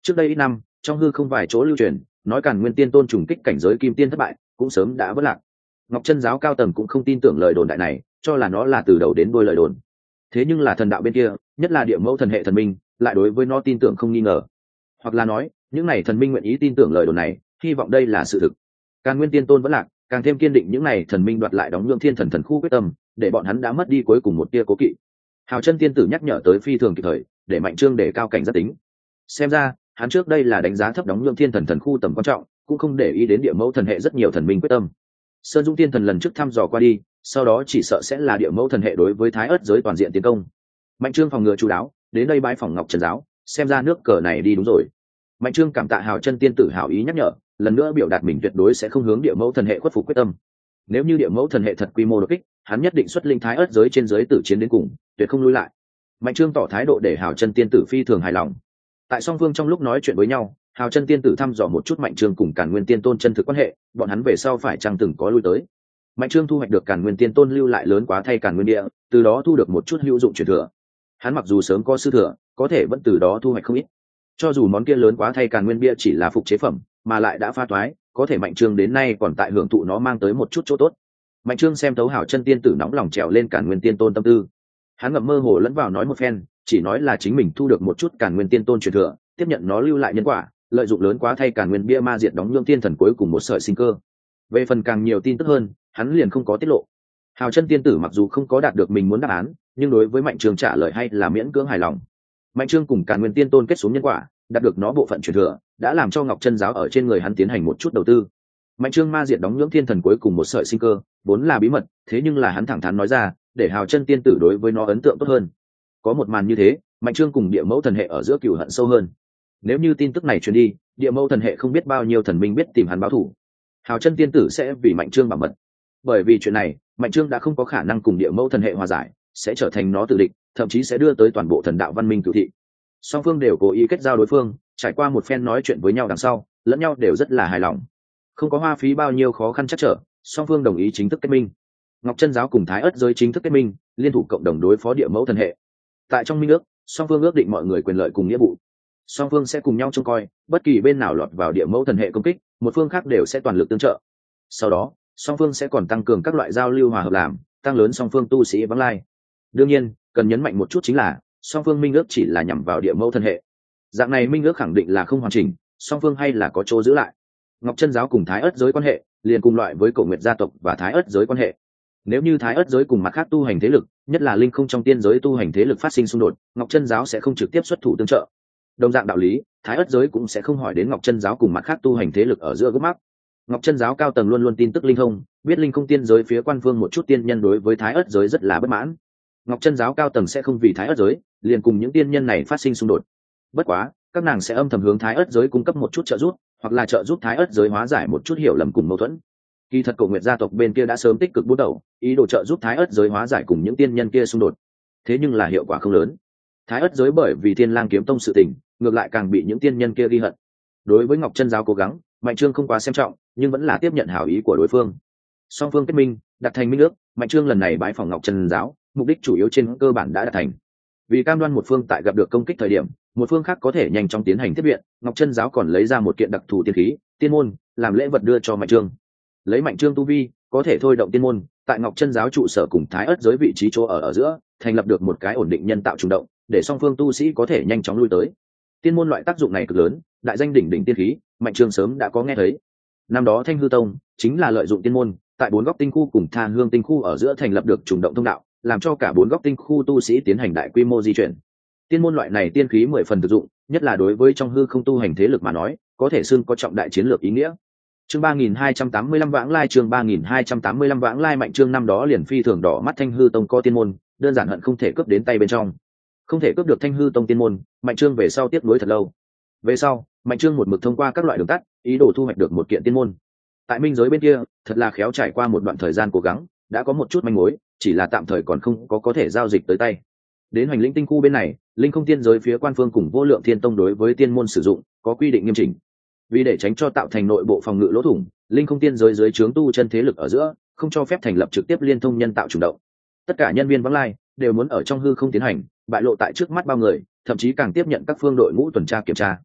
Trước đây ít năm, trong hư không vài chỗ lưu truyền nói Càn Nguyên Tiên Tôn trùng kích cảnh giới kim tiên thất bại, cũng sớm đã vỡ lạc. Ngọc Chân giáo cao tầng cũng không tin tưởng lời đồn đại này, cho là nó là từ đầu đến đuôi lời đồn. Thế nhưng là thần đạo bên kia, nhất là Địa Mẫu thần hệ thần minh, lại đối với nó tin tưởng không nghi ngờ. Hoặc là nói, những này thần minh nguyện ý tin tưởng lời đồn này, hy vọng đây là sự thực. Càn Nguyên Tiên Tôn vẫn lạc, càng thêm kiên định những này thần minh đoạt lại đóng nhượng thiên thần thần khu quyết tâm, để bọn hắn đã mất đi cuối cùng một tia cố kỵ. Hào Chân tiên tử nhắc nhở tới phi thường kịp thời, để Mạnh Trương để cao cảnh giác tính. Xem ra, hắn trước đây là đánh giá thấp đóng nhượng thiên thần thần khu tầm quan trọng, cũng không để ý đến Địa Mẫu thần hệ rất nhiều thần minh quyết tâm. Sơn Dung tiên thần lần trước thăm dò qua đi, sau đó chỉ sợ sẽ là Địa Mẫu thần hệ đối với Thái Ức giới toàn diện tiến công. Mạnh Trương phòng ngừa chú đáo, đến đây bái phòng Ngọc Chân giáo, xem ra nước cờ này đi đúng rồi. Mạnh Trương cảm tạ Hào Chân tiên tử hảo ý nhắc nhở, lần nữa biểu đạt mình tuyệt đối sẽ không hướng Địa Mẫu thần hệ khuất phục quyết tâm. Nếu như Địa Mẫu thần hệ thật quy mô đột kích, hắn nhất định xuất linh Thái Ức giới trên giới tử chiến đến cùng, tuyệt không lui lại. Mạnh Trương tỏ thái độ để Hào Chân tiên tử phi thường hài lòng. Tại song phương trong lúc nói chuyện với nhau, Hào Chân tiên tử thăm dò một chút Mạnh Trương cùng Càn Nguyên Tiên Tôn chân thực quan hệ, bọn hắn về sau phải chăng từng có lui tới. Mạnh Trương thu hoạch được Càn Nguyên Tiên Tôn lưu lại lớn quá thay Càn Nguyên địa, từ đó thu được một chút hữu dụng truyền thừa. Hắn mặc dù sớm có sư thừa, có thể vẫn từ đó thu hoạch không ít. Cho dù món kia lớn quá thay Càn Nguyên bia chỉ là phục chế phẩm, mà lại đã pha toái, có thể Mạnh Trương đến nay còn tại hưởng thụ nó mang tới một chút chỗ tốt. Mạnh Trương xem thấu Hào Chân tiên tử nóng lòng trèo lên Càn Nguyên Tiên Tôn tâm tư. Hắn ngậm mơ hồ lẫn vào nói một phen, chỉ nói là chính mình thu được một chút Càn Nguyên Tiên Tôn truyền thừa, tiếp nhận nó lưu lại nhân quả, lợi dụng lớn quá thay Càn Nguyên bia ma diệt đóng nhương tiên thần cuối cùng một sợi sinh cơ. Về phần càng nhiều tin tức hơn, hắn liền không có tiết lộ. Hào Chân tiên tử mặc dù không có đạt được mình muốn đáp án, nhưng đối với Mạnh Trương trả lời hay là miễn cưỡng hài lòng. Mạnh Trương cùng Càn Nguyên Tiên Tôn kết xuống nhân quả, đạt được nó bộ phận truyền thừa, đã làm cho Ngọc Chân giáo ở trên người hắn tiến hành một chút đầu tư. Mạnh Trương ma diệt đóng nhưỡng thiên thần cuối cùng một sợi sinh cơ, vốn là bí mật, thế nhưng là hắn thẳng thắn nói ra, để Hào Chân tiên tử đối với nó ấn tượng tốt hơn. Có một màn như thế, Mạnh Trương cùng Địa Mẫu thần hệ ở giữa cừu hận sâu hơn. Nếu như tin tức này truyền đi, Địa Mẫu thần hệ không biết bao nhiêu thần minh biết tìm hắn báo thù. Hào Chân tiên tử sẽ vì Mạnh Trương bảo mật. Bởi vì chuyện này, Mạnh Trương đã không có khả năng cùng Địa Mẫu thần hệ hòa giải, sẽ trở thành nó tự địch, thậm chí sẽ đưa tới toàn bộ thần đạo văn minh cửu thị. Song phương đều cố ý kết giao đối phương, trải qua một phen nói chuyện với nhau đằng sau, lẫn nhau đều rất là hài lòng. Không có hoa phí bao nhiêu khó khăn chắc trở, song phương đồng ý chính thức kết minh. Ngọc Chân giáo cùng Thái Ức giới chính thức kết minh, liên thủ cộng đồng đối phó Địa Mẫu thần hệ. Tại trong minh ước, song phương ước định mọi người quyền lợi cùng nghĩa vụ. Song phương sẽ cùng nhau trông coi, bất kỳ bên nào lọt vào Địa Mẫu thần hệ công kích, một phương khác đều sẽ toàn lực tương trợ. Sau đó, song phương sẽ còn tăng cường các loại giao lưu hòa hợp làm, tăng lớn song phương tu sĩ vắng lai. Đương nhiên, cần nhấn mạnh một chút chính là, song phương minh ước chỉ là nhằm vào Địa Mẫu thần hệ. Dạng này minh ước khẳng định là không hoàn chỉnh, song phương hay là có chỗ giữ lại. Ngọc Chân giáo cùng Thái Ức giới quan hệ, liền cùng loại với Cổ Nguyệt gia tộc và Thái Ức giới quan hệ. Nếu như Thái Ức giới cùng mặt khác tu hành thế lực, nhất là linh không trong tiên giới tu hành thế lực phát sinh xung đột, Ngọc Chân giáo sẽ không trực tiếp xuất thủ tương trợ. Đồng dạng đạo lý, Thái Ức giới cũng sẽ không hỏi đến Ngọc Chân giáo cùng mặt khác tu hành thế lực ở giữa gốc mắc. Ngọc Chân giáo cao tầng luôn luôn tin tức linh không, biết linh không tiên giới phía quan phương một chút tiên nhân đối với Thái Ức giới rất là bất mãn. Ngọc Chân giáo cao tầng sẽ không vì Thái Ức giới, liền cùng những tiên nhân này phát sinh xung đột. Bất quá, các nàng sẽ âm thầm hướng Thái Ức giới cung cấp một chút trợ giúp, hoặc là trợ giúp Thái Ức giới hóa giải một chút hiểu lầm cùng mâu thuẫn. Kỳ thật Cổ Nguyệt gia tộc bên kia đã sớm tích cực bút đầu, ý đồ trợ giúp Thái Ức giới hóa giải cùng những tiên nhân kia xung đột. Thế nhưng là hiệu quả không lớn. Thái Ức giới bởi vì Thiên Lang kiếm tông sự tình, ngược lại càng bị những tiên nhân kia ghi hận. Đối với Ngọc Chân giáo cố gắng, Mạnh Trương không quá xem trọng, nhưng vẫn là tiếp nhận hảo ý của đối phương. Song phương kết minh, đặt thành minh ước, Mạnh Trương lần này bái phỏng Ngọc Chân giáo, mục đích chủ yếu trên cơ bản đã đạt thành. Vì cam đoan một phương tại gặp được công kích thời điểm, một phương khác có thể nhanh chóng tiến hành tiếp viện, Ngọc Chân giáo còn lấy ra một kiện đặc thù tiên khí, tiên môn, làm lễ vật đưa cho Mạnh Trương. Lấy Mạnh Trương tu vi, có thể thôi động tiên môn, tại Ngọc Chân giáo trụ sở cùng Thái Ức giới vị trí chỗ ở giữa, thành lập được một cái ổn định nhân tạo trùng động, để song phương tu sĩ có thể nhanh chóng lui tới. Tiên môn loại tác dụng này cực lớn, đại danh đỉnh đỉnh tiên khí, Mạnh Trương sớm đã có nghe thấy. Năm đó Thanh Hư Tông chính là lợi dụng tiên môn, tại bốn góc tinh khu cùng Tha Hương tinh khu ở giữa thành lập được trùng động thông đạo, làm cho cả bốn góc tinh khu tu sĩ tiến hành đại quy mô di chuyển. Tiên môn loại này tiên khí 10 phần thực dụng, nhất là đối với trong hư không tu hành thế lực mà nói, có thể xưng có trọng đại chiến lược ý nghĩa. Chương 3285 vãng lai, chương 3285 vãng lai. Mạnh Trương năm đó liền phi thường đỏ mắt Thanh Hư Tông có tiên môn, đơn giản hận không thể cướp đến tay bên trong. Không thể cướp được Thanh Hư Tông tiên môn, Mạnh Trương về sau tiếp nối thật lâu. Về sau, Mạnh Trương một mực thông qua các loại đường tắt, ý đồ thu hoạch được một kiện tiên môn. Tại minh giới bên kia, thật là khéo trải qua một đoạn thời gian cố gắng, đã có một chút manh mối, chỉ là tạm thời còn không có thể giao dịch tới tay. Đến Hoành Lĩnh tinh khu bên này, linh không tiên giới phía quan phương cùng Vô Lượng Thiên Tông đối với tiên môn sử dụng có quy định nghiêm chỉnh. Vì để tránh cho tạo thành nội bộ phòng ngự lỗ thủng, linh không tiên giới dưới trướng tu chân thế lực ở giữa không cho phép thành lập trực tiếp liên thông nhân tạo chủ động. Tất cả nhân viên vắng lai đều muốn ở trong hư không tiến hành, bại lộ tại trước mắt bao người, thậm chí càng tiếp nhận các phương đội ngũ tuần tra kiểm tra.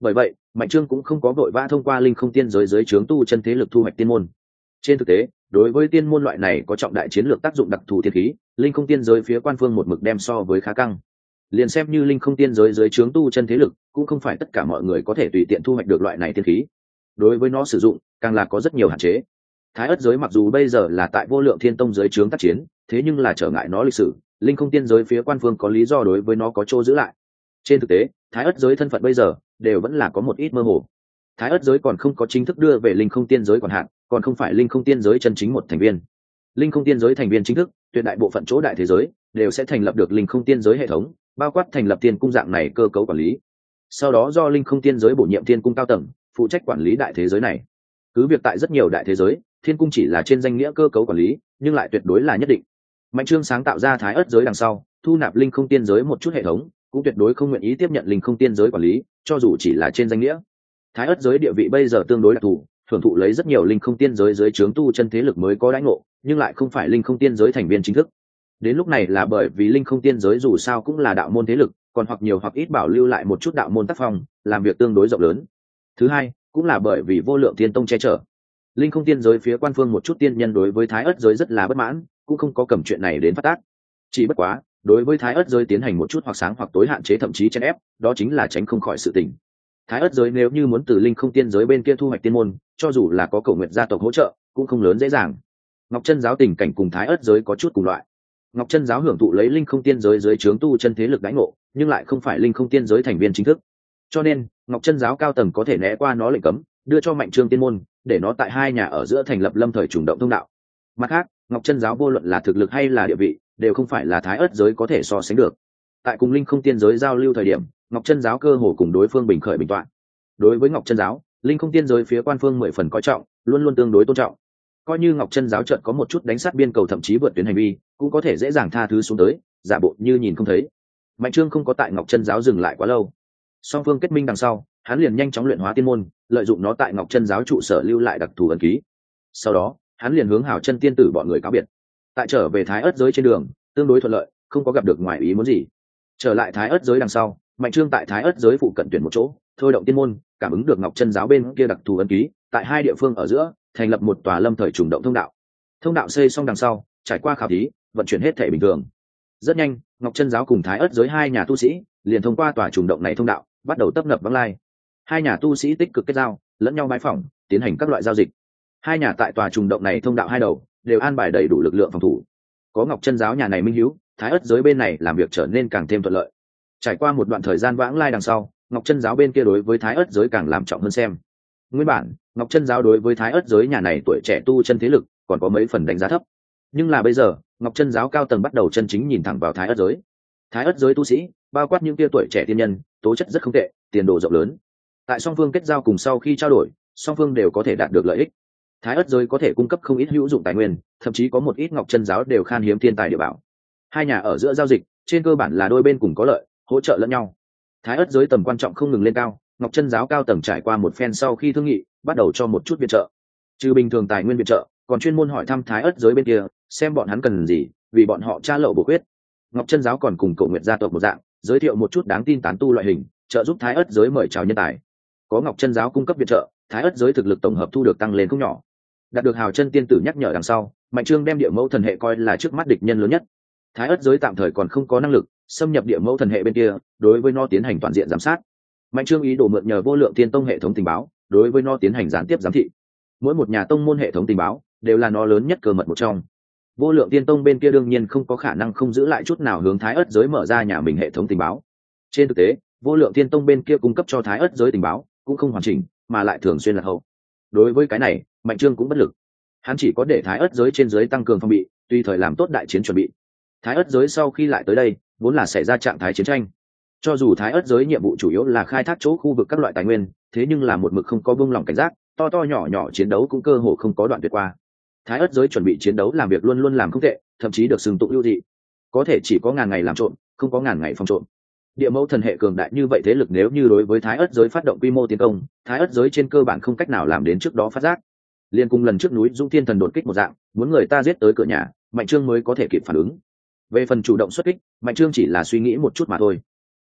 Bởi vậy mạnh trương cũng không có vội vã thông qua linh không tiên giới dưới trướng tu chân thế lực thu hoạch tiên môn. Trên thực tế đối với tiên môn loại này có trọng đại chiến lược tác dụng đặc thù thiên khí, linh không tiên giới phía quan phương một mực đem so với khá căng. Liền xem như linh không tiên giới dưới trướng tu chân thế lực, cũng không phải tất cả mọi người có thể tùy tiện thu hoạch được loại này tiên khí. Đối với nó sử dụng càng là có rất nhiều hạn chế. Thái ất giới mặc dù bây giờ là tại vô lượng thiên tông dưới trướng tác chiến, thế nhưng là trở ngại nó lịch sử, linh không tiên giới phía quan phương có lý do đối với nó có chỗ giữ lại. Trên thực tế thái ất giới thân phận bây giờ đều vẫn là có một ít mơ hồ. Thái ất giới còn không có chính thức đưa về linh không tiên giới quản hạt, còn không phải linh không tiên giới chân chính một thành viên. Linh không tiên giới thành viên chính thức, tuyệt đại bộ phận chỗ đại thế giới đều sẽ thành lập được linh không tiên giới hệ thống, bao quát thành lập tiên cung dạng này cơ cấu quản lý. Sau đó do linh không tiên giới bổ nhiệm tiên cung cao tầng, phụ trách quản lý đại thế giới này. Cứ việc tại rất nhiều đại thế giới, thiên cung chỉ là trên danh nghĩa cơ cấu quản lý, nhưng lại tuyệt đối là nhất định. Mạnh trương sáng tạo ra thái ất giới đằng sau, thu nạp linh không tiên giới một chút hệ thống, cũng tuyệt đối không nguyện ý tiếp nhận linh không tiên giới quản lý, cho dù chỉ là trên danh nghĩa. Thái ất giới địa vị bây giờ tương đối đặc thù, hưởng thụ lấy rất nhiều linh không tiên giới dưới trướng tu chân thế lực mới có đãi ngộ, nhưng lại không phải linh không tiên giới thành viên chính thức. Đến lúc này là bởi vì linh không tiên giới dù sao cũng là đạo môn thế lực, còn hoặc nhiều hoặc ít bảo lưu lại một chút đạo môn tác phong, làm việc tương đối rộng lớn. Thứ hai cũng là bởi vì vô lượng tiên tông che chở, linh không tiên giới phía quan phương một chút tiên nhân đối với thái ất giới rất là bất mãn, cũng không có cầm chuyện này đến phát tác. Chỉ bất quá đối với thái ất giới tiến hành một chút hoặc sáng hoặc tối hạn chế, thậm chí chèn ép, đó chính là tránh không khỏi sự tình. Thái ất giới nếu như muốn từ linh không tiên giới bên kia thu hoạch tiên môn, cho dù là có Cổ Nguyệt gia tộc hỗ trợ cũng không lớn dễ dàng. Ngọc Chân giáo tình cảnh cùng thái ất giới có chút cùng loại. Ngọc Chân giáo hưởng thụ lấy linh không tiên giới dưới trướng tu chân thế lực đãi ngộ, nhưng lại không phải linh không tiên giới thành viên chính thức, cho nên Ngọc Chân giáo cao tầng có thể né qua nó lệnh cấm, đưa cho Mạnh Trương tiên môn, để nó tại hai nhà ở giữa thành lập lâm thời trùng động thông đạo. Mặt khác Ngọc Chân giáo vô luận là thực lực hay là địa vị đều không phải là thái ất giới có thể so sánh được. Tại cùng linh không tiên giới giao lưu thời điểm, Ngọc Chân giáo cơ hồ cùng đối phương bình khởi bình toạn. Đối với Ngọc Chân giáo, linh không tiên giới phía quan phương 10 phần coi trọng, luôn luôn tương đối tôn trọng. Coi như Ngọc Chân giáo chợt có một chút đánh sát biên cầu thậm chí vượt tuyến hành vi, cũng có thể dễ dàng tha thứ xuống tới, giả bộ như nhìn không thấy. Mạnh Trương không có tại Ngọc Chân giáo dừng lại quá lâu. Song phương kết minh đằng sau, hắn liền nhanh chóng luyện hóa tiên môn, lợi dụng nó tại Ngọc Chân giáo trụ sở lưu lại đặc thù ấn ký. Sau đó hắn liền hướng Hào Chân tiên tử bọn người cáo biệt. Tại trở về thái ất giới trên đường tương đối thuận lợi, không có gặp được ngoài ý muốn gì. Trở lại thái ất giới đằng sau, Mạnh Trương tại thái ất giới phụ cận tuyển một chỗ, thôi động tiên môn, cảm ứng được Ngọc Chân giáo bên kia đặc thù ấn ký, tại hai địa phương ở giữa thành lập một tòa lâm thời trùng động thông đạo. Thông đạo xây xong đằng sau, trải qua khảo thí, vận chuyển hết thể bình thường. Rất nhanh, Ngọc Chân giáo cùng thái ất giới hai nhà tu sĩ liền thông qua tòa trùng động này thông đạo, bắt đầu tấp nập vắng lai. Hai nhà tu sĩ tích cực kết giao, lẫn nhau bái phỏng, tiến hành các loại giao dịch. Hai nhà tại tòa trùng động này thông đạo hai đầu đều an bài đầy đủ lực lượng phòng thủ. Có Ngọc Chân giáo nhà này minh hiếu, thái ất giới bên này làm việc trở nên càng thêm thuận lợi. Trải qua một đoạn thời gian vãng lai đằng sau, Ngọc Chân giáo bên kia đối với thái ất giới càng làm trọng hơn xem. Nguyên bản Ngọc Chân giáo đối với thái ất giới nhà này tuổi trẻ tu chân thế lực còn có mấy phần đánh giá thấp, nhưng là bây giờ Ngọc Chân giáo cao tầng bắt đầu chân chính nhìn thẳng vào thái ất giới. Thái ất giới tu sĩ bao quát những tia tuổi trẻ tiên nhân, tố chất rất không tệ, tiền đồ rộng lớn. Tại song phương kết giao cùng sau khi trao đổi, song phương đều có thể đạt được lợi ích. Thái ất giới có thể cung cấp không ít hữu dụng tài nguyên, thậm chí có một ít Ngọc Chân giáo đều khan hiếm thiên tài địa bảo. Hai nhà ở giữa giao dịch trên cơ bản là đôi bên cùng có lợi, hỗ trợ lẫn nhau. Thái ất giới tầm quan trọng không ngừng lên cao, Ngọc Chân giáo cao tầng trải qua một phen sau khi thương nghị, bắt đầu cho một chút viện trợ. Trừ bình thường tài nguyên viện trợ, còn chuyên môn hỏi thăm thái ất giới bên kia, xem bọn hắn cần gì, vì bọn họ tra lậu bổ quyết. Ngọc Chân giáo còn cùng Cổ Nguyệt gia tộc một dạng, giới thiệu một chút đáng tin tán tu loại hình, trợ giúp thái ất giới mời chào nhân tài. Có Ngọc Chân giáo cung cấp viện trợ, thái ất giới thực lực tổng hợp thu được tăng lên không nhỏ. Đạt được Hào Chân tiên tử nhắc nhở đằng sau, Mạnh Trương đem địa mẫu thần hệ coi là trước mắt địch nhân lớn nhất. Thái ất giới tạm thời còn không có năng lực xâm nhập địa mẫu thần hệ bên kia, đối với nó tiến hành toàn diện giám sát. Mạnh Trương ý đồ mượn nhờ vô lượng tiên tông hệ thống tình báo, đối với nó tiến hành gián tiếp giám thị. Mỗi một nhà tông môn hệ thống tình báo đều là nó lớn nhất cơ mật một trong. Vô lượng tiên tông bên kia đương nhiên không có khả năng không giữ lại chút nào hướng thái ất giới mở ra nhà mình hệ thống tình báo. Trên thực tế vô lượng tiên tông bên kia cung cấp cho thái ất giới tình báo cũng không hoàn chỉnh, mà lại thường xuyên là hậu. Đối với cái này Mạnh Trương cũng bất lực, hắn chỉ có để thái ất giới trên giới tăng cường phòng bị, tùy thời làm tốt đại chiến chuẩn bị. Thái ất giới sau khi lại tới đây vốn là xảy ra trạng thái chiến tranh, cho dù thái ất giới nhiệm vụ chủ yếu là khai thác chỗ khu vực các loại tài nguyên, thế nhưng là một mực không có buông lỏng cảnh giác, to to nhỏ nhỏ chiến đấu cũng cơ hồ không có đoạn tuyệt qua. Thái ất giới chuẩn bị chiến đấu làm việc luôn luôn làm không tệ, thậm chí được xưng tụng ưu dị. Có thể chỉ có ngàn ngày làm trộm, không có ngàn ngày phòng trộm. Địa mẫu thần hệ cường đại như vậy thế lực nếu như đối với thái ất giới phát động quy mô tiến công, thái ất giới trên cơ bản không cách nào làm đến trước đó phát giác. Liên cùng lần trước núi Dũng Thiên Thần đột kích một dạng, muốn người ta giết tới cửa nhà, Mạnh Trương mới có thể kịp phản ứng. Về phần chủ động xuất kích, Mạnh Trương chỉ là suy nghĩ một chút mà thôi.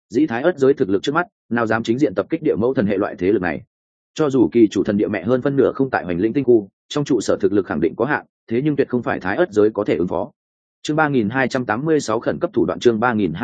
dĩ thái ớt giới thực lực trước mắt, nào dám chính diện tập kích địa mẫu thần hệ loại thế lực này. Cho dù kỳ chủ thần địa mẹ hơn phân nửa không tại hoành lĩnh tinh khu, trong trụ sở thực lực khẳng định có hạn, thế nhưng tuyệt không phải thái ớt giới có thể ứng phó. Chương 3286 khẩn cấp thủ đoạn. Chương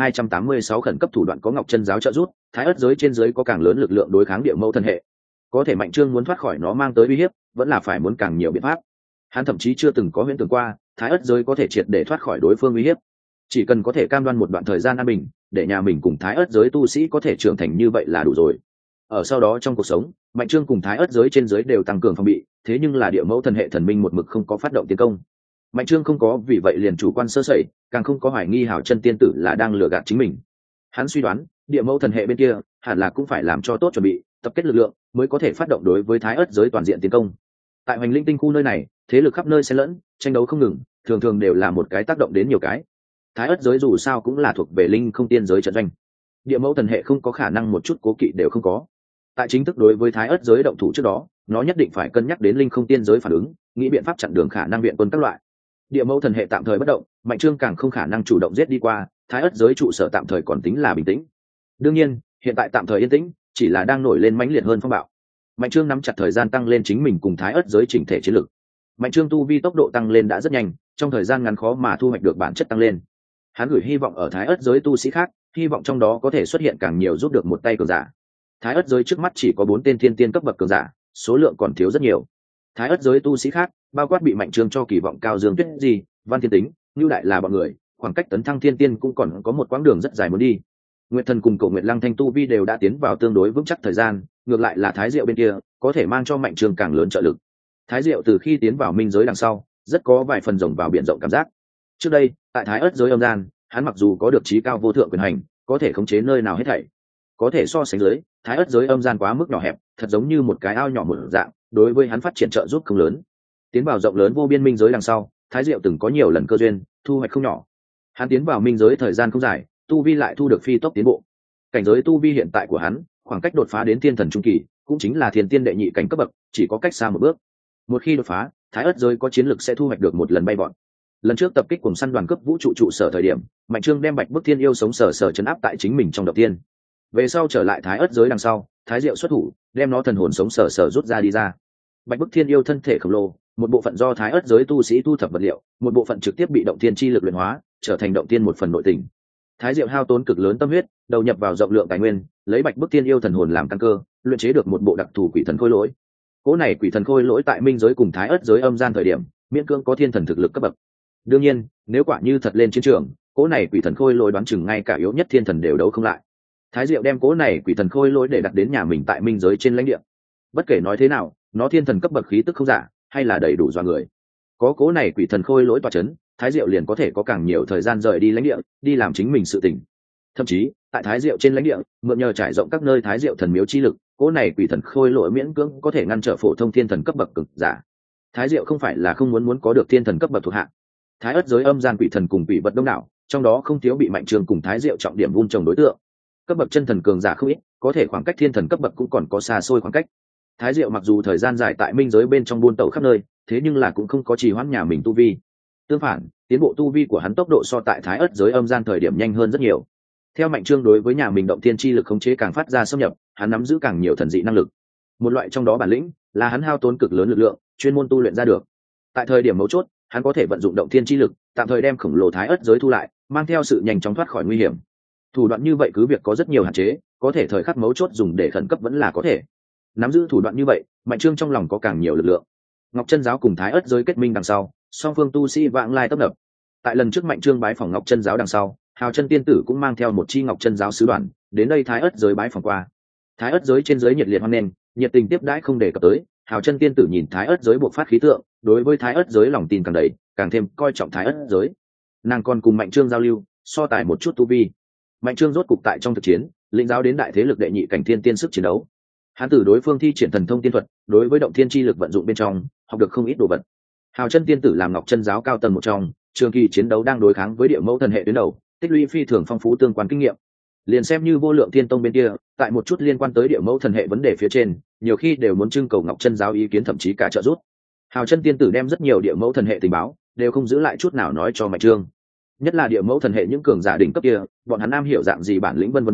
3286 khẩn cấp thủ đoạn. Có Ngọc Chân giáo trợ giúp, thái ớt giới trên giới có càng lớn lực lượng đối kháng địa mẫu thần hệ. Có thể Mạnh Trương muốn thoát khỏi nó mang tới uy hiếp, vẫn là phải muốn càng nhiều biện pháp. Hắn thậm chí chưa từng có huyễn tưởng qua thái ớt giới có thể triệt để thoát khỏi đối phương uy hiếp. Chỉ cần có thể cam đoan một đoạn thời gian an bình, để nhà mình cùng thái ớt giới tu sĩ có thể trưởng thành như vậy là đủ rồi. Ở sau đó trong cuộc sống, Mạnh Trương cùng thái ớt giới trên giới đều tăng cường phòng bị, thế nhưng là địa mẫu thần hệ thần minh một mực không có phát động tiến công. Mạnh Trương không có vì vậy liền chủ quan sơ sẩy, càng không có hoài nghi Hảo Chân tiên tử là đang lừa gạt chính mình. Hắn suy đoán địa mẫu thần hệ bên kia hẳn là cũng phải làm cho tốt chuẩn bị, tập kết lực lượng mới có thể phát động đối với thái ớt giới toàn diện tiến công. Tại hoành linh tinh khu nơi này, thế lực khắp nơi xen lẫn, tranh đấu không ngừng, thường thường đều là một cái tác động đến nhiều cái. Thái ớt giới dù sao cũng là thuộc về linh không tiên giới trận doanh, địa mẫu thần hệ không có khả năng một chút cố kỵ đều không có. Tại chính thức đối với thái ớt giới động thủ trước đó, nó nhất định phải cân nhắc đến linh không tiên giới phản ứng, nghĩ biện pháp chặn đường khả năng viện quân các loại. Địa mẫu thần hệ tạm thời bất động, Mạnh Trương càng không khả năng chủ động giết đi qua, thái ớt giới trụ sở tạm thời còn tính là bình tĩnh. Đương nhiên hiện tại tạm thời yên tĩnh, chỉ là đang nổi lên mãnh liệt hơn phong bạo. Mạnh Trương nắm chặt thời gian tăng lên chính mình cùng thái ớt giới chỉnh thể chiến lực. Mạnh Trương tu vi tốc độ tăng lên đã rất nhanh, trong thời gian ngắn khó mà thu hoạch được bản chất tăng lên. Hắn gửi hy vọng ở thái ớt giới tu sĩ khác, hy vọng trong đó có thể xuất hiện càng nhiều giúp được một tay cường giả. Thái ớt giới trước mắt chỉ có 4 tên thiên tiên cấp bậc cường giả, số lượng còn thiếu rất nhiều. Thái ớt giới tu sĩ khác, bao quát bị Mạnh Trương cho kỳ vọng cao Dương Tuyết gì, Văn Thiên Tính, Nưu Đại là bọn người, khoảng cách tấn thăng thiên tiên cũng còn có một quãng đường rất dài muốn đi. Nguyệt Thần cùng Cổ Nguyệt Lăng Thanh tu vi đều đã tiến vào tương đối vững chắc thời gian, ngược lại là Thái Diệu bên kia có thể mang cho Mạnh Trương càng lớn trợ lực. Thái Diệu từ khi tiến vào minh giới đằng sau, rất có vài phần rồng vào biển rộng cảm giác. Trước đây, tại Thái ớt giới âm gian, hắn mặc dù có được trí cao vô thượng quyền hành, có thể khống chế nơi nào hết thảy. Có thể so sánh dưới, Thái ớt giới âm gian quá mức nhỏ hẹp, thật giống như một cái ao nhỏ một dạng, đối với hắn phát triển trợ giúp không lớn. Tiến vào rộng lớn vô biên minh giới đằng sau, Thái Diệu từng có nhiều lần cơ duyên, thu hoạch không nhỏ. Hắn tiến vào minh giới thời gian không dài, tu vi lại thu được phi tốc tiến bộ. Cảnh giới tu vi hiện tại của hắn, khoảng cách đột phá đến thiên thần trung kỳ, cũng chính là thiên tiên đệ nhị cảnh cấp bậc, chỉ có cách xa một bước. Một khi đột phá, Thái ớt giới có chiến lực sẽ thu hoạch được một lần bay bọn. Lần trước tập kích cùng săn đoàn cấp vũ trụ trụ sở thời điểm, Mạnh Trương đem Bạch Bức Thiên yêu sống sờ sờ chấn áp tại chính mình trong động tiên. Về sau trở lại Thái ớt giới đằng sau, Thái Diệu xuất thủ, đem nó thần hồn sống sờ sờ rút ra đi ra. Bạch Bức Thiên yêu thân thể khổng lồ, một bộ phận do Thái ớt giới tu sĩ thu thập vật liệu, một bộ phận trực tiếp bị động tiên chi lực luyện hóa, trở thành động tiên một phần nội tình. Thái Diệu hao tốn cực lớn tâm huyết, đầu nhập vào rộng lượng tài nguyên, lấy Bạch Bức Thiên yêu thần hồn làm căn cơ, luyện chế được một bộ đặc thù quỷ thần khôi lỗi. Cỗ này quỷ thần khôi lỗi tại minh giới cùng Thái ớt giới âm gian thời điểm, miễn cưỡng có thiên thần thực lực cấp bậc. Đương nhiên, nếu quả như thật lên chiến trường, cỗ này quỷ thần khôi lỗi đoán chừng ngay cả yếu nhất thiên thần đều đấu không lại. Thái Diệu đem cỗ này quỷ thần khôi lỗi để đặt đến nhà mình tại minh giới trên lãnh địa. Bất kể nói thế nào, nó thiên thần cấp bậc khí tức không giả, hay là đầy đủ dọa người. Có cỗ này quỷ thần khôi lỗi tọa chấn, Thái Diệu liền có thể có càng nhiều thời gian rời đi lãnh địa, đi làm chính mình sự tình. Thậm chí, tại Thái Diệu trên lãnh địa, mượn nhờ trải rộng các nơi Thái Diệu thần miếu chi lực, cỗ này quỷ thần khôi lỗi miễn cưỡng có thể ngăn trở phổ thông thiên thần cấp bậc cực giả. Thái Diệu không phải là không muốn có được thiên thần cấp bậc thuộc hạ. Thái ớt giới âm gian quỷ thần cùng quỷ vật đông đảo, trong đó không thiếu bị Mạnh Trương cùng Thái Diệu trọng điểm vun trồng đối tượng. Cấp bậc chân thần cường giả không ít, có thể khoảng cách thiên thần cấp bậc cũng còn có xa xôi khoảng cách. Thái Diệu mặc dù thời gian dài tại minh giới bên trong buôn tẩu khắp nơi, thế nhưng là cũng không có trì hoãn nhà mình tu vi. Tương phản, tiến bộ tu vi của hắn tốc độ so tại Thái ớt giới âm gian thời điểm nhanh hơn rất nhiều. Theo Mạnh Trương đối với nhà mình động thiên chi lực khống chế càng phát ra xâm nhập, hắn nắm giữ càng nhiều thần dị năng lực. Một loại trong đó bản lĩnh là hắn hao tốn cực lớn lực lượng, chuyên môn tu luyện ra được. Tại thời điểm mấu chốt, hắn có thể vận dụng động thiên chi lực, tạm thời đem khổng lồ Thái ớt giới thu lại, mang theo sự nhanh chóng thoát khỏi nguy hiểm. Thủ đoạn như vậy cứ việc có rất nhiều hạn chế, có thể thời khắc mấu chốt dùng để khẩn cấp vẫn là có thể. Nắm giữ thủ đoạn như vậy, Mạnh Trương trong lòng có càng nhiều lực lượng. Ngọc Chân giáo cùng Thái ớt giới kết minh đằng sau, song phương tu sĩ vãng lai tấp nập. Tại lần trước Mạnh Trương bái phỏng Ngọc Chân giáo đằng sau, Hào Chân tiên tử cũng mang theo một chi Ngọc Chân giáo sứ đoàn đến đây Thái ớt giới bái phỏng qua. Thái ớt giới trên giới nhiệt liệt hoan nghênh, nhiệt tình tiếp đãi không đề cập tới. Hào Chân tiên tử nhìn Thái ớt giới buộc phát khí tượng, đối với Thái ớt giới lòng tin càng đầy, càng thêm coi trọng Thái ớt giới. Nàng còn cùng Mạnh Trương giao lưu, so tài một chút tu vi. Mạnh Trương rốt cục tại trong thực chiến, lĩnh giáo đến đại thế lực đệ nhị cảnh thiên tiên sức chiến đấu. Hắn từ đối phương thi triển thần thông tiên thuật, đối với động thiên chi lực vận dụng bên trong, học được không ít đồ vật. Hào Chân tiên tử làm Ngọc Chân giáo cao tầng một trong, trường kỳ chiến đấu đang đối kháng với địa mẫu thần hệ tuyến đầu, tích lũy phi thường phong phú tương quan kinh nghiệm. Liền xem như Vô Lượng Thiên Tông bên kia, tại một chút liên quan tới địa mẫu thần hệ vấn đề phía trên, nhiều khi đều muốn trưng cầu Ngọc Chân giáo ý kiến, thậm chí cả trợ giúp. Hào Chân tiên tử đem rất nhiều địa mẫu thần hệ tình báo, đều không giữ lại chút nào nói cho Mạnh Trương. Nhất là địa mẫu thần hệ những cường giả đỉnh cấp kia, bọn hắn am hiểu dạng gì bản lĩnh vân vân báo,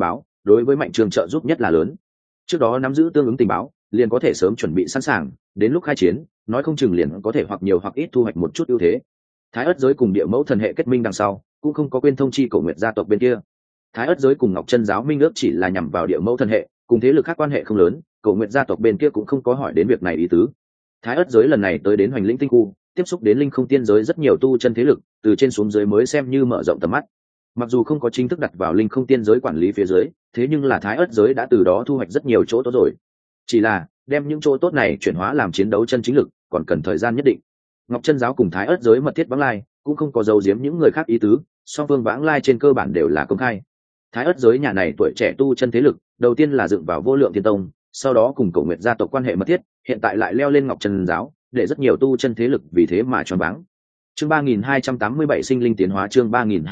đối với Mạnh Trương trợ giúp nhất là lớn. Trước đó nắm giữ tương ứng tình báo, liền có thể sớm chuẩn bị sẵn sàng, đến lúc khai chiến, nói không chừng liền có thể hoặc nhiều hoặc ít thu hoạch một chút ưu thế. Thái ất giới cùng địa mẫu thần hệ kết minh đằng sau, cũng không có quên thông chi Cổ Nguyệt gia tộc bên kia. Thái ất giới cùng Ngọc Chân giáo minh ước chỉ là nhằm vào địa mẫu thần hệ, cùng thế lực khác quan hệ không lớn, Cổ Nguyệt gia tộc bên kia cũng không có hỏi đến việc này ý tứ. Thái ất giới lần này tới đến Hoành Lĩnh tinh khu, tiếp xúc đến linh không tiên giới rất nhiều tu chân thế lực, từ trên xuống dưới mới xem như mở rộng tầm mắt. Mặc dù không có chính thức đặt vào linh không tiên giới quản lý phía dưới, thế nhưng là Thái ất giới đã từ đó thu hoạch rất nhiều chỗ tốt rồi. Chỉ là đem những chỗ tốt này chuyển hóa làm chiến đấu chân chính lực, còn cần thời gian nhất định. Ngọc Chân giáo cùng Thái ất giới mật thiết vãng lai, cũng không có giấu giếm những người khác ý tứ, song phương vãng lai trên cơ bản đều là công khai. Thái ất giới nhà này tuổi trẻ tu chân thế lực, đầu tiên là dựng vào Vô Lượng Thiên Tông, sau đó cùng Cổ Nguyệt gia tộc quan hệ mật thiết, hiện tại lại leo lên Ngọc Chân giáo, để rất nhiều tu chân thế lực vì thế mà choáng váng. Chương 3287 sinh linh tiến hóa, chương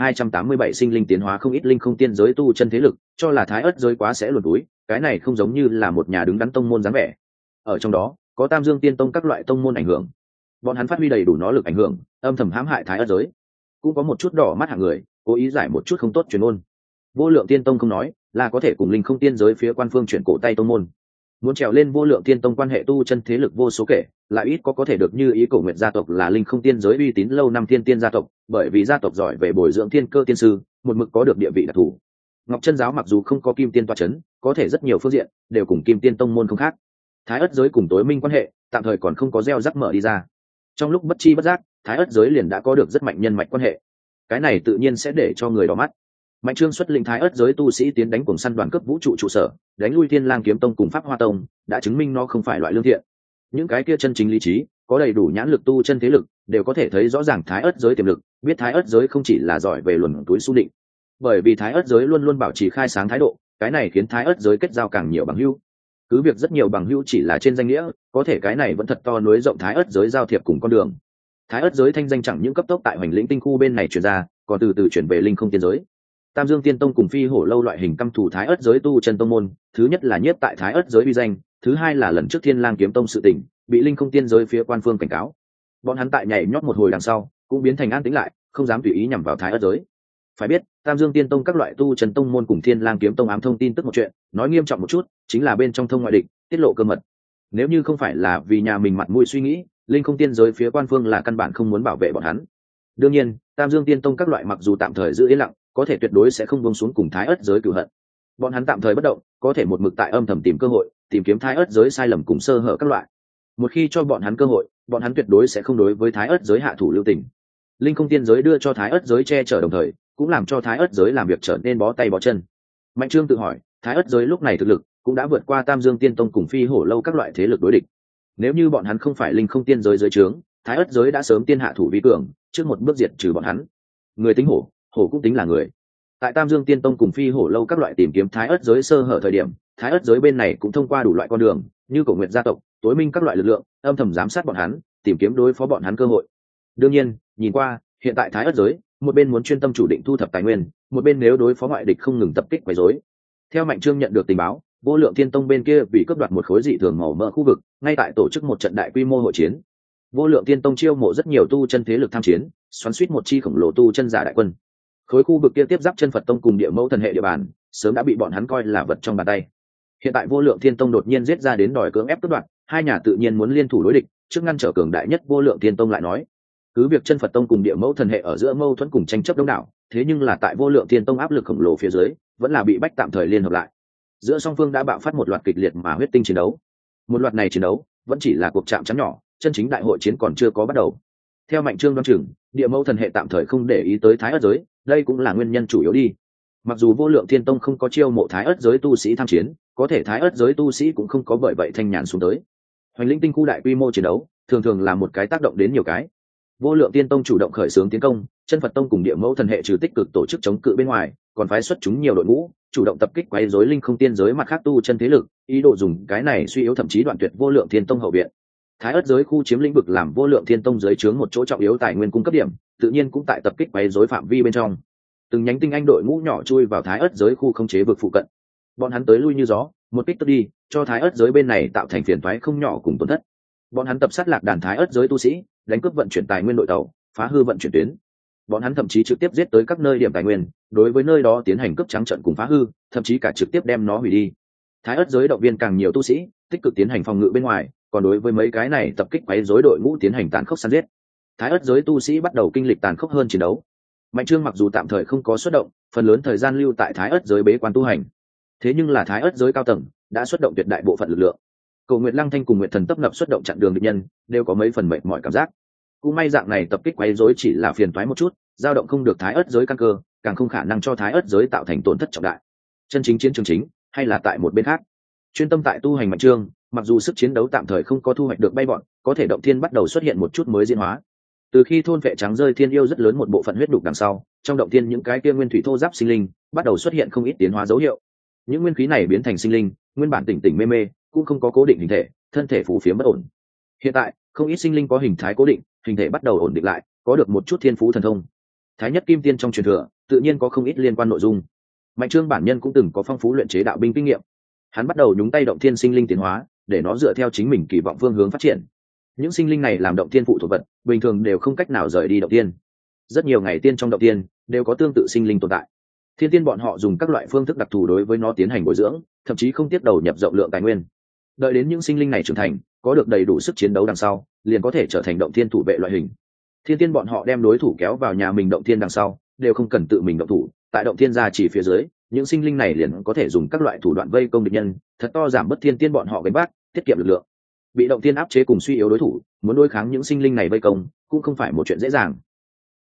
3287 sinh linh tiến hóa. Không ít linh không tiên giới tu chân thế lực cho là Thái ất giới quá sẽ luồn túi, cái này không giống như là một nhà đứng đắn tông môn dáng vẻ. Ở trong đó có Tam Dương Tiên Tông các loại tông môn ảnh hưởng, bọn hắn phát huy đầy đủ nó lực ảnh hưởng, âm thầm hãm hại Thái ất giới. Cũng có một chút đỏ mắt hạng người cố ý giải một chút không tốt truyền ôn. Vô Lượng Tiên Tông không nói là có thể cùng linh không tiên giới phía quan phương chuyển cổ tay tông môn, muốn trèo lên Vô Lượng Tiên Tông quan hệ tu chân thế lực vô số kể, lại ít có thể được như ý. Cổ Nguyệt gia tộc là linh không tiên giới uy tín lâu năm thiên tiên gia tộc, bởi vì gia tộc giỏi về bồi dưỡng thiên cơ tiên sư, một mực có được địa vị đặc thù. Ngọc Chân giáo mặc dù không có kim tiên toa chấn, có thể rất nhiều phương diện đều cùng kim tiên tông môn không khác. Thái ất giới cùng tối minh quan hệ tạm thời còn không có gieo rắc mở đi ra, trong lúc bất chi bất giác Thái ất giới liền đã có được rất mạnh nhân mạch quan hệ, cái này tự nhiên sẽ để cho người đỏ mắt. Mạnh Trương xuất lĩnh Thái ất giới tu sĩ tiến đánh cuồng săn đoàn cấp vũ trụ trụ sở, đánh lui Thiên Lang kiếm tông cùng Pháp Hoa tông, đã chứng minh nó không phải loại lương thiện. Những cái kia chân chính lý trí, có đầy đủ nhãn lực tu chân thế lực, đều có thể thấy rõ ràng Thái ất giới tiềm lực, biết Thái ất giới không chỉ là giỏi về luồn túi su định. Bởi vì Thái ất giới luôn luôn bảo trì khai sáng thái độ, cái này khiến Thái ất giới kết giao càng nhiều bằng hữu. Cứ việc rất nhiều bằng hữu chỉ là trên danh nghĩa, có thể cái này vẫn thật to núi rộng Thái ất giới giao thiệp cùng con đường. Thái ất giới thanh danh chẳng những cấp tốc tại Hoành Lĩnh tinh khu bên này truyền ra, còn từ từ chuyển về linh không tiên giới. Tam Dương Tiên Tông cùng Phi Hổ lâu loại hình căm thù Thái ất giới tu chân tông môn, thứ nhất là nhiếp tại Thái ất giới uy danh, thứ hai là lần trước Thiên Lang kiếm tông sự tình, bị linh không tiên giới phía quan phương cảnh cáo. Bọn hắn tại nhảy nhót một hồi đằng sau, cũng biến thành an tĩnh lại, không dám tùy ý nhằm vào Thái ất giới. Phải biết, Tam Dương Tiên Tông các loại tu chân tông môn cùng Thiên Lang kiếm tông ám thông tin tức một chuyện, nói nghiêm trọng một chút, chính là bên trong thông ngoại địch, tiết lộ cơ mật. Nếu như không phải là vì nhà mình mặt mũi suy nghĩ, linh không tiên giới phía quan phương là căn bản không muốn bảo vệ bọn hắn. Đương nhiên, Tam Dương Tiên Tông các loại mặc dù tạm thời giữ yên lặng, có thể tuyệt đối sẽ không buông xuống cùng Thái ất giới cửu hận. Bọn hắn tạm thời bất động, có thể một mực tại âm thầm tìm cơ hội, tìm kiếm Thái ất giới sai lầm cùng sơ hở các loại. Một khi cho bọn hắn cơ hội, bọn hắn tuyệt đối sẽ không đối với Thái ất giới hạ thủ lưu tình. Linh không tiên giới đưa cho Thái ất giới che chở đồng thời, cũng làm cho Thái ất giới làm việc trở nên bó tay bó chân. Mạnh Trương tự hỏi, Thái ất giới lúc này thực lực cũng đã vượt qua Tam Dương Tiên Tông cùng Phi Hổ lâu các loại thế lực đối địch. Nếu như bọn hắn không phải linh không tiên giới dưới trướng, Thái ất giới đã sớm tiên hạ thủ vi cường, trước một bước diệt trừ bọn hắn. Người tính hổ, hổ cũng tính là người. Tại Tam Dương Tiên Tông cùng Phi Hổ lâu các loại tìm kiếm Thái ất giới sơ hở thời điểm, Thái ất giới bên này cũng thông qua đủ loại con đường, như Cổ Nguyệt gia tộc, tối minh các loại lực lượng, âm thầm giám sát bọn hắn, tìm kiếm đối phó bọn hắn cơ hội. Đương nhiên, nhìn qua, hiện tại Thái ất giới, một bên muốn chuyên tâm chủ định thu thập tài nguyên, một bên nếu đối phó ngoại địch không ngừng tập kích quấy rối. Theo Mạnh Trương nhận được tình báo, Vô Lượng Thiên Tông bên kia vì cướp đoạt một khối dị thường màu mỡ khu vực, ngay tại tổ chức một trận đại quy mô hội chiến. Vô Lượng Thiên Tông chiêu mộ rất nhiều tu chân thế lực tham chiến, xoắn suýt một chi khổng lồ tu chân giả đại quân. Khối khu vực kia tiếp giáp Chân Phật Tông cùng Địa Mẫu thần hệ địa bàn, sớm đã bị bọn hắn coi là vật trong bàn tay. Hiện tại Vô Lượng Thiên Tông đột nhiên giết ra đến đòi cưỡng ép cướp đoạt, hai nhà tự nhiên muốn liên thủ đối địch, trước ngăn trở cường đại nhất Vô Lượng Thiên Tông lại nói. Cứ việc Chân Phật Tông cùng Địa Mẫu thần hệ ở giữa mâu thuẫn cùng tranh chấp đông đảo, thế nhưng là tại Vô Lượng Thiên Tông áp lực khổng lồ phía dưới, vẫn là bị bách tạm thời liên hợp lại. Giữa song phương đã bạo phát một loạt kịch liệt mà huyết tinh chiến đấu. Một loạt này chiến đấu vẫn chỉ là cuộc chạm trán nhỏ, chân chính đại hội chiến còn chưa có bắt đầu. Theo Mạnh Trương đoán chừng, Địa Mẫu thần hệ tạm thời không để ý tới Thái ất giới, đây cũng là nguyên nhân chủ yếu đi. Mặc dù Vô Lượng Thiên Tông không có chiêu mộ Thái ất giới tu sĩ tham chiến, có thể Thái ất giới tu sĩ cũng không có bởi vậy thanh nhàn xuống tới. Hoành Lĩnh tinh khu đại quy mô chiến đấu, thường thường là một cái tác động đến nhiều cái. Vô Lượng Tiên Tông chủ động khởi xướng tiến công, Chân Phật Tông cùng Địa Mẫu thần hệ trừ tích cực tổ chức chống cự bên ngoài, còn phái xuất chúng nhiều đội ngũ, chủ động tập kích quấy rối linh không tiên giới mặt khác tu chân thế lực, ý đồ dùng cái này suy yếu thậm chí đoạn tuyệt Vô Lượng Thiên Tông hậu viện. Thái ất giới khu chiếm lĩnh vực làm Vô Lượng Thiên Tông dưới trướng một chỗ trọng yếu tài nguyên cung cấp điểm, tự nhiên cũng tại tập kích quấy rối phạm vi bên trong. Từng nhánh tinh anh đội ngũ nhỏ chui vào Thái ất giới khu khống chế vực phụ cận. Bọn hắn tới lui như gió, một kích tức đi, cho Thái ất giới bên này tạo thành phiền toái không nhỏ cùng tổn thất. Bọn hắn tập sát lạc đàn Thái ất giới tu sĩ, đánh cướp vận chuyển tài nguyên đội tàu, phá hư vận chuyển tuyến. Bọn hắn thậm chí trực tiếp giết tới các nơi điểm tài nguyên, đối với nơi đó tiến hành cướp trắng trận cùng phá hư, thậm chí cả trực tiếp đem nó hủy đi. Thái ất giới động viên càng nhiều tu sĩ tích cực tiến hành phòng ngự bên ngoài, còn đối với mấy cái này tập kích quấy rối đội ngũ tiến hành tàn khốc săn giết. Thái ất giới tu sĩ bắt đầu kinh lịch tàn khốc hơn chiến đấu. Mạnh Trương mặc dù tạm thời không có xuất động, phần lớn thời gian lưu tại Thái ất giới bế quan tu hành. Thế nhưng là Thái ất giới cao tầng đã xuất động tuyệt đại bộ phận lực lượng. Cầu Nguyệt Lăng Thanh cùng Nguyệt Thần tấp nập xuất động chặn đường địch nhân, đều có mấy phần mệt mỏi cảm giác. Cũng may dạng này tập kích quấy rối chỉ là phiền toái một chút, dao động không được Thái ất giới căn cơ, càng không khả năng cho Thái ất giới tạo thành tổn thất trọng đại. Chân chính chiến trường chính hay là tại một bên khác. Chuyên tâm tại tu hành Mạnh Trương, mặc dù sức chiến đấu tạm thời không có thu hoạch được bay bọn, có thể động thiên bắt đầu xuất hiện một chút mới diễn hóa. Từ khi thôn vệ trắng rơi thiên yêu rất lớn một bộ phận huyết đục đằng sau, trong động thiên những cái kia nguyên thủy thô giáp sinh linh bắt đầu xuất hiện không ít tiến hóa dấu hiệu. Những nguyên khí này biến thành sinh linh, nguyên bản tỉnh tỉnh mê mê, cũng không có cố định hình thể, thân thể phù phiếm bất ổn. Hiện tại, không ít sinh linh có hình thái cố định, hình thể bắt đầu ổn định lại, có được một chút thiên phú thần thông. Thái nhất kim tiên trong truyền thừa, tự nhiên có không ít liên quan nội dung. Mạnh Trương bản nhân cũng từng có phong phú luyện chế đạo binh kinh nghiệm. Hắn bắt đầu nhúng tay động thiên sinh linh tiến hóa, để nó dựa theo chính mình kỳ vọng phương hướng phát triển. Những sinh linh này làm động thiên phụ thuộc vật, bình thường đều không cách nào rời đi động thiên. Rất nhiều ngày tiên trong động thiên đều có tương tự sinh linh tồn tại. Thiên tiên bọn họ dùng các loại phương thức đặc thù đối với nó tiến hành bồi dưỡng, thậm chí không tiếp đầu nhập rộng lượng tài nguyên. Đợi đến những sinh linh này trưởng thành, có được đầy đủ sức chiến đấu đằng sau, liền có thể trở thành động thiên thủ vệ loại hình. Thiên tiên bọn họ đem đối thủ kéo vào nhà mình động thiên đằng sau, đều không cần tự mình động thủ, tại động thiên gia chỉ phía dưới, những sinh linh này liền có thể dùng các loại thủ đoạn vây công địch nhân, thật to giảm bớt thiên tiên bọn họ gánh vác, tiết kiệm lực lượng. Bị động thiên áp chế cùng suy yếu đối thủ, muốn đối kháng những sinh linh này vây công, cũng không phải một chuyện dễ dàng.